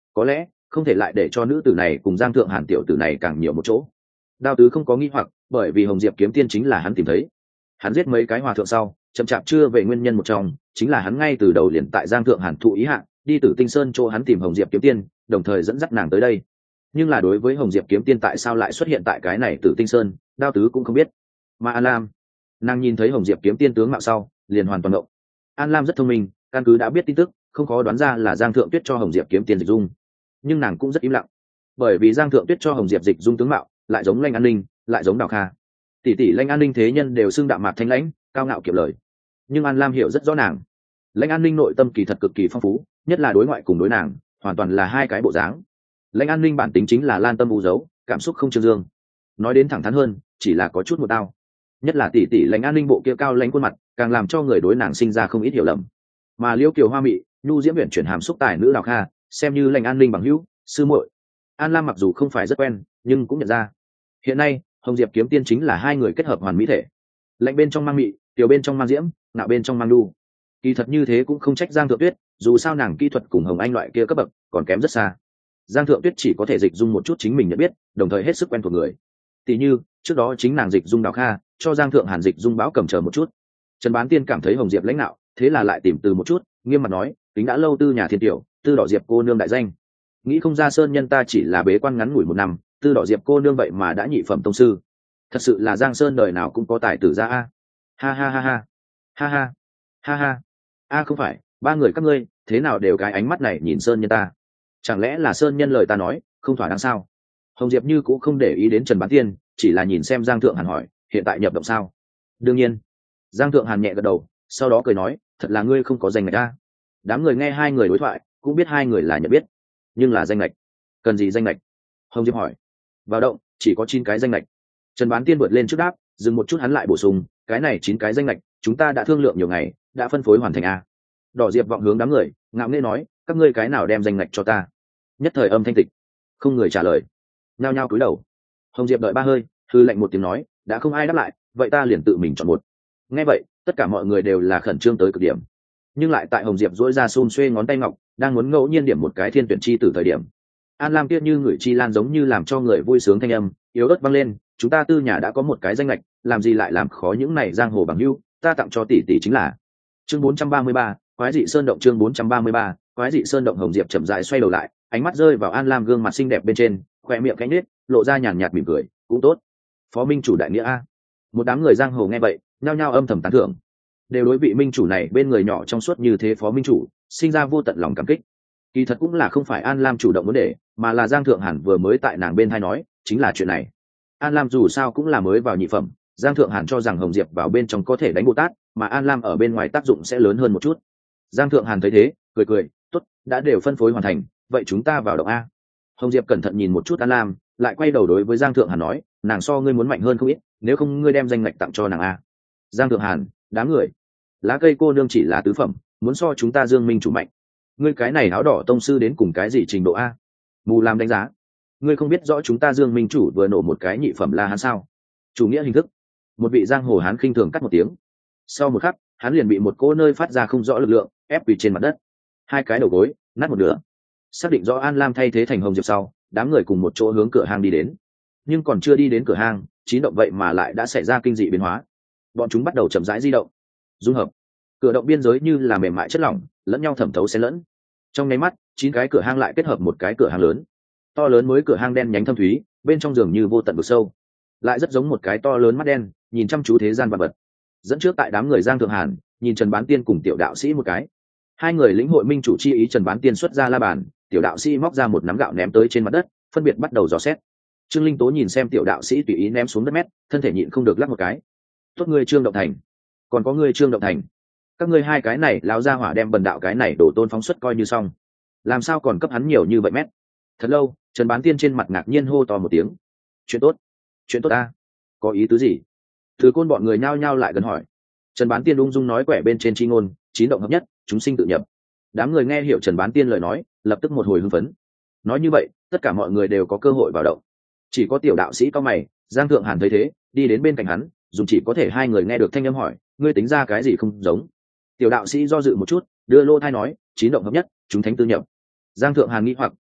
có lẽ không thể lại để cho nữ tử này cùng Giang Thượng Hàn tiểu tử này càng nhiều một chỗ. Đao tứ không có nghi hoặc, bởi vì Hồng Diệp kiếm tiên chính là hắn tìm thấy. Hắn giết mấy cái hòa thượng sau, chậm chạp chưa về nguyên nhân một trong, chính là hắn ngay từ đầu liền tại Giang Thượng Hàn thụ ý hạ, đi Tử Tinh Sơn chỗ hắn tìm Hồng Diệp kiếm tiên, đồng thời dẫn dắt nàng tới đây. Nhưng là đối với Hồng Diệp kiếm tiên tại sao lại xuất hiện tại cái này Tử Tinh Sơn, Đao tứ cũng không biết. Mà An Lam, nàng nhìn thấy Hồng Diệp kiếm tiên tướng mạo sau, liền hoàn toàn động. An Lam rất thông minh, căn cứ đã biết tin tức, không khó đoán ra là Giang Thượng Tuyết cho Hồng Diệp kiếm tiên dịch dung. Nhưng nàng cũng rất im lặng, bởi vì Giang Thượng Tuyết cho Hồng Diệp dịch dung tướng mạo, lại giống Lanh An Ninh, lại giống Đào Kha. Tỷ tỷ Lanh An Ninh thế nhân đều xưng đạm mạc thanh lãnh, cao ngạo kiệm lời. Nhưng An Lam hiểu rất rõ nàng. Lãnh An Ninh nội tâm kỳ thật cực kỳ phong phú, nhất là đối ngoại cùng đối nàng, hoàn toàn là hai cái bộ dáng. Lãnh An Ninh bản tính chính là lan tâm u dấu, cảm xúc không trương dương. Nói đến thẳng thắn hơn, chỉ là có chút một đau. Nhất là tỷ tỷ Lãnh An Ninh bộ kia cao lãnh khuôn mặt, càng làm cho người đối nàng sinh ra không ít hiểu lầm. Mà Liễu Kiều hoa mị, nhu diễm uyển chuyển hàm xúc tài nữ Đào Kha, xem như Lãnh An Ninh bằng hữu, sư muội. An Lam mặc dù không phải rất quen, nhưng cũng nhận ra. Hiện nay, Hồng Diệp kiếm tiên chính là hai người kết hợp hoàn mỹ thể. Lạnh bên trong mang mị, tiểu bên trong mang diễm, nạo bên trong mang đu. Kỳ thật như thế cũng không trách Giang Thượng Tuyết, dù sao nàng kỹ thuật cùng Hồng Anh loại kia cấp bậc còn kém rất xa. Giang Thượng Tuyết chỉ có thể dịch dung một chút chính mình nhận biết, đồng thời hết sức quen thuộc người. Tỷ như trước đó chính nàng dịch dung Đào Kha, cho Giang Thượng Hàn dịch dung Báo Cầm chờ một chút. Trần Bán Tiên cảm thấy Hồng Diệp lãnh đạo, thế là lại tìm từ một chút, nghiêm mặt nói, tính đã lâu tư nhà thiên tiểu, tư đỏ Diệp cô nương đại danh. Nghĩ không ra sơn nhân ta chỉ là bế quan ngắn ngủi một năm, tư đỏ Diệp cô nương vậy mà đã nhị phẩm tông sư. Thật sự là Giang Sơn đời nào cũng có tài tử ra a. Ha ha ha ha. Ha ha. Ha ha. A không phải, ba người các ngươi, thế nào đều cái ánh mắt này nhìn sơn nhân ta. Chẳng lẽ là sơn nhân lời ta nói, không thỏa đáng sao? Hồng Diệp như cũng không để ý đến Trần Bán Tiên, chỉ là nhìn xem Giang Thượng Hàn hỏi, hiện tại nhập động sao? Đương nhiên. Giang Thượng Hàn nhẹ gật đầu, sau đó cười nói, thật là ngươi không có danh ngạch a. Đám người nghe hai người đối thoại, cũng biết hai người là nhận biết, nhưng là danh ngạch. Cần gì danh ngạch? Hồng Diệp hỏi. Vào động, chỉ có 9 cái danh ngạch. Trần Bán Tiên vượt lên trước đáp, dừng một chút hắn lại bổ sung, cái này 9 cái danh ngạch, chúng ta đã thương lượng nhiều ngày, đã phân phối hoàn thành a. Đỏ Diệp vọng hướng đám người, ngạo nghễ nói, các ngươi cái nào đem danh ngạch cho ta? Nhất thời âm thanh tịch, không người trả lời, nhao nhao cúi đầu. Hồng Diệp đợi ba hơi, hư lạnh một tiếng nói, đã không ai đáp lại, vậy ta liền tự mình chọn một. Nghe vậy, tất cả mọi người đều là khẩn trương tới cực điểm. Nhưng lại tại Hồng Diệp duỗi ra xun xuê ngón tay ngọc, đang muốn ngẫu nhiên điểm một cái thiên tuyển chi từ thời điểm, An Lam kia như người chi lan giống như làm cho người vui sướng thanh âm yếu ớt vang lên, chúng ta tư nhà đã có một cái danh lệch, làm gì lại làm khó những này giang hồ bằng hữu, ta tặng cho tỷ tỷ chính là. Chương 433, Quái dị sơn động. Chương 433, Quái dị sơn động. Hồng Diệp chậm rãi xoay đầu lại, ánh mắt rơi vào An Lam gương mặt xinh đẹp bên trên, khóe miệng cánh nết, lộ ra nhàn nhạt mỉm cười, cũng tốt. Phó minh chủ đại nghĩa a. Một đám người giang hồ nghe vậy, nhao nhao âm thầm tán thưởng, đều đối vị minh chủ này bên người nhỏ trong suốt như thế phó minh chủ sinh ra vô tận lòng cảm kích. Kỳ thật cũng là không phải An Lam chủ động muốn để, mà là Giang Thượng Hàn vừa mới tại nàng bên thay nói, chính là chuyện này. An Lam dù sao cũng là mới vào nhị phẩm, Giang Thượng Hàn cho rằng Hồng Diệp vào bên trong có thể đánh Bồ Tát, mà An Lam ở bên ngoài tác dụng sẽ lớn hơn một chút. Giang Thượng Hàn thấy thế, cười cười, tốt, đã đều phân phối hoàn thành, vậy chúng ta vào động a. Hồng Diệp cẩn thận nhìn một chút An Lam, lại quay đầu đối với Giang Thượng Hàn nói, nàng so ngươi muốn mạnh hơn không ít, nếu không ngươi đem danh ngạch tặng cho nàng a. Giang Thượng Hàn, đám người, lá cây cô nương chỉ là tứ phẩm, muốn so chúng ta Dương Minh chủ mạnh. Ngươi cái này áo đỏ tông sư đến cùng cái gì trình độ a? Mù làm đánh giá. Ngươi không biết rõ chúng ta Dương Minh chủ vừa nổ một cái nhị phẩm La Hán sao? Chủ nghĩa hình thức. Một vị giang hồ hán khinh thường cắt một tiếng. Sau một khắc, hắn liền bị một cô nơi phát ra không rõ lực lượng ép quỳ trên mặt đất. Hai cái đầu gối nát một nửa. Xác định rõ An Lam thay thế thành Hồng Diệp sau, đám người cùng một chỗ hướng cửa hang đi đến. Nhưng còn chưa đi đến cửa hang, chín động vậy mà lại đã xảy ra kinh dị biến hóa. Bọn chúng bắt đầu chậm rãi di động, dung hợp. Cửa động biên giới như là mềm mại chất lỏng, lẫn nhau thẩm thấu xen lẫn. Trong nháy mắt, 9 cái cửa hang lại kết hợp một cái cửa hang lớn. To lớn mới cửa hang đen nhánh thâm thúy, bên trong giường như vô tận vực sâu, lại rất giống một cái to lớn mắt đen, nhìn chăm chú thế gian vật vật. Dẫn trước tại đám người Giang Thượng Hàn, nhìn Trần Bán Tiên cùng Tiểu Đạo Sĩ một cái. Hai người lĩnh hội minh chủ chi ý, Trần Bán Tiên xuất ra la bàn, Tiểu Đạo Sĩ móc ra một nắm gạo ném tới trên mặt đất, phân biệt bắt đầu dò xét. Trương Linh Tố nhìn xem Tiểu Đạo Sĩ tùy ý ném xuống đất mét, thân thể nhịn không được lắc một cái. Tốt ngươi Trương Động Thành, còn có ngươi Trương Động Thành, các ngươi hai cái này lão gia hỏa đem bần đạo cái này đổ tôn phóng xuất coi như xong, làm sao còn cấp hắn nhiều như vậy mét. Thật lâu, Trần Bán Tiên trên mặt ngạc nhiên hô to một tiếng, chuyện tốt, chuyện tốt ta, có ý tứ gì? Từ côn bọn người nhao nhao lại gần hỏi. Trần Bán Tiên ung dung nói quẻ bên trên chi ngôn, 9 động hợp nhất, chúng sinh tự nhập. Đám người nghe hiểu Trần Bán Tiên lời nói, lập tức một hồi hưng phấn. Nói như vậy, tất cả mọi người đều có cơ hội vào động. Chỉ có Tiểu Đạo Sĩ cao mày, Giang Thượng Hàn thấy thế, đi đến bên cạnh hắn, dùng chỉ có thể hai người nghe được thanh âm hỏi, ngươi tính ra cái gì không giống? Tiểu Đạo Sĩ do dự một chút, đưa lô thai nói, 9 động hợp nhất, chúng thánh tư nhập. Giang Thượng Hàn nghĩ hoặc,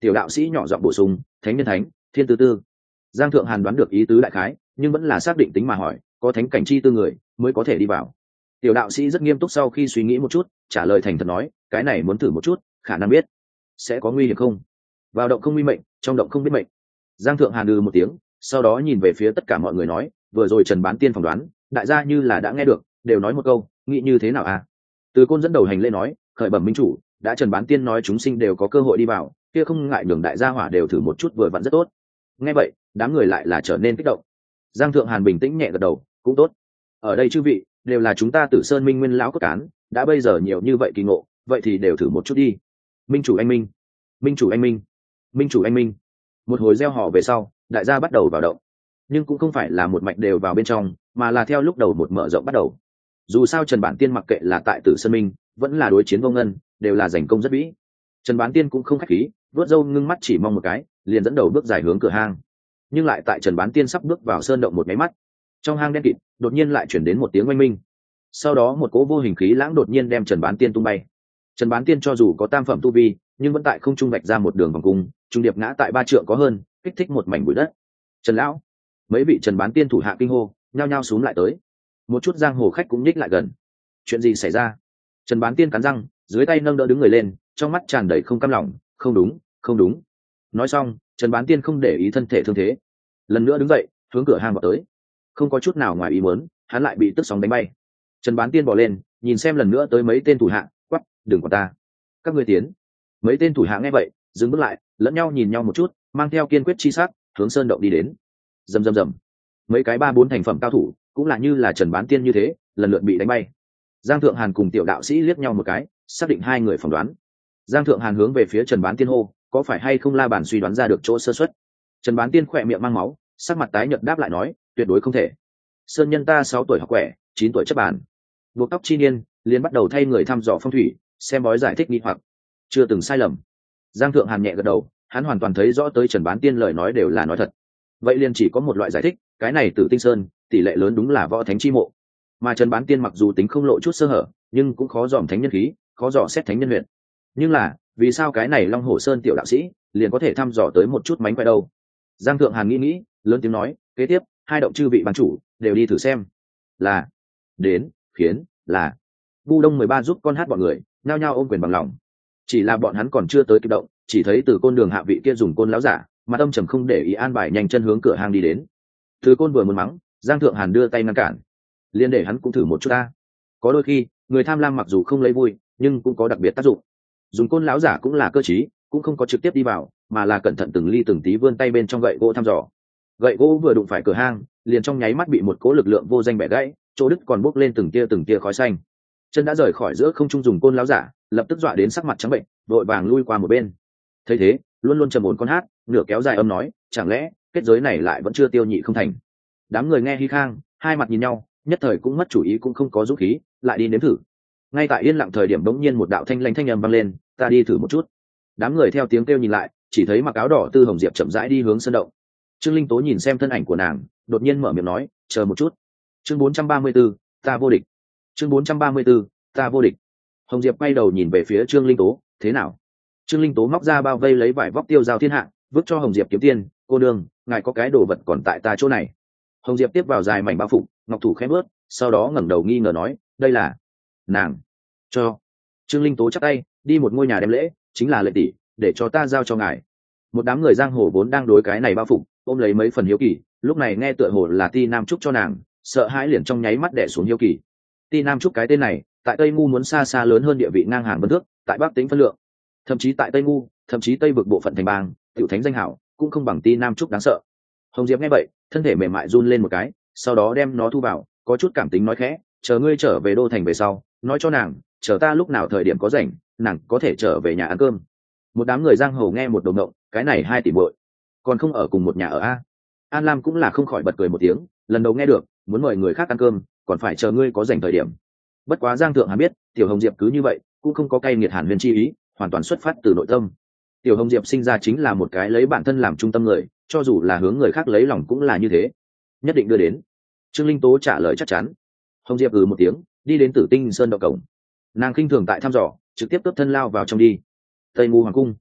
Tiểu đạo sĩ nhỏ giọng bổ sung, thánh nhân thánh, thiên tư tư. Giang Thượng Hàn đoán được ý tứ đại khái, nhưng vẫn là xác định tính mà hỏi, có thánh cảnh chi tư người mới có thể đi vào. Tiểu đạo sĩ rất nghiêm túc, sau khi suy nghĩ một chút trả lời thành thật nói, cái này muốn thử một chút, khả năng biết sẽ có nguy hiểm không. Vào động không nguy mệnh, trong động không biết mệnh. Giang Thượng Hàn một tiếng, sau đó nhìn về phía tất cả mọi người nói, vừa rồi Trần Bán Tiên phỏng đoán đại gia như là đã nghe được, đều nói một câu, nghĩ như thế nào à? Từ Côn dẫn đầu hành lễ nói, khởi bẩm minh chủ, đã Trần Bán Tiên nói chúng sinh đều có cơ hội đi vào, kia không ngại nhường đại gia hỏa đều thử một chút, vừa vặn rất tốt. Nghe vậy đám người lại là trở nên kích động. Giang Thượng Hàn bình tĩnh nhẹ gật đầu, cũng tốt. Ở đây chư vị đều là chúng ta Tử Sơn Minh Nguyên lão cốt cán, đã bây giờ nhiều như vậy kỳ ngộ, vậy thì đều thử một chút đi. Minh chủ anh minh, minh chủ anh minh, minh chủ anh minh. Một hồi reo hò về sau, đại gia bắt đầu vào động, nhưng cũng không phải là một mạch đều vào bên trong, mà là theo lúc đầu một mở rộng bắt đầu. Dù sao Trần Bản Tiên mặc kệ là tại Tử Sơn Minh vẫn là đối chiến Vô Ngân, đều là giành công rất vĩ. Trần Bán Tiên cũng không khách khí, vớt râu ngưng mắt chỉ mong một cái, liền dẫn đầu bước dài hướng cửa hang. Nhưng lại tại Trần Bán Tiên sắp bước vào sơn động một máy mắt, trong hang đen kịt đột nhiên lại chuyển đến một tiếng oanh minh. Sau đó một cỗ vô hình khí lãng đột nhiên đem Trần Bán Tiên tung bay. Trần Bán Tiên cho dù có tam phẩm tu vi, nhưng vẫn tại không trung vạch ra một đường vòng cung, trung điệp ngã tại 3 trượng có hơn, kích thích một mảnh bụi đất. Trần lão, mấy vị Trần Bán Tiên thủ hạ kinh hô, nhao nhao xuống lại tới. Một chút giang hồ khách cũng nhích lại gần. Chuyện gì xảy ra? Trần Bán Tiên cắn răng, dưới tay nâng đỡ đứng người lên, trong mắt tràn đầy không cam lòng, không đúng, không đúng. Nói xong, Trần Bán Tiên không để ý thân thể thương thế, lần nữa đứng dậy, hướng cửa hang vào tới. Không có chút nào ngoài ý muốn, hắn lại bị tức sóng đánh bay. Trần Bán Tiên bỏ lên, nhìn xem lần nữa tới mấy tên thủ hạ, quát, đừng quản ta, các ngươi tiến. Mấy tên thủ hạ nghe vậy, dừng bước lại, lẫn nhau nhìn nhau một chút, mang theo kiên quyết chi sắc, hướng sơn động đi đến. Rầm rầm rầm, mấy cái 3-4 thành phẩm cao thủ, cũng là như là Trần Bán Tiên như thế, lần lượt bị đánh bay. Giang Thượng Hàn cùng Tiểu đạo sĩ liếc nhau một cái, xác định hai người phỏng đoán. Giang Thượng Hàn hướng về phía Trần Bán Tiên hô, có phải hay không La Bàn suy đoán ra được chỗ sơ suất? Trần Bán Tiên khỏe miệng mang máu, sắc mặt tái nhợt đáp lại nói, tuyệt đối không thể. Sơn nhân ta 6 tuổi học quẻ, 9 tuổi chấp bàn. Buộc tóc chi niên, liền bắt đầu thay người thăm dò phong thủy, xem bói giải thích nghi hoặc, chưa từng sai lầm. Giang Thượng Hàn nhẹ gật đầu, hắn hoàn toàn thấy rõ tới Trần Bán Tiên lời nói đều là nói thật. Vậy liền chỉ có một loại giải thích, cái này Tử Tinh Sơn, tỷ lệ lớn đúng là võ thánh chi mộ. Mà Trần Bán Tiên mặc dù tính không lộ chút sơ hở, nhưng cũng khó dòm thánh nhân khí, khó dò xét thánh nhân huyền. Nhưng là, vì sao cái này Long Hổ Sơn tiểu đạo sĩ liền có thể thăm dò tới một chút mánh khỏe đâu? Giang Thượng Hàn nghĩ, lớn tiếng nói, kế tiếp, hai động chư vị ban chủ đều đi thử xem. Là, đến, khiến, là. Bu Đông 13 giúp con hát bọn người, nhao nhao ôm quyền bằng lòng. Chỉ là bọn hắn còn chưa tới kịp động, chỉ thấy từ côn đường hạ vị kia dùng côn láo giả, mà tâm trầm không để ý an bài nhanh chân hướng cửa hang đi đến. Từ côn vừa muốn mắng, Giang Thượng Hàn đưa tay ngăn cản, liền để hắn cũng thử một chút ta. Có đôi khi, người tham lam mặc dù không lấy vui, nhưng cũng có đặc biệt tác dụng. Dùng côn láo giả cũng là cơ trí, cũng không có trực tiếp đi vào, mà là cẩn thận từng ly từng tí vươn tay bên trong gậy gỗ thăm dò. Gậy gỗ vừa đụng phải cửa hang, liền trong nháy mắt bị một cỗ lực lượng vô danh bẻ gãy, chỗ đứt còn bốc lên từng tia khói xanh. Chân đã rời khỏi giữa không trung dùng côn láo giả, lập tức dọa đến sắc mặt trắng bệnh, vội vàng lui qua một bên. Thấy thế, luôn luôn trầm ổn con hát, nửa kéo dài âm nói, chẳng lẽ kết giới này lại vẫn chưa tiêu nhị không thành? Đám người nghe hi khang, hai mặt nhìn nhau, nhất thời cũng mất chủ ý, cũng không có dũng khí lại đi nếm thử. Ngay tại yên lặng thời điểm bỗng nhiên một đạo thanh lãnh thanh âm vang lên, ta đi thử một chút. Đám người theo tiếng kêu nhìn lại, chỉ thấy mặc áo đỏ Tư Hồng Diệp chậm rãi đi hướng sơn động. Trương Linh Tố nhìn xem thân ảnh của nàng, đột nhiên mở miệng nói, chờ một chút. Chương 434, ta vô địch. Chương 434, ta vô địch. Hồng Diệp quay đầu nhìn về phía Trương Linh Tố, thế nào? Trương Linh Tố móc ra bao vây lấy vải vóc tiêu giao thiên hạ, vứt cho Hồng Diệp kiếm tiên, cô đương, ngài có cái đồ vật còn tại ta chỗ này. Hồng Diệp tiếp vào dài mảnh bao phục, ngọc thủ khẽ bước, sau đó ngẩng đầu nghi ngờ nói, đây là nàng cho. Trương Linh Tố chắp tay, đi một ngôi nhà đem lễ, chính là lệ tỷ, để cho ta giao cho ngài. Một đám người giang hồ vốn đang đối cái này bao phục, ôm lấy mấy phần hiếu kỳ, lúc này nghe tựa hồ là Ti Nam Trúc cho nàng, sợ hãi liền trong nháy mắt đè xuống hiếu kỳ. Ti Nam Trúc cái tên này, tại Tây Ngu muốn xa xa lớn hơn địa vị ngang hàng Vân Thước, tại Bắc tính phân lượng, thậm chí tại Tây Ngu, thậm chí Tây vực bộ phận thành bang, tiểu thánh danh hảo cũng không bằng Ti Nam Trúc đáng sợ. Hồng Diệp nghe vậy, thân thể mềm mại run lên một cái, sau đó đem nó thu vào, có chút cảm tính nói khẽ, chờ ngươi trở về đô thành về sau, nói cho nàng, chờ ta lúc nào thời điểm có rảnh, nàng có thể trở về nhà ăn cơm. Một đám người giang hồ nghe một đầu ngộng, cái này hai tỷ muội còn không ở cùng một nhà ở a? An Lam cũng là không khỏi bật cười một tiếng, lần đầu nghe được muốn mời người khác ăn cơm còn phải chờ ngươi có rảnh thời điểm. Bất quá Giang Thượng Hàn biết Tiểu Hồng Diệp cứ như vậy cũng không có cay nghiệt hàn huyền chi ý, hoàn toàn xuất phát từ nội tâm. Tiểu Hồng Diệp sinh ra chính là một cái lấy bản thân làm trung tâm người, cho dù là hướng người khác lấy lòng cũng là như thế, nhất định đưa đến. Trương Linh Tố trả lời chắc chắn. Hồng Diệp một tiếng, đi đến Tử Tinh Sơn động cổng. Nàng khinh thường tại thăm dò, trực tiếp cướp thân lao vào trong đi. Tây Ngu Hoàng cung,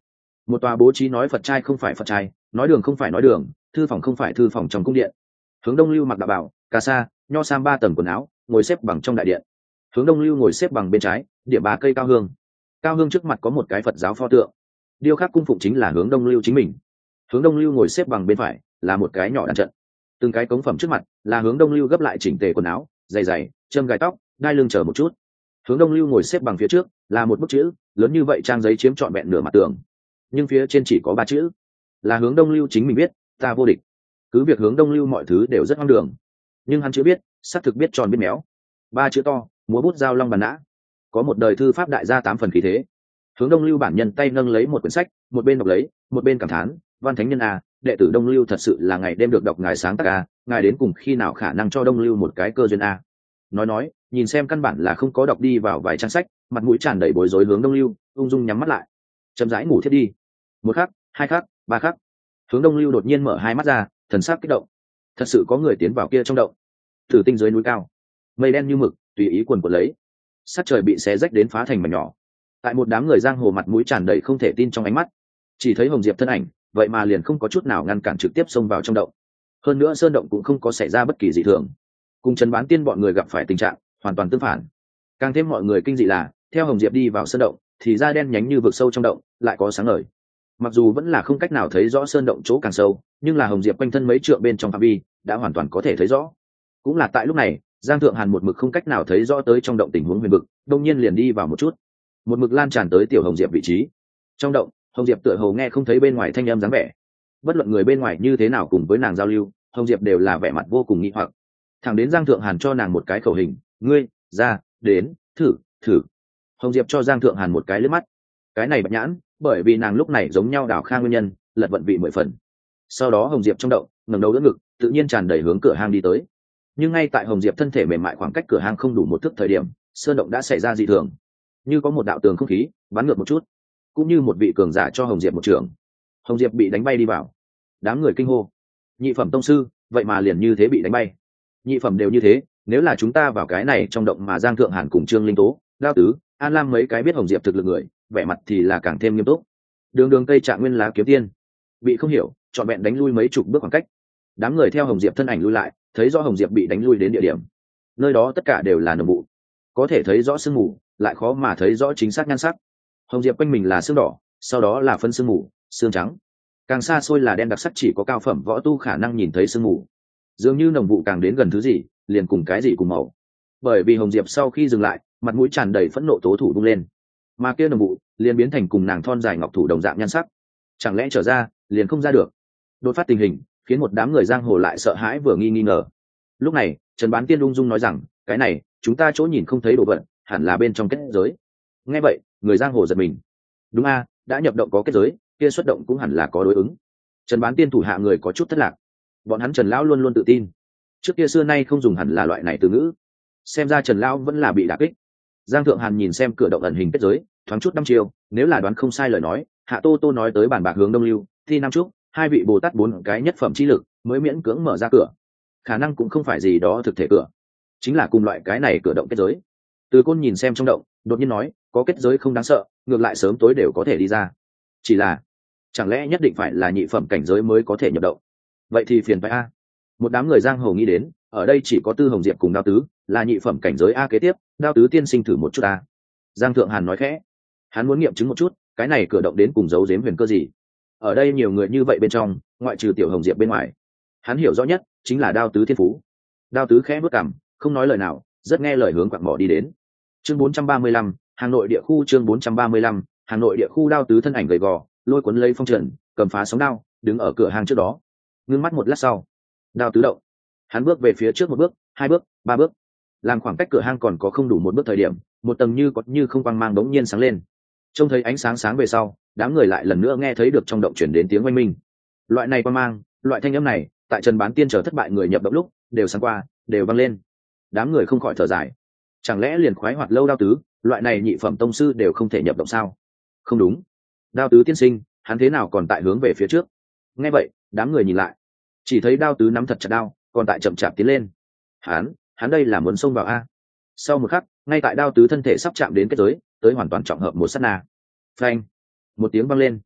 một tòa bố trí nói phật trai không phải phật trai, nói đường không phải nói đường, thư phòng không phải thư phòng trong cung điện. Hướng đông lưu mặc đạo bảo cà sa nho sam 3 tầng quần áo, ngồi xếp bằng trong đại điện. Hướng đông lưu ngồi xếp bằng bên trái, điểm 3 cây cao hương. Cao hương trước mặt có một cái phật giáo pho tượng, điêu khắc cung phụng chính là hướng đông lưu chính mình. Hướng đông lưu ngồi xếp bằng bên phải là một cái nhỏ đàn trận, từng cái cống phẩm trước mặt là hướng đông lưu gấp lại chỉnh tề quần áo, dày dày châm gài tóc, đai lưng chờ một chút. Hướng đông lưu ngồi xếp bằng phía trước là một bức chữ lớn như vậy, trang giấy chiếm trọn vẹn nửa mặt tường, nhưng phía trên chỉ có 3 chữ, là hướng đông lưu chính mình biết: ta vô địch. Cứ việc hướng đông lưu mọi thứ đều rất hoang đường, nhưng hắn chưa biết, xác thực biết tròn biết méo. 3 chữ to, múa bút giao long bàn nã, có một đời thư pháp đại gia 8 phần khí thế. Hướng đông lưu bản nhân tay nâng lấy một quyển sách, một bên đọc lấy, một bên cảm thán: văn thánh nhân a, đệ tử đông lưu thật sự là ngày đêm được đọc ngài sáng tác a, ngài đến cùng khi nào khả năng cho đông lưu một cái cơ duyên a. Nói nhìn xem căn bản là không có đọc đi vào vài trang sách, mặt mũi tràn đầy bối rối hướng đông lưu ung dung nhắm mắt lại, chậm rãi ngủ thiết đi. 1 khắc, 2 khắc, 3 khắc, hướng đông lưu đột nhiên mở hai mắt ra, thần sắc kích động. Thật sự có người tiến vào kia trong động. Thử tinh dưới núi cao, mây đen như mực tùy ý quần quần lấy, sát trời bị xé rách đến phá thành mảnh nhỏ. Tại một đám người giang hồ mặt mũi tràn đầy không thể tin trong ánh mắt, chỉ thấy hồng diệp thân ảnh vậy mà liền không có chút nào ngăn cản, trực tiếp xông vào trong động. Hơn nữa sơn động cũng không có xảy ra bất kỳ dị thường, cùng Trần Bán Tiên bọn người gặp phải tình trạng hoàn toàn tương phản. Càng thêm mọi người kinh dị là, theo hồng diệp đi vào sơn động thì da đen nhánh như vực sâu trong động lại có sáng ngời. Mặc dù vẫn là không cách nào thấy rõ sơn động chỗ càng sâu, nhưng là hồng diệp quanh thân mấy trượng bên trong phạm vi đã hoàn toàn có thể thấy rõ. Cũng là tại lúc này, Giang Thượng Hàn một mực không cách nào thấy rõ tới trong động tình huống huyền vực, đông nhiên liền đi vào một chút, một mực lan tràn tới tiểu hồng diệp vị trí. Trong động, hồng diệp tựa hồ nghe không thấy bên ngoài thanh âm dáng vẻ. Bất luận người bên ngoài như thế nào cùng với nàng giao lưu, hồng diệp đều là vẻ mặt vô cùng nghi hoặc. Thẳng đến Giang Thượng Hàn cho nàng một cái khẩu hình: ngươi ra đến thử. Hồng diệp cho Giang Thượng Hàn một cái liếc mắt. Cái này bạch nhãn, bởi vì nàng lúc này giống nhau đảo khang nguyên nhân, lật vận vị 10 phần. Sau đó hồng diệp trong động ngẩng đầu đỡ ngực, tự nhiên tràn đầy hướng cửa hang đi tới. Nhưng ngay tại hồng diệp thân thể mềm mại khoảng cách cửa hang không đủ 1 thước thời điểm, sơn động đã xảy ra dị thường, như có một đạo tường không khí bắn ngược một chút, cũng như một vị cường giả cho hồng diệp một trường. Hồng diệp bị đánh bay đi vào. Đám người kinh hô: nhị phẩm tông sư vậy mà liền như thế bị đánh bay? Nhị phẩm đều như thế, nếu là chúng ta vào cái này trong động mà Giang Thượng Hàn cùng Trương Linh Tố, Lao Tứ, An Lam mấy cái biết hồng diệp thực lực người, vẻ mặt thì là càng thêm nghiêm túc. Đường Tây Trạng Nguyên Lá Kiếm Tiên bị không hiểu trọn vẹn đánh lui mấy chục bước khoảng cách. Đám người theo hồng diệp thân ảnh lui lại, thấy rõ hồng diệp bị đánh lui đến địa điểm, nơi đó tất cả đều là nồng vụ, có thể thấy rõ sương mù, lại khó mà thấy rõ chính xác nhan sắc. Hồng diệp quanh mình là xương đỏ, sau đó là phân sương mù, xương trắng, càng xa xôi là đen đặc sắc, chỉ có cao phẩm võ tu khả năng nhìn thấy sương mù. Dường như nồng vụ càng đến gần thứ gì, liền cùng cái gì cùng màu. Bởi vì hồng diệp sau khi dừng lại, mặt mũi tràn đầy phẫn nộ tố thủ bung lên, mà kia nồng vụ liền biến thành cùng nàng thon dài ngọc thủ đồng dạng nhan sắc. Chẳng lẽ trở ra liền không ra được? Đột phát tình hình khiến một đám người giang hồ lại sợ hãi vừa nghi ngờ. Lúc này Trần Bán Tiên ung dung nói rằng: cái này chúng ta chỗ nhìn không thấy đồ vật, hẳn là bên trong kết giới. Nghe vậy người giang hồ giật mình. Đúng a, đã nhập động có kết giới, kia xuất động cũng hẳn là có đối ứng. Trần Bán Tiên thủ hạ người có chút thất lạc. Bọn hắn Trần lão luôn luôn tự tin, trước kia xưa nay không dùng hẳn là loại này từ ngữ, xem ra Trần lão vẫn là bị đả kích. Giang Thượng Hàn nhìn xem cửa động ẩn hình kết giới, thoáng chút 5 chiều, nếu là đoán không sai lời nói, Hạ Tô Tô nói tới bản bạc hướng đông lưu, Thi Nam Trúc, 2 vị Bồ Tát 4 cái nhất phẩm chi lực mới miễn cưỡng mở ra cửa. Khả năng cũng không phải gì đó thực thể cửa, chính là cùng loại cái này cửa động kết giới. Từ Côn nhìn xem trong động, đột nhiên nói: có kết giới không đáng sợ, ngược lại sớm tối đều có thể đi ra. Chỉ là, chẳng lẽ nhất định phải là nhị phẩm cảnh giới mới có thể nhập động? Vậy thì phiền phải a. Một đám người giang hồ nghĩ đến, ở đây chỉ có Tư Hồng Diệp cùng Đao Tứ là nhị phẩm cảnh giới a. Kế tiếp, Đao Tứ tiên sinh thử một chút a. Giang Thượng Hàn nói khẽ. Hắn muốn nghiệm chứng một chút, cái này cửa động đến cùng giấu giếm huyền cơ gì. Ở đây nhiều người như vậy bên trong, ngoại trừ Tiểu Hồng Diệp bên ngoài, hắn hiểu rõ nhất chính là Đao Tứ thiên phú. Đao Tứ khẽ bước cằm, không nói lời nào, rất nghe lời hướng quặng mỏ đi đến. Chương 435, Hà Nội địa khu. Chương 435, Hà Nội địa khu. Đao Tứ thân ảnh gầy gò, lôi cuốn lấy phong trần, cầm phá sóng đao, đứng ở cửa hàng trước đó. Ngưng mắt một lát sau, Đao Tứ động. Hắn bước về phía trước 1 bước, 2 bước, 3 bước, làm khoảng cách cửa hang còn có không đủ 1 bước thời điểm, một tầng như có như không quang mang đống nhiên sáng lên. Trông thấy ánh sáng sáng về sau, đám người lại lần nữa nghe thấy được trong động chuyển đến tiếng oanh minh. Loại này quang mang, loại thanh âm này, tại Trần Bán Tiên chờ thất bại người nhập động lúc, đều sáng qua, đều vang lên. Đám người không khỏi thở dài. Chẳng lẽ liền khoái hoạt lâu Đao Tứ, loại này nhị phẩm tông sư đều không thể nhập động sao? Không đúng. Đao Tứ tiên sinh, hắn thế nào còn tại hướng về phía trước? Nghe vậy, đám người nhìn lại, chỉ thấy Đao Tứ nắm thật chặt đao, còn tại chậm chạp tiến lên. Hắn đây là muốn xông vào a. Sau một khắc, ngay tại Đao Tứ thân thể sắp chạm đến kết giới, tới hoàn toàn trọng hợp một sát na. Phanh! Một tiếng vang lên.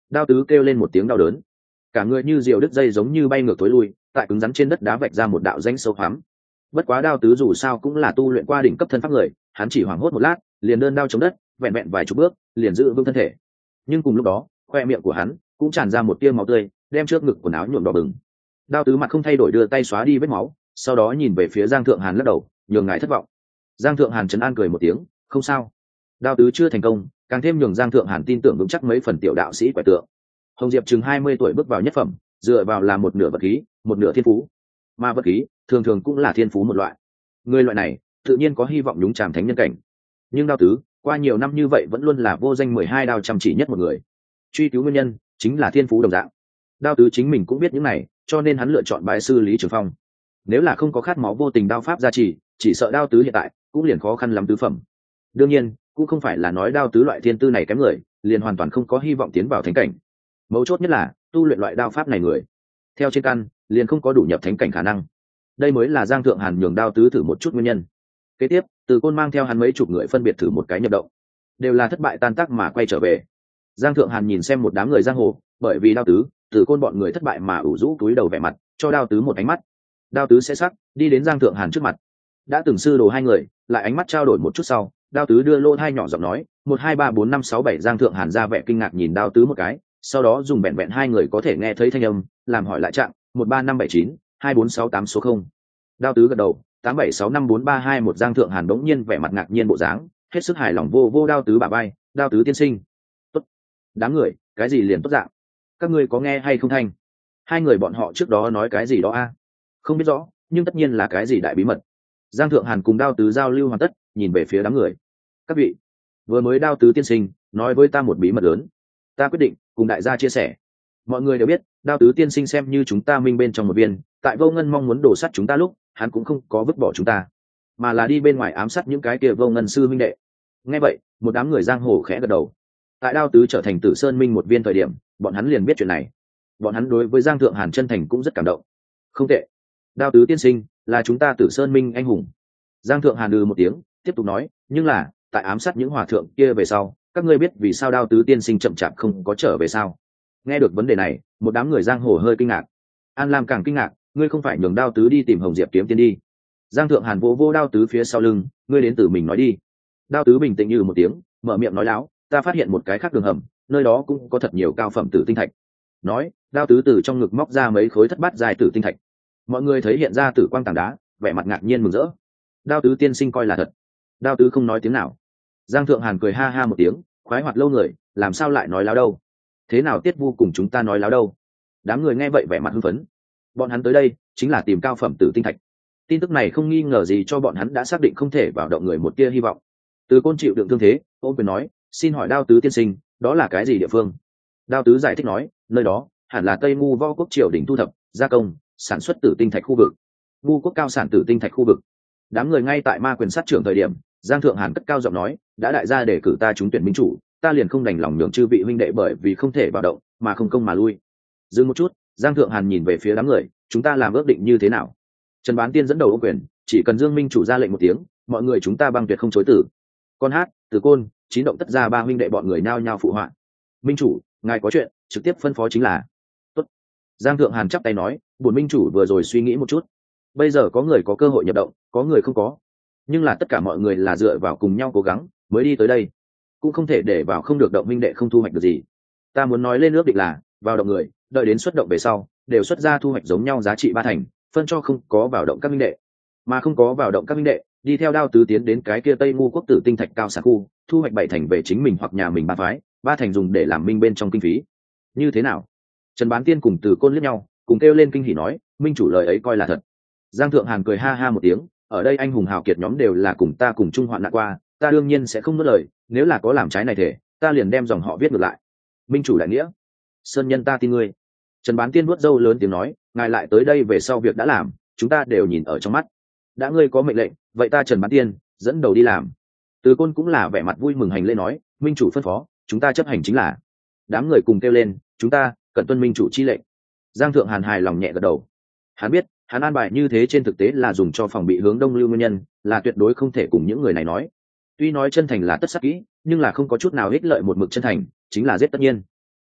Đao tứ kêu lên một tiếng đau đớn, cả người như diều đứt dây giống như bay ngược tối lui, tại cứng rắn trên đất đá vạch ra một đạo rãnh sâu hoắm. Bất quá đao tứ dù sao cũng là tu luyện qua đỉnh cấp thân pháp người, hắn chỉ hoảng hốt một lát, liền đơn đao chống đất, vẹn vẹn vài chục bước, liền giữ vững thân thể. Nhưng cùng lúc đó, khoe miệng của hắn cũng tràn ra một tia máu tươi, đem trước ngực quần áo nhuộm đỏ bừng. Đao tứ mặt không thay đổi đưa tay xóa đi vết máu, sau đó nhìn về phía Giang Thượng Hàn lắc đầu, nhường ngài thất vọng. Giang Thượng Hàn trấn an cười một tiếng, không sao. Đao tứ chưa thành công, càng thêm nhường Giang Thượng Hàn tin tưởng vững chắc mấy phần tiểu đạo sĩ quẻ tượng. Hồng Diệp chừng 20 tuổi bước vào nhất phẩm, dựa vào là một nửa vật khí, một nửa thiên phú. Mà vật khí thường thường cũng là thiên phú một loại. Người loại này tự nhiên có hy vọng nhúng chàm thánh nhân cảnh. Nhưng Đao tứ qua nhiều năm như vậy vẫn luôn là vô danh 12 đao chăm chỉ nhất một người. Truy cứu nguyên nhân chính là thiên phú đồng dạng. Đao tứ chính mình cũng biết những này, cho nên hắn lựa chọn bái sư Lý Trường Phong. Nếu là không có khát máu vô tình đao pháp gia trì, chỉ sợ Đao tứ hiện tại cũng liền khó khăn lắm tứ phẩm. Đương nhiên cũng không phải là nói Đao tứ loại thiên tư này kém người liền hoàn toàn không có hy vọng tiến vào thánh cảnh. Mấu chốt nhất là tu luyện loại đao pháp này người theo trên căn liền không có đủ nhập thánh cảnh khả năng. Đây mới là Giang Thượng Hàn nhường Đao tứ thử một chút nguyên nhân. Kế tiếp Từ Côn mang theo hắn mấy chục người phân biệt thử một cái nhập động, đều là thất bại tan tác mà quay trở về. Giang Thượng Hàn nhìn xem một đám người giang hồ, bởi vì Đao tứ Từ Côn bọn người thất bại mà ủ rũ túi đầu vẻ mặt, cho Đao tứ một ánh mắt. Đao tứ sẽ sắc đi đến Giang Thượng Hàn trước mặt, đã từng sư đồ hai người lại ánh mắt trao đổi một chút sau, Đao tứ đưa lô hai nhỏ giọng nói 1 2 3 4 5 6 7. Giang Thượng Hàn ra vẻ kinh ngạc nhìn Đao tứ một cái, sau đó dùng vẹn vẹn hai người có thể nghe thấy thanh âm làm hỏi lại trạng 1 3 5 7 9 2 4 6 8 số 0. Đao tứ gật đầu 8 7 6 5 4 3 2 1. Giang Thượng Hàn đống nhiên vẻ mặt ngạc nhiên bộ dáng, hết sức hài lòng vô Đao tứ bả vai, Đao tứ tiên sinh tốt. Đám người cái gì liền tốt dạng, các ngươi có nghe hay không thanh? Hai người bọn họ trước đó nói cái gì đó a? Không biết rõ, nhưng tất nhiên là cái gì đại bí mật. Giang Thượng Hàn cùng Đao tứ giao lưu hoàn tất, nhìn về phía đám người. Các vị, vừa mới Đao tứ tiên sinh nói với ta một bí mật lớn, ta quyết định cùng đại gia chia sẻ. Mọi người đều biết Đao tứ tiên sinh xem như chúng ta minh bên trong một viên, tại Vô Ngân mong muốn đổ sắt chúng ta lúc, hắn cũng không có vứt bỏ chúng ta, mà là đi bên ngoài ám sát những cái kia Vô Ngân sư minh đệ. Nghe vậy một đám người giang hồ khẽ gật đầu. Tại Đao tứ trở thành Tử Sơn minh một viên thời điểm, bọn hắn liền biết chuyện này. Bọn hắn đối với Giang Thượng Hàn chân thành cũng rất cảm động. Không tệ, Đao tứ tiên sinh là chúng ta Tử Sơn minh anh hùng. Giang Thượng Hàn một tiếng tiếp tục nói, nhưng là tại ám sát những hòa thượng kia về sau, các ngươi biết vì sao Đao tứ tiên sinh chậm chạp không có trở về sao? Nghe được vấn đề này, một đám người giang hồ hơi kinh ngạc. An Lam càng kinh ngạc, ngươi không phải nhường Đao tứ đi tìm Hồng Diệp kiếm tiên đi? Giang Thượng Hàn vô Đao tứ phía sau lưng, ngươi đến từ mình nói đi. Đao tứ bình tĩnh như một tiếng, mở miệng nói láo, ta phát hiện một cái khác đường hầm, nơi đó cũng có thật nhiều cao phẩm tử tinh thạch. Nói, Đao tứ từ trong ngực móc ra mấy khối thất bát dài tử tinh thạch. Mọi người thấy hiện ra tử quang tảng đá, vẻ mặt ngạc nhiên mừng rỡ. Đao tứ tiên sinh coi là thật. Đao tứ không nói tiếng nào. Giang Thượng Hàn cười ha ha một tiếng, khoái hoạt lâu người, làm sao lại nói láo đâu? Thế nào Tiết Vu cùng chúng ta nói láo đâu? Đám người nghe vậy vẻ mặt hưng phấn. Bọn hắn tới đây chính là tìm cao phẩm tử tinh thạch. Tin tức này không nghi ngờ gì cho bọn hắn đã xác định không thể vào động người một tia hy vọng. Từ Côn chịu đựng thương thế, ôm quyền nói, xin hỏi Đao tứ tiên sinh, đó là cái gì địa phương? Đao tứ giải thích nói, nơi đó hẳn là Tây Ngu Võ quốc triều đình thu thập, gia công, sản xuất tử tinh thạch khu vực. Ngu quốc cao sản tử tinh thạch khu vực. Đám người ngay tại ma quyền sát trưởng thời điểm, Giang Thượng Hàn cất cao giọng nói, đã đại gia để cử ta trúng tuyển minh chủ, ta liền không đành lòng nhường chư vị huynh đệ bởi vì không thể vào động mà không công mà lui. Dừng một chút, Giang Thượng Hàn nhìn về phía đám người, chúng ta làm ước định như thế nào? Trần Bán Tiên dẫn đầu ô quyền, chỉ cần Dương minh chủ ra lệnh một tiếng, mọi người chúng ta băng tuyệt không chối tử. Con Hát, Từ Côn, Chín Động tất ra ba huynh đệ bọn người nhao nhao phụ họa. Minh chủ, ngài có chuyện trực tiếp phân phó chính là. Tốt. Giang Thượng Hàn chắp tay nói, bổn minh chủ vừa rồi suy nghĩ một chút, bây giờ có người có cơ hội nhập động, có người không có, nhưng là tất cả mọi người là dựa vào cùng nhau cố gắng mới đi tới đây, cũng không thể để vào không được động minh đệ không thu hoạch được gì. Ta muốn nói lên ước định là vào động người, đợi đến xuất động về sau đều xuất ra thu hoạch giống nhau giá trị 3 thành, phân cho không có vào động các minh đệ, mà không có vào động các minh đệ đi theo Đao tứ tiến đến cái kia Tây Ngu quốc tử tinh thạch cao sản khu, thu hoạch 7 thành về chính mình hoặc nhà mình ba phái, 3 thành dùng để làm minh bên trong kinh phí. Như thế nào? Trần Bán Tiên cùng Từ Côn liếc nhau, cùng kêu lên kinh hỉ nói, minh chủ lời ấy coi là thật. Giang Thượng Hàn cười ha ha một tiếng, ở đây anh hùng hào kiệt nhóm đều là cùng ta cùng chung hoạn nạn qua, ta đương nhiên sẽ không nuốt lời, nếu là có làm trái này thể, ta liền đem dòng họ viết ngược lại. Minh chủ đại nghĩa, sơn nhân ta tin ngươi. Trần Bán Tiên nuốt râu lớn tiếng nói, ngài lại tới đây về sau việc đã làm, chúng ta đều nhìn ở trong mắt. Đã ngươi có mệnh lệnh, vậy ta Trần Bán Tiên dẫn đầu đi làm. Từ Côn cũng là vẻ mặt vui mừng hành lễ nói, minh chủ phân phó, chúng ta chấp hành chính là. Đám người cùng kêu lên, chúng ta cần tuân minh chủ chi lệnh. Giang Thượng Hàn hài lòng nhẹ gật đầu. Hắn biết, hắn an bài như thế trên thực tế là dùng cho phòng bị hướng đông lưu nguyên nhân, là tuyệt đối không thể cùng những người này nói. Tuy nói chân thành là tất sắc kỹ, nhưng là không có chút nào ích lợi một mực chân thành, chính là giết tất nhiên. Tốt,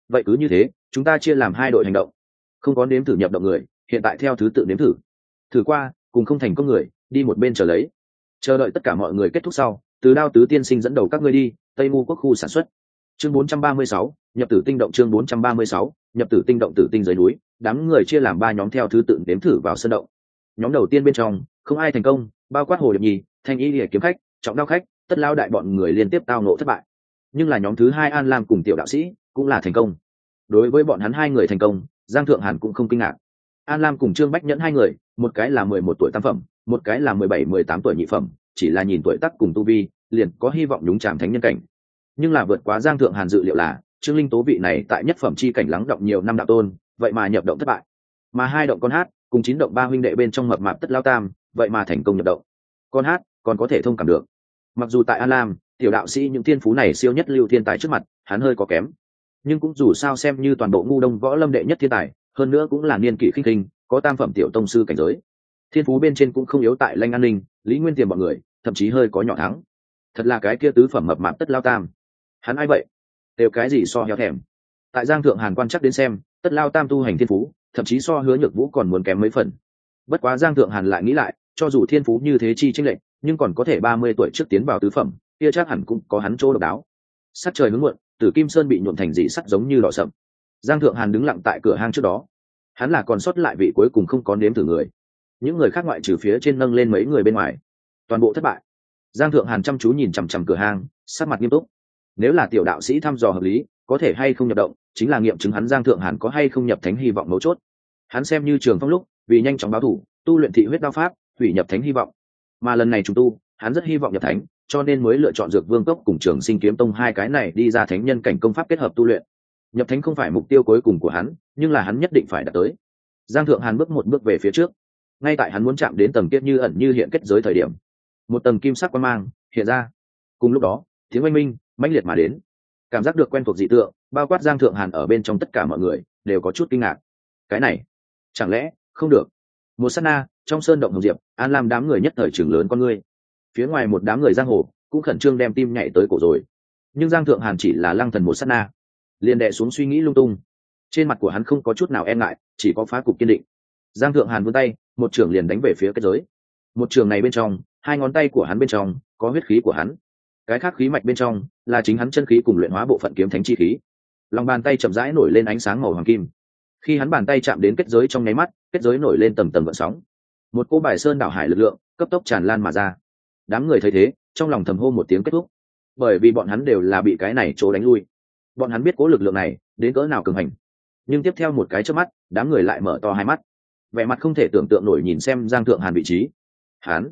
vậy cứ như thế chúng ta chia làm 2 đội hành động, không có nếm thử nhập động người hiện tại theo thứ tự nếm thử, thử qua cùng không thành công người đi một bên chờ lấy, chờ đợi tất cả mọi người kết thúc sau, từ Đao tứ tiên sinh dẫn đầu các ngươi đi Tây Mu quốc khu sản xuất. Chương 436, nhập tử tinh động. Chương 436, nhập tử tinh động. Tử tinh dưới núi, đám người chia làm 3 nhóm theo thứ tự nếm thử vào sân động. Nhóm đầu tiên bên trong không ai thành công, bao quát Hồ Điệp Nhi, Thanh Y Liễu kiếm khách, Trọng Đao khách, Tất Lao đại bọn người liên tiếp tao ngộ thất bại. Nhưng là nhóm thứ 2 An Lam cùng Tiểu đạo sĩ cũng là thành công. Đối với bọn hắn 2 người thành công, Giang Thượng Hàn cũng không kinh ngạc. An Lam cùng Trương Bách Nhẫn 2 người, một cái là 11 tuổi tam phẩm, một cái là 17-18 tuổi nhị phẩm, chỉ là nhìn tuổi tác cùng tu vi, liền có hy vọng nhúng chạm thánh nhân cảnh. Nhưng là vượt quá Giang Thượng Hàn dự liệu là Trương Linh Tố vị này tại nhất phẩm chi cảnh lắng động nhiều năm đạo tôn, vậy mà nhập động thất bại. Mà 2 động con hát cùng 9 động 3 huynh đệ bên trong mập mạp Tất Lao tam, vậy mà thành công nhập động. Con hát còn có thể thông cảm được. Mặc dù tại An Lam, Tiểu đạo sĩ những thiên phú này siêu nhất lưu thiên tài trước mặt, hắn hơi có kém. Nhưng cũng dù sao xem như toàn bộ ngu đông võ lâm đệ nhất thiên tài, hơn nữa cũng là niên kỷ khinh khinh, có tam phẩm tiểu tông sư cảnh giới. Thiên phú bên trên cũng không yếu tại Lanh An Ninh, Lý Nguyên Tiềm bọn người, thậm chí hơi có nhỏ thắng. Thật là cái kia tứ phẩm mập mạp Tất Lao tam. Hắn ai vậy? Đều cái gì so heo thèm. Tại Giang Thượng Hàn quan chắc đến xem, Tất Lao tam tu hành thiên phú, thậm chí so Hứa Nhược Vũ còn muốn kém mấy phần. Bất quá Giang Thượng Hàn lại nghĩ lại, cho dù thiên phú như thế chi chênh lệch, nhưng còn có thể 30 tuổi trước tiến vào tứ phẩm, kia chắc hẳn cũng có hắn chỗ độc đáo. Sắc trời hướng muộn, Tử Kim Sơn bị nhuộm thành dị sắc giống như đỏ sậm. Giang Thượng Hàn đứng lặng tại cửa hang trước đó. Hắn là còn sót lại vị cuối cùng không có nếm thử người. Những người khác ngoại trừ phía trên nâng lên mấy người bên ngoài, toàn bộ thất bại. Giang Thượng Hàn chăm chú nhìn chằm chằm cửa hang, sắc mặt nghiêm túc. Nếu là tiểu đạo sĩ thăm dò hợp lý, có thể hay không nhập động, chính là nghiệm chứng hắn Giang Thượng Hàn có hay không nhập thánh hy vọng mấu chốt. Hắn xem như Trường Phong lúc, vì nhanh chóng báo thủ, tu luyện thị huyết đao pháp, hủy nhập thánh hy vọng. Mà lần này trùng tu, hắn rất hy vọng nhập thánh, cho nên mới lựa chọn Dược Vương Cốc cùng Trường Sinh Kiếm Tông 2 cái này đi ra thánh nhân cảnh công pháp kết hợp tu luyện. Nhập thánh không phải mục tiêu cuối cùng của hắn, nhưng là hắn nhất định phải đạt tới. Giang Thượng Hàn bước một bước về phía trước. Ngay tại hắn muốn chạm đến tầng kia như ẩn như hiện kết giới thời điểm, một tầng kim sắc quang mang hiện ra. Cùng lúc đó, tiếng oanh minh mãnh liệt mà đến. Cảm giác được quen thuộc dị tượng, bao quát Giang Thượng Hàn ở bên trong tất cả mọi người đều có chút kinh ngạc. Cái này, chẳng lẽ không được? Một sát na, trong sơn động Hồng Diệp, An Lam đám người nhất thời trừng lớn con ngươi. Phía ngoài một đám người giang hồ cũng khẩn trương đem tim nhảy tới cổ rồi. Nhưng Giang Thượng Hàn chỉ là lăng thần một sát na, liền đè xuống suy nghĩ lung tung. Trên mặt của hắn không có chút nào e ngại, chỉ có phá cục kiên định. Giang Thượng Hàn vươn tay, một trường liền đánh về phía kết giới. Một trường này bên trong, 2 ngón tay của hắn bên trong có huyết khí của hắn, cái khác khí mạch bên trong là chính hắn chân khí cùng luyện hóa bộ phận kiếm thánh chi khí. Lòng bàn tay chậm rãi nổi lên ánh sáng màu hoàng kim. Khi hắn bàn tay chạm đến kết giới trong nháy mắt, kết giới nổi lên tầng tầng gợn sóng. Một cô bài sơn đảo hải lực lượng cấp tốc tràn lan mà ra. Đám người thấy thế, trong lòng thầm hô một tiếng kết thúc, bởi vì bọn hắn đều là bị cái này chỗ đánh lui. Bọn hắn biết cố lực lượng này đến cỡ nào cường hành. Nhưng tiếp theo một cái chớp mắt, đám người lại mở to hai mắt, vẻ mặt không thể tưởng tượng nổi nhìn xem Giang Thượng Hàn vị trí. Hắn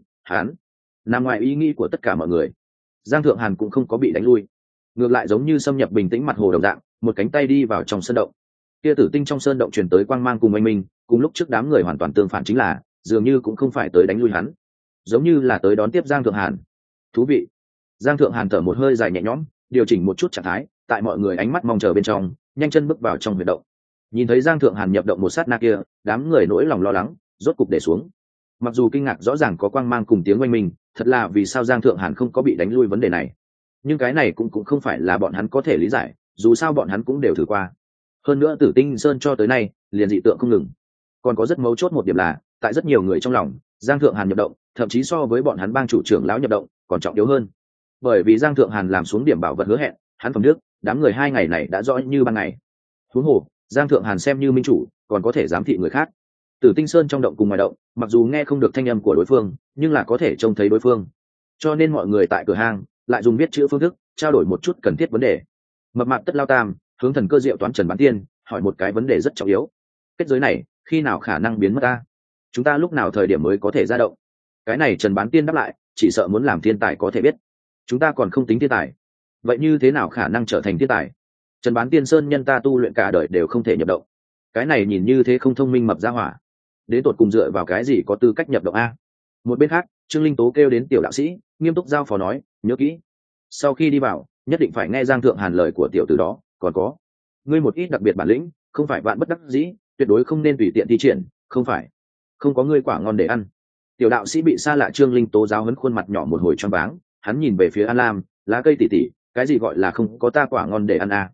nằm ngoài ý nghĩ của tất cả mọi người. Giang Thượng Hàn cũng không có bị đánh lui, ngược lại giống như xâm nhập bình tĩnh mặt hồ đồng dạng, một cánh tay đi vào trong sơn động. Kia tử tinh trong sơn động truyền tới quang mang cùng oanh minh, cùng lúc trước đám người hoàn toàn tương phản, chính là dường như cũng không phải tới đánh lui hắn, giống như là tới đón tiếp Giang Thượng Hàn. Thú vị. Giang Thượng Hàn thở một hơi dài nhẹ nhõm, điều chỉnh một chút trạng thái, tại mọi người ánh mắt mong chờ bên trong, nhanh chân bước vào trong huyệt động. Nhìn thấy Giang Thượng Hàn nhập động một sát na kia, đám người nỗi lòng lo lắng rốt cục để xuống. Mặc dù kinh ngạc rõ ràng có quang mang cùng tiếng oanh minh, thật là vì sao Giang Thượng Hàn không có bị đánh lui vấn đề này. Nhưng cái này cũng không phải là bọn hắn có thể lý giải, dù sao bọn hắn cũng đều thử qua. Hơn nữa Tử Tinh Sơn cho tới nay liền dị tượng không ngừng. Còn có rất mấu chốt một điểm là, tại rất nhiều người trong lòng, Giang Thượng Hàn nhập động, thậm chí so với bọn hắn bang chủ trưởng lão nhập động còn trọng yếu hơn. Bởi vì Giang Thượng Hàn làm xuống điểm bảo vật hứa hẹn, hắn phẩm đức, đám người 2 ngày này đã rõ như ban ngày. Huống hồ, Giang Thượng Hàn xem như minh chủ, còn có thể giám thị người khác. Tử Tinh Sơn trong động cùng ngoài động, mặc dù nghe không được thanh âm của đối phương, nhưng là có thể trông thấy đối phương. Cho nên mọi người tại cửa hang lại dùng viết chữ phương thức trao đổi một chút cần thiết vấn đề. Mập mạp Tất Lao tam hướng Thần Cơ Diệu Toán Trần Bán Tiên hỏi một cái vấn đề rất trọng yếu: kết giới này khi nào khả năng biến mất ta? Chúng ta lúc nào thời điểm mới có thể ra động? Cái này Trần Bán Tiên đáp lại, chỉ sợ muốn làm thiên tài có thể biết, chúng ta còn không tính thiên tài, vậy như thế nào khả năng trở thành thiên tài? Trần Bán Tiên sơn nhân ta tu luyện cả đời đều không thể nhập động, cái này nhìn như thế không thông minh mập ra hỏa, đến tột cùng dựa vào cái gì có tư cách nhập động a? Một bên khác, Trương Linh Tố kêu đến Tiểu đạo sĩ, nghiêm túc giao phó nói: nhớ kỹ, sau khi đi vào nhất định phải nghe Giang Thượng Hàn lời của tiểu tử đó, còn có ngươi một ít đặc biệt bản lĩnh, không phải vạn bất đắc dĩ, tuyệt đối không nên tùy tiện thi triển, không phải không có ngươi quả ngon để ăn. Tiểu đạo sĩ bị xa lạ Trương Linh Tố giáo huấn khuôn mặt nhỏ một hồi choáng váng, hắn nhìn về phía An Lam: lá cây tỉ tỉ, cái gì gọi là không có ta quả ngon để ăn a?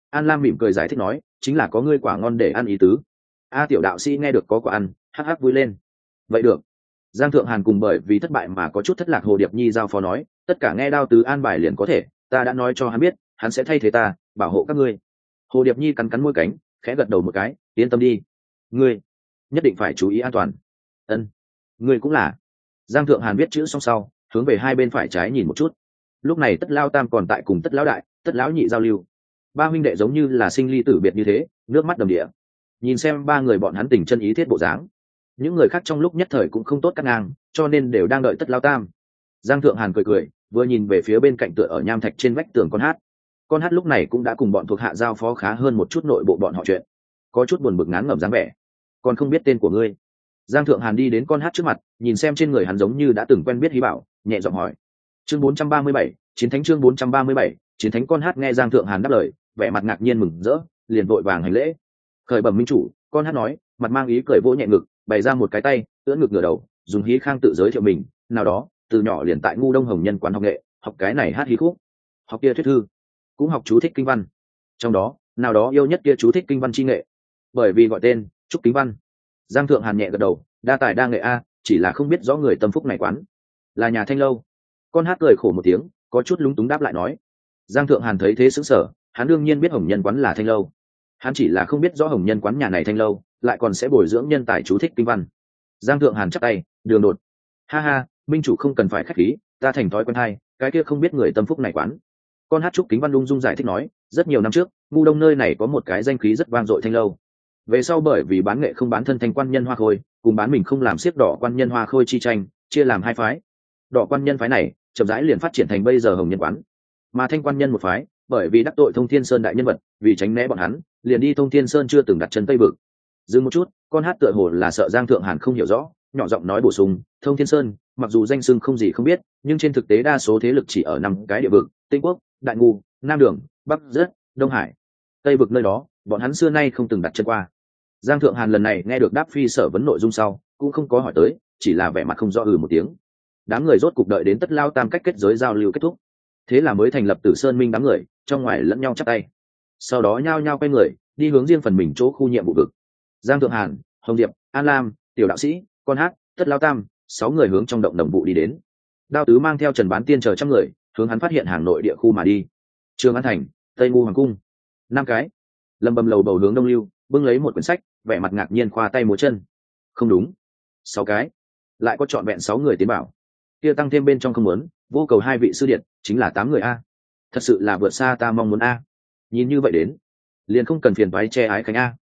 An Lam mỉm cười giải thích nói, chính là có ngươi quả ngon để ăn ý tứ. A tiểu đạo sĩ nghe được có quả ăn, hắc hắc vui lên. Vậy được. Giang Thượng Hàn cùng bởi vì thất bại mà có chút thất lạc Hồ Điệp Nhi giao phó nói, tất cả nghe Đao Tứ an bài liền có thể, ta đã nói cho hắn biết, hắn sẽ thay thế ta, bảo hộ các ngươi. Hồ Điệp Nhi cắn cắn môi cánh, khẽ gật đầu một cái, yên tâm đi. Ngươi nhất định phải chú ý an toàn. Ân, ngươi cũng là. Giang Thượng Hàn viết chữ xong sau, hướng về hai bên phải trái nhìn một chút. Lúc này Tất Lao Tam còn tại cùng Tất Lão Đại, Tất Lão Nhị giao lưu. Ba huynh đệ giống như là sinh ly tử biệt như thế, nước mắt đầm đìa. Nhìn xem ba người bọn hắn tình chân ý thiết bộ dáng, những người khác trong lúc nhất thời cũng không tốt cắt ngang, cho nên đều đang đợi Tất Lao Tam. Giang Thượng Hàn cười cười, vừa nhìn về phía bên cạnh tựa ở nham thạch trên vách tường con hát lúc này cũng đã cùng bọn thuộc hạ giao phó khá hơn một chút nội bộ bọn họ chuyện, có chút buồn bực ngán ngẩm dáng vẻ. Còn không biết tên của ngươi? Giang Thượng Hàn đi đến con hát trước mặt, nhìn xem trên người hắn giống như đã từng quen biết hí bảo, nhẹ giọng hỏi. Chương 437, chiến thánh. Chương 437, chiến thánh. Con hát nghe Giang Thượng Hàn đáp lời, vẻ mặt ngạc nhiên mừng rỡ, liền vội vàng hành lễ. Khởi bẩm minh chủ. Con hát nói, mặt mang ý cười vỗ nhẹ ngực, bày ra một cái tay, ưỡn ngực ngửa đầu, dùng hí khang tự giới thiệu mình. Nào đó, từ nhỏ liền tại Ngu Đông Hồng Nhân quán học nghệ, học cái này hát hí khúc, học kia thuyết thư, cũng học chú thích kinh văn. Trong đó, nào đó yêu nhất kia chú thích kinh văn chi nghệ, bởi vì gọi tên Trúc Kính Văn. Giang Thượng Hàn nhẹ gật đầu, đa tài đa nghệ a, chỉ là không biết rõ người tâm phúc này quán là nhà Thanh Lâu. Con hát cười khổ một tiếng, có chút lúng túng đáp lại nói. Giang Thượng Hàn thấy thế sững sờ, hắn đương nhiên biết Hồng Nhân quán là Thanh Lâu, hắn chỉ là không biết rõ Hồng Nhân quán nhà này Thanh Lâu lại còn sẽ bồi dưỡng nhân tài chú thích kinh văn. Giang Thượng Hàn chắp tay, đường đột, ha ha, minh chủ không cần phải khách khí, ta thành thói quen hay, cái kia không biết người tâm phúc này quán. Con hát Trúc Kính Văn ung dung giải thích nói, rất nhiều năm trước Ngu Đông nơi này có một cái danh khí rất vang dội Thanh Lâu, về sau bởi vì bán nghệ không bán thân thanh quan nhân hoa khôi, cùng bán mình không làm xiếc đỏ quan nhân hoa khôi chi tranh, chia làm hai phái. Đỏ quan nhân phái này chậm rãi liền phát triển thành bây giờ Hồng Nhân quán, mà thanh quan nhân một phái bởi vì đắc tội Thông Thiên Sơn đại nhân vật, vì tránh né bọn hắn liền đi Thông Thiên Sơn chưa từng đặt chân Tây Vực. Dừng một chút, con hát tựa hồ là sợ Giang Thượng Hàn không hiểu rõ, nhỏ giọng nói bổ sung, Thông Thiên Sơn mặc dù danh xưng không gì không biết, nhưng trên thực tế đa số thế lực chỉ ở năm cái địa vực: Tinh Quốc, Đại Ngu, Nam Đường, Bắc Rất, Đông Hải. Tây Vực nơi đó bọn hắn xưa nay không từng đặt chân qua. Giang Thượng Hàn lần này nghe được đáp phi sở vấn nội dung sau, cũng không có hỏi tới, chỉ là vẻ mặt không rõ một tiếng. Đám người rốt cục đợi đến Tất Lao Tam cách kết giới giao lưu kết thúc, thế là mới thành lập Tử Sơn Minh đám người, trong ngoài lẫn nhau chắp tay, sau đó nhao nhao quay người đi hướng riêng phần mình chỗ khu nhiệm vụ vực. Giang Thượng Hàn, Hồng Diệp, An Lam, Tiểu Đạo Sĩ, Con Hát, Tất Lao Tam, 6 người hướng trong động đồng vụ đi đến. Đao Tứ mang theo Trần Bán Tiên chờ trăm người, hướng hắn phát hiện hàng nội địa khu mà đi. Trường An Thành, Tây Ngu Hoàng Cung, 5 cái. Lâm Bầm lầu bầu hướng đông lưu, bưng lấy một quyển sách, vẻ mặt ngạc nhiên khoa tay múa chân. Không đúng, 6 cái, lại có trọn vẹn 6 người tiến bảo. Kia tăng thêm bên trong không muốn, vô cầu 2 vị sư điện, chính là 8 người a. Thật sự là vượt xa ta mong muốn a. Nhìn như vậy đến, liền không cần phiền toái che ái khánh a.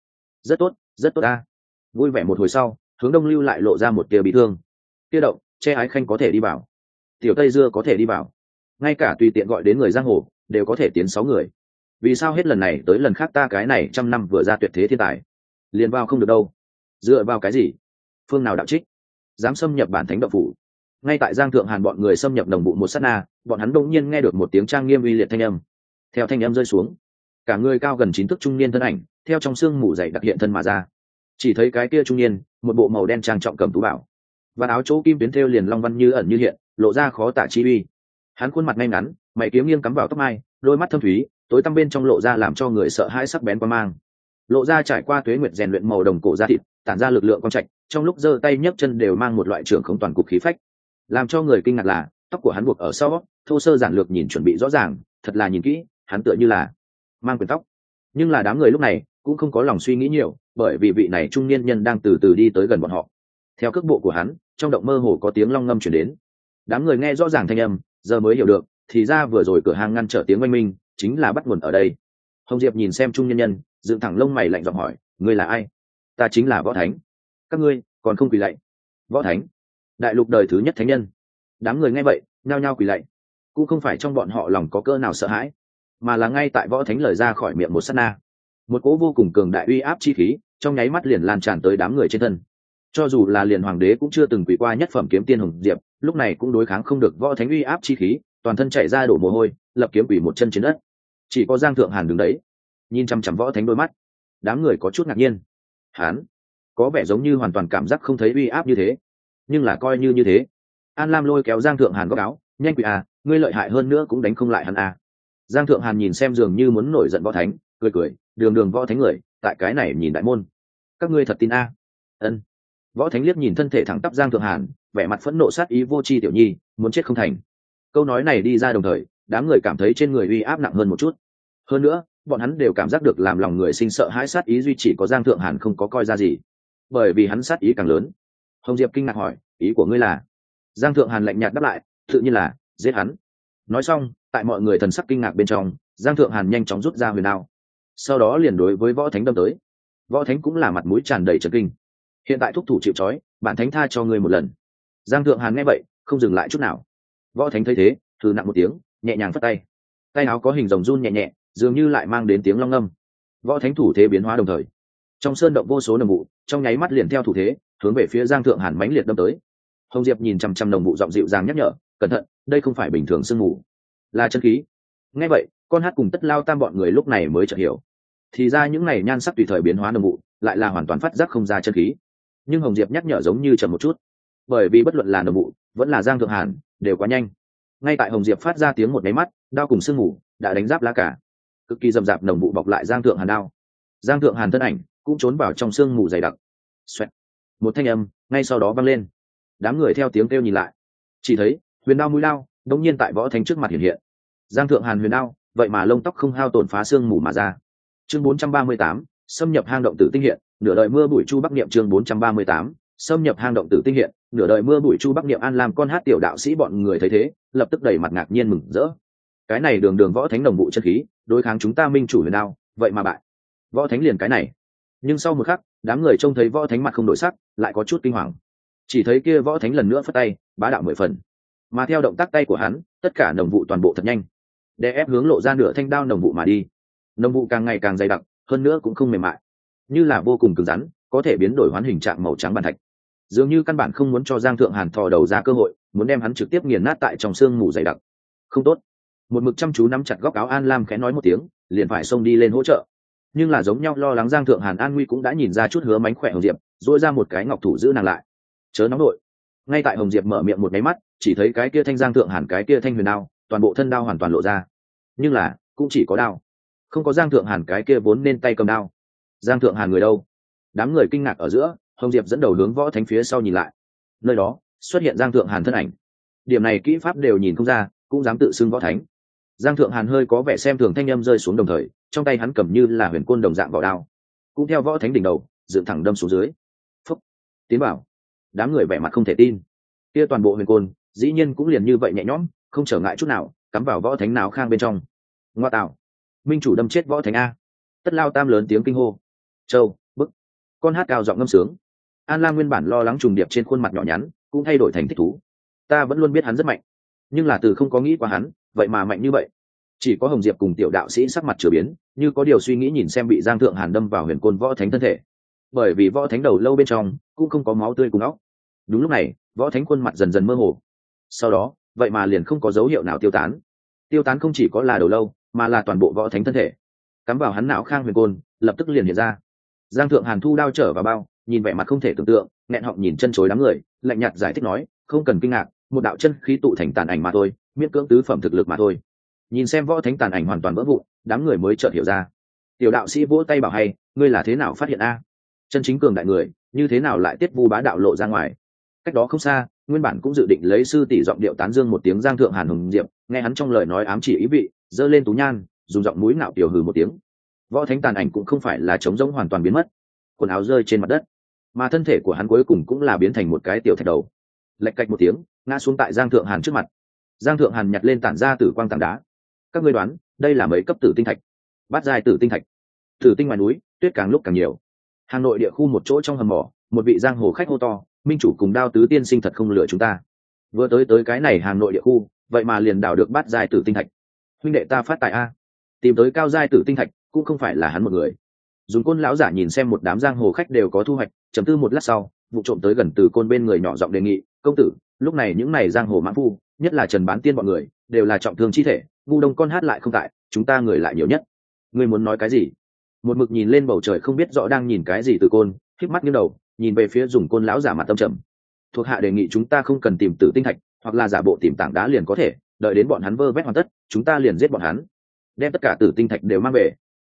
Rất tốt a. Vui vẻ một hồi sau, hướng đông lưu lại lộ ra một tia bị thương. Kia động, che ái khanh có thể đi bảo, Tiểu Tây Dưa có thể đi bảo, ngay cả tùy tiện gọi đến người giang hồ đều có thể tiến 6 người. Vì sao hết lần này tới lần khác ta cái này trăm năm vừa ra tuyệt thế thiên tài liền vào không được đâu? Dựa vào cái gì? Phương nào đạo trích dám xâm nhập bản thánh động phủ? Ngay tại Giang Thượng Hàn bọn người xâm nhập đồng vụ một sát na, bọn hắn đông nhiên nghe được một tiếng trang nghiêm uy liệt thanh âm. Theo thanh âm rơi xuống, cả người cao gần 9 thước trung niên thân ảnh theo trong xương mù dày đặc hiện thân mà ra. Chỉ thấy cái kia trung niên, một bộ màu đen trang trọng cầm tú bảo, và áo chỗ kim tuyến thêu liền long văn như ẩn như hiện, lộ ra khó tả chi uy. Hắn khuôn mặt ngay ngắn, mày kiếm nghiêng cắm vào tóc mai, đôi mắt thâm thúy, tối tăm bên trong lộ ra làm cho người sợ hãi sắc bén qua mang. Lộ ra trải qua tuế nguyệt rèn luyện màu đồng cổ da thịt, tản ra lực lượng quang trạch, trong lúc giơ tay nhấc chân đều mang một loại trưởng không toàn cục khí phách. Làm cho người kinh ngạc là, tóc của hắn buộc ở sau, thô sơ giản lược nhìn chuẩn bị rõ ràng, thật là nhìn kỹ, hắn tựa như là mang quyền tóc. Nhưng là đám người lúc này cũng không có lòng suy nghĩ nhiều, bởi vì vị này trung niên nhân đang từ từ đi tới gần bọn họ. Theo cước bộ của hắn, trong động mơ hồ có tiếng long ngâm truyền đến. Đám người nghe rõ ràng thanh âm, giờ mới hiểu được, thì ra vừa rồi cửa hàng ngăn trở tiếng oanh minh chính là bắt nguồn ở đây. Hồng Diệp nhìn xem trung nhân nhân, dựng thẳng lông mày lạnh giọng hỏi, ngươi là ai? Ta chính là Võ Thánh. Các ngươi còn không quỳ lạy? Võ Thánh, đại lục đời thứ nhất thánh nhân. Đám người nghe vậy nhao nhao quỳ lạy, cũng không phải trong bọn họ lòng có cỡ nào sợ hãi, mà là ngay tại Võ Thánh lời ra khỏi miệng một sát na, một cỗ vô cùng cường đại uy áp chi khí trong nháy mắt liền lan tràn tới đám người trên thân. Cho dù là liền hoàng đế cũng chưa từng quỳ qua nhất phẩm kiếm tiên Hồng Diệp, lúc này cũng đối kháng không được Võ Thánh uy áp chi khí, toàn thân chạy ra đổ mồ hôi, lập kiếm quỳ một chân trên đất. Chỉ có Giang Thượng Hàn đứng đấy, nhìn chăm chăm Võ Thánh đôi mắt. Đám người có chút ngạc nhiên, hắn có vẻ giống như hoàn toàn cảm giác không thấy uy áp như thế, nhưng là coi như thế. An Lam lôi kéo Giang Thượng Hàn góc áo, nhanh quỳ à, ngươi lợi hại hơn nữa cũng đánh không lại hắn à. Giang Thượng Hàn nhìn xem dường như muốn nổi giận Võ Thánh, cười cười, đường đường võ thánh người tại cái này nhìn đại môn, các ngươi thật tin a? Ân. Võ thánh liếc nhìn thân thể thẳng tắp Giang Thượng Hàn, vẻ mặt phẫn nộ sát ý vô tri tiểu nhi, muốn chết không thành. Câu nói này đi ra đồng thời, đám người cảm thấy trên người uy áp nặng hơn một chút. Hơn nữa, bọn hắn đều cảm giác được làm lòng người sinh sợ hãi sát ý duy chỉ có Giang Thượng Hàn không có coi ra gì, bởi vì hắn sát ý càng lớn. Hồng Diệp kinh ngạc hỏi, ý của ngươi là? Giang Thượng Hàn lạnh nhạt đáp lại, tự nhiên là giết hắn. Nói xong, tại mọi người thần sắc kinh ngạc bên trong, Giang Thượng Hàn nhanh chóng rút ra huyền đao, sau đó liền đối với võ thánh đâm tới. Võ thánh cũng là mặt mũi tràn đầy trấn kinh. Hiện tại thúc thủ chịu trói, bản thánh tha cho ngươi một lần. Giang Thượng Hàn nghe vậy, không dừng lại chút nào. Võ thánh thấy thế, thử nặng một tiếng, nhẹ nhàng phất tay, tay áo có hình rồng run nhẹ nhẹ, dường như lại mang đến tiếng long ngâm. Võ thánh thủ thế biến hóa đồng thời, trong sơn động vô số đồng vụ trong nháy mắt liền theo thủ thế hướng về phía Giang Thượng Hàn mãnh liệt đâm tới. Hồng Diệp nhìn chăm chăm đồng vụ giọng dịu dàng nhắc nhở, cẩn thận, đây không phải bình thường sương mù, là chân khí. Nghe vậy, con hát cùng Tất Lao Tam bọn người lúc này mới chợt hiểu, thì ra những này nhan sắc tùy thời biến hóa đồng vụ lại là hoàn toàn phát giác không ra chân khí. Nhưng Hồng Diệp nhắc nhở giống như chậm một chút, bởi vì bất luận là đồng vụ vẫn là Giang Thượng Hàn đều quá nhanh. Ngay tại Hồng Diệp phát ra tiếng một nháy mắt, đao cùng sương mù đã đánh giáp lá cả, cực kỳ rậm rạp đồng vụ bọc lại Giang Thượng Hàn đao. Giang Thượng Hàn thân ảnh cũng trốn vào trong sương mù dày đặc. Xoẹt. Một thanh âm ngay sau đó vang lên. Đám người theo tiếng kêu nhìn lại, chỉ thấy huyền đao mũi lao đột nhiên tại võ thánh trước mặt hiện hiện. Giang Thượng Hàn huyền đao vậy mà lông tóc không hao tổn phá sương mù mà ra. Chương 438, xâm nhập hang động tử tinh hiện, nửa đời mưa bụi chu bắc niệm. Chương 438, xâm nhập hang động tử tinh hiện, nửa đời mưa bụi chu bắc niệm. An làm con hát tiểu đạo sĩ bọn người thấy thế, lập tức đầy mặt ngạc nhiên mừng rỡ. Cái này đường đường võ thánh đồng vụ chân khí, đối kháng chúng ta minh chủ huyền đao, vậy mà bại. Võ thánh liền cái này. Nhưng sau một khắc, đám người trông thấy võ thánh mặt không đổi sắc, lại có chút kinh hoàng. Chỉ thấy kia võ thánh lần nữa phất tay, bá đạo 10 phần. Mà theo động tác tay của hắn, tất cả đồng vụ toàn bộ thật nhanh, đè ép hướng lộ ra nửa thanh đao đồng vụ mà đi. Đồng vụ càng ngày càng dày đặc, hơn nữa cũng không mềm mại, như là vô cùng cứng rắn, có thể biến đổi hoán hình trạng màu trắng bàn thạch. Dường như căn bản không muốn cho Giang Thượng Hàn thò đầu ra cơ hội, muốn đem hắn trực tiếp nghiền nát tại trong xương mù dày đặc. Không tốt. Một mực chăm chú nắm chặt góc áo An Lam khẽ nói một tiếng, liền phải xông đi lên hỗ trợ. Nhưng là giống nhau lo lắng Giang Thượng Hàn an nguy cũng đã nhìn ra chút hứa mánh khỏe Hồng Diệp, duỗi ra một cái ngọc thủ giữ nàng lại. Chớ nóng nội. Ngay tại Hồng Diệp mở miệng một cái mắt, chỉ thấy cái kia thanh Giang Thượng Hàn cái kia thanh huyền đao, toàn bộ thân đao hoàn toàn lộ ra. Nhưng là, cũng chỉ có đao, không có Giang Thượng Hàn cái kia vốn nên tay cầm đao. Giang Thượng Hàn người đâu? Đám người kinh ngạc ở giữa, Hồng Diệp dẫn đầu hướng võ thánh phía sau nhìn lại. Nơi đó xuất hiện Giang Thượng Hàn thân ảnh. Điểm này kỹ pháp đều nhìn không ra, cũng dám tự xưng võ thánh. Giang Thượng Hàn hơi có vẻ xem thường, thanh âm rơi xuống đồng thời, trong tay hắn cầm như là huyền côn đồng dạng vỏ đao, cũng theo võ thánh đỉnh đầu dựng thẳng đâm xuống dưới. Phúc, tiến bảo. Đám người vẻ mặt không thể tin. Kia toàn bộ huyền côn, dĩ nhiên cũng liền như vậy nhẹ nhõm, không trở ngại chút nào, cắm vào võ thánh nào khang bên trong. Ngoa tạo, minh chủ đâm chết võ thánh a! Tất Lao Tam lớn tiếng kinh hô. Châu, bức. Con hát cao giọng ngâm sướng. An Lam nguyên bản lo lắng trùng điệp trên khuôn mặt nhỏ nhắn, cũng thay đổi thành thích thú. Ta vẫn luôn biết hắn rất mạnh, nhưng là từ không có nghĩ qua hắn vậy mà mạnh như vậy. Chỉ có Hồng Diệp cùng tiểu đạo sĩ sắc mặt chửa biến, như có điều suy nghĩ nhìn xem bị Giang Thượng Hàn đâm vào huyền côn võ thánh thân thể. Bởi vì võ thánh đầu lâu bên trong cũng không có máu tươi cùng óc. Đúng lúc này, võ thánh khuôn mặt dần dần mơ hồ. Sau đó, vậy mà liền không có dấu hiệu nào tiêu tán. Tiêu tán không chỉ có là đầu lâu, mà là toàn bộ võ thánh thân thể. Cắm vào hắn não khang huyền côn, lập tức liền hiện ra. Giang Thượng Hàn thu đao trở vào bao, nhìn vẻ mặt không thể tưởng tượng, nghẹn họng nhìn chân chối đám người, lạnh nhạt giải thích nói, không cần kinh ngạc, một đạo chân khí tụ thành tàn ảnh mà thôi, miễn cưỡng tứ phẩm thực lực mà thôi. Nhìn xem võ thánh tàn ảnh hoàn toàn vỡ vụn, đám người mới chợt hiểu ra. Tiểu đạo sĩ vỗ tay bảo hay, ngươi là thế nào phát hiện a? Chân chính cường đại người, như thế nào lại tiết vu bá đạo lộ ra ngoài? Cách đó không xa, nguyên bản cũng dự định lấy sư tỷ giọng điệu tán dương một tiếng Giang Thượng Hàn Hồng Diệp, nghe hắn trong lời nói ám chỉ ý vị, giơ lên tú nhan, dùng giọng mũi ngạo tiểu hừ một tiếng. Võ thánh tàn ảnh cũng không phải là trống rỗng hoàn toàn biến mất, quần áo rơi trên mặt đất, mà thân thể của hắn cuối cùng cũng là biến thành một cái tiểu thạch đầu, lệch cạch một tiếng ngã xuống tại Giang Thượng Hàn trước mặt. Giang Thượng Hàn nhặt lên tản ra tử quang tảng đá. Các ngươi đoán, đây là mấy cấp tử tinh thạch? Bát giai tử tinh thạch. Tử tinh ngoài núi, tuyết càng lúc càng nhiều. Hà Nội địa khu một chỗ trong hầm mỏ, một vị giang hồ khách hô to, minh chủ cùng Đao tứ tiên sinh thật không lừa chúng ta. Vừa tới cái này Hà Nội địa khu, vậy mà liền đào được bát giai tử tinh thạch. Huynh đệ ta phát tài a. Tìm tới cao giai tử tinh thạch, cũng không phải là hắn một người. Dùng Côn lão giả nhìn xem một đám giang hồ khách đều có thu hoạch, trầm tư một lát sau, vụ trộm tới gần Từ Côn bên người nhỏ giọng đề nghị, công tử, lúc này những này giang hồ mãn phu, nhất là Trần Bán Tiên bọn người, đều là trọng thương chi thể, ngu đông con hát lại không tại, chúng ta người lại nhiều nhất. Ngươi muốn nói cái gì? Một mực nhìn lên bầu trời không biết rõ đang nhìn cái gì Từ Côn, khép mắt nghiêng đầu, nhìn về phía Dùng Côn lão giả mặt tâm trầm. Thuộc hạ đề nghị chúng ta không cần tìm tử tinh thạch, hoặc là giả bộ tìm tảng đá liền có thể, đợi đến bọn hắn vơ vét hoàn tất, chúng ta liền giết bọn hắn, đem tất cả tử tinh thạch đều mang về.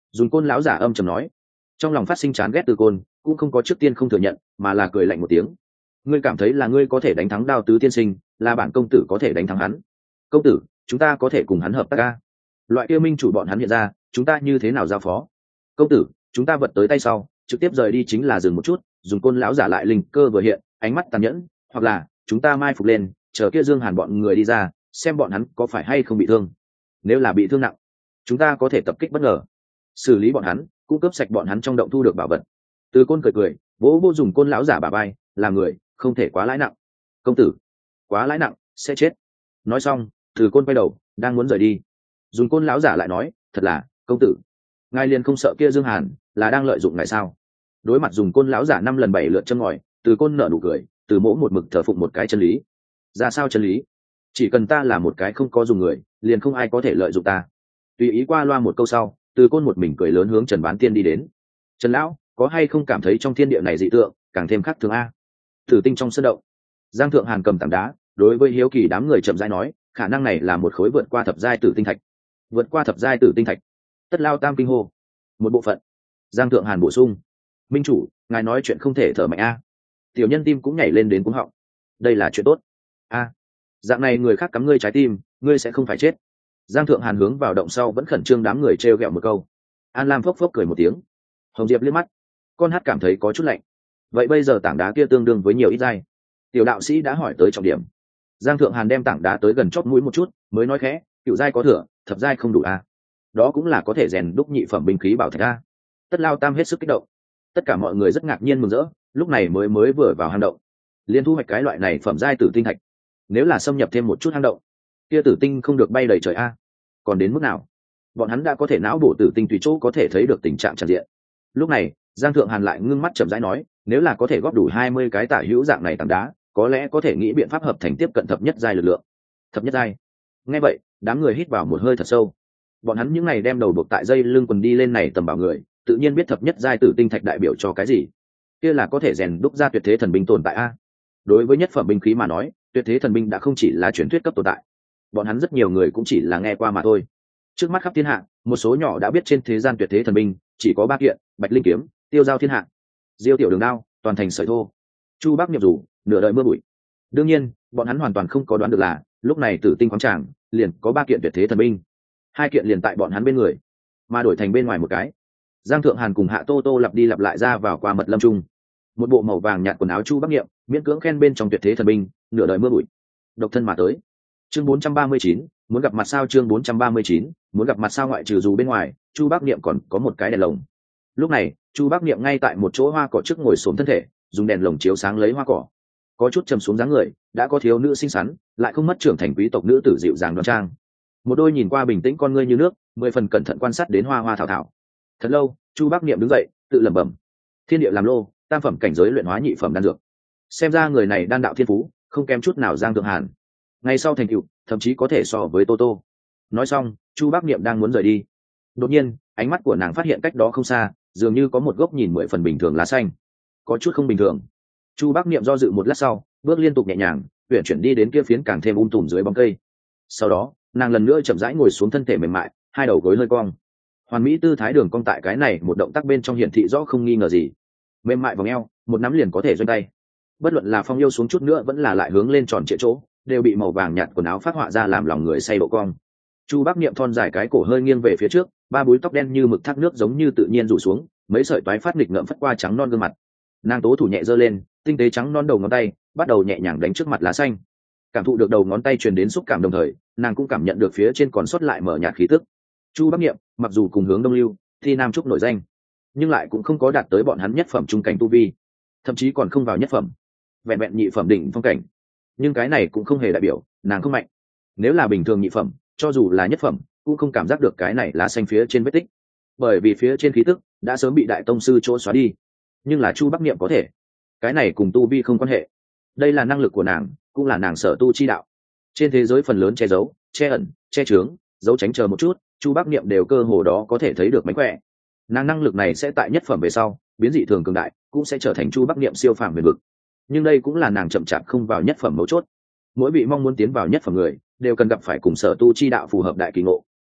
Dùng Côn lão giả âm trầm nói. Trong lòng phát sinh chán ghét Từ Côn, cũng không có trước tiên không thừa nhận, mà là cười lạnh một tiếng. Ngươi cảm thấy là ngươi có thể đánh thắng Đao Tứ tiên sinh, là bản công tử có thể đánh thắng hắn. Công tử, chúng ta có thể cùng hắn hợp tác ca. Loại kia minh chủ bọn hắn hiện ra, chúng ta như thế nào giao phó? Công tử, chúng ta vật tới tay sau, trực tiếp rời đi chính là dừng một chút. Dùng Côn lão giả lại linh cơ vừa hiện, ánh mắt tàn nhẫn, hoặc là chúng ta mai phục lên, chờ kia Dương Hàn bọn người đi ra, xem bọn hắn có phải hay không bị thương. Nếu là bị thương nặng, chúng ta có thể tập kích bất ngờ, xử lý bọn hắn, cung cấp sạch bọn hắn trong động thu được bảo vật. Từ Côn cười cười, vỗ vô Dùng Côn lão giả bả vai, làm người không thể quá lãi nặng. Công tử, quá lãi nặng sẽ chết. Nói xong, Từ Côn quay đầu, đang muốn rời đi. Dùng Côn lão giả lại nói, thật là, công tử, ngài liền không sợ kia Dương Hàn là đang lợi dụng ngài sao? Đối mặt Dùng Côn lão giả 5 lần 7 lượt châm ngòi, Từ Côn nở nụ cười, từ mỗ một mực thờ phụng một cái chân lý. Ra sao chân lý? Chỉ cần ta là một cái không có dùng người, liền không ai có thể lợi dụng ta. Tùy ý qua loa một câu sau, Từ Côn một mình cười lớn hướng Trần Bán Tiên đi đến. Trần lão, có hay không cảm thấy trong thiên địa này dị tượng càng thêm khác thường a? Thử tinh trong sân động, Giang Thượng Hàn cầm tảng đá, đối với hiếu kỳ đám người chậm rãi nói, khả năng này là một khối vượt qua thập giai tử tinh thạch. Vượt qua thập giai tử tinh thạch. Tất Lao Tam kinh hô. Một bộ phận. Giang Thượng Hàn bổ sung, minh chủ, ngài nói chuyện không thể thở mạnh a. Tiểu nhân tim cũng nhảy lên đến cuống họng. Đây là chuyện tốt. A, dạng này người khác cắm ngươi trái tim, ngươi sẽ không phải chết. Giang Thượng Hàn hướng vào động sau vẫn khẩn trương đám người trêu ghẹo một câu. An Lam phốc phốc cười một tiếng. Hồng Diệp liếc mắt, con hát cảm thấy có chút lạnh. Vậy bây giờ tảng đá kia tương đương với nhiều ít giai? Tiểu đạo sĩ đã hỏi tới trọng điểm. Giang Thượng Hàn đem tảng đá tới gần chót mũi một chút, mới nói khẽ, cựu giai có thừa, thập giai không đủ a. Đó cũng là có thể rèn đúc nhị phẩm binh khí bảo thạch a. Tất Lao Tam hết sức kích động. Tất cả mọi người rất ngạc nhiên mừng rỡ, lúc này mới vừa vào hang động, liên thu hoạch cái loại này phẩm giai tử tinh thạch. Nếu là xâm nhập thêm một chút hang động, kia tử tinh không được bay đầy trời a. Còn đến mức nào? Bọn hắn đã có thể não bổ tử tinh tùy chỗ có thể thấy được tình trạng tràn diện. Lúc này, Giang Thượng Hàn lại ngưng mắt chậm rãi nói, nếu là có thể góp đủ 20 cái tả hữu dạng này tảng đá, có lẽ có thể nghĩ biện pháp hợp thành tiếp cận thập nhất giai lực lượng. Thập nhất giai. Nghe vậy, đám người hít vào một hơi thật sâu. Bọn hắn những ngày đem đầu buộc tại dây lưng quần đi lên này tầm bảo người, tự nhiên biết thập nhất giai tử tinh thạch đại biểu cho cái gì. Kia là có thể rèn đúc ra tuyệt thế thần binh tồn tại a. Đối với nhất phẩm binh khí mà nói, tuyệt thế thần binh đã không chỉ là truyền thuyết cấp tồn tại. Bọn hắn rất nhiều người cũng chỉ là nghe qua mà thôi. Trước mắt khắp thiên hạ, một số nhỏ đã biết trên thế gian tuyệt thế thần binh chỉ có 3 kiện: Bạch Linh kiếm, Tiêu Giao thiên hạ, Diêu Tiểu Đường đao, toàn thành sợi thô, Chu Bắc Nhập rủ, nửa đời mưa bụi. Đương nhiên, bọn hắn hoàn toàn không có đoán được là lúc này Tử Tinh khoáng tràng liền có 3 kiện tuyệt thế thần binh, 2 kiện liền tại bọn hắn bên người, mà đổi thành bên ngoài một cái. Giang Thượng Hàn cùng Hạ Tô Tô lặp đi lặp lại ra vào qua mật lâm trung. Một bộ màu vàng nhạt quần áo Chu Bắc Nghiệm, miễn cưỡng khen bên trong tuyệt thế thần binh, nửa đời mưa bụi. Độc thân mà tới. Chương 439, muốn gặp mặt sao? Chương 439, muốn gặp mặt sao? Ngoại trừ dù bên ngoài, Chu Bắc Niệm còn có một cái đèn lồng. Lúc này, Chu Bắc Niệm ngay tại một chỗ hoa cỏ trước ngồi xổm thân thể, dùng đèn lồng chiếu sáng lấy hoa cỏ. Có chút trầm xuống dáng người, đã có thiếu nữ xinh xắn, lại không mất trưởng thành quý tộc nữ tử dịu dàng đoan trang. Một đôi nhìn qua bình tĩnh con ngươi như nước, 10 phần cẩn thận quan sát đến hoa hoa thảo thảo. Thật lâu, Chu Bắc Niệm đứng dậy, tự lẩm bẩm: thiên địa làm lô, tam phẩm cảnh giới luyện hóa nhị phẩm đan dược. Xem ra người này đan đạo thiên phú, không kém chút nào Giang Thượng Hàn. Ngày sau thành tựu, thậm chí có thể so với Tô Tô. Nói xong, Chu Bắc Niệm đang muốn rời đi. Đột nhiên, ánh mắt của nàng phát hiện cách đó không xa, dường như có một gốc nhìn 10 phần bình thường lá xanh. Có chút không bình thường. Chu Bắc Niệm do dự một lát sau, bước liên tục nhẹ nhàng, uyển chuyển đi đến kia phiến càng thêm tùm dưới bóng cây. Sau đó, nàng lần nữa chậm rãi ngồi xuống thân thể mềm mại, hai đầu gối hơi cong. Hoàn mỹ tư thái đường cong tại cái này một động tác bên trong hiển thị rõ không nghi ngờ gì. Mềm mại vòng eo, một nắm liền có thể doanh tay. Bất luận là phong yêu xuống chút nữa vẫn là lại hướng lên tròn trịa chỗ, đều bị màu vàng nhạt quần áo phát họa ra làm lòng người say độ cong. Chu Bắc Niệm thon dài cái cổ hơi nghiêng về phía trước, ba búi tóc đen như mực thác nước giống như tự nhiên rủ xuống, mấy sợi toái phát nghịch ngợm phất qua trắng non gương mặt. Nàng tố thủ nhẹ giơ lên, tinh tế trắng non đầu ngón tay bắt đầu nhẹ nhàng đánh trước mặt lá xanh. Cảm thụ được đầu ngón tay truyền đến xúc cảm đồng thời, nàng cũng cảm nhận được phía trên còn sót lại mở nhạt khí tức. Chu Bắc Niệm mặc dù cùng hướng đông lưu, thi nam trúc nổi danh, nhưng lại cũng không có đạt tới bọn hắn nhất phẩm trung cảnh tu vi, thậm chí còn không vào nhất phẩm, vẹn vẹn nhị phẩm đỉnh phong cảnh. Nhưng cái này cũng không hề đại biểu nàng không mạnh. Nếu là bình thường nhị phẩm, cho dù là nhất phẩm, cũng không cảm giác được cái này lá xanh phía trên vết tích, bởi vì phía trên khí tức đã sớm bị đại tông sư chỗ xóa đi. Nhưng là Chu Bắc Niệm có thể, cái này cùng tu vi không quan hệ. Đây là năng lực của nàng, cũng là nàng sở tu chi đạo. Trên thế giới phần lớn che giấu, che ẩn, che chướng, giấu tránh chờ một chút, Chu Bắc Niệm đều cơ hồ đó có thể thấy được mánh khỏe. Nàng năng lực này sẽ tại nhất phẩm về sau biến dị thường cường đại, cũng sẽ trở thành Chu Bắc Niệm siêu phàm huyền vực. Nhưng đây cũng là nàng chậm chạp không vào nhất phẩm mấu chốt. Mỗi vị mong muốn tiến vào nhất phẩm người đều cần gặp phải cùng sở tu chi đạo phù hợp đại kỳ ngộ.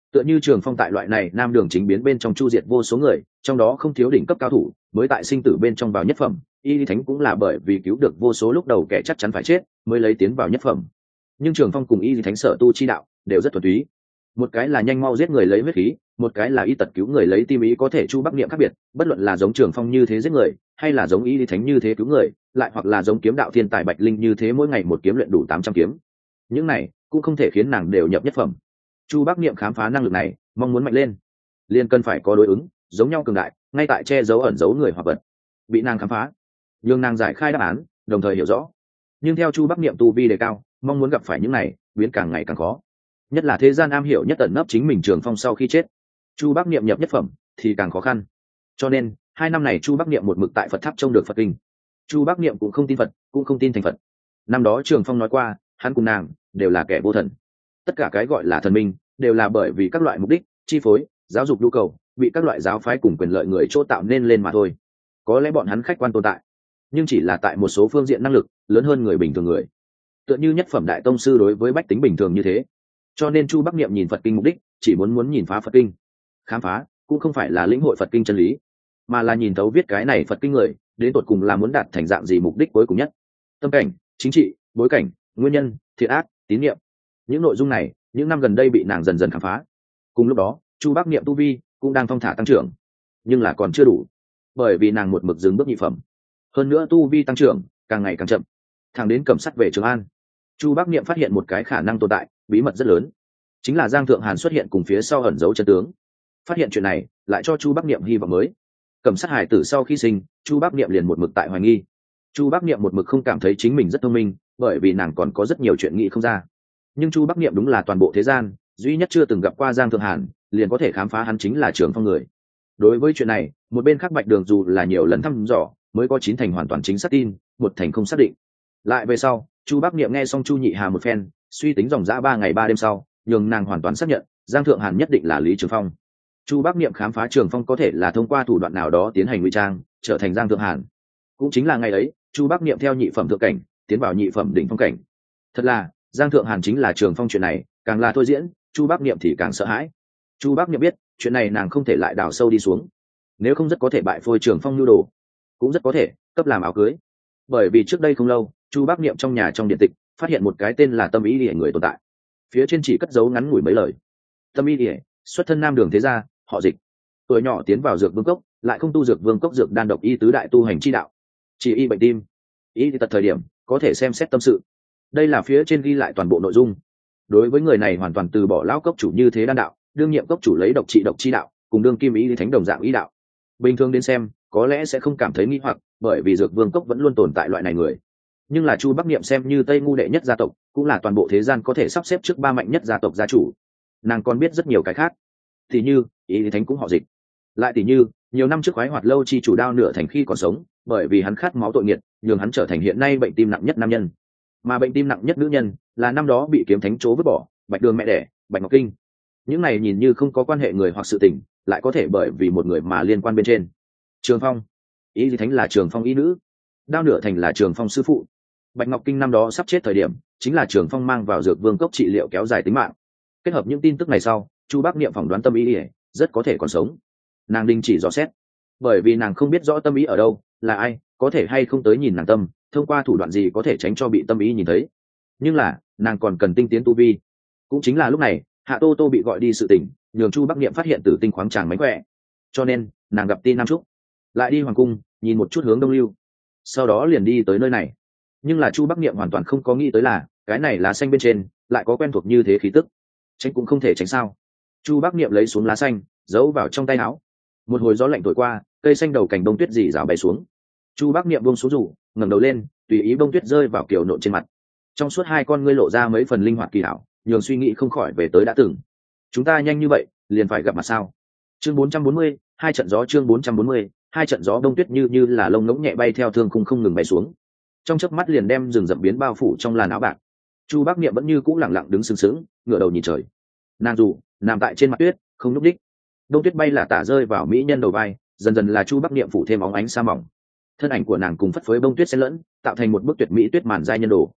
Tựa như Trường Phong tại loại này nam đường chính biến bên trong chu diệt vô số người, trong đó không thiếu đỉnh cấp cao thủ, mới tại sinh tử bên trong vào nhất phẩm, Y Lý Thánh cũng là bởi vì cứu được vô số lúc đầu kẻ chắc chắn phải chết, mới lấy tiến vào nhất phẩm. Nhưng Trường Phong cùng Y Lý Thánh sở tu chi đạo đều rất thuần túy. Một cái là nhanh mau giết người lấy huyết khí, một cái là y tật cứu người lấy tim ý, có thể Chu Bắc Niệm khác biệt, bất luận là giống Trường Phong như thế giết người, hay là giống Y Lý Thánh như thế cứu người, lại hoặc là giống kiếm đạo thiên tài Bạch Linh như thế mỗi ngày một kiếm luyện đủ 800 kiếm. Những này cũng không thể khiến nàng đều nhập nhất phẩm. Chu Bắc Niệm khám phá năng lực này, mong muốn mạnh lên, liền cần phải có đối ứng giống nhau cường đại, ngay tại che giấu ẩn giấu người hoặc vật, bị nàng khám phá, nhưng nàng giải khai đáp án, đồng thời hiểu rõ. Nhưng theo Chu Bắc Niệm tu vi đề cao, mong muốn gặp phải những này biến càng ngày càng khó, nhất là thế gian am hiểu nhất tận nấp chính mình Trường Phong sau khi chết, Chu Bắc Niệm nhập nhất phẩm thì càng khó khăn. Cho nên 2 năm này Chu Bắc Niệm một mực tại Phật tháp trông được Phật kinh. Chu Bắc Niệm cũng không tin Phật, cũng không tin thành Phật. Năm đó Trường Phong nói qua, hắn cùng nàng đều là kẻ vô thần, tất cả cái gọi là thần minh đều là bởi vì các loại mục đích chi phối, giáo dục nhu cầu, bị các loại giáo phái cùng quyền lợi người chỗ tạo nên lên mà thôi. Có lẽ bọn hắn khách quan tồn tại, nhưng chỉ là tại một số phương diện năng lực lớn hơn người bình thường người, tựa như nhất phẩm đại tông sư đối với bách tính bình thường như thế. Cho nên Chu Bắc Niệm nhìn Phật kinh mục đích chỉ muốn nhìn phá Phật kinh. Khám phá cũng không phải là lĩnh hội Phật kinh chân lý, mà là nhìn thấu viết cái này Phật kinh người đến tột cùng là muốn đạt thành dạng gì mục đích cuối cùng nhất. Tâm cảnh, chính trị, bối cảnh, nguyên nhân, thiện ác, tín niệm, những nội dung này những năm gần đây bị nàng dần dần khám phá. Cùng lúc đó Chu Bắc Niệm tu vi cũng đang thong thả tăng trưởng, nhưng là còn chưa đủ, bởi vì nàng một mực dừng bước nhị phẩm. Hơn nữa tu vi tăng trưởng càng ngày càng chậm, thẳng đến Cẩm Sắt về Trường An, Chu Bắc Niệm phát hiện một cái khả năng tồn tại bí mật rất lớn, chính là Giang Thượng Hàn xuất hiện cùng phía sau ẩn giấu chân tướng. Phát hiện chuyện này lại cho Chu Bắc Niệm hy vọng mới. Cẩm Sắt hải tử sau khi sinh, Chu Bắc Niệm liền một mực tại hoài nghi. Chu Bắc Niệm một mực không cảm thấy chính mình rất thông minh, bởi vì nàng còn có rất nhiều chuyện nghĩ không ra. Nhưng Chu Bắc Niệm đúng là toàn bộ thế gian duy nhất chưa từng gặp qua Giang Thượng Hàn, liền có thể khám phá hắn chính là Trường Phong người. Đối với chuyện này, một bên khác Bạch Đường dù là nhiều lần thăm dò, mới có 9 thành hoàn toàn chính xác tin, 1 thành không xác định. Lại về sau, Chu Bắc Niệm nghe xong Chu Nhị Hà một phen, suy tính dòng dã 3 ngày 3 đêm sau, nhường nàng hoàn toàn xác nhận Giang Thượng Hàn nhất định là Lý Trường Phong. Chu Bắc Niệm khám phá Trường Phong có thể là thông qua thủ đoạn nào đó tiến hành ngụy trang, trở thành Giang Thượng Hàn. Cũng chính là ngày ấy, Chu Bắc Niệm theo nhị phẩm thượng cảnh tiến vào nhị phẩm đỉnh phong cảnh. Thật là Giang Thượng Hàn chính là Trường Phong, chuyện này càng là thôi diễn, Chu Bắc Niệm thì càng sợ hãi. Chu Bắc Niệm biết chuyện này nàng không thể lại đào sâu đi xuống, nếu không rất có thể bại phôi Trường Phong nhu đồ, cũng rất có thể cấp làm áo cưới. Bởi vì trước đây không lâu, Chu Bắc Niệm trong nhà trong điện tịch phát hiện một cái tên là Tâm Ý Điệp người tồn tại, phía trên chỉ cất dấu ngắn ngủi mấy lời. Tâm Ý Điệp xuất thân Nam Đường thế gia, họ Dịch, tuổi nhỏ tiến vào Dược Vương Cốc, lại không tu Dược Vương Cốc dược đan độc y tứ đại tu hành chi đạo, chỉ y bệnh tim, y tật thời điểm có thể xem xét tâm sự. Đây là phía trên ghi lại toàn bộ nội dung. Đối với người này hoàn toàn từ bỏ lão cốc chủ như thế đan đạo, đương nhiệm cốc chủ lấy độc trị độc chi đạo, cùng đương kim ý thánh đồng dạng ý đạo. Bình thường đến xem có lẽ sẽ không cảm thấy nghi hoặc, bởi vì Dược Vương Cốc vẫn luôn tồn tại loại này người. Nhưng là Chu Bắc Niệm xem như Tây Ngu đệ nhất gia tộc, cũng là toàn bộ thế gian có thể sắp xếp trước 3 mạnh nhất gia tộc gia chủ. Nàng còn biết rất nhiều cái khác, thì như ý thánh cũng họ Dịch, lại thì như nhiều năm trước khoái hoạt lâu chi chủ Đao Nửa Thành khi còn sống, bởi vì hắn khát máu tội nghiệt, nhường hắn trở thành hiện nay bệnh tim nặng nhất nam nhân. Mà bệnh tim nặng nhất nữ nhân là năm đó bị kiếm thánh trố vứt bỏ Bạch Đường mẹ đẻ, Bạch Ngọc Kinh. Những này nhìn như không có quan hệ người hoặc sự tình, lại có thể bởi vì một người mà liên quan bên trên. Trường Phong, ý thánh là Trường Phong ý nữ, Đao Nửa Thành là Trường Phong sư phụ. Bạch Ngọc Kinh năm đó sắp chết thời điểm, chính là Trường Phong mang vào Dược Vương Cốc trị liệu kéo dài tính mạng. Kết hợp những tin tức này sau, Chu Bắc Niệm phỏng đoán Tâm Ý rất có thể còn sống. Nàng đình chỉ dò xét, bởi vì nàng không biết rõ Tâm Ý ở đâu, là ai, có thể hay không tới nhìn nàng tâm, thông qua thủ đoạn gì có thể tránh cho bị Tâm Ý nhìn thấy. Nhưng là nàng còn cần tinh tiến tu vi. Cũng chính là lúc này, Hạ Tô Tô bị gọi đi sự tình, nhường Chu Bắc Niệm phát hiện Tử Tinh khoáng tràng mánh khỏe, cho nên nàng gặp tin Nam Trúc, lại đi hoàng cung nhìn một chút hướng Đông Lưu, sau đó liền đi tới nơi này. Nhưng là Chu Bắc Niệm hoàn toàn không có nghĩ tới là cái này lá xanh bên trên lại có quen thuộc như thế khí tức, tránh cũng không thể tránh sao. Chu Bắc Niệm lấy xuống lá xanh, giấu vào trong tay áo. Một hồi gió lạnh thổi qua, cây xanh đầu cành bông tuyết rỉ rào bay xuống. Chu Bắc Niệm buông xuống rủ, ngẩng đầu lên, tùy ý bông tuyết rơi vào kiểu nộn trên mặt. Trong suốt 2 con ngươi lộ ra mấy phần linh hoạt kỳ hảo, nhường suy nghĩ không khỏi về tới đã từng. Chúng ta nhanh như vậy liền phải gặp mặt sao? Chương 440, 2 trận gió. Chương 440, 2 trận gió. Bông tuyết như là lông ngỗng nhẹ bay theo thương khung không ngừng bay xuống, trong chớp mắt liền đem rừng rậm biến bao phủ trong làn áo bạc. Chu Bắc Niệm vẫn như cũ lẳng lặng đứng sừng sững, ngửa đầu nhìn trời. Nàng dù nằm tại trên mặt tuyết, không nhúc nhích. Đông tuyết bay là tả rơi vào mỹ nhân đầu vai, dần dần là Chu Bắc Niệm phủ thêm óng ánh sa mỏng. Thân ảnh của nàng cùng phất phới bông tuyết xen lẫn, tạo thành một bức tuyệt mỹ tuyết màn giai nhân đồ.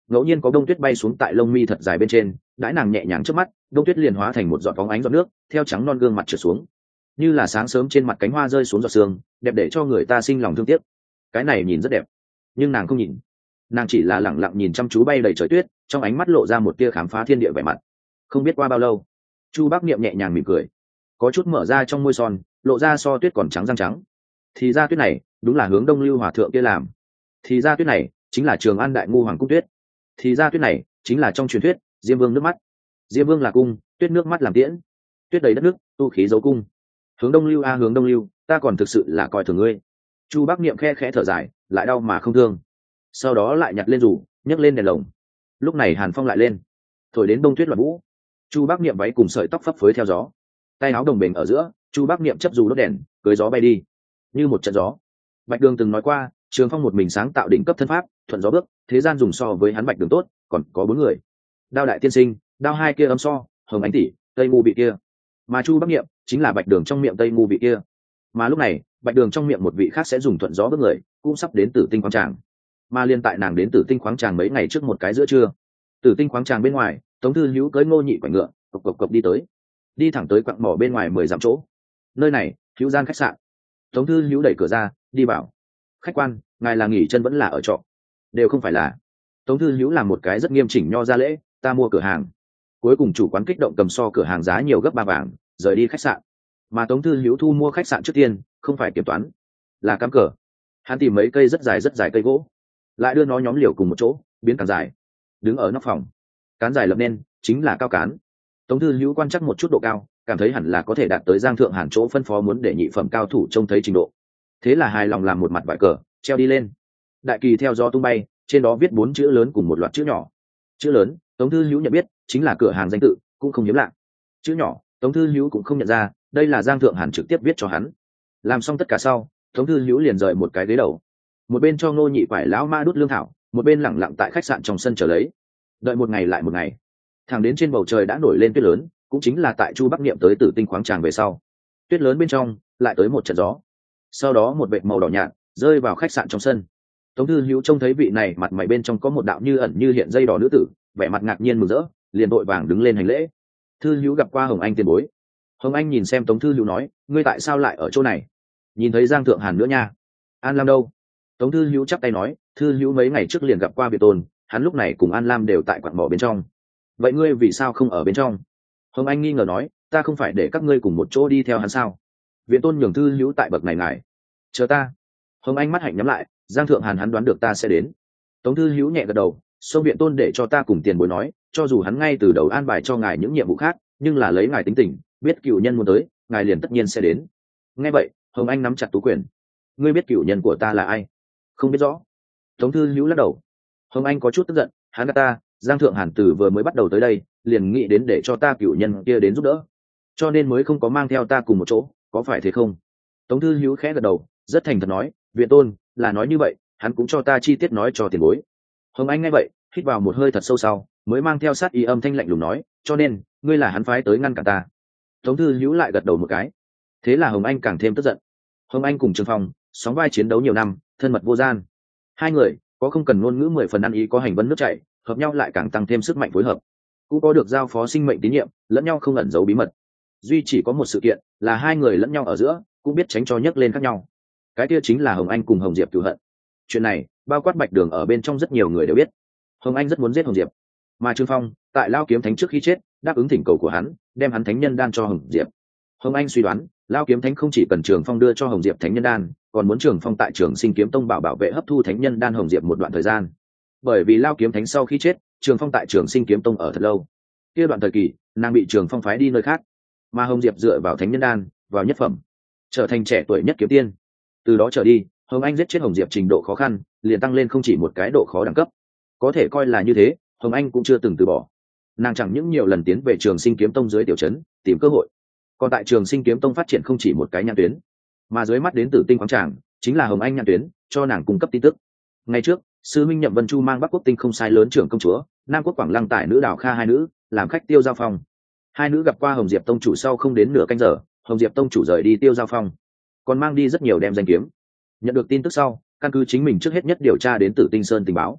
ngẫu nhiên có đông tuyết bay xuống tại lông mi thật dài bên trên, đãi nàng nhẹ nhàng trước mắt, đông tuyết liền hóa thành một giọt phóng ánh giọt nước theo trắng non gương mặt trượt xuống, như là sáng sớm trên mặt cánh hoa rơi xuống giọt sương, đẹp để cho người ta sinh lòng thương tiếc. Cái này nhìn rất đẹp, nhưng nàng không nhìn, nàng chỉ là lẳng lặng nhìn chăm chú bay đầy trời tuyết, trong ánh mắt lộ ra một tia khám phá thiên địa vẻ mặt. Không biết qua bao lâu, Chu Bác Niệm nhẹ nhàng mỉm cười, có chút mở ra trong môi son, lộ ra so tuyết còn trắng răng trắng. Thì ra tuyết này đúng là hướng Đông Lưu hòa thượng kia làm, thì ra tuyết này chính là Trường An đại ngu hoàng cung tuyết, thì ra tuyết này chính là trong truyền thuyết Diêm Vương nước mắt. Diêm Vương là cung, tuyết nước mắt làm tiễn, tuyết đầy đất nước, tu khí giấu cung. Hướng Đông Lưu a hướng Đông Lưu, ta còn thực sự là coi thường ngươi. Chu Bác Niệm khe khẽ thở dài, lại đau mà không thương. Sau đó lại nhặt lên rủ, nhấc lên đèn lồng. Lúc này hàn phong lại lên, thổi đến đông tuyết loạn vũ. Chu Bác Niệm váy cùng sợi tóc phấp phới theo gió, tay áo đồng bền ở giữa, Chu Bác Niệm chấp dù đốt đèn, cưới gió bay đi như một trận gió. Bạch Đường từng nói qua, Trường Phong một mình sáng tạo đỉnh cấp thân pháp, thuận gió bước, thế gian dùng so với hắn Bạch Đường tốt, còn có 4 người. Đao đại tiên sinh, đao hai kia âm so, hồng ánh tỷ, tây ngu bị kia. Mà Chu Bác Niệm chính là Bạch Đường trong miệng tây ngu bị kia. Mà lúc này, Bạch Đường trong miệng một vị khác sẽ dùng thuận gió bước người, cũng sắp đến Tử Tinh khoáng tràng. Mà liên tại nàng đến Tử Tinh khoáng tràng mấy ngày trước một cái giữa trưa. Tử Tinh khoáng tràng bên ngoài, Tống Thư Hữu cưỡi Ngô Nhị quạnh ngựa, cộc cộc cộc đi tới, đi thẳng tới quặng mỏ bên ngoài 10 dặm chỗ. Nơi này, Hữu gian khách sạn. Tống Thư Hữu đẩy cửa ra, đi bảo: "Khách quan, ngài là nghỉ chân vẫn là ở trọ?" "Đều không phải là." Tống Thư Hữu làm một cái rất nghiêm chỉnh nho ra lễ: "Ta mua cửa hàng." Cuối cùng chủ quán kích động cầm so cửa hàng giá nhiều gấp 3 vàng, rời đi khách sạn. Mà Tống Thư Hữu thu mua khách sạn trước tiên, không phải kiểm toán, là cắm cờ. Hắn tìm mấy cây rất dài cây gỗ, lại đưa nó nhóm liều cùng một chỗ, biến càng dài, đứng ở nóc phòng. Cán dài lập nên chính là cao cán. Tống Thư Hữu quan chắc một chút độ cao, cảm thấy hẳn là có thể đạt tới Giang Thượng Hàn chỗ phân phó muốn để nhị phẩm cao thủ trông thấy trình độ. Thế là hài lòng làm một mặt vải cờ, treo đi lên. Đại kỳ theo gió tung bay, trên đó viết 4 chữ lớn cùng một loạt chữ nhỏ. Chữ lớn, Tống Thư Hữu nhận biết, chính là cửa hàng danh tự, cũng không hiếm lạ. Chữ nhỏ, Tống Thư Hữu cũng không nhận ra, đây là Giang Thượng Hàn trực tiếp viết cho hắn. Làm xong tất cả sau, Tống Thư Hữu liền rời một cái ghế đầu, một bên cho Ngô Nhị quải lão ma đút lương thảo, một bên lẳng lặng tại khách sạn trong sân chờ lấy. Đợi một ngày lại một ngày, thẳng đến trên bầu trời đã nổi lên tuyết lớn, cũng chính là tại Chu Bắc Niệm tới Tử Tinh khoáng tràng về sau. Tuyết lớn bên trong lại tới một trận gió, sau đó một vệt màu đỏ nhạt rơi vào khách sạn trong sân. Tống Thư Hữu trông thấy vị này mặt mày bên trong có một đạo như ẩn như hiện dây đỏ nữ tử, vẻ mặt ngạc nhiên mừng rỡ, liền vội vàng đứng lên hành lễ. Thư Hữu gặp qua Hồng Anh tiền bối. Hồng Anh nhìn xem Tống Thư Hữu nói: "Ngươi tại sao lại ở chỗ này?" "Nhìn thấy Giang Thượng Hàn nữa nha." "An Lam đâu?" Tống Thư Hữu chắp tay nói: "Thư Hữu mấy ngày trước liền gặp qua Việt Tôn, hắn lúc này cùng An Lam đều tại quặng mỏ bên trong." "Vậy ngươi vì sao không ở bên trong?" Hồng Anh nghi ngờ nói: "Ta không phải để các ngươi cùng một chỗ đi theo hắn sao?" Viện Tôn nhường Thư Hữu tại bậc này ngài chờ ta. Hồng Anh mắt hạnh nhắm lại: "Giang Thượng Hàn hắn đoán được ta sẽ đến." Tống Thư Hữu nhẹ gật đầu: "Sông Viện Tôn để cho ta cùng tiền bối nói, cho dù hắn ngay từ đầu an bài cho ngài những nhiệm vụ khác, nhưng là lấy ngài tính tình, biết cựu nhân muốn tới, ngài liền tất nhiên sẽ đến." Nghe vậy, Hồng Anh nắm chặt tú quyền: "Ngươi biết cựu nhân của ta là ai?" "Không biết rõ." Tống Thư Hữu lắc đầu. Hồng Anh có chút tức giận: "Hắn gạt ta, Giang Thượng Hàn từ vừa mới bắt đầu tới đây, liền nghĩ đến để cho ta cựu nhân kia đến giúp đỡ, cho nên mới không có mang theo ta cùng một chỗ, có phải thế không?" Tống Thư Hữu khẽ gật đầu, rất thành thật nói: "Viện Tôn là nói như vậy, hắn cũng cho ta chi tiết nói cho tiền bối." Hồng Anh nghe vậy, hít vào một hơi thật sâu sau, mới mang theo sát ý âm thanh lạnh lùng nói: "Cho nên ngươi là hắn phái tới ngăn cản ta." Tống Thư Hữu lại gật đầu một cái. Thế là Hồng Anh càng thêm tức giận. Hồng Anh cùng Trường Phong sóng vai chiến đấu nhiều năm, thân mật vô gian. Hai người có không cần ngôn ngữ 10 phần ăn ý, có hành vân nước chảy, hợp nhau lại càng tăng thêm sức mạnh phối hợp. Cũng có được giao phó sinh mệnh tín nhiệm, lẫn nhau không ẩn giấu bí mật. Duy chỉ có một sự kiện là hai người lẫn nhau ở giữa cũng biết tránh cho nhấc lên khác nhau. Cái kia chính là Hồng Anh cùng Hồng Diệp cửu hận. Chuyện này bao quát Bạch Đường ở bên trong rất nhiều người đều biết. Hồng Anh rất muốn giết Hồng Diệp, mà Trương Phong tại Lao Kiếm Thánh trước khi chết đáp ứng thỉnh cầu của hắn, đem hắn thánh nhân đan cho Hồng Diệp. Hồng Anh suy đoán Lao Kiếm Thánh không chỉ cần Trường Phong đưa cho Hồng Diệp thánh nhân đan, còn muốn Trường Phong tại Trường Sinh Kiếm Tông bảo vệ hấp thu thánh nhân đan Hồng Diệp một đoạn thời gian. Bởi vì Lao Kiếm Thánh sau khi chết, Trường Phong tại Trường Sinh Kiếm Tông ở thật lâu, kia đoạn thời kỳ nàng bị Trường Phong phái đi nơi khác, mà Hồng Diệp dựa vào thánh nhân đan vào nhất phẩm, trở thành trẻ tuổi nhất kiếm tiên. Từ đó trở đi, Hồng Anh giết chết Hồng Diệp trình độ khó khăn liền tăng lên không chỉ một cái độ khó đẳng cấp. Có thể coi là như thế, Hồng Anh cũng chưa từng từ bỏ. Nàng chẳng những nhiều lần tiến về Trường Sinh Kiếm Tông dưới tiểu trấn tìm cơ hội, còn tại Trường Sinh Kiếm Tông phát triển không chỉ một cái nhãn tuyến, mà dưới mắt đến Tử Tinh khoáng tràng chính là Hồng Anh nhãn tuyến, cho nàng cung cấp tin tức. Ngày trước, sư minh Nhậm Vân Chu mang Bắc Quốc Tinh không sai lớn trưởng công chúa, Nam Quốc Quảng Lăng tại nữ Đào Kha hai nữ làm khách Tiêu Giao Phong. Hai nữ gặp qua Hồng Diệp tông chủ sau không đến nửa canh giờ, Hồng Diệp tông chủ rời đi Tiêu Giao Phong, còn mang đi rất nhiều đem danh kiếm. Nhận được tin tức sau, căn cứ chính mình trước hết nhất điều tra đến Tử Tinh Sơn tình báo,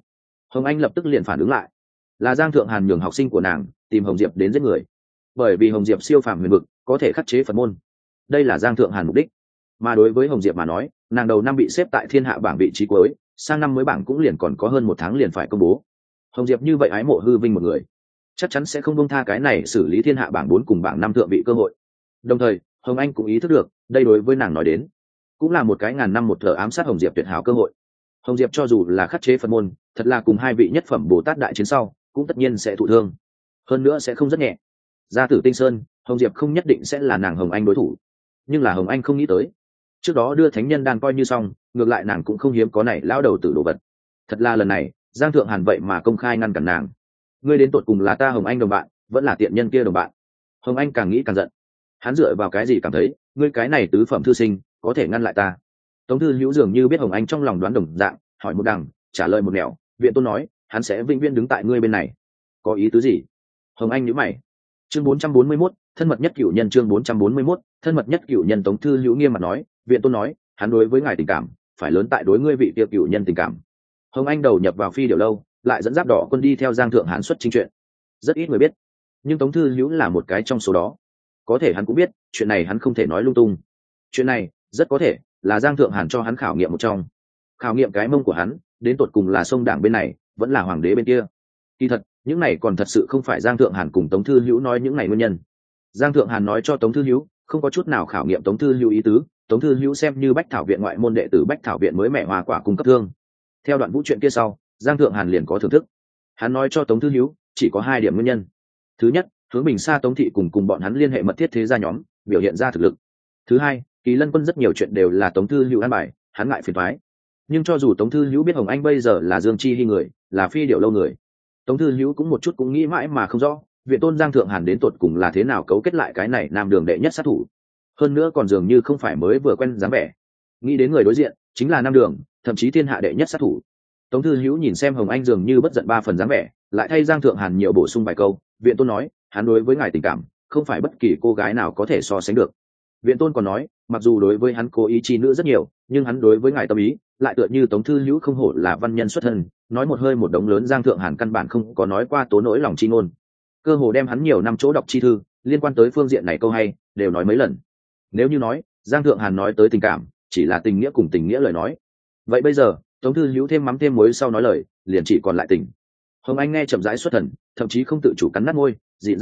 Hồng Anh lập tức liền phản ứng lại, là Giang Thượng Hàn nhường học sinh của nàng tìm Hồng Diệp đến giết người, bởi vì Hồng Diệp siêu phàm huyền vực có thể khắc chế Phật môn, đây là Giang Thượng Hàn mục đích. Mà đối với Hồng Diệp mà nói, nàng đầu năm bị xếp tại thiên hạ bảng vị trí cuối, sang năm mới bảng cũng liền còn có hơn 1 tháng liền phải công bố. Hồng Diệp như vậy ái mộ hư vinh một người, chắc chắn sẽ không buông tha cái này xử lý thiên hạ bảng 4 cùng bảng 5 thượng vị cơ hội. Đồng thời Hồng Anh cũng ý thức được, đây đối với nàng nói đến cũng là một cái ngàn năm một thở ám sát Hồng Diệp tuyệt hảo cơ hội. Hồng Diệp cho dù là khắc chế Phật môn, thật là cùng 2 vị nhất phẩm Bồ Tát đại chiến sau, cũng tất nhiên sẽ thụ thương, hơn nữa sẽ không rất nhẹ. Ra Tử Tinh Sơn, Hồng Diệp không nhất định sẽ là nàng Hồng Anh đối thủ, nhưng là Hồng Anh không nghĩ tới, trước đó đưa thánh nhân đan coi như xong, ngược lại nàng cũng không hiếm có này lão đầu tử đồ vật. Thật là lần này Giang Thượng Hàn vậy mà công khai ngăn cản nàng. Ngươi đến tột cùng là ta Hồng Anh đồng bạn, vẫn là tiện nhân kia đồng bạn? Hồng Anh càng nghĩ càng giận, hắn dựa vào cái gì cảm thấy ngươi cái này tứ phẩm thư sinh có thể ngăn lại ta? Tống Thư Hữu dường như biết Hồng Anh trong lòng đoán đồng dạng, hỏi một đằng trả lời một nẻo. Viện Tôn nói hắn sẽ vĩnh viễn đứng tại ngươi bên này. Có ý tứ gì? Hồng Anh nhíu mày. Chương 441, thân mật nhất cửu nhân. Chương 441, thân mật nhất cửu nhân. Tống Thư Hữu nghiêm mặt nói, Viện Tôn nói hắn đối với ngài tình cảm phải lớn tại đối ngươi vị kia cửu nhân tình cảm. Hồng Anh đầu nhập vào Phi Điểu Lâu, lại dẫn Giáp Đỏ quân đi theo Giang Thượng Hàn xuất chính chuyện, rất ít người biết, nhưng Tống Thư Hữu là một cái trong số đó. Có thể hắn cũng biết chuyện này hắn không thể nói lung tung, chuyện này rất có thể là Giang Thượng Hàn cho hắn khảo nghiệm một trong, khảo nghiệm cái mông của hắn đến tột cùng là sông đảng bên này vẫn là hoàng đế bên kia. Kỳ thật những này còn thật sự không phải Giang Thượng Hàn cùng Tống Thư Hữu nói những này nguyên nhân. Giang Thượng Hàn nói cho Tống Thư Hữu không có chút nào khảo nghiệm Tống Thư Hữu ý tứ. Tống Thư Hữu xem như Bách Thảo viện ngoại môn đệ tử Bách Thảo viện mới mẹ hoa quả cung cấp thương. Theo đoạn vũ chuyện kia sau, Giang Thượng Hàn liền có thưởng thức. Hắn nói cho Tống Thư Hữu chỉ có 2 điểm nguyên nhân. Thứ nhất, hướng Bình Sa Tống thị cùng bọn hắn liên hệ mật thiết thế gia nhóm, biểu hiện ra thực lực. Thứ hai, Kỳ Lân quân rất nhiều chuyện đều là Tống Thư Hữu an bài, hắn ngại phiền toái. Nhưng cho dù Tống Thư Hữu biết Hồng Anh bây giờ là Dương Chi Hi người, là Phi Điểu Lâu người, Tống Thư Hữu cũng một chút cũng nghĩ mãi mà không rõ, Viện Tôn Giang Thượng Hàn đến tột cùng là thế nào cấu kết lại cái này Nam Đường đệ nhất sát thủ, hơn nữa còn dường như không phải mới vừa quen dáng vẻ. Nghĩ đến người đối diện chính là Nam Đường, thậm chí thiên hạ đệ nhất sát thủ. Tống Thư Hữu nhìn xem Hồng Anh dường như bất giận 3 phần dáng vẻ, lại thay Giang Thượng Hàn nhiều bổ sung vài câu. Viện Tôn nói hắn đối với ngài tình cảm không phải bất kỳ cô gái nào có thể so sánh được. Viện Tôn còn nói mặc dù đối với hắn cố ý chi nữ rất nhiều, nhưng hắn đối với ngài tâm ý lại tựa như Tống Thư Hữu không hổ là văn nhân xuất thân, nói một hơi một đống lớn. Giang Thượng Hàn căn bản không có nói qua tố nỗi lòng chi ngôn, cơ hồ đem hắn nhiều năm chỗ đọc chi thư liên quan tới phương diện này câu hay đều nói mấy lần. Nếu như nói Giang Thượng Hàn nói tới tình cảm chỉ là tình nghĩa cùng tình nghĩa lời nói, vậy bây giờ Tống Thư Hữu thêm mắm thêm muối sau nói lời liền chỉ còn lại tình. Hồng Anh nghe chậm rãi xuất thần, thậm chí không tự chủ cắn nát môi, dịn ra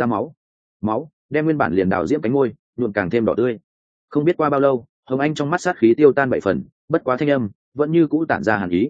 máu đem nguyên bản liền đào diễm cánh môi nhuộm càng thêm đỏ tươi. Không biết qua bao lâu, Hồng Anh trong mắt sát khí tiêu tan 7 phần, bất quá thanh âm vẫn như cũ tản ra hàn ý.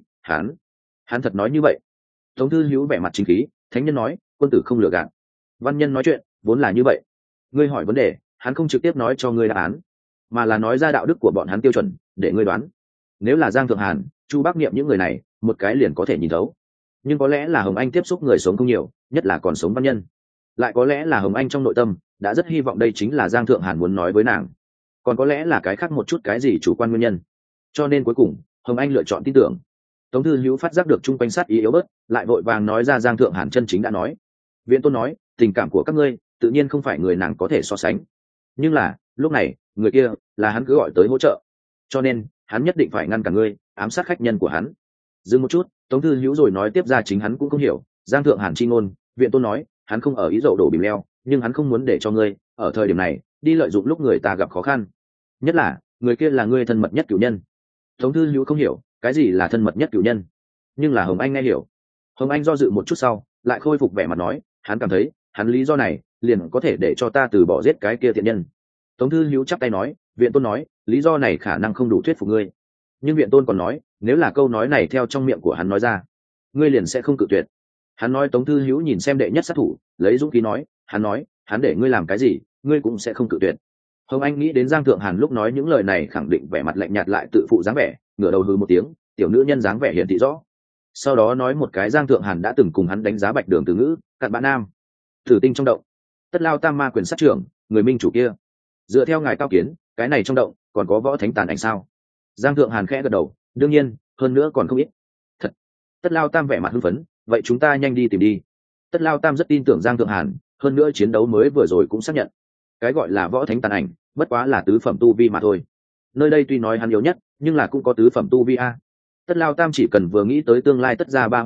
Hắn thật nói như vậy? Tống Thư Hữu vẻ mặt chính khí, thánh nhân nói quân tử không lừa gạt, văn nhân nói chuyện vốn là như vậy. Ngươi hỏi vấn đề, hắn không trực tiếp nói cho ngươi đáp án, mà là nói ra đạo đức của bọn hắn tiêu chuẩn để ngươi đoán. Nếu là Giang Thượng Hàn, Chu Bác Niệm những người này một cái liền có thể nhìn thấu, nhưng có lẽ là Hồng Anh tiếp xúc người sống không nhiều, nhất là còn sống văn nhân, lại có lẽ là Hồng Anh trong nội tâm đã rất hy vọng đây chính là Giang Thượng Hàn muốn nói với nàng, còn có lẽ là cái khác một chút cái gì chủ quan nguyên nhân, cho nên cuối cùng Hồng Anh lựa chọn tin tưởng. Tống Thư Hữu phát giác được chung quanh sát ý yếu bớt, lại vội vàng nói ra Giang Thượng Hàn chân chính đã nói. Viện Tôn nói tình cảm của các ngươi tự nhiên không phải người nàng có thể so sánh, nhưng là lúc này người kia là hắn cứ gọi tới hỗ trợ, cho nên hắn nhất định phải ngăn cả ngươi ám sát khách nhân của hắn. Dừng một chút, Tống Thư Hữu rồi nói tiếp ra chính hắn cũng không hiểu Giang Thượng Hàn chi ngôn. Viện Tôn nói hắn không ở ý dậu đổ bìm leo, nhưng hắn không muốn để cho ngươi ở thời điểm này đi lợi dụng lúc người ta gặp khó khăn, nhất là người kia là ngươi thân mật nhất cửu nhân. Tống Thư Hữu không hiểu cái gì là thân mật nhất cửu nhân, nhưng là Hồng Anh nghe hiểu. Hồng Anh do dự một chút sau lại khôi phục vẻ mặt nói hắn cảm thấy hắn lý do này liền có thể để cho ta từ bỏ giết cái kia thiện nhân. Tống Thư Hữu chắp tay nói Viện Tôn nói lý do này khả năng không đủ thuyết phục ngươi, nhưng Viện Tôn còn nói nếu là câu nói này theo trong miệng của hắn nói ra, ngươi liền sẽ không cự tuyệt. Hắn nói Tống Thư Hữu nhìn xem đệ nhất sát thủ lấy dũng khí nói hắn để ngươi làm cái gì ngươi cũng sẽ không cự tuyệt. Hồng Anh nghĩ đến Giang Thượng Hàn lúc nói những lời này khẳng định vẻ mặt lạnh nhạt lại tự phụ dáng vẻ, ngửa đầu hừ một tiếng, tiểu nữ nhân dáng vẻ hiển thị rõ. Sau đó nói một cái Giang Thượng Hàn đã từng cùng hắn đánh giá Bạch Đường từ ngữ, cặn bã nam, thử tinh trong động, Tất Lao Tam Ma quyền sát trưởng, người minh chủ kia. Dựa theo ngài cao kiến, cái này trong động còn có võ thánh tàn ảnh sao? Giang Thượng Hàn khẽ gật đầu, đương nhiên, hơn nữa còn không ít. Thật. Tất Lao Tam vẻ mặt hưng phấn, vậy chúng ta nhanh đi tìm đi. Tất Lao Tam rất tin tưởng Giang Thượng Hàn, hơn nữa chiến đấu mới vừa rồi cũng xác nhận, cái gọi là võ thánh tàn ảnh bất quá là tứ phẩm tu vi mà thôi. Nơi đây tuy nói hắn yếu nhất, nhưng là cũng có tứ phẩm tu vi a. Tất Lao Tam chỉ cần vừa nghĩ tới tương lai Tất gia 3 huynh đệ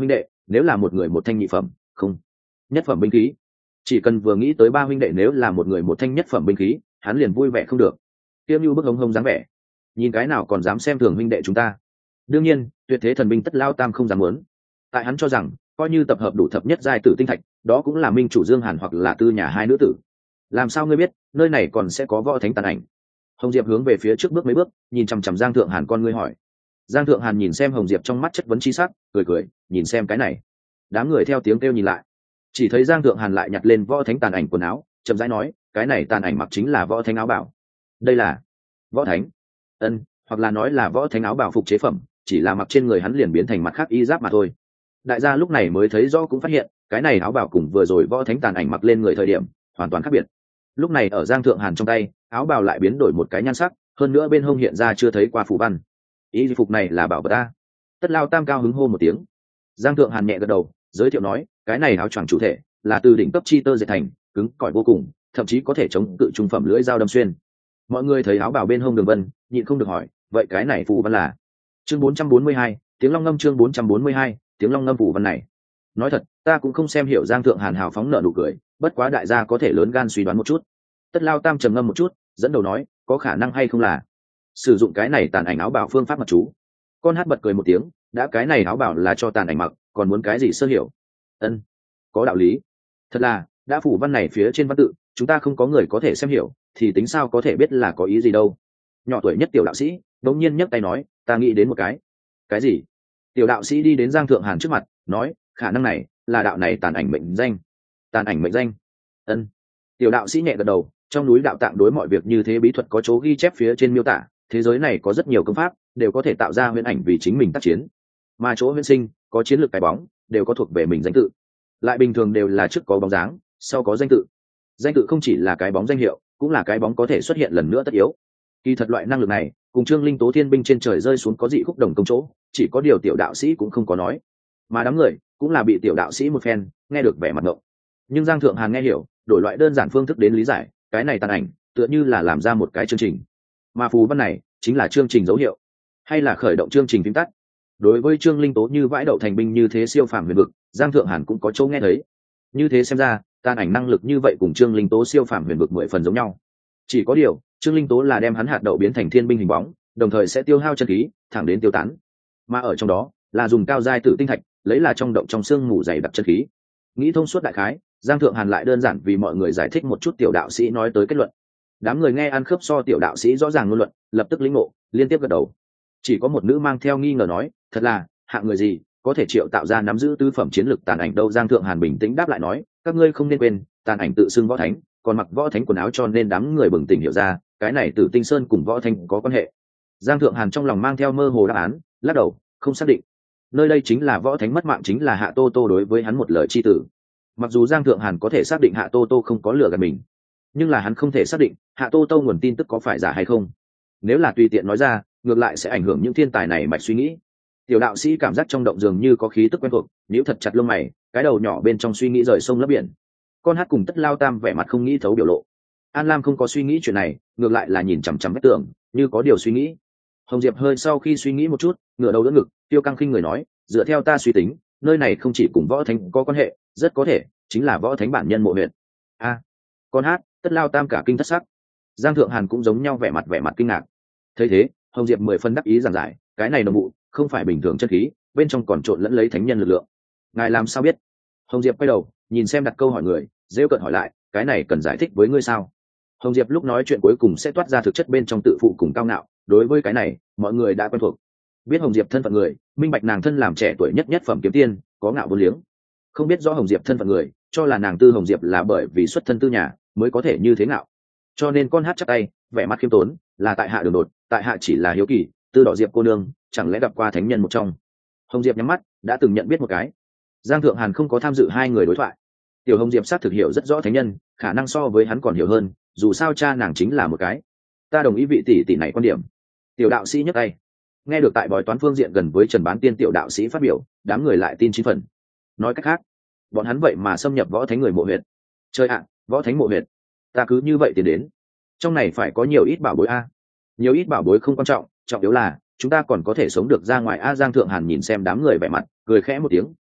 nếu là một người một thanh nhị phẩm, không, nhất phẩm binh khí. Chỉ cần vừa nghĩ tới ba huynh đệ nếu là một người một thanh nhất phẩm binh khí, hắn liền vui vẻ không được. Tiêm Nhu bức hống hống dáng vẻ, nhìn cái nào còn dám xem thường huynh đệ chúng ta. Đương nhiên, tuyệt thế thần binh Tất Lao Tam không dám muốn. Tại hắn cho rằng, coi như tập hợp đủ thập nhất giai tử tinh thạch, đó cũng là minh chủ Dương Hàn hoặc là tư nhà hai nữ tử. Làm sao ngươi biết, nơi này còn sẽ có võ thánh tàn ảnh? Hồng Diệp hướng về phía trước bước mấy bước, nhìn chằm chằm Giang Thượng Hàn con ngươi hỏi. Giang Thượng Hàn nhìn xem Hồng Diệp trong mắt chất vấn chi sắc, cười cười, nhìn xem cái này. Đám người theo tiếng kêu nhìn lại, chỉ thấy Giang Thượng Hàn lại nhặt lên võ thánh tàn ảnh quần áo, chậm rãi nói, cái này tàn ảnh mặc chính là võ thánh áo bảo. Đây là võ thánh? Ân, hoặc là nói là võ thánh áo bảo phục chế phẩm, chỉ là mặc trên người hắn liền biến thành mặt khác y giáp mà thôi. Đại gia lúc này mới thấy rõ cũng phát hiện, cái này áo bảo cùng vừa rồi võ thánh tàn ảnh mặc lên người thời điểm hoàn toàn khác biệt. Lúc này ở Giang Thượng Hàn trong tay, áo bào lại biến đổi một cái nhan sắc, hơn nữa bên hông hiện ra chưa thấy qua phù văn. Y phục này là bảo vật ta. Tất Lao Tam cao hứng hô một tiếng. Giang Thượng Hàn nhẹ gật đầu, giới thiệu nói, cái này áo choàng chủ thể là từ đỉnh cấp chi tơ dệt thành, cứng cỏi vô cùng, thậm chí có thể chống cự trung phẩm lưỡi dao đâm xuyên. Mọi người thấy áo bào bên hông đường vân, nhịn không được hỏi, vậy cái này phù văn là? Chương 442, tiếng long ngâm. Chương 442, tiếng long ngâm. Phù văn này, nói thật, ta cũng không xem hiểu. Giang Thượng Hàn hào phóng nở nụ cười, bất quá đại gia có thể lớn gan suy đoán một chút. Tất Lao Tam trầm ngâm một chút, dẫn đầu nói, có khả năng hay không là sử dụng cái này tàn ảnh áo bào phương pháp mặc chú. Con Hát bật cười một tiếng, đã cái này áo bào là cho tàn ảnh mặc, còn muốn cái gì sơ hiểu? Ân, có đạo lý. Thật là, đã phủ văn này phía trên văn tự, chúng ta không có người có thể xem hiểu, thì tính sao có thể biết là có ý gì đâu. Nhỏ tuổi nhất tiểu đạo sĩ đột nhiên nhấc tay nói, ta nghĩ đến một cái gì? Tiểu đạo sĩ đi đến Giang Thượng Hàn trước mặt, nói, khả năng này là đạo này tàn ảnh mệnh danh. Tàn ảnh mệnh danh? Ân. Tiểu đạo sĩ nhẹ gật đầu, trong núi đạo tạng đối mọi việc như thế bí thuật có chỗ ghi chép phía trên miêu tả, thế giới này có rất nhiều công pháp đều có thể tạo ra huyễn ảnh vì chính mình tác chiến, mà chỗ huyễn sinh có chiến lược cái bóng đều có thuộc về mình danh tự, lại bình thường đều là trước có bóng dáng, sau có danh tự. Danh tự không chỉ là cái bóng danh hiệu, cũng là cái bóng có thể xuất hiện lần nữa tất yếu. Kỳ thật loại năng lực này cùng Trương Linh Tố thiên binh trên trời rơi xuống có dị khúc đồng công chỗ, chỉ có điều tiểu đạo sĩ cũng không có nói, mà đám người cũng là bị tiểu đạo sĩ một phen nghe được vẻ mặt ngộng. Nhưng Giang Thượng Hàn nghe hiểu, đổi loại đơn giản phương thức đến lý giải, cái này tàn ảnh tựa như là làm ra một cái chương trình, mà phù văn này chính là chương trình dấu hiệu, hay là khởi động chương trình phím tắt. Đối với Trương Linh Tố như vãi đậu thành binh như thế siêu phàm huyền vực, Giang Thượng Hàn cũng có chỗ nghe thấy. Như thế xem ra, tàn ảnh năng lực như vậy cùng Trương Linh Tố siêu phàm huyền vực 10 phần giống nhau. Chỉ có điều, Trương Linh Tố là đem hắn hạt đậu biến thành thiên binh hình bóng, đồng thời sẽ tiêu hao chân khí, thẳng đến tiêu tán. Mà ở trong đó, là dùng cao giai tử tinh thạch, lấy là trong động trong xương mù dày đặc chân khí. Nghĩ thông suốt đại khái, Giang Thượng Hàn lại đơn giản vì mọi người giải thích một chút tiểu đạo sĩ nói tới kết luận. Đám người nghe ăn khớp so tiểu đạo sĩ rõ ràng ngôn luận, lập tức lĩnh ngộ, liên tiếp gật đầu. Chỉ có một nữ mang theo nghi ngờ nói, thật là, hạng người gì có thể triệu tạo ra nắm giữ tứ phẩm chiến lực tàn ảnh đâu? Giang Thượng Hàn bình tĩnh đáp lại nói, các ngươi không nên quên, tàn ảnh tự xưng võ thánh, còn mặc võ thánh quần áo, cho nên đám người bừng tỉnh hiểu ra, cái này Tử Tinh Sơn cùng võ thánh có quan hệ. Giang Thượng Hàn trong lòng mang theo mơ hồ đáp án, lắc đầu, không xác định. Nơi đây chính là võ thánh mất mạng chính là Hạ Tô Tô đối với hắn một lời chi tử. Mặc dù Giang Thượng Hàn có thể xác định Hạ Tô Tô không có lừa gạt mình, nhưng là hắn không thể xác định Hạ Tô Tô nguồn tin tức có phải giả hay không. Nếu là tùy tiện nói ra, ngược lại sẽ ảnh hưởng những thiên tài này mạch suy nghĩ. Tiểu đạo sĩ cảm giác trong động dường như có khí tức quen thuộc, nhíu thật chặt lông mày, cái đầu nhỏ bên trong suy nghĩ rời sông lấp biển. Con Hát cùng Tất Lao Tam vẻ mặt không nghĩ thấu biểu lộ. An Lam không có suy nghĩ chuyện này, ngược lại là nhìn chằm chằm vách tường, như có điều suy nghĩ. Hồng Diệp hơi sau khi suy nghĩ một chút, ngửa đầu đỡ ngực, tiêu căng khinh người nói, dựa theo ta suy tính, nơi này không chỉ cùng võ thánh có quan hệ, rất có thể chính là võ thánh bản nhân mộ huyện. A, Con Hát, Tất Lao Tam cả kinh thất sắc. Giang Thượng Hàn cũng giống nhau vẻ mặt kinh ngạc. Thấy thế, Hồng Diệp 10 phân đắc ý giảng giải, cái này đồng bộ không phải bình thường chân khí, bên trong còn trộn lẫn lấy thánh nhân lực lượng. Ngài làm sao biết? Hồng Diệp quay đầu nhìn xem đặt câu hỏi người, rêu cợt hỏi lại, cái này cần giải thích với ngươi sao? Hồng Diệp lúc nói chuyện cuối cùng sẽ toát ra thực chất bên trong tự phụ cùng cao ngạo, đối với cái này mọi người đã quen thuộc. Biết Hồng Diệp thân phận người, minh bạch nàng thân làm trẻ tuổi nhất phẩm kiếm tiên, có ngạo vô liếng. Không biết rõ Hồng Diệp thân phận người, cho là nàng Tư Hồng Diệp là bởi vì xuất thân tư nhà mới có thể như thế ngạo. Cho nên Con Hát chắp tay, vẻ mặt khiêm tốn, là tại hạ đường đột, tại hạ chỉ là hiếu kỳ, Tư Đỏ Diệp cô nương chẳng lẽ gặp qua thánh nhân một trong? Hồng Diệp nhắm mắt, đã từng nhận biết một cái. Giang Thượng Hàn không có tham dự hai người đối thoại. Tiểu Hồng Diệp xác thực hiểu rất rõ thánh nhân, khả năng so với hắn còn hiểu hơn, dù sao cha nàng chính là một cái. Ta đồng ý vị tỷ tỷ này quan điểm. Tiểu đạo sĩ nhấc tay. Nghe được tại bói toán phương diện gần với Trần Bán Tiên tiểu đạo sĩ phát biểu, đám người lại tin 9 phần. Nói cách khác, bọn hắn vậy mà xâm nhập võ thánh người mộ huyệt. Chơi ạ, võ thánh mộ huyệt. Ta cứ như vậy tiến đến. Trong này phải có nhiều ít bảo bối a. Nhiều ít bảo bối không quan trọng, trọng yếu là chúng ta còn có thể sống được ra ngoài a. Giang Thượng Hàn nhìn xem đám người vẻ mặt, cười khẽ một tiếng, tốt,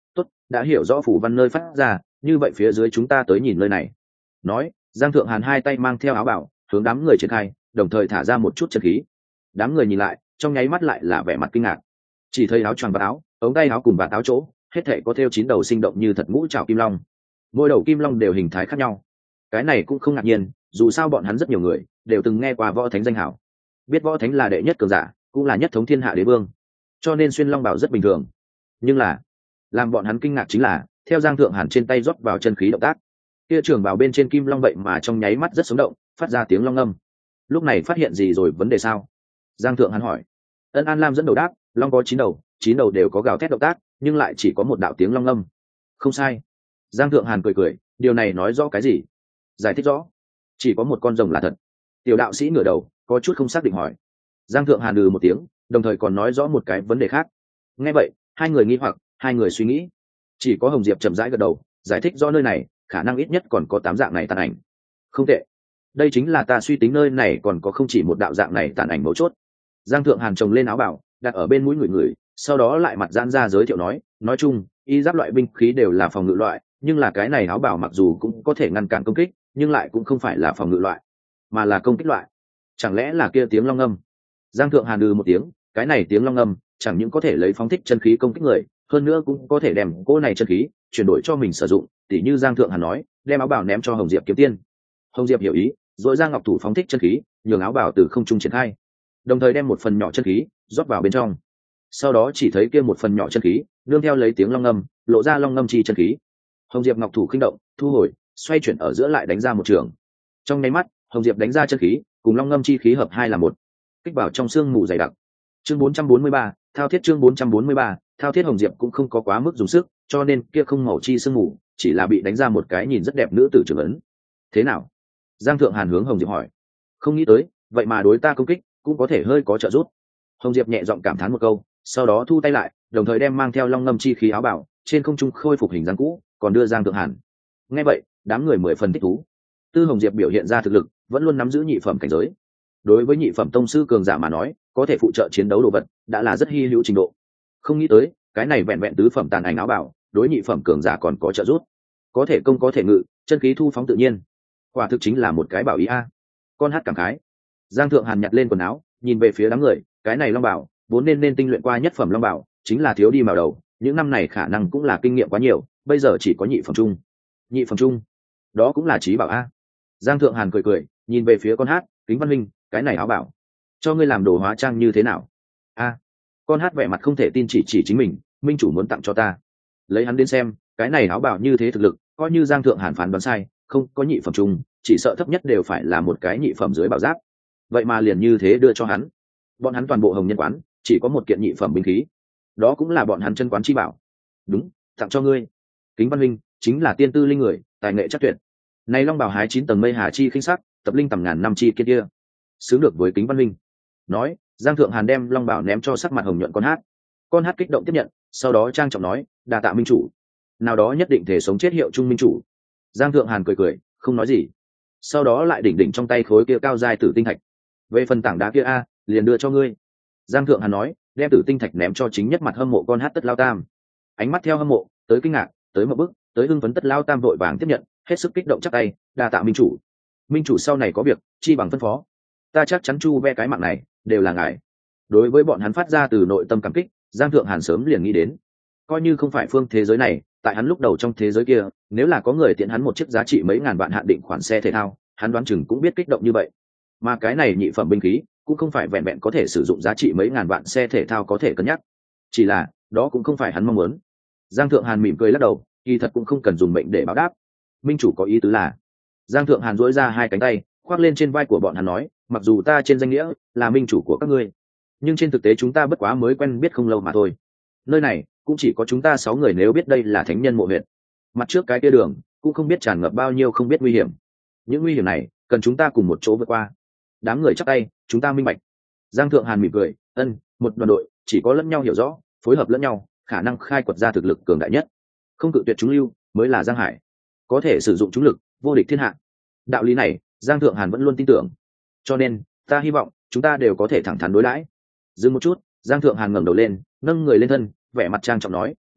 đã hiểu rõ phủ văn nơi phát ra, như vậy phía dưới chúng ta tới nhìn nơi này. Nói, Giang Thượng Hàn hai tay mang theo áo bảo hướng đám người triển khai, đồng thời thả ra một chút chân khí. Đám người nhìn lại, trong nháy mắt lại là vẻ mặt kinh ngạc. Chỉ thấy áo choàng và áo, ống tay áo cùng và áo chỗ, hết thảy có thêu 9 đầu sinh động như thật ngũ trảo kim long. Mỗi đầu kim long đều hình thái khác nhau. Cái này cũng không ngạc nhiên, dù sao bọn hắn rất nhiều người đều từng nghe qua võ thánh danh hảo, biết võ thánh là đệ nhất cường giả, cũng là nhất thống thiên hạ đế vương, cho nên xuyên long bảo rất bình thường. Nhưng là làm bọn hắn kinh ngạc chính là theo Giang Thượng Hàn trên tay rót vào chân khí động tác, kia trường bảo bên trên kim long vậy mà trong nháy mắt rất sống động, phát ra tiếng long âm. Lúc này phát hiện gì rồi, vấn đề sao? Giang Thượng Hàn hỏi. Ân An Lam dẫn đầu đáp, long có 9 đầu đều có gào thét động tác, nhưng lại chỉ có một đạo tiếng long âm. Không sai. Giang Thượng Hàn cười, điều này nói rõ cái gì? Giải thích rõ. Chỉ có một con rồng là thật. Tiểu đạo sĩ ngửa đầu, có chút không xác định hỏi. Giang Thượng Hàn một tiếng, đồng thời còn nói rõ một cái vấn đề khác. Nghe vậy, hai người nghi hoặc, hai người suy nghĩ. Chỉ có Hồng Diệp chậm rãi gật đầu, giải thích rõ nơi này khả năng ít nhất còn có 8 dạng này tàn ảnh. Không tệ, đây chính là ta suy tính nơi này còn có không chỉ một đạo dạng này tàn ảnh mấu chốt. Giang Thượng Hàn trồng lên áo bảo, đặt ở bên mũi người, sau đó lại mặt giãn ra giới thiệu nói chung y giáp loại binh khí đều là phòng ngự loại, nhưng là cái này áo bảo mặc dù cũng có thể ngăn cản công kích, nhưng lại cũng không phải là phòng ngự loại, mà là công kích loại. Chẳng lẽ là kia tiếng long âm? Giang Thượng Hàn một tiếng, cái này tiếng long âm chẳng những có thể lấy phóng thích chân khí công kích người, hơn nữa cũng có thể đem cỗ này chân khí chuyển đổi cho mình sử dụng, tỉ như Giang Thượng Hàn nói, đem áo bảo ném cho Hồng Diệp kiếm tiên. Hồng Diệp hiểu ý, rồi Giang Ngọc Thủ phóng thích chân khí, nhường áo bảo từ không trung triển khai, đồng thời đem một phần nhỏ chân khí rót vào bên trong. Sau đó chỉ thấy kia một phần nhỏ chân khí nương theo lấy tiếng long ngâm, lộ ra long ngâm chi chân khí. Hồng Diệp Ngọc Thủ khinh động, thu hồi, xoay chuyển ở giữa lại đánh ra một trường. Trong nháy mắt, Hồng Diệp đánh ra chân khí cùng long ngâm chi khí hợp hai là một, kích vào trong xương mù dày đặc. Chương 443, thao thiết. Chương 443, thao thiết. Hồng Diệp cũng không có quá mức dùng sức, cho nên kia không màu chi sương mù chỉ là bị đánh ra một cái nhìn rất đẹp nữ tử trưởng ấn. Thế nào? Giang Thượng Hàn hướng Hồng Diệp hỏi. Không nghĩ tới, vậy mà đối ta công kích cũng có thể hơi có trợ giúp. Hồng Diệp nhẹ giọng cảm thán một câu, sau đó thu tay lại, đồng thời đem mang theo long ngâm chi khí áo bảo trên không trung khôi phục hình dáng cũ, còn đưa Giang Thượng Hàn. Nghe vậy, đám người 10 phần thích thú. Tư Hồng Diệp biểu hiện ra thực lực vẫn luôn nắm giữ nhị phẩm cảnh giới. Đối với nhị phẩm tông sư cường giả mà nói, có thể phụ trợ chiến đấu đồ vật đã là rất hi hữu trình độ. Không nghĩ tới, cái này vẹn vẹn tứ phẩm tàn ảnh áo bảo, đối nhị phẩm cường giả còn có trợ giúp. Có thể công có thể ngự, chân khí thu phóng tự nhiên. Quả thực chính là một cái bảo ý a. Con hát cảm khái. Giang Thượng Hàn nhặt lên quần áo, nhìn về phía đám người, cái này long bảo vốn nên tinh luyện qua nhất phẩm long bảo, chính là thiếu đi màu đầu, những năm này khả năng cũng là kinh nghiệm quá nhiều, bây giờ chỉ có nhị phẩm trung. Nhị phẩm trung, đó cũng là trí bảo a. Giang Thượng Hàn cười, nhìn về phía con hát, Kính Văn Minh, cái này áo bảo cho ngươi làm đồ hóa trang như thế nào? A. Con hát vẻ mặt không thể tin, chỉ chính mình, minh chủ muốn tặng cho ta. Lấy hắn đến xem, cái này áo bảo như thế thực lực, coi như Giang Thượng Hàn phán đoán sai, không có nhị phẩm trung, chỉ sợ thấp nhất đều phải là một cái nhị phẩm dưới bảo giáp. Vậy mà liền như thế đưa cho hắn. Bọn hắn toàn bộ Hồng Nhân quán chỉ có một kiện nhị phẩm binh khí, đó cũng là bọn hắn chân quán chi bảo. Đúng, tặng cho ngươi. Kính Văn Minh chính là tiên tư linh người, tài nghệ chắc tuyệt. Này long bảo hái 9 tầng mây hà chi khinh sắc, tập linh tầm ngàn năm chi kia xứng được với Kính Văn Minh. Nói, Giang Thượng Hàn đem long bảo ném cho sắc mặt hồng nhuận con hát. Con hát kích động tiếp nhận, sau đó trang trọng nói, đa tạ minh chủ. Nào đó nhất định thể sống chết hiệu trung minh chủ. Giang Thượng Hàn cười, không nói gì. Sau đó lại đỉnh trong tay khối kia cao giai tử tinh thạch. Về phần tảng đá kia a, liền đưa cho ngươi. Giang Thượng Hàn nói, đem tử tinh thạch ném cho chính nhất mặt hâm mộ con hát Tất Lao Tam. Ánh mắt theo hâm mộ, tới kinh ngạc, tới một bức, tới hưng phấn Tất Lao Tam vội vàng tiếp nhận, hết sức kích động chắp tay, đa tạ minh chủ. Minh chủ sau này có việc, chi bằng phân phó. Ta chắc chắn chu ve cái mạng này đều là ngài. Đối với bọn hắn phát ra từ nội tâm cảm kích, Giang Thượng Hàn sớm liền nghĩ đến, coi như không phải phương thế giới này, tại hắn lúc đầu trong thế giới kia, nếu là có người tiện hắn một chiếc giá trị mấy ngàn vạn hạn định khoản xe thể thao, hắn đoán chừng cũng biết kích động như vậy. Mà cái này nhị phẩm binh khí cũng không phải vẹn vẹn có thể sử dụng giá trị mấy ngàn vạn xe thể thao có thể cân nhắc, chỉ là đó cũng không phải hắn mong muốn. Giang Thượng Hàn mỉm cười lắc đầu, kỳ thật cũng không cần dùng mệnh để báo đáp. Minh chủ có ý tứ là. Giang Thượng Hàn duỗi ra hai cánh tay, khoác lên trên vai của bọn hắn nói, mặc dù ta trên danh nghĩa là minh chủ của các ngươi, nhưng trên thực tế chúng ta bất quá mới quen biết không lâu mà thôi. Nơi này cũng chỉ có chúng ta 6 người, nếu biết đây là thánh nhân mộ huyệt, mặt trước cái kia đường cũng không biết tràn ngập bao nhiêu không biết nguy hiểm. Những nguy hiểm này cần chúng ta cùng một chỗ vượt qua. Đám người chắp tay, chúng ta minh bạch. Giang Thượng Hàn mỉm cười, một đoàn đội chỉ có lẫn nhau hiểu rõ, phối hợp lẫn nhau, khả năng khai quật ra thực lực cường đại nhất. Không cự tuyệt chúng lưu mới là Giang Hải, có thể sử dụng chúng lực, vô địch thiên hạ. Đạo lý này Giang Thượng Hàn vẫn luôn tin tưởng, cho nên ta hy vọng chúng ta đều có thể thẳng thắn đối đãi. Dừng một chút, Giang Thượng Hàn ngẩng đầu lên, nâng người lên thân, vẻ mặt trang trọng nói,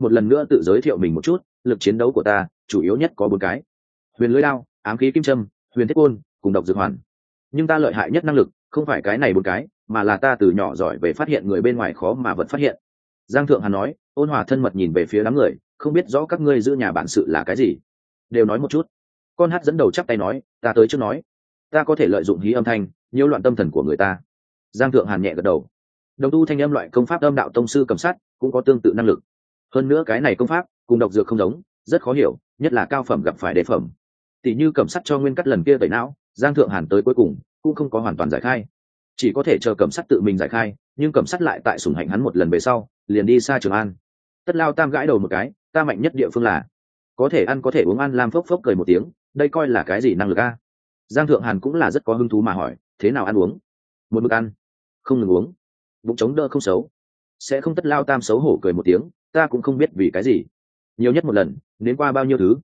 một lần nữa tự giới thiệu mình một chút. Lực chiến đấu của ta chủ yếu nhất có 4 cái: huyền lưỡi đao, ám khí kim châm, huyền thiết côn cùng độc dược hoàn. Nhưng ta lợi hại nhất năng lực không phải cái này 4 cái, mà là ta từ nhỏ giỏi về phát hiện người bên ngoài khó mà vẫn phát hiện. Giang Thượng Hàn nói, ôn hòa thân mật nhìn về phía đám người, không biết rõ các ngươi giữ nhà bản sự là cái gì, đều nói một chút. Con hát dẫn đầu chắp tay nói, ta tới trước nói, ta có thể lợi dụng hí âm thanh nhiễu loạn tâm thần của người ta. Giang Thượng Hàn nhẹ gật đầu. Đồng tu thanh âm loại công pháp âm đạo tông sư cầm sát cũng có tương tự năng lực. Hơn nữa cái này công pháp cùng độc dược không giống, rất khó hiểu, nhất là cao phẩm gặp phải đề phẩm. Tỷ như cầm sắt cho nguyên cắt lần kia tẩy não, Giang Thượng Hàn tới cuối cùng cũng không có hoàn toàn giải khai, chỉ có thể chờ cầm sắt tự mình giải khai, nhưng cầm sắt lại tại sủng hạnh hắn một lần về sau liền đi xa Trường An. Tất Lao Tam gãi đầu một cái, ta mạnh nhất địa phương là có thể ăn có thể uống. An Lam phốc phốc cười một tiếng, đây coi là cái gì năng lực a? Giang Thượng Hàn cũng là rất có hứng thú mà hỏi, thế nào ăn uống? Một mực ăn, không ngừng uống, bụng chống đỡ không xấu. Sẽ không. Tất Lao Tam xấu hổ cười một tiếng, ta cũng không biết vì cái gì, nhiều nhất một lần đến qua bao nhiêu thứ.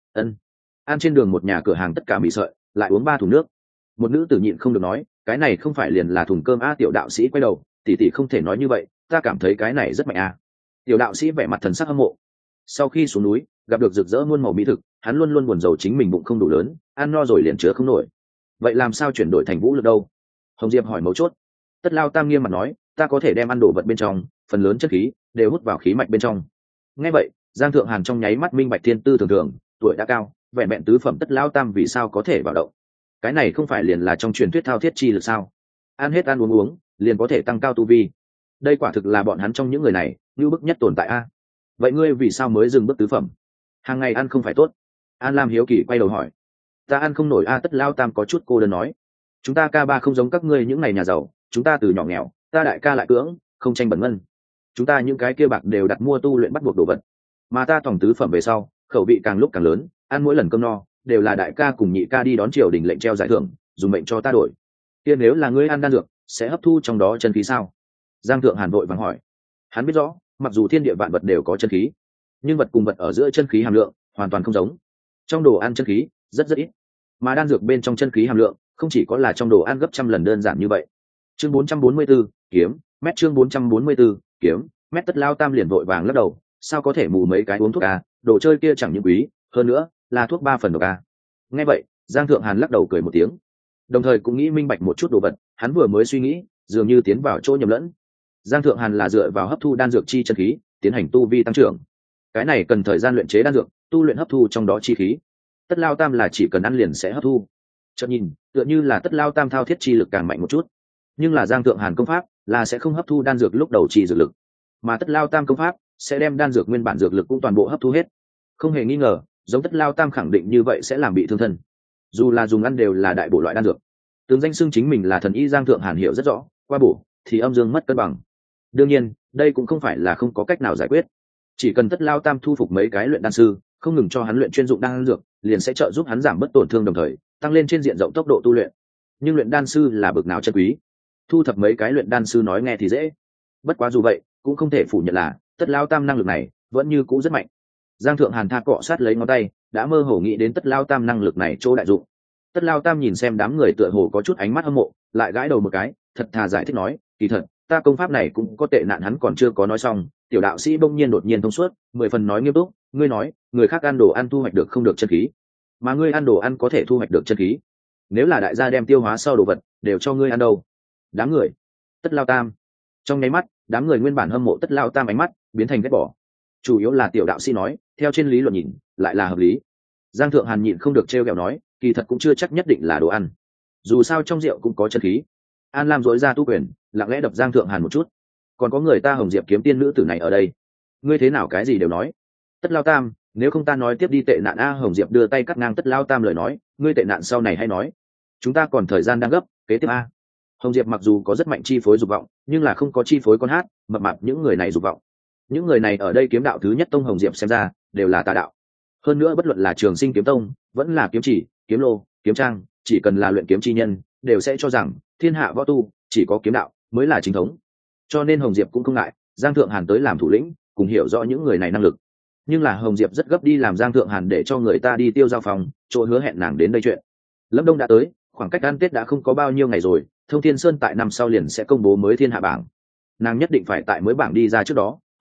Ăn trên đường một nhà cửa hàng tất cả mì sợi, lại uống 3 thùng nước. Một nữ tử nhịn không được nói, cái này không phải liền là thùng cơm a? Tiểu đạo sĩ quay đầu, tỷ tỷ không thể nói như vậy, ta cảm thấy cái này rất mạnh a. Tiểu đạo sĩ vẻ mặt thần sắc hâm mộ. Sau khi xuống núi gặp được rực rỡ muôn màu mỹ thực, hắn luôn luôn buồn rầu chính mình bụng không đủ lớn, ăn no rồi liền chứa không nổi. Vậy làm sao chuyển đổi thành vũ lực đâu? Hồng Diệp hỏi mấu chốt. Tất Lao Tam nghiêm mặt nói, ta có thể đem ăn đồ vật bên trong phần lớn chất khí đều hút vào khí mạch bên trong. Nghe vậy Giang Thượng Hàn trong nháy mắt minh bạch thiên tư thường thường, tuổi đã cao, vẹn vẹn tứ phẩm Tất Lao Tam vì sao có thể vào động. Cái này không phải liền là trong truyền thuyết thao thiết chi lực sao? Ăn hết ăn uống uống liền có thể tăng cao tu vi. Đây quả thực là bọn hắn trong những người này như bức nhất tồn tại a. Vậy ngươi vì sao mới dừng bước tứ phẩm? Hàng ngày ăn không phải tốt? An Lam hiếu kỳ quay đầu hỏi. Ta ăn không nổi a. Tất Lao Tam có chút cô đơn nói, chúng ta ca ba không giống các ngươi những ngày nhà giàu, chúng ta từ nhỏ nghèo, ta đại ca lại cưỡng không tranh bẩn ngân, chúng ta những cái kia bạc đều đặt mua tu luyện bắt buộc đồ vật, mà ta tổng tứ phẩm về sau khẩu vị càng lúc càng lớn, ăn mỗi lần cơm no đều là đại ca cùng nhị ca đi đón triều đình lệnh treo giải thưởng dùng mệnh cho ta đổi. Kia nếu là ngươi ăn đan dược sẽ hấp thu trong đó chân khí sao? Giang Thượng Hàn vội vàng hỏi. Hắn biết rõ mặc dù thiên địa vạn vật đều có chân khí, nhưng vật cùng vật ở giữa chân khí hàm lượng hoàn toàn không giống. Trong đồ ăn chân khí rất ít, mà đan dược bên trong chân khí hàm lượng không chỉ có là trong đồ ăn gấp trăm lần đơn giản như vậy. Chương 444, kiếm mét. Chương 444, kiếm mét. Tất Lao Tam liền vội vàng lắc đầu, sao có thể mù mấy cái uống thuốc a, đồ chơi kia chẳng những quý, hơn nữa là thuốc 3 phần độc a. Nghe vậy Giang Thượng Hàn lắc đầu cười một tiếng, đồng thời cũng nghĩ minh bạch một chút đồ vật, hắn vừa mới suy nghĩ dường như tiến vào chỗ nhầm lẫn. Giang Thượng Hàn là dựa vào hấp thu đan dược chi chân khí tiến hành tu vi tăng trưởng, cái này cần thời gian luyện chế đan dược, tu luyện hấp thu trong đó chi khí. Tất Lao Tam là chỉ cần ăn liền sẽ hấp thu. Chợt nhìn tựa như là Tất Lao Tam thao thiết chi lực càng mạnh một chút, nhưng là Giang Thượng Hàn công pháp là sẽ không hấp thu đan dược lúc đầu chi dược lực, mà Tất Lao Tam công pháp sẽ đem đan dược nguyên bản dược lực cũng toàn bộ hấp thu hết. Không hề nghi ngờ, giống Tất Lao Tam khẳng định như vậy sẽ làm bị thương thân. Dù là dùng ăn đều là đại bổ loại đan dược. Tướng danh xưng chính mình là thần y Giang Thượng Hàn hiểu rất rõ, qua bổ thì âm dương mất cân bằng. Đương nhiên đây cũng không phải là không có cách nào giải quyết, chỉ cần Tất Lao Tam thu phục mấy cái luyện đan sư không ngừng cho hắn luyện chuyên dụng đan dược, liền sẽ trợ giúp hắn giảm bớt tổn thương, đồng thời tăng lên trên diện rộng tốc độ tu luyện. Nhưng luyện đan sư là bậc nào chân quý, thu thập mấy cái luyện đan sư nói nghe thì dễ, bất quá dù vậy cũng không thể phủ nhận là Tất Lao Tam năng lực này vẫn như cũ rất mạnh. Giang Thượng Hàn tha cọ sát lấy ngón tay, đã mơ hồ nghĩ đến Tất Lao Tam năng lực này chỗ đại dụng. Tất Lao Tam nhìn xem đám người tựa hồ có chút ánh mắt hâm mộ, lại gãi đầu một cái, thật thà giải thích nói, kỳ thật ta công pháp này cũng có tệ nạn. Hắn còn chưa có nói xong, tiểu đạo sĩ bỗng nhiên đột nhiên thông suốt, 10 phần nói nghiêm túc, ngươi nói người khác ăn đồ ăn thu hoạch được không được chân khí, mà ngươi ăn đồ ăn có thể thu hoạch được chân khí. Nếu là đại gia đem tiêu hóa sau đồ vật đều cho ngươi ăn đâu? Đám người Tất Lao Tam trong nháy mắt, đám người nguyên bản hâm mộ Tất Lao Tam ánh mắt biến thành ghét bỏ. Chủ yếu là tiểu đạo sĩ nói, theo trên lý luận nhìn lại là hợp lý. Giang Thượng Hàn nhịn không được trêu ghẹo nói, kỳ thật cũng chưa chắc nhất định là đồ ăn, dù sao trong rượu cũng có chân khí. An Lam dối ra tu quyền, lặng lẽ đập Giang Thượng Hàn một chút. Còn có người ta Hồng Diệp kiếm tiên nữ tử này ở đây, ngươi thế nào cái gì đều nói. Tất Lao Tam, nếu không ta nói tiếp đi tệ nạn a. Hồng Diệp đưa tay cắt ngang Tất Lao Tam lời nói, ngươi tệ nạn sau này hay nói, chúng ta còn thời gian đang gấp, kế tiếp a. Hồng Diệp mặc dù có rất mạnh chi phối dục vọng, nhưng là không có chi phối con hát mập mạp những người này dục vọng. Những người này ở đây kiếm đạo thứ nhất tông Hồng Diệp xem ra đều là tà đạo. Hơn nữa bất luận là Trường Sinh kiếm tông vẫn là kiếm chỉ, kiếm lô, kiếm trang, chỉ cần là luyện kiếm chi nhân đều sẽ cho rằng thiên hạ võ tu chỉ có kiếm đạo mới là chính thống. Cho nên Hồng Diệp cũng không ngại Giang Thượng Hàn tới làm thủ lĩnh, cùng hiểu rõ những người này năng lực. Nhưng là Hồng Diệp rất gấp đi làm Giang Thượng Hàn để cho người ta đi tiêu giao phòng, chỗ hứa hẹn nàng đến đây chuyện. Lâm Đông đã tới, khoảng cách ăn Tết đã không có bao nhiêu ngày rồi, Thông Thiên Sơn tại năm sau liền sẽ công bố mới thiên hạ bảng. Nàng nhất định phải tại mới bảng đi ra trước đó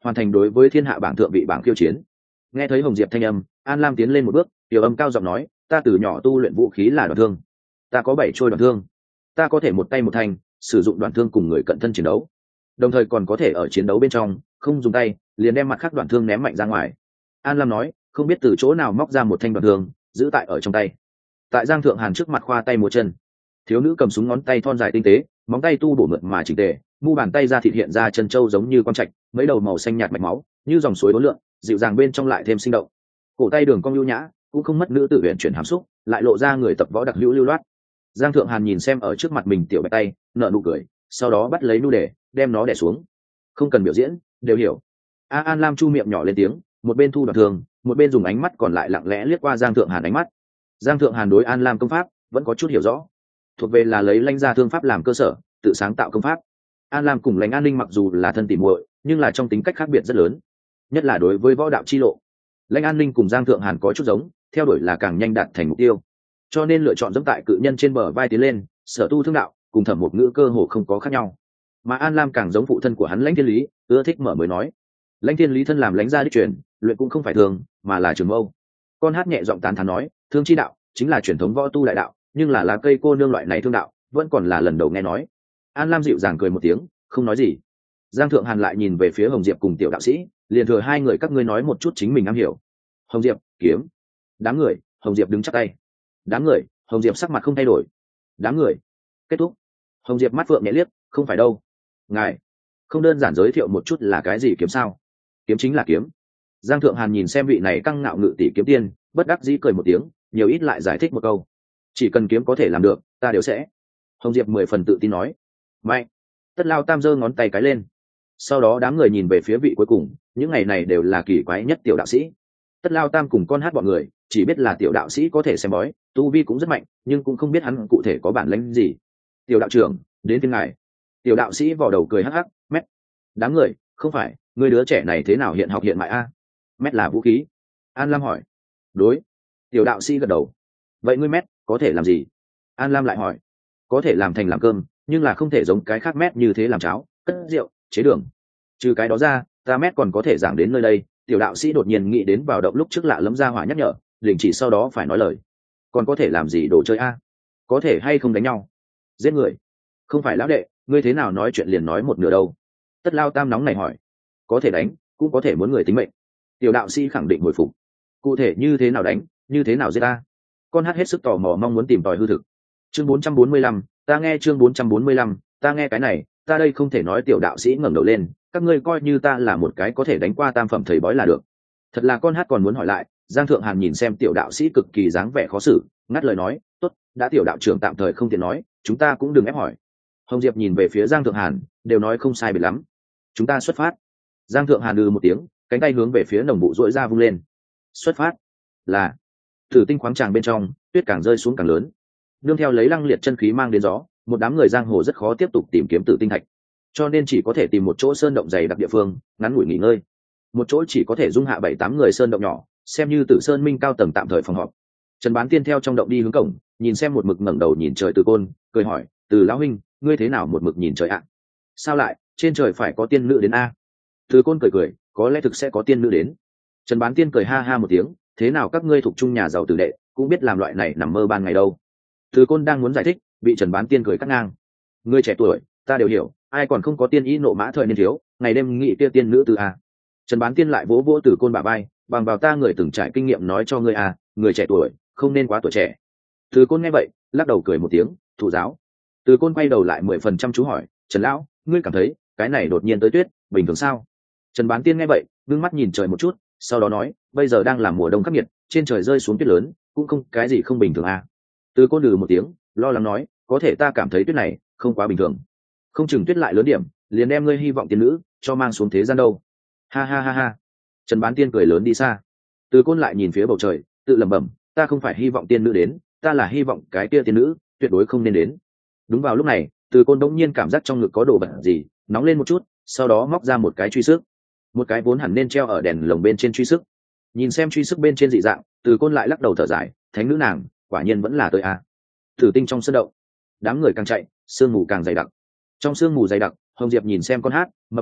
hoàn thành đối với thiên hạ bảng thượng vị bảng khiêu chiến. Nghe thấy Hồng Diệp thanh âm, An Lam tiến lên một bước, tiểu âm cao giọng nói, ta từ nhỏ tu luyện vũ khí là đoạn thương, ta có 7 trôi đoạn thương, ta có thể một tay một thanh sử dụng đoạn thương cùng người cận thân chiến đấu, đồng thời còn có thể ở chiến đấu bên trong không dùng tay liền đem mặt khác đoạn thương ném mạnh ra ngoài. An Lam nói, không biết từ chỗ nào móc ra một thanh đoạn thương giữ tại ở trong tay. Tại Giang Thượng Hàn trước mặt khoa tay múa chân, thiếu nữ cầm súng, ngón tay thon dài tinh tế, móng tay tu bổ mượt mà chỉnh tề, mu bàn tay ra thịt hiện ra chân trâu giống như quang trạch, mấy đầu màu xanh nhạt mạch máu như dòng suối uốn lượn, dịu dàng bên trong lại thêm sinh động. Cổ tay đường cong lưu nhã, cũng không mất nữ tự huyền chuyển hàm xúc, lại lộ ra người tập võ đặc hữu lưu loát. Giang Thượng Hàn nhìn xem ở trước mặt mình tiểu bạch tay, nở nụ cười, sau đó bắt lấy nu đề, đem nó đè xuống. Không cần biểu diễn, đều hiểu. An Lam chu miệng nhỏ lên tiếng, một bên thu đoạn thường, một bên dùng ánh mắt còn lại lặng lẽ liếc qua Giang Thượng Hàn ánh mắt. Giang Thượng Hàn đối An Lam công pháp vẫn có chút hiểu rõ, thuộc về là lấy lãnh gia thương pháp làm cơ sở, tự sáng tạo công pháp. An Lam cùng Lãnh An Ninh mặc dù là thân tỉ muội, nhưng là trong tính cách khác biệt rất lớn, nhất là đối với võ đạo chi lộ. Lãnh An Ninh cùng Giang Thượng Hàn có chút giống, theo đuổi là càng nhanh đạt thành mục tiêu, cho nên lựa chọn dẫm tại cự nhân trên bờ vai tiến lên, sở tu thương đạo cùng Thẩm Một Ngữ cơ hồ không có khác nhau. Mà An Lam càng giống phụ thân của hắn Lãnh Thiên Lý, ưa thích mở mới nói. Lãnh Thiên Lý thân làm lãnh gia đích truyền, luyện cũng không phải thường, mà là trường mâu. Con hát nhẹ giọng tán thán nói, thương chi đạo chính là truyền thống võ tu đại đạo, nhưng là lá cây cô nương loại này thương đạo vẫn còn là lần đầu nghe nói. An Lam dịu dàng cười một tiếng, không nói gì. Giang Thượng Hàn lại nhìn về phía Hồng Diệp cùng tiểu đạo sĩ, liền thừa hai người các ngươi nói một chút chính mình am hiểu. Hồng Diệp, kiếm. Đám người. Hồng Diệp đứng chắp tay. Đám người. Hồng Diệp sắc mặt không thay đổi. Đám người. Kết thúc. Hồng Diệp mắt phượng nhẹ liếc, không phải đâu. Ngài không đơn giản giới thiệu một chút là cái gì kiếm sao? Kiếm chính là kiếm. Giang Thượng Hàn nhìn xem vị này căng ngạo ngự tỷ kiếm tiên, bất đắc dĩ cười một tiếng, nhiều ít lại giải thích một câu, chỉ cần kiếm có thể làm được, ta đều sẽ. Hồng Diệp 10 phần tự tin nói. Mạnh. Tất Lao Tam giơ ngón tay cái lên. Sau đó đám người nhìn về phía vị cuối cùng, những ngày này đều là kỳ quái nhất tiểu đạo sĩ. Tất Lao Tam cùng con hát bọn người chỉ biết là tiểu đạo sĩ có thể xem bói, tu vi cũng rất mạnh, nhưng cũng không biết hắn cụ thể có bản lĩnh gì. Tiểu đạo trưởng, đến phiên ngài. Tiểu đạo sĩ vò đầu cười hắc hắc, mét. Đám người, không phải, người đứa trẻ này thế nào hiện học hiện mại a? Mét là vũ khí. An Lam hỏi. Đối. Tiểu đạo sĩ gật đầu. Vậy ngươi mét có thể làm gì? An Lam lại hỏi. Có thể làm thành làm cơm, nhưng là không thể giống cái khác mét như thế làm cháo, cất rượu, chế đường. Trừ cái đó ra, ta mét còn có thể giảng đến nơi đây. Tiểu đạo sĩ đột nhiên nghĩ đến vào động lúc trước lạ lẫm ra hỏa nhắc nhở, đình chỉ sau đó phải nói lời. Còn có thể làm gì đồ chơi a? Có thể hay không đánh nhau? Giết người? Không phải lão đệ, ngươi thế nào nói chuyện liền nói một nửa đâu? Tất Lao Tam nóng này hỏi. Có thể đánh, cũng có thể muốn người tính mệnh. Tiểu đạo sĩ khẳng định hồi phục. Cụ thể như thế nào đánh, như thế nào giết ta? Con hát hết sức tò mò mong muốn tìm tòi hư thực. Chương 445, ta nghe chương 445, ta nghe cái này, ta đây không thể nói. Tiểu đạo sĩ ngẩng đầu lên, các ngươi coi như ta là một cái có thể đánh qua tam phẩm thầy bói là được. Thật là con hát còn muốn hỏi lại. Giang Thượng Hàn nhìn xem tiểu đạo sĩ cực kỳ dáng vẻ khó xử, ngắt lời nói, tốt, đã tiểu đạo trưởng tạm thời không tiện nói, chúng ta cũng đừng ép hỏi. Hồng Diệp nhìn về phía Giang Thượng Hàn, đều nói không sai biệt lắm, chúng ta xuất phát. Giang Thượng Hàn một tiếng, cánh tay hướng về phía nồng vụ dội ra vung lên. Xuất phát. Là. Thử tinh khoáng tràng bên trong, tuyết càng rơi xuống càng lớn. Nương theo lấy lăng liệt chân khí mang đến gió, một đám người giang hồ rất khó tiếp tục tìm kiếm tử tinh thạch, cho nên chỉ có thể tìm một chỗ sơn động dày đặc địa phương, ngắn ngủi nghỉ ngơi. Một chỗ chỉ có thể dung hạ 7-8 người sơn động nhỏ, xem như Tử Sơn Minh cao tầng tạm thời phòng họp. Trần Bán Tiên theo trong động đi hướng cổng, nhìn xem một mực ngẩng đầu nhìn trời Từ Côn, cười hỏi, Từ lão huynh, ngươi thế nào một mực nhìn trời ạ? Sao lại, trên trời phải có tiên nữ đến a? Từ Côn cười cười, có lẽ thực sẽ có tiên nữ đến. Trần Bán Tiên cười ha ha một tiếng, thế nào các ngươi thuộc chung nhà giàu tử đệ cũng biết làm loại này nằm mơ ban ngày đâu. Từ Côn đang muốn giải thích, bị Trần Bán Tiên cười cắt ngang. Ngươi trẻ tuổi, ta đều hiểu, ai còn không có tiên ý nộ mã thời niên thiếu, ngày đêm nghĩ kia tiên nữ từ a. Trần Bán Tiên lại vỗ vỗ Từ Côn bả vai, bằng vào ta người từng trải kinh nghiệm nói cho ngươi a, người trẻ tuổi không nên quá tuổi trẻ. Từ Côn nghe vậy, lắc đầu cười một tiếng, thủ giáo. Từ Côn quay đầu lại 10% chú hỏi, Trần lão, ngươi cảm thấy cái này đột nhiên tới tuyết, bình thường sao? Trần Bán Tiên nghe vậy, ngưng mắt nhìn trời một chút, sau đó nói, bây giờ đang là mùa đông khắc nghiệt, trên trời rơi xuống tuyết lớn, cũng không cái gì không bình thường à. Từ Côn lừ một tiếng, lo lắng nói, có thể ta cảm thấy tuyết này không quá bình thường, không chừng tuyết lại lớn điểm, liền đem ngươi hy vọng tiên nữ cho mang xuống thế gian đâu. Ha ha ha ha. Trần Bán Tiên cười lớn đi xa. Từ Côn lại nhìn phía bầu trời, tự lẩm bẩm, ta không phải hy vọng tiên nữ đến, ta là hy vọng cái kia tiên nữ tuyệt đối không nên đến. Đúng vào lúc này, Từ Côn đống nhiên cảm giác trong ngực có đồ vật gì nóng lên một chút, sau đó móc ra một cái truy sức, một cái vốn hẳn nên treo ở đèn lồng bên trên truy sức. Nhìn xem truy sức bên trên dị dạng, Từ Côn lại lắc đầu thở dài, thánh nữ nàng quả nhiên vẫn là tới a. Thử tinh trong sân động, đám người càng chạy, sương mù càng dày đặc. Trong sương mù dày đặc, Hồng Diệp nhìn xem con hát, mập mạp,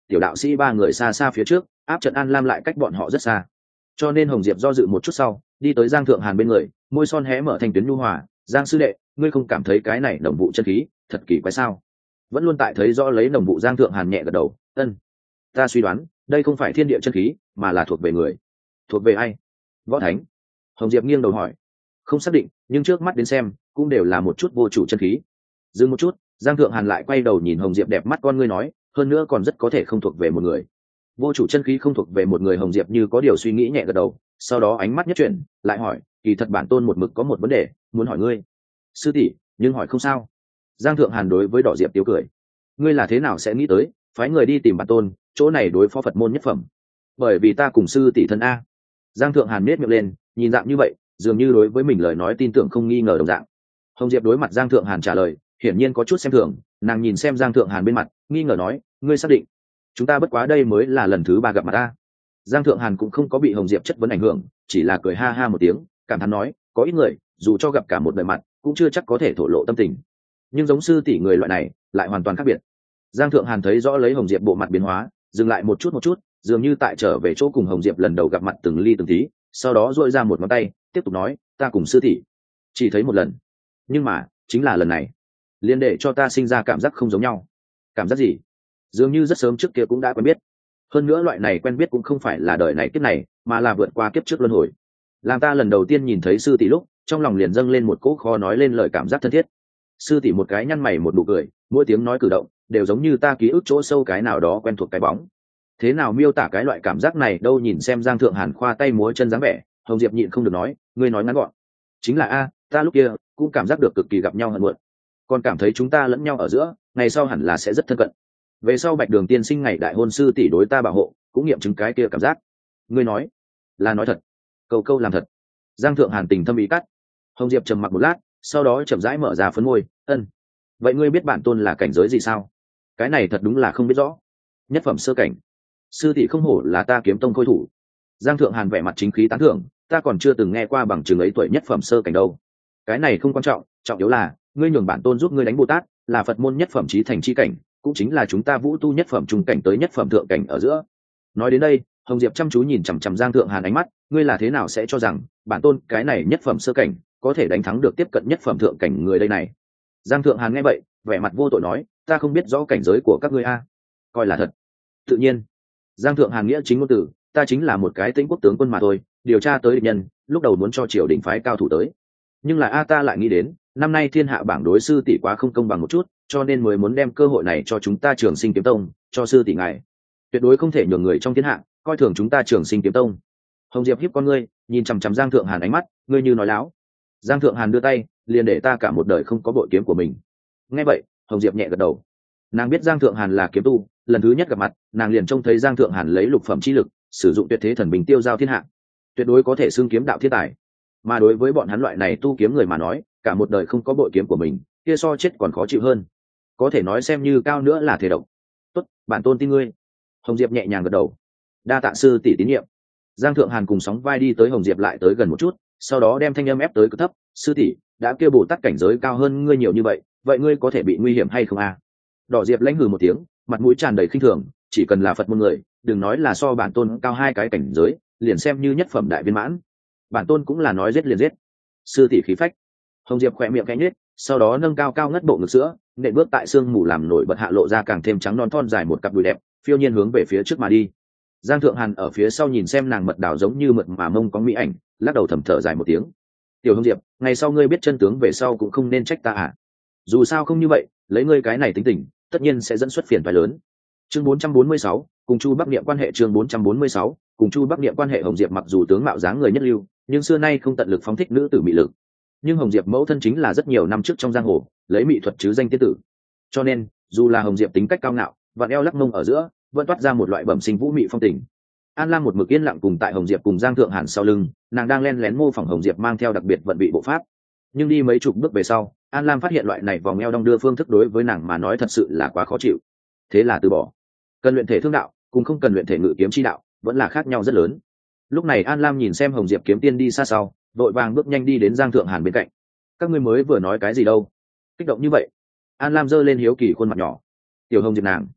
tiểu đạo sĩ ba người xa xa phía trước, áp trận An Lam lại cách bọn họ rất xa, cho nên Hồng Diệp do dự một chút sau đi tới Giang Thượng Hàn bên người, môi son hé mở thành tuyến nhu hòa. Giang sư đệ, ngươi không cảm thấy cái này nồng vụ chân khí thật kỳ quái sao? Vẫn luôn tại thấy rõ lấy nồng vụ. Giang Thượng Hàn nhẹ gật đầu, ân, ta suy đoán đây không phải thiên địa chân khí mà là thuộc về người. Thuộc về ai? Võ Thánh. Hồng Diệp nghiêng đầu hỏi. Không xác định, nhưng trước mắt đến xem cũng đều là một chút vô chủ chân khí. Dừng một chút, Giang Thượng Hàn lại quay đầu nhìn Hồng Diệp đẹp mắt con ngươi nói, hơn nữa còn rất có thể không thuộc về một người. Vô chủ chân khí không thuộc về một người. Hồng Diệp như có điều suy nghĩ nhẹ gật đầu, sau đó ánh mắt nhất chuyển lại hỏi, kỳ thật bản tôn một mực có một vấn đề muốn hỏi ngươi. Sư tỷ, nhưng hỏi không sao. Giang Thượng Hàn đối với Đỏ Diệp tiếu cười, ngươi là thế nào sẽ nghĩ tới phái người đi tìm bản tôn chỗ này đối phó Phật môn nhất phẩm? Bởi vì ta cùng sư tỷ thân a. Giang Thượng Hàn nết miệng lên, nhìn dạng như vậy dường như đối với mình lời nói tin tưởng không nghi ngờ đồng dạng. Hồng Diệp đối mặt Giang Thượng Hàn trả lời hiển nhiên có chút xem thường, nàng nhìn xem Giang Thượng Hàn bên mặt nghi ngờ nói, ngươi xác định chúng ta bất quá đây mới là lần thứ 3 gặp mặt ta? Giang Thượng Hàn cũng không có bị Hồng Diệp chất vấn ảnh hưởng, chỉ là cười ha ha một tiếng, cảm thán nói, có ít người dù cho gặp cả một đời mặt cũng chưa chắc có thể thổ lộ tâm tình, nhưng giống sư tỷ người loại này lại hoàn toàn khác biệt. Giang Thượng Hàn thấy rõ lấy Hồng Diệp bộ mặt biến hóa, dừng lại một chút, dường như tại trở về chỗ cùng Hồng Diệp lần đầu gặp mặt từng ly từng tí, sau đó duỗi ra một ngón tay tiếp tục nói, ta cùng sư tỷ chỉ thấy một lần, nhưng mà chính là lần này liền để cho ta sinh ra cảm giác không giống nhau. Cảm giác gì? Dường như rất sớm trước kia cũng đã quen biết, hơn nữa loại này quen biết cũng không phải là đời này kiếp này mà là vượt qua kiếp trước luân hồi. Làm ta lần đầu tiên nhìn thấy sư tỷ lúc, trong lòng liền dâng lên một cỗ khó nói lên lời cảm giác thân thiết. Sư tỷ một cái nhăn mày một nụ cười, mỗi tiếng nói cử động đều giống như ta ký ức chỗ sâu cái nào đó quen thuộc cái bóng. Thế nào miêu tả cái loại cảm giác này đâu? Nhìn xem Giang Thượng Hàn khoa tay múa chân dáng vẻ, Hồng Diệp nhịn không được nói, ngươi nói ngắn gọn. Chính là a, ta lúc kia cũng cảm giác được cực kỳ gặp nhau hận muộn, còn cảm thấy chúng ta lẫn nhau ở giữa ngày sau hẳn là sẽ rất thân cận. Về sau Bạch Đường tiên sinh ngày đại hôn sư tỷ đối ta bảo hộ cũng nghiệm chứng cái kia cảm giác. Ngươi nói là nói thật, câu câu làm thật. Giang Thượng Hàn tình thâm ý cắt. Hồng Diệp trầm mặc một lát, sau đó chậm rãi mở ra phấn môi, ân, vậy ngươi biết bản tôn là cảnh giới gì sao? Cái này thật đúng là không biết rõ. Nhất phẩm sơ cảnh. Sư tỷ không hổ là ta Kiếm Tông khôi thủ. Giang Thượng Hàn vẻ mặt chính khí tán thưởng, ta còn chưa từng nghe qua bằng chứng ấy tuổi nhất phẩm sơ cảnh đâu. Cái này không quan trọng, trọng yếu là ngươi nhường bản tôn giúp ngươi đánh Bồ Tát, là Phật môn nhất phẩm chí thành chi cảnh, cũng chính là chúng ta vũ tu nhất phẩm trung cảnh tới nhất phẩm thượng cảnh ở giữa. Nói đến đây, Hồng Diệp chăm chú nhìn chằm chằm Giang Thượng Hàn ánh mắt, ngươi là thế nào sẽ cho rằng bản tôn cái này nhất phẩm sơ cảnh có thể đánh thắng được tiếp cận nhất phẩm thượng cảnh người đây này? Giang Thượng Hàn nghe vậy, vẻ mặt vô tội nói, ta không biết rõ cảnh giới của các ngươi a. Coi là thật. Tự nhiên. Giang Thượng Hàn nghĩa chính ngôn từ, ta chính là một cái Tĩnh quốc tướng quân mà thôi, điều tra tới địch nhân, lúc đầu muốn cho triều đình phái cao thủ tới, nhưng là ta lại nghĩ đến năm nay thiên hạ bảng đối sư tỷ quá không công bằng một chút, cho nên mới muốn đem cơ hội này cho chúng ta Trường Sinh Kiếm Tông, cho sư tỷ ngài. Tuyệt đối không thể nhường người trong thiên hạ coi thường chúng ta Trường Sinh Kiếm Tông. Hồng Diệp hiếp con ngươi, nhìn chằm chằm Giang Thượng Hàn ánh mắt, ngươi như nói láo. Giang Thượng Hàn đưa tay, liền để ta cả một đời không có bội kiếm của mình. Nghe vậy, Hồng Diệp nhẹ gật đầu. Nàng biết Giang Thượng Hàn là kiếm tu, lần thứ nhất gặp mặt, nàng liền trông thấy Giang Thượng Hàn lấy lục phẩm chi lực, sử dụng tuyệt thế thần bình tiêu giao thiên hạ, tuyệt đối có thể xưng kiếm đạo thiên tài. Mà đối với bọn hắn loại này tu kiếm người mà nói, cả một đời không có bội kiếm của mình, kia so chết còn khó chịu hơn. Có thể nói xem như cao nữa là thể độc. Tốt, bản tôn tin ngươi. Hồng Diệp nhẹ nhàng gật đầu. Đa tạ sư tỷ tín nhiệm. Giang Thượng Hàn cùng sóng vai đi tới Hồng Diệp lại tới gần một chút, sau đó đem thanh âm ép tới cực thấp, sư tỷ đã kêu Bồ Tát cảnh giới cao hơn ngươi nhiều như vậy, vậy ngươi có thể bị nguy hiểm hay không a? Đỏ Diệp lãnh hừ một tiếng, mặt mũi tràn đầy khinh thường, chỉ cần là Phật môn người, đừng nói là so bản tôn cao 2 cái cảnh giới, liền xem như nhất phẩm đại viên mãn, bản tôn cũng là nói giết liền giết. Sư tỷ khí phách. Hồng Diệp khỏe miệng cánh nết, sau đó nâng cao cao ngất bộ ngực sữa, nện bước tại xương mù làm nổi bật hạ lộ ra càng thêm trắng non thon dài một cặp đùi đẹp, phiêu nhiên hướng về phía trước mà đi. Giang Thượng Hàn ở phía sau nhìn xem nàng mật đảo giống như mượt mà mông có mỹ ảnh, lắc đầu thầm thở dài một tiếng. Tiểu Hồng Diệp, ngày sau ngươi biết chân tướng về sau cũng không nên trách ta à? Dù sao không như vậy, lấy ngươi cái này tính tình, tất nhiên sẽ dẫn xuất phiền toái lớn. Chương 446, cùng Chu Bắc Niệm quan hệ. Chương 446, cùng Chu Bắc Niệm quan hệ. Hồng Diệp mặc dù tướng mạo dáng người nhất lưu, nhưng xưa nay không tận lực phóng thích nữ tử mị lực. Nhưng Hồng Diệp mẫu thân chính là rất nhiều năm trước trong giang hồ lấy mỹ thuật chứ danh tiên tử, cho nên dù là Hồng Diệp tính cách cao ngạo, vặn eo lắc mông ở giữa vẫn toát ra một loại bẩm sinh vũ mị phong tình. An Lam một mực yên lặng cùng tại Hồng Diệp cùng Giang Thượng Hàn sau lưng, nàng đang lén lén mô phỏng Hồng Diệp mang theo đặc biệt vận bị bộ pháp. Nhưng đi mấy chục bước về sau, An Lam phát hiện loại này vòng eo đong đưa phương thức đối với nàng mà nói thật sự là quá khó chịu, thế là từ bỏ. Cần luyện thể thương đạo cùng không cần luyện thể ngự kiếm chi đạo vẫn là khác nhau rất lớn. Lúc này An Lam nhìn xem Hồng Diệp kiếm tiên đi xa sau, vội vàng bước nhanh đi đến Giang Thượng Hàn bên cạnh. Các ngươi mới vừa nói cái gì đâu, kích động như vậy? An Lam giơ lên hiếu kỳ khuôn mặt nhỏ. Tiểu Hồng Diệp nàng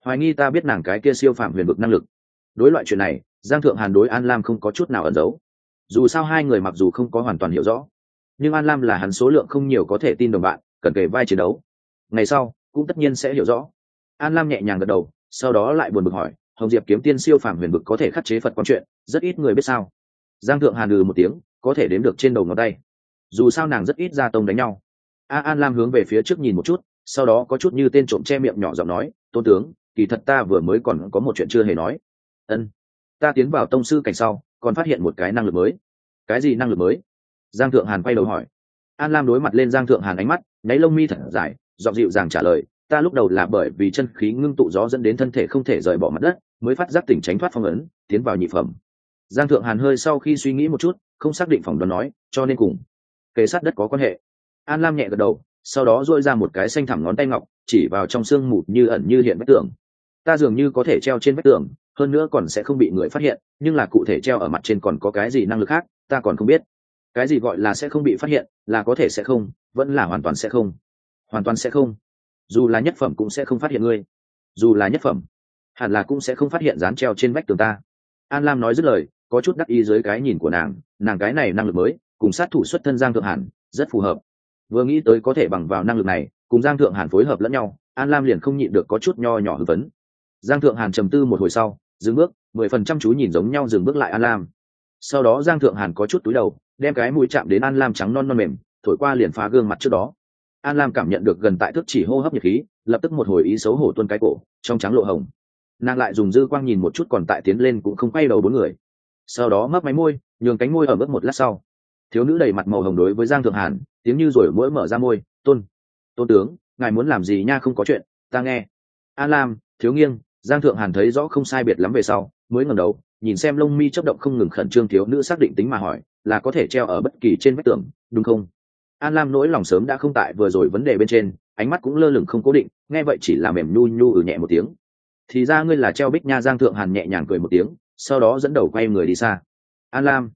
hoài nghi ta biết nàng cái kia siêu phạm huyền vực năng lực. Đối loại chuyện này, Giang Thượng Hàn đối An Lam không có chút nào ẩn giấu. Dù sao hai người mặc dù không có hoàn toàn hiểu rõ, nhưng An Lam là hắn số lượng không nhiều có thể tin đồng bạn, cần kề vai chiến đấu. Ngày sau cũng tất nhiên sẽ hiểu rõ. An Lam nhẹ nhàng gật đầu, sau đó lại buồn bực hỏi, Hồng Diệp kiếm tiên siêu phàm huyền vực có thể khắc chế Phật quan chuyện, rất ít người biết sao? Giang Thượng Hàn một tiếng, có thể đếm được trên đầu ngón tay. Dù sao nàng rất ít ra tông đánh nhau. An Lam hướng về phía trước nhìn một chút, sau đó có chút như tên trộm che miệng nhỏ giọng nói, tôn tướng, kỳ thật ta vừa mới còn có một chuyện chưa hề nói. Ân, ta tiến vào tông sư cảnh sau, còn phát hiện một cái năng lực mới. Cái gì năng lực mới? Giang Thượng Hàn quay đầu hỏi. An Lam đối mặt lên Giang Thượng Hàn ánh mắt, nháy lông mi thật dài, giọng dịu dàng trả lời, ta lúc đầu là bởi vì chân khí ngưng tụ gió dẫn đến thân thể không thể rời bỏ mặt đất, mới phát giác tỉnh tránh thoát phong ấn, tiến vào nhị phẩm. Giang Thượng Hàn hơi sau khi suy nghĩ một chút, không xác định phỏng đoán nói, cho nên cùng kề sát đất có quan hệ. An Lam nhẹ gật đầu, sau đó duỗi ra một cái xanh thẳm ngón tay ngọc, chỉ vào trong sương mù như ẩn như hiện vách tường. Ta dường như có thể treo trên vách tường, hơn nữa còn sẽ không bị người phát hiện, nhưng là cụ thể treo ở mặt trên còn có cái gì năng lực khác, ta còn không biết. Cái gì gọi là sẽ không bị phát hiện, là có thể sẽ không, vẫn là hoàn toàn sẽ không. Hoàn toàn sẽ không. Dù là nhất phẩm cũng sẽ không phát hiện ngươi. Dù là nhất phẩm, hẳn là cũng sẽ không phát hiện dán treo trên vách tường ta. An Lam nói dứt lời, có chút đắc ý dưới cái nhìn của nàng cái này năng lực mới, cùng sát thủ xuất thân Giang Thượng Hàn rất phù hợp. Vừa nghĩ tới có thể bằng vào năng lực này, cùng Giang Thượng Hàn phối hợp lẫn nhau, An Lam liền không nhịn được có chút nho nhỏ hư vấn. Giang Thượng Hàn trầm tư một hồi sau, dừng bước, 10% chú nhìn giống nhau dừng bước lại An Lam. Sau đó Giang Thượng Hàn có chút túi đầu, đem cái mũi chạm đến An Lam trắng non non mềm, thổi qua liền phá gương mặt trước đó. An Lam cảm nhận được gần tại thước chỉ hô hấp nhiệt khí, lập tức một hồi ý xấu hổ tuôn cái cổ, trong trắng lộ hồng. Nàng lại dùng dư quang nhìn một chút còn tại tiến lên cũng không quay đầu bốn người. Sau đó mấp máy môi, nhường cánh môi ở bước một lát sau. Thiếu nữ đầy mặt màu hồng đối với Giang Thượng Hàn, tiếng như rồi mỗi mở ra môi, tôn tướng, ngài muốn làm gì nha, không có chuyện, ta nghe. An Lam, thiếu nghiêng, Giang Thượng Hàn thấy rõ không sai biệt lắm về sau, mới ngẩng đầu, nhìn xem lông mi chớp động không ngừng khẩn trương thiếu nữ xác định tính mà hỏi, là có thể treo ở bất kỳ trên vách tường, đúng không? An Lam nỗi lòng sớm đã không tại vừa rồi vấn đề bên trên, ánh mắt cũng lơ lửng không cố định, nghe vậy chỉ là mềm nhu nhu nhẹ một tiếng. Thì ra ngươi là treo bích nha. Giang Thượng Hàn nhẹ nhàng cười một tiếng, sau đó dẫn đầu quay người đi xa. An Lam,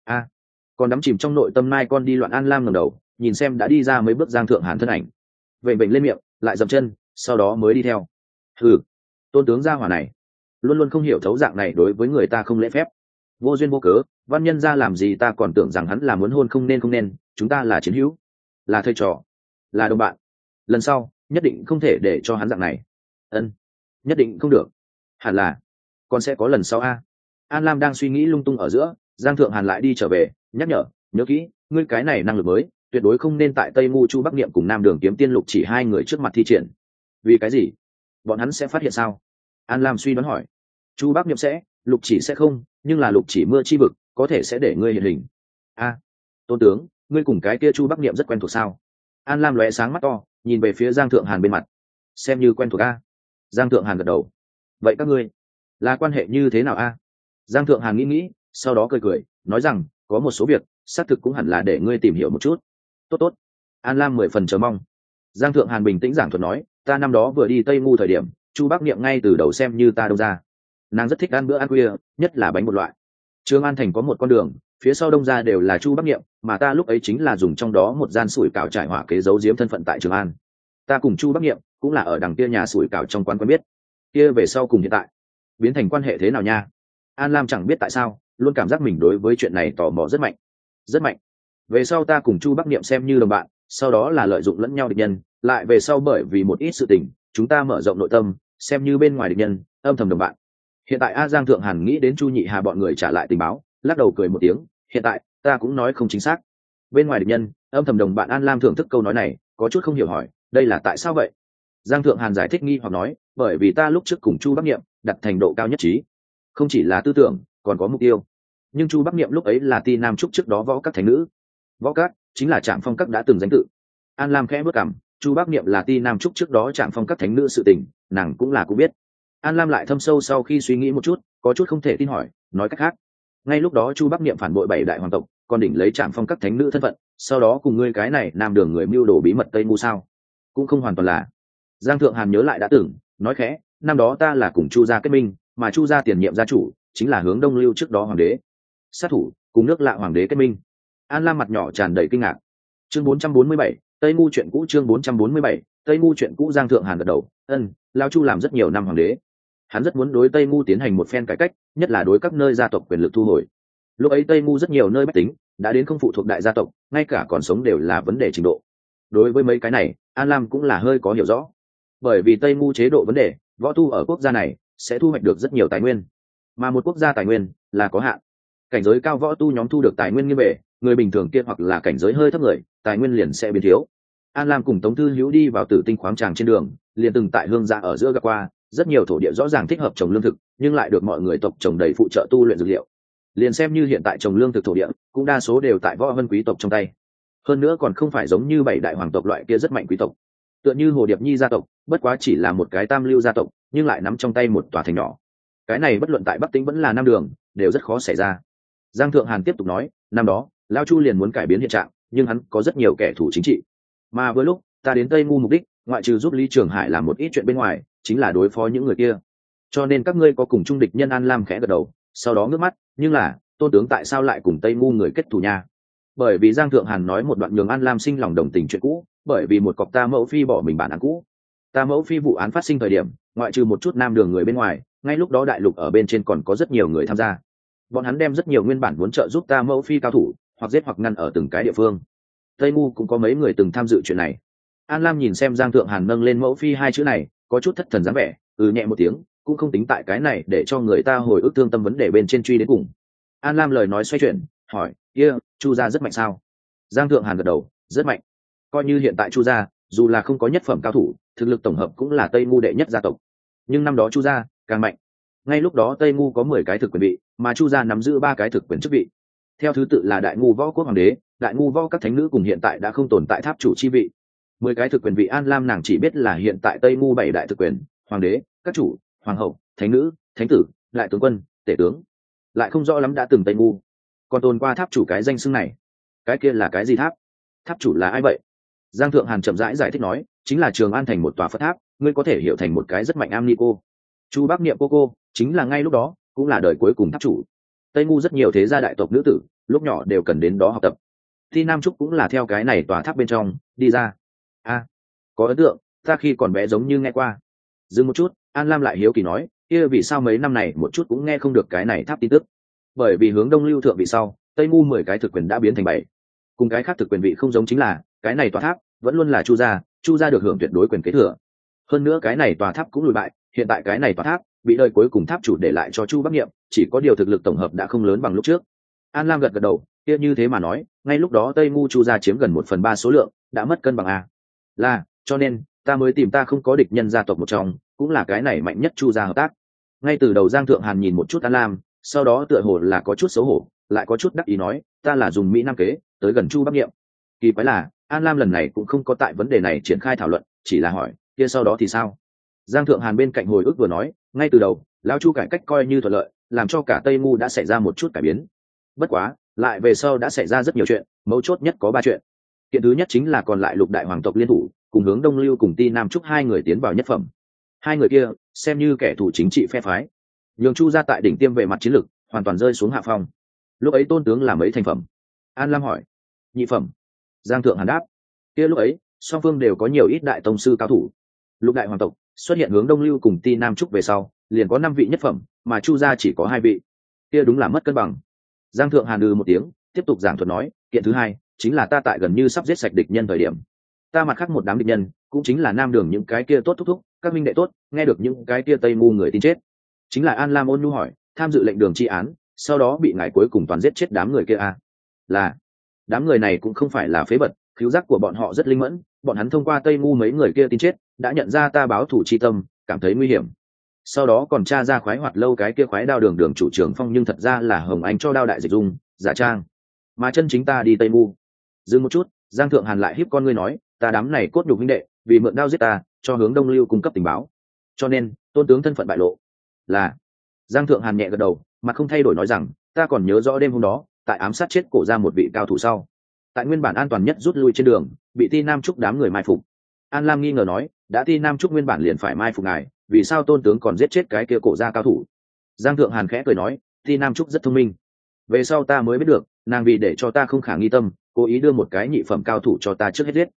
còn đắm chìm trong nội tâm mai con đi loạn. An Lam ngẩng đầu, nhìn xem đã đi ra mấy bước Giang Thượng Hàn thân ảnh, vểnh vểnh lên miệng, lại dậm chân, sau đó mới đi theo. Tôn tướng gia hỏa này luôn luôn không hiểu thấu dạng này đối với người ta không lễ phép, vô duyên vô cớ văn nhân ra làm gì ta còn tưởng rằng hắn là muốn hôn không nên, chúng ta là chiến hữu, là thầy trò, là đồng bạn, lần sau nhất định không thể để cho hắn dạng này. Nhất định không được, hẳn là còn sẽ có lần sau a. An Lam đang suy nghĩ lung tung ở giữa, Giang Thượng Hàn lại đi trở về, nhắc nhớ kỹ, ngươi cái này năng lực mới tuyệt đối không nên tại Tây Ngu Chu Bắc Niệm cùng Nam Đường Kiếm Tiên Lục Chỉ hai người trước mặt thi triển. Vì cái gì? Bọn hắn sẽ phát hiện sao? An Lam suy đoán hỏi. Chu Bắc Niệm sẽ, Lục Chỉ sẽ không, nhưng là Lục Chỉ mưa chi vực có thể sẽ để ngươi hiện hình. Tôn tướng, ngươi cùng cái kia Chu Bắc Niệm rất quen thuộc sao? An Lam lóe sáng mắt to, nhìn về phía Giang Thượng Hàn bên mặt. Xem như quen thuộc a. Giang Thượng Hàn gật đầu. Vậy các ngươi là quan hệ như thế nào a? Giang Thượng Hàn nghĩ, sau đó cười nói rằng, có một số việc xác thực cũng hẳn là để ngươi tìm hiểu một chút. Tốt. An Lam 10 phần chờ mong. Giang Thượng Hàn bình tĩnh giảng thuật nói, ta năm đó vừa đi Tây Ngu thời điểm, Chu Bắc Niệm ngay từ đầu xem như ta đông ra. Nàng rất thích ăn bữa ăn khuya, nhất là bánh một loại. Trường An thành có một con đường, phía sau đông ra đều là Chu Bắc Niệm, mà ta lúc ấy chính là dùng trong đó một gian sủi cảo trải hỏa kế giấu giếm thân phận tại Trường An. Ta cùng Chu Bắc Niệm cũng là ở đằng kia nhà sủi cảo trong quán quen biết. Kia về sau cùng hiện tại biến thành quan hệ thế nào nha? An Lam chẳng biết tại sao, luôn cảm giác mình đối với chuyện này tò mò rất mạnh. Về sau ta cùng Chu Bắc Niệm xem như đồng bạn, sau đó là lợi dụng lẫn nhau địch nhân, lại về sau bởi vì một ít sự tình, chúng ta mở rộng nội tâm, xem như bên ngoài địch nhân, âm thầm đồng bạn. Hiện tại Giang Thượng Hàn nghĩ đến Chu Nhị Hà bọn người trả lại tình báo, lắc đầu cười một tiếng, hiện tại ta cũng nói không chính xác. Bên ngoài địch nhân, âm thầm đồng bạn. An Lam thưởng thức câu nói này, có chút không hiểu hỏi, đây là tại sao vậy? Giang Thượng Hàn giải thích nghi hoặc nói, bởi vì ta lúc trước cùng Chu Bắc Niệm đặt thành độ cao nhất trí, không chỉ là tư tưởng, còn có mục tiêu. Nhưng Chu Bắc Niệm lúc ấy là Ti Nam Trúc trước đó võ các thánh nữ. Võ các chính là Trạm Phong các đã từng danh tự. An Lam khẽ bước cằm, Chu Bắc Niệm là Ti Nam Trúc trước đó Trạm Phong các thánh nữ sự tình, nàng cũng biết. An Lam lại thâm sâu sau khi suy nghĩ một chút, có chút không thể tin hỏi, nói cách khác, ngay lúc đó Chu Bắc Niệm phản bội 7 đại hoàng tộc, còn đỉnh lấy Trạm Phong các thánh nữ thân phận, sau đó cùng ngươi cái này Nam Đường người mưu đồ bí mật Tây Ngu sao? Cũng không hoàn toàn là. Giang Thượng Hàn nhớ lại đã từng nói khẽ, năm đó ta là cùng Chu gia kết minh, mà Chu gia tiền nhiệm gia chủ chính là hướng Đông Lưu trước đó hoàng đế. Sát thủ cùng nước lạ hoàng đế kết minh. An Lam mặt nhỏ tràn đầy kinh ngạc. Chương 447, Tây Ngu chuyện cũ. Chương 447, Tây Ngu chuyện cũ. Giang Thượng Hàn gật đầu, Lao Chu làm rất nhiều năm hoàng đế, hắn rất muốn đối Tây Ngu tiến hành một phen cải cách, nhất là đối các nơi gia tộc quyền lực thu hồi. Lúc ấy Tây Ngu rất nhiều nơi bách tính đã đến không phụ thuộc đại gia tộc, ngay cả còn sống đều là vấn đề trình độ. Đối với mấy cái này, An Lam cũng là hơi có hiểu rõ, bởi vì Tây Ngu chế độ vấn đề, võ tu ở quốc gia này sẽ thu hoạch được rất nhiều tài nguyên, mà một quốc gia tài nguyên là có hạn. Cảnh giới cao võ tu nhóm thu được tài nguyên như vậy, người bình thường kia hoặc là cảnh giới hơi thấp người, tài nguyên liền sẽ biến thiếu. An Lam cùng Tống Thư Hữu đi vào Tử Tinh khoáng tràng trên đường, liền từng tại hương dạ ở giữa gặp qua, rất nhiều thổ địa rõ ràng thích hợp trồng lương thực, nhưng lại được mọi người tộc trồng đầy phụ trợ tu luyện dược liệu. Liền xem như hiện tại trồng lương thực thổ địa, cũng đa số đều tại võ vân quý tộc trong tay. Hơn nữa còn không phải giống như bảy đại hoàng tộc loại kia rất mạnh quý tộc. Tựa như Hồ Điệp Nhi gia tộc, bất quá chỉ là một cái tam lưu gia tộc, nhưng lại nắm trong tay một tòa thành nhỏ. Cái này bất luận tại Bắc Tĩnh vẫn là Nam Đường, đều rất khó xảy ra. Giang Thượng Hàn tiếp tục nói, năm đó, Lao Chu liền muốn cải biến hiện trạng, nhưng hắn có rất nhiều kẻ thù chính trị. Mà vừa lúc, ta đến Tây Ngu mục đích, ngoại trừ giúp Lý Trường Hải làm một ít chuyện bên ngoài, chính là đối phó những người kia. Cho nên các ngươi có cùng chung địch nhân. An Lam khẽ gật đầu, sau đó ngước mắt, nhưng là, Tôn tướng tại sao lại cùng Tây Ngu người kết thù nha? Bởi vì Giang Thượng Hàn nói một đoạn nhường An Lam sinh lòng đồng tình chuyện cũ, bởi vì một cọc Ta Mẫu Phi bỏ mình bản án cũ. Ta Mẫu Phi vụ án phát sinh thời điểm, ngoại trừ một chút Nam Đường người bên ngoài, ngay lúc đó đại lục ở bên trên còn có rất nhiều người tham gia. Bọn hắn đem rất nhiều nguyên bản muốn trợ giúp Ta Mẫu Phi cao thủ, hoặc giết hoặc ngăn ở từng cái địa phương. Tây Ngu cũng có mấy người từng tham dự chuyện này. An Lam nhìn xem Giang Thượng Hàn nâng lên Mẫu Phi hai chữ này, có chút thất thần dáng vẻ, nhẹ một tiếng, cũng không tính tại cái này để cho người ta hồi ức thương tâm vấn đề bên trên truy đến cùng. An Lam lời nói xoay chuyển, hỏi, Chu gia rất mạnh sao? Giang Thượng Hàn gật đầu, rất mạnh. Coi như hiện tại Chu gia, dù là không có nhất phẩm cao thủ, thực lực tổng hợp cũng là Tây Ngu đệ nhất gia tộc. Nhưng năm đó Chu gia càng mạnh. Ngay lúc đó Tây Ngu có 10 cái thực quyền vị, mà Chu gia nắm giữ 3 cái thực quyền chức vị. Theo thứ tự là Đại Ngu Võ Quốc hoàng đế, Đại Ngu Võ các thánh nữ cùng hiện tại đã không tồn tại tháp chủ chi vị. 10 cái thực quyền vị An Lam nàng chỉ biết là hiện tại Tây Ngu 7 đại thực quyền, hoàng đế, các chủ, hoàng hậu, thánh nữ, thánh tử, đại tướng quân, tể tướng. Lại không rõ lắm đã từng Tây Ngu còn tồn qua tháp chủ cái danh xưng này. Cái kia là cái gì tháp? Tháp chủ là ai vậy? Giang Thượng Hàn chậm rãi giải thích nói, chính là Trường An thành một tòa Phật tháp, ngươi có thể hiểu thành một cái rất mạnh am ni cô. Chu Bắc Niệm cô chính là ngay lúc đó cũng là đời cuối cùng tháp chủ. Tây Ngu rất nhiều thế gia đại tộc nữ tử lúc nhỏ đều cần đến đó học tập. Thi Nam Trúc cũng là theo cái này tòa tháp bên trong đi ra. Có ấn tượng, ta khi còn bé giống như nghe qua. Dừng một chút, An Lam lại hiếu kỳ nói, kia vì sao mấy năm này một chút cũng nghe không được cái này tháp tin tức? Bởi vì hướng đông lưu thượng vị sau, Tây Ngu 10 cái thực quyền đã biến thành 7. Cùng cái khác thực quyền vị không giống chính là, cái này tòa tháp vẫn luôn là Chu gia được hưởng tuyệt đối quyền kế thừa. Hơn nữa cái này tòa tháp cũng lùi bại, hiện tại cái này tòa tháp bị đời cuối cùng tháp chủ để lại cho Chu Bắc Niệm, chỉ có điều thực lực tổng hợp đã không lớn bằng lúc trước. An Lam gật gật đầu, kia như thế mà nói, ngay lúc đó Tây Ngu Chu gia chiếm gần 1/3 số lượng, đã mất cân bằng a. Là, cho nên ta mới tìm ta không có địch nhân gia tộc một trong, cũng là cái này mạnh nhất Chu gia hợp tác. Ngay từ đầu Giang Thượng Hàn nhìn một chút An Lam, sau đó tựa hồ là có chút xấu hổ, lại có chút đắc ý nói, ta là dùng Mỹ Nam kế tới gần Chu Bắc Niệm. Kỳ quái là An Lam lần này cũng không có tại vấn đề này triển khai thảo luận, chỉ là hỏi, kia sau đó thì sao? Giang Thượng Hàn bên cạnh hồi ức vừa nói, ngay từ đầu lão Chu cải cách coi như thuận lợi, làm cho cả Tây Ngu đã xảy ra một chút cải biến. Bất quá lại về sau đã xảy ra rất nhiều chuyện, mấu chốt nhất có 3 chuyện. Kiện thứ nhất chính là còn lại lục đại hoàng tộc liên thủ, cùng hướng Đông Lưu cùng Ti Nam Trúc 2 người tiến vào nhất phẩm. 2 người kia xem như kẻ thù chính trị phe phái, nhường Chu gia tại đỉnh tiêm về mặt chiến lược hoàn toàn rơi xuống hạ phong. Lúc ấy Tôn tướng là mấy thành phẩm? An Lam hỏi. Nhị phẩm. Giang Thượng Hàn đáp. Kia lúc ấy song phương đều có nhiều ít đại tông sư cao thủ. Lục đại hoàng tộc xuất hiện hướng Đông Lưu cùng Ti Nam Trúc về sau, liền có 5 vị nhất phẩm, mà Chu gia chỉ có 2 vị. Kia đúng là mất cân bằng. Giang Thượng Hàn một tiếng, tiếp tục giảng thuật nói, kiện thứ hai chính là ta tại gần như sắp giết sạch địch nhân thời điểm, ta mặt khác một đám địch nhân, cũng chính là Nam Đường những cái kia tốt thúc thúc, các minh đệ tốt, nghe được những cái kia Tây Ngu người tin chết, chính là An Lam ôn nhu hỏi, tham dự lệnh đường tri án, sau đó bị ngài cuối cùng toàn giết chết đám người kia à? Là, đám người này cũng không phải là phế vật, khiếu giác của bọn họ rất linh mẫn, bọn hắn thông qua Tây Ngu mấy người kia tin chết, đã nhận ra ta báo thù chi tâm, cảm thấy nguy hiểm. Sau đó còn tra ra khoái hoạt lâu cái kia khoái đao đường đường chủ trưởng Phong, nhưng thật ra là Hồng Anh cho đao đại dịch dung, giả trang. Mà chân chính ta đi Tây Ngu. Dừng một chút, Giang Thượng Hàn lại híp con ngươi nói, ta đám này cốt nhục huynh đệ, vì mượn đao giết ta, cho hướng Đông Lưu cung cấp tình báo. Cho nên, Tôn tướng thân phận bại lộ. Là. Giang Thượng Hàn nhẹ gật đầu, mặt không thay đổi nói rằng, ta còn nhớ rõ đêm hôm đó, tại ám sát chết cổ ra một vị cao thủ sau, tại nguyên bản an toàn nhất rút lui trên đường, bị Ti Nam Trúc đám người mai phục. An Lam nghi ngờ nói, đã Ti Nam Trúc nguyên bản liền phải mai phục ngài, vì sao Tôn tướng còn giết chết cái kia cổ ra cao thủ? Giang Thượng Hàn khẽ cười nói, Ti Nam Trúc rất thông minh. Về sau ta mới biết được, nàng vì để cho ta không khả nghi tâm, cố ý đưa một cái nhị phẩm cao thủ cho ta trước hết giết.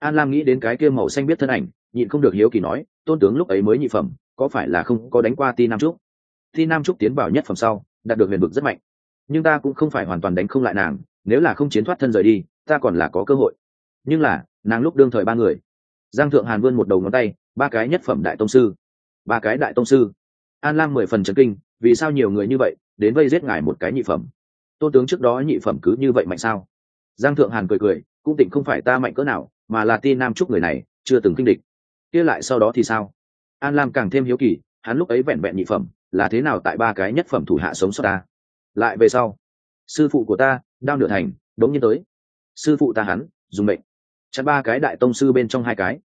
An Lam nghĩ đến cái kia màu xanh biết thân ảnh, nhịn không được hiếu kỳ nói, tôn tướng lúc ấy mới nhị phẩm, có phải là không có đánh qua Ti Nam Trúc? Ti Nam Trúc tiến vào nhất phẩm sau, đạt được huyền vực rất mạnh, nhưng ta cũng không phải hoàn toàn đánh không lại nàng, nếu là không chiến thoát thân rời đi, ta còn là có cơ hội. Nhưng là, nàng lúc đương thời ba người. Giang Thượng Hàn vươn một đầu ngón tay, ba cái nhất phẩm đại tông sư. Ba cái đại tông sư. An Lam 10 phần chấn kinh, vì sao nhiều người như vậy, đến vây giết ngài một cái nhị phẩm? Tôn tướng trước đó nhị phẩm cứ như vậy mạnh sao? Giang Thượng Hàn cười cười, cũng tỉnh không phải ta mạnh cỡ nào, mà là Ti Nam Trúc người này chưa từng kinh địch. Kia lại sau đó thì sao? An Lam càng thêm hiếu kỳ, hắn lúc ấy vẹn vẹn nhị phẩm, là thế nào tại ba cái nhất phẩm thủ hạ sống sót ta? Lại về sau, sư phụ của ta, Đao Nửa Thành, đống nhiên tới. Sư phụ ta hắn, dùng mệnh chặt ba cái đại tông sư bên trong hai cái,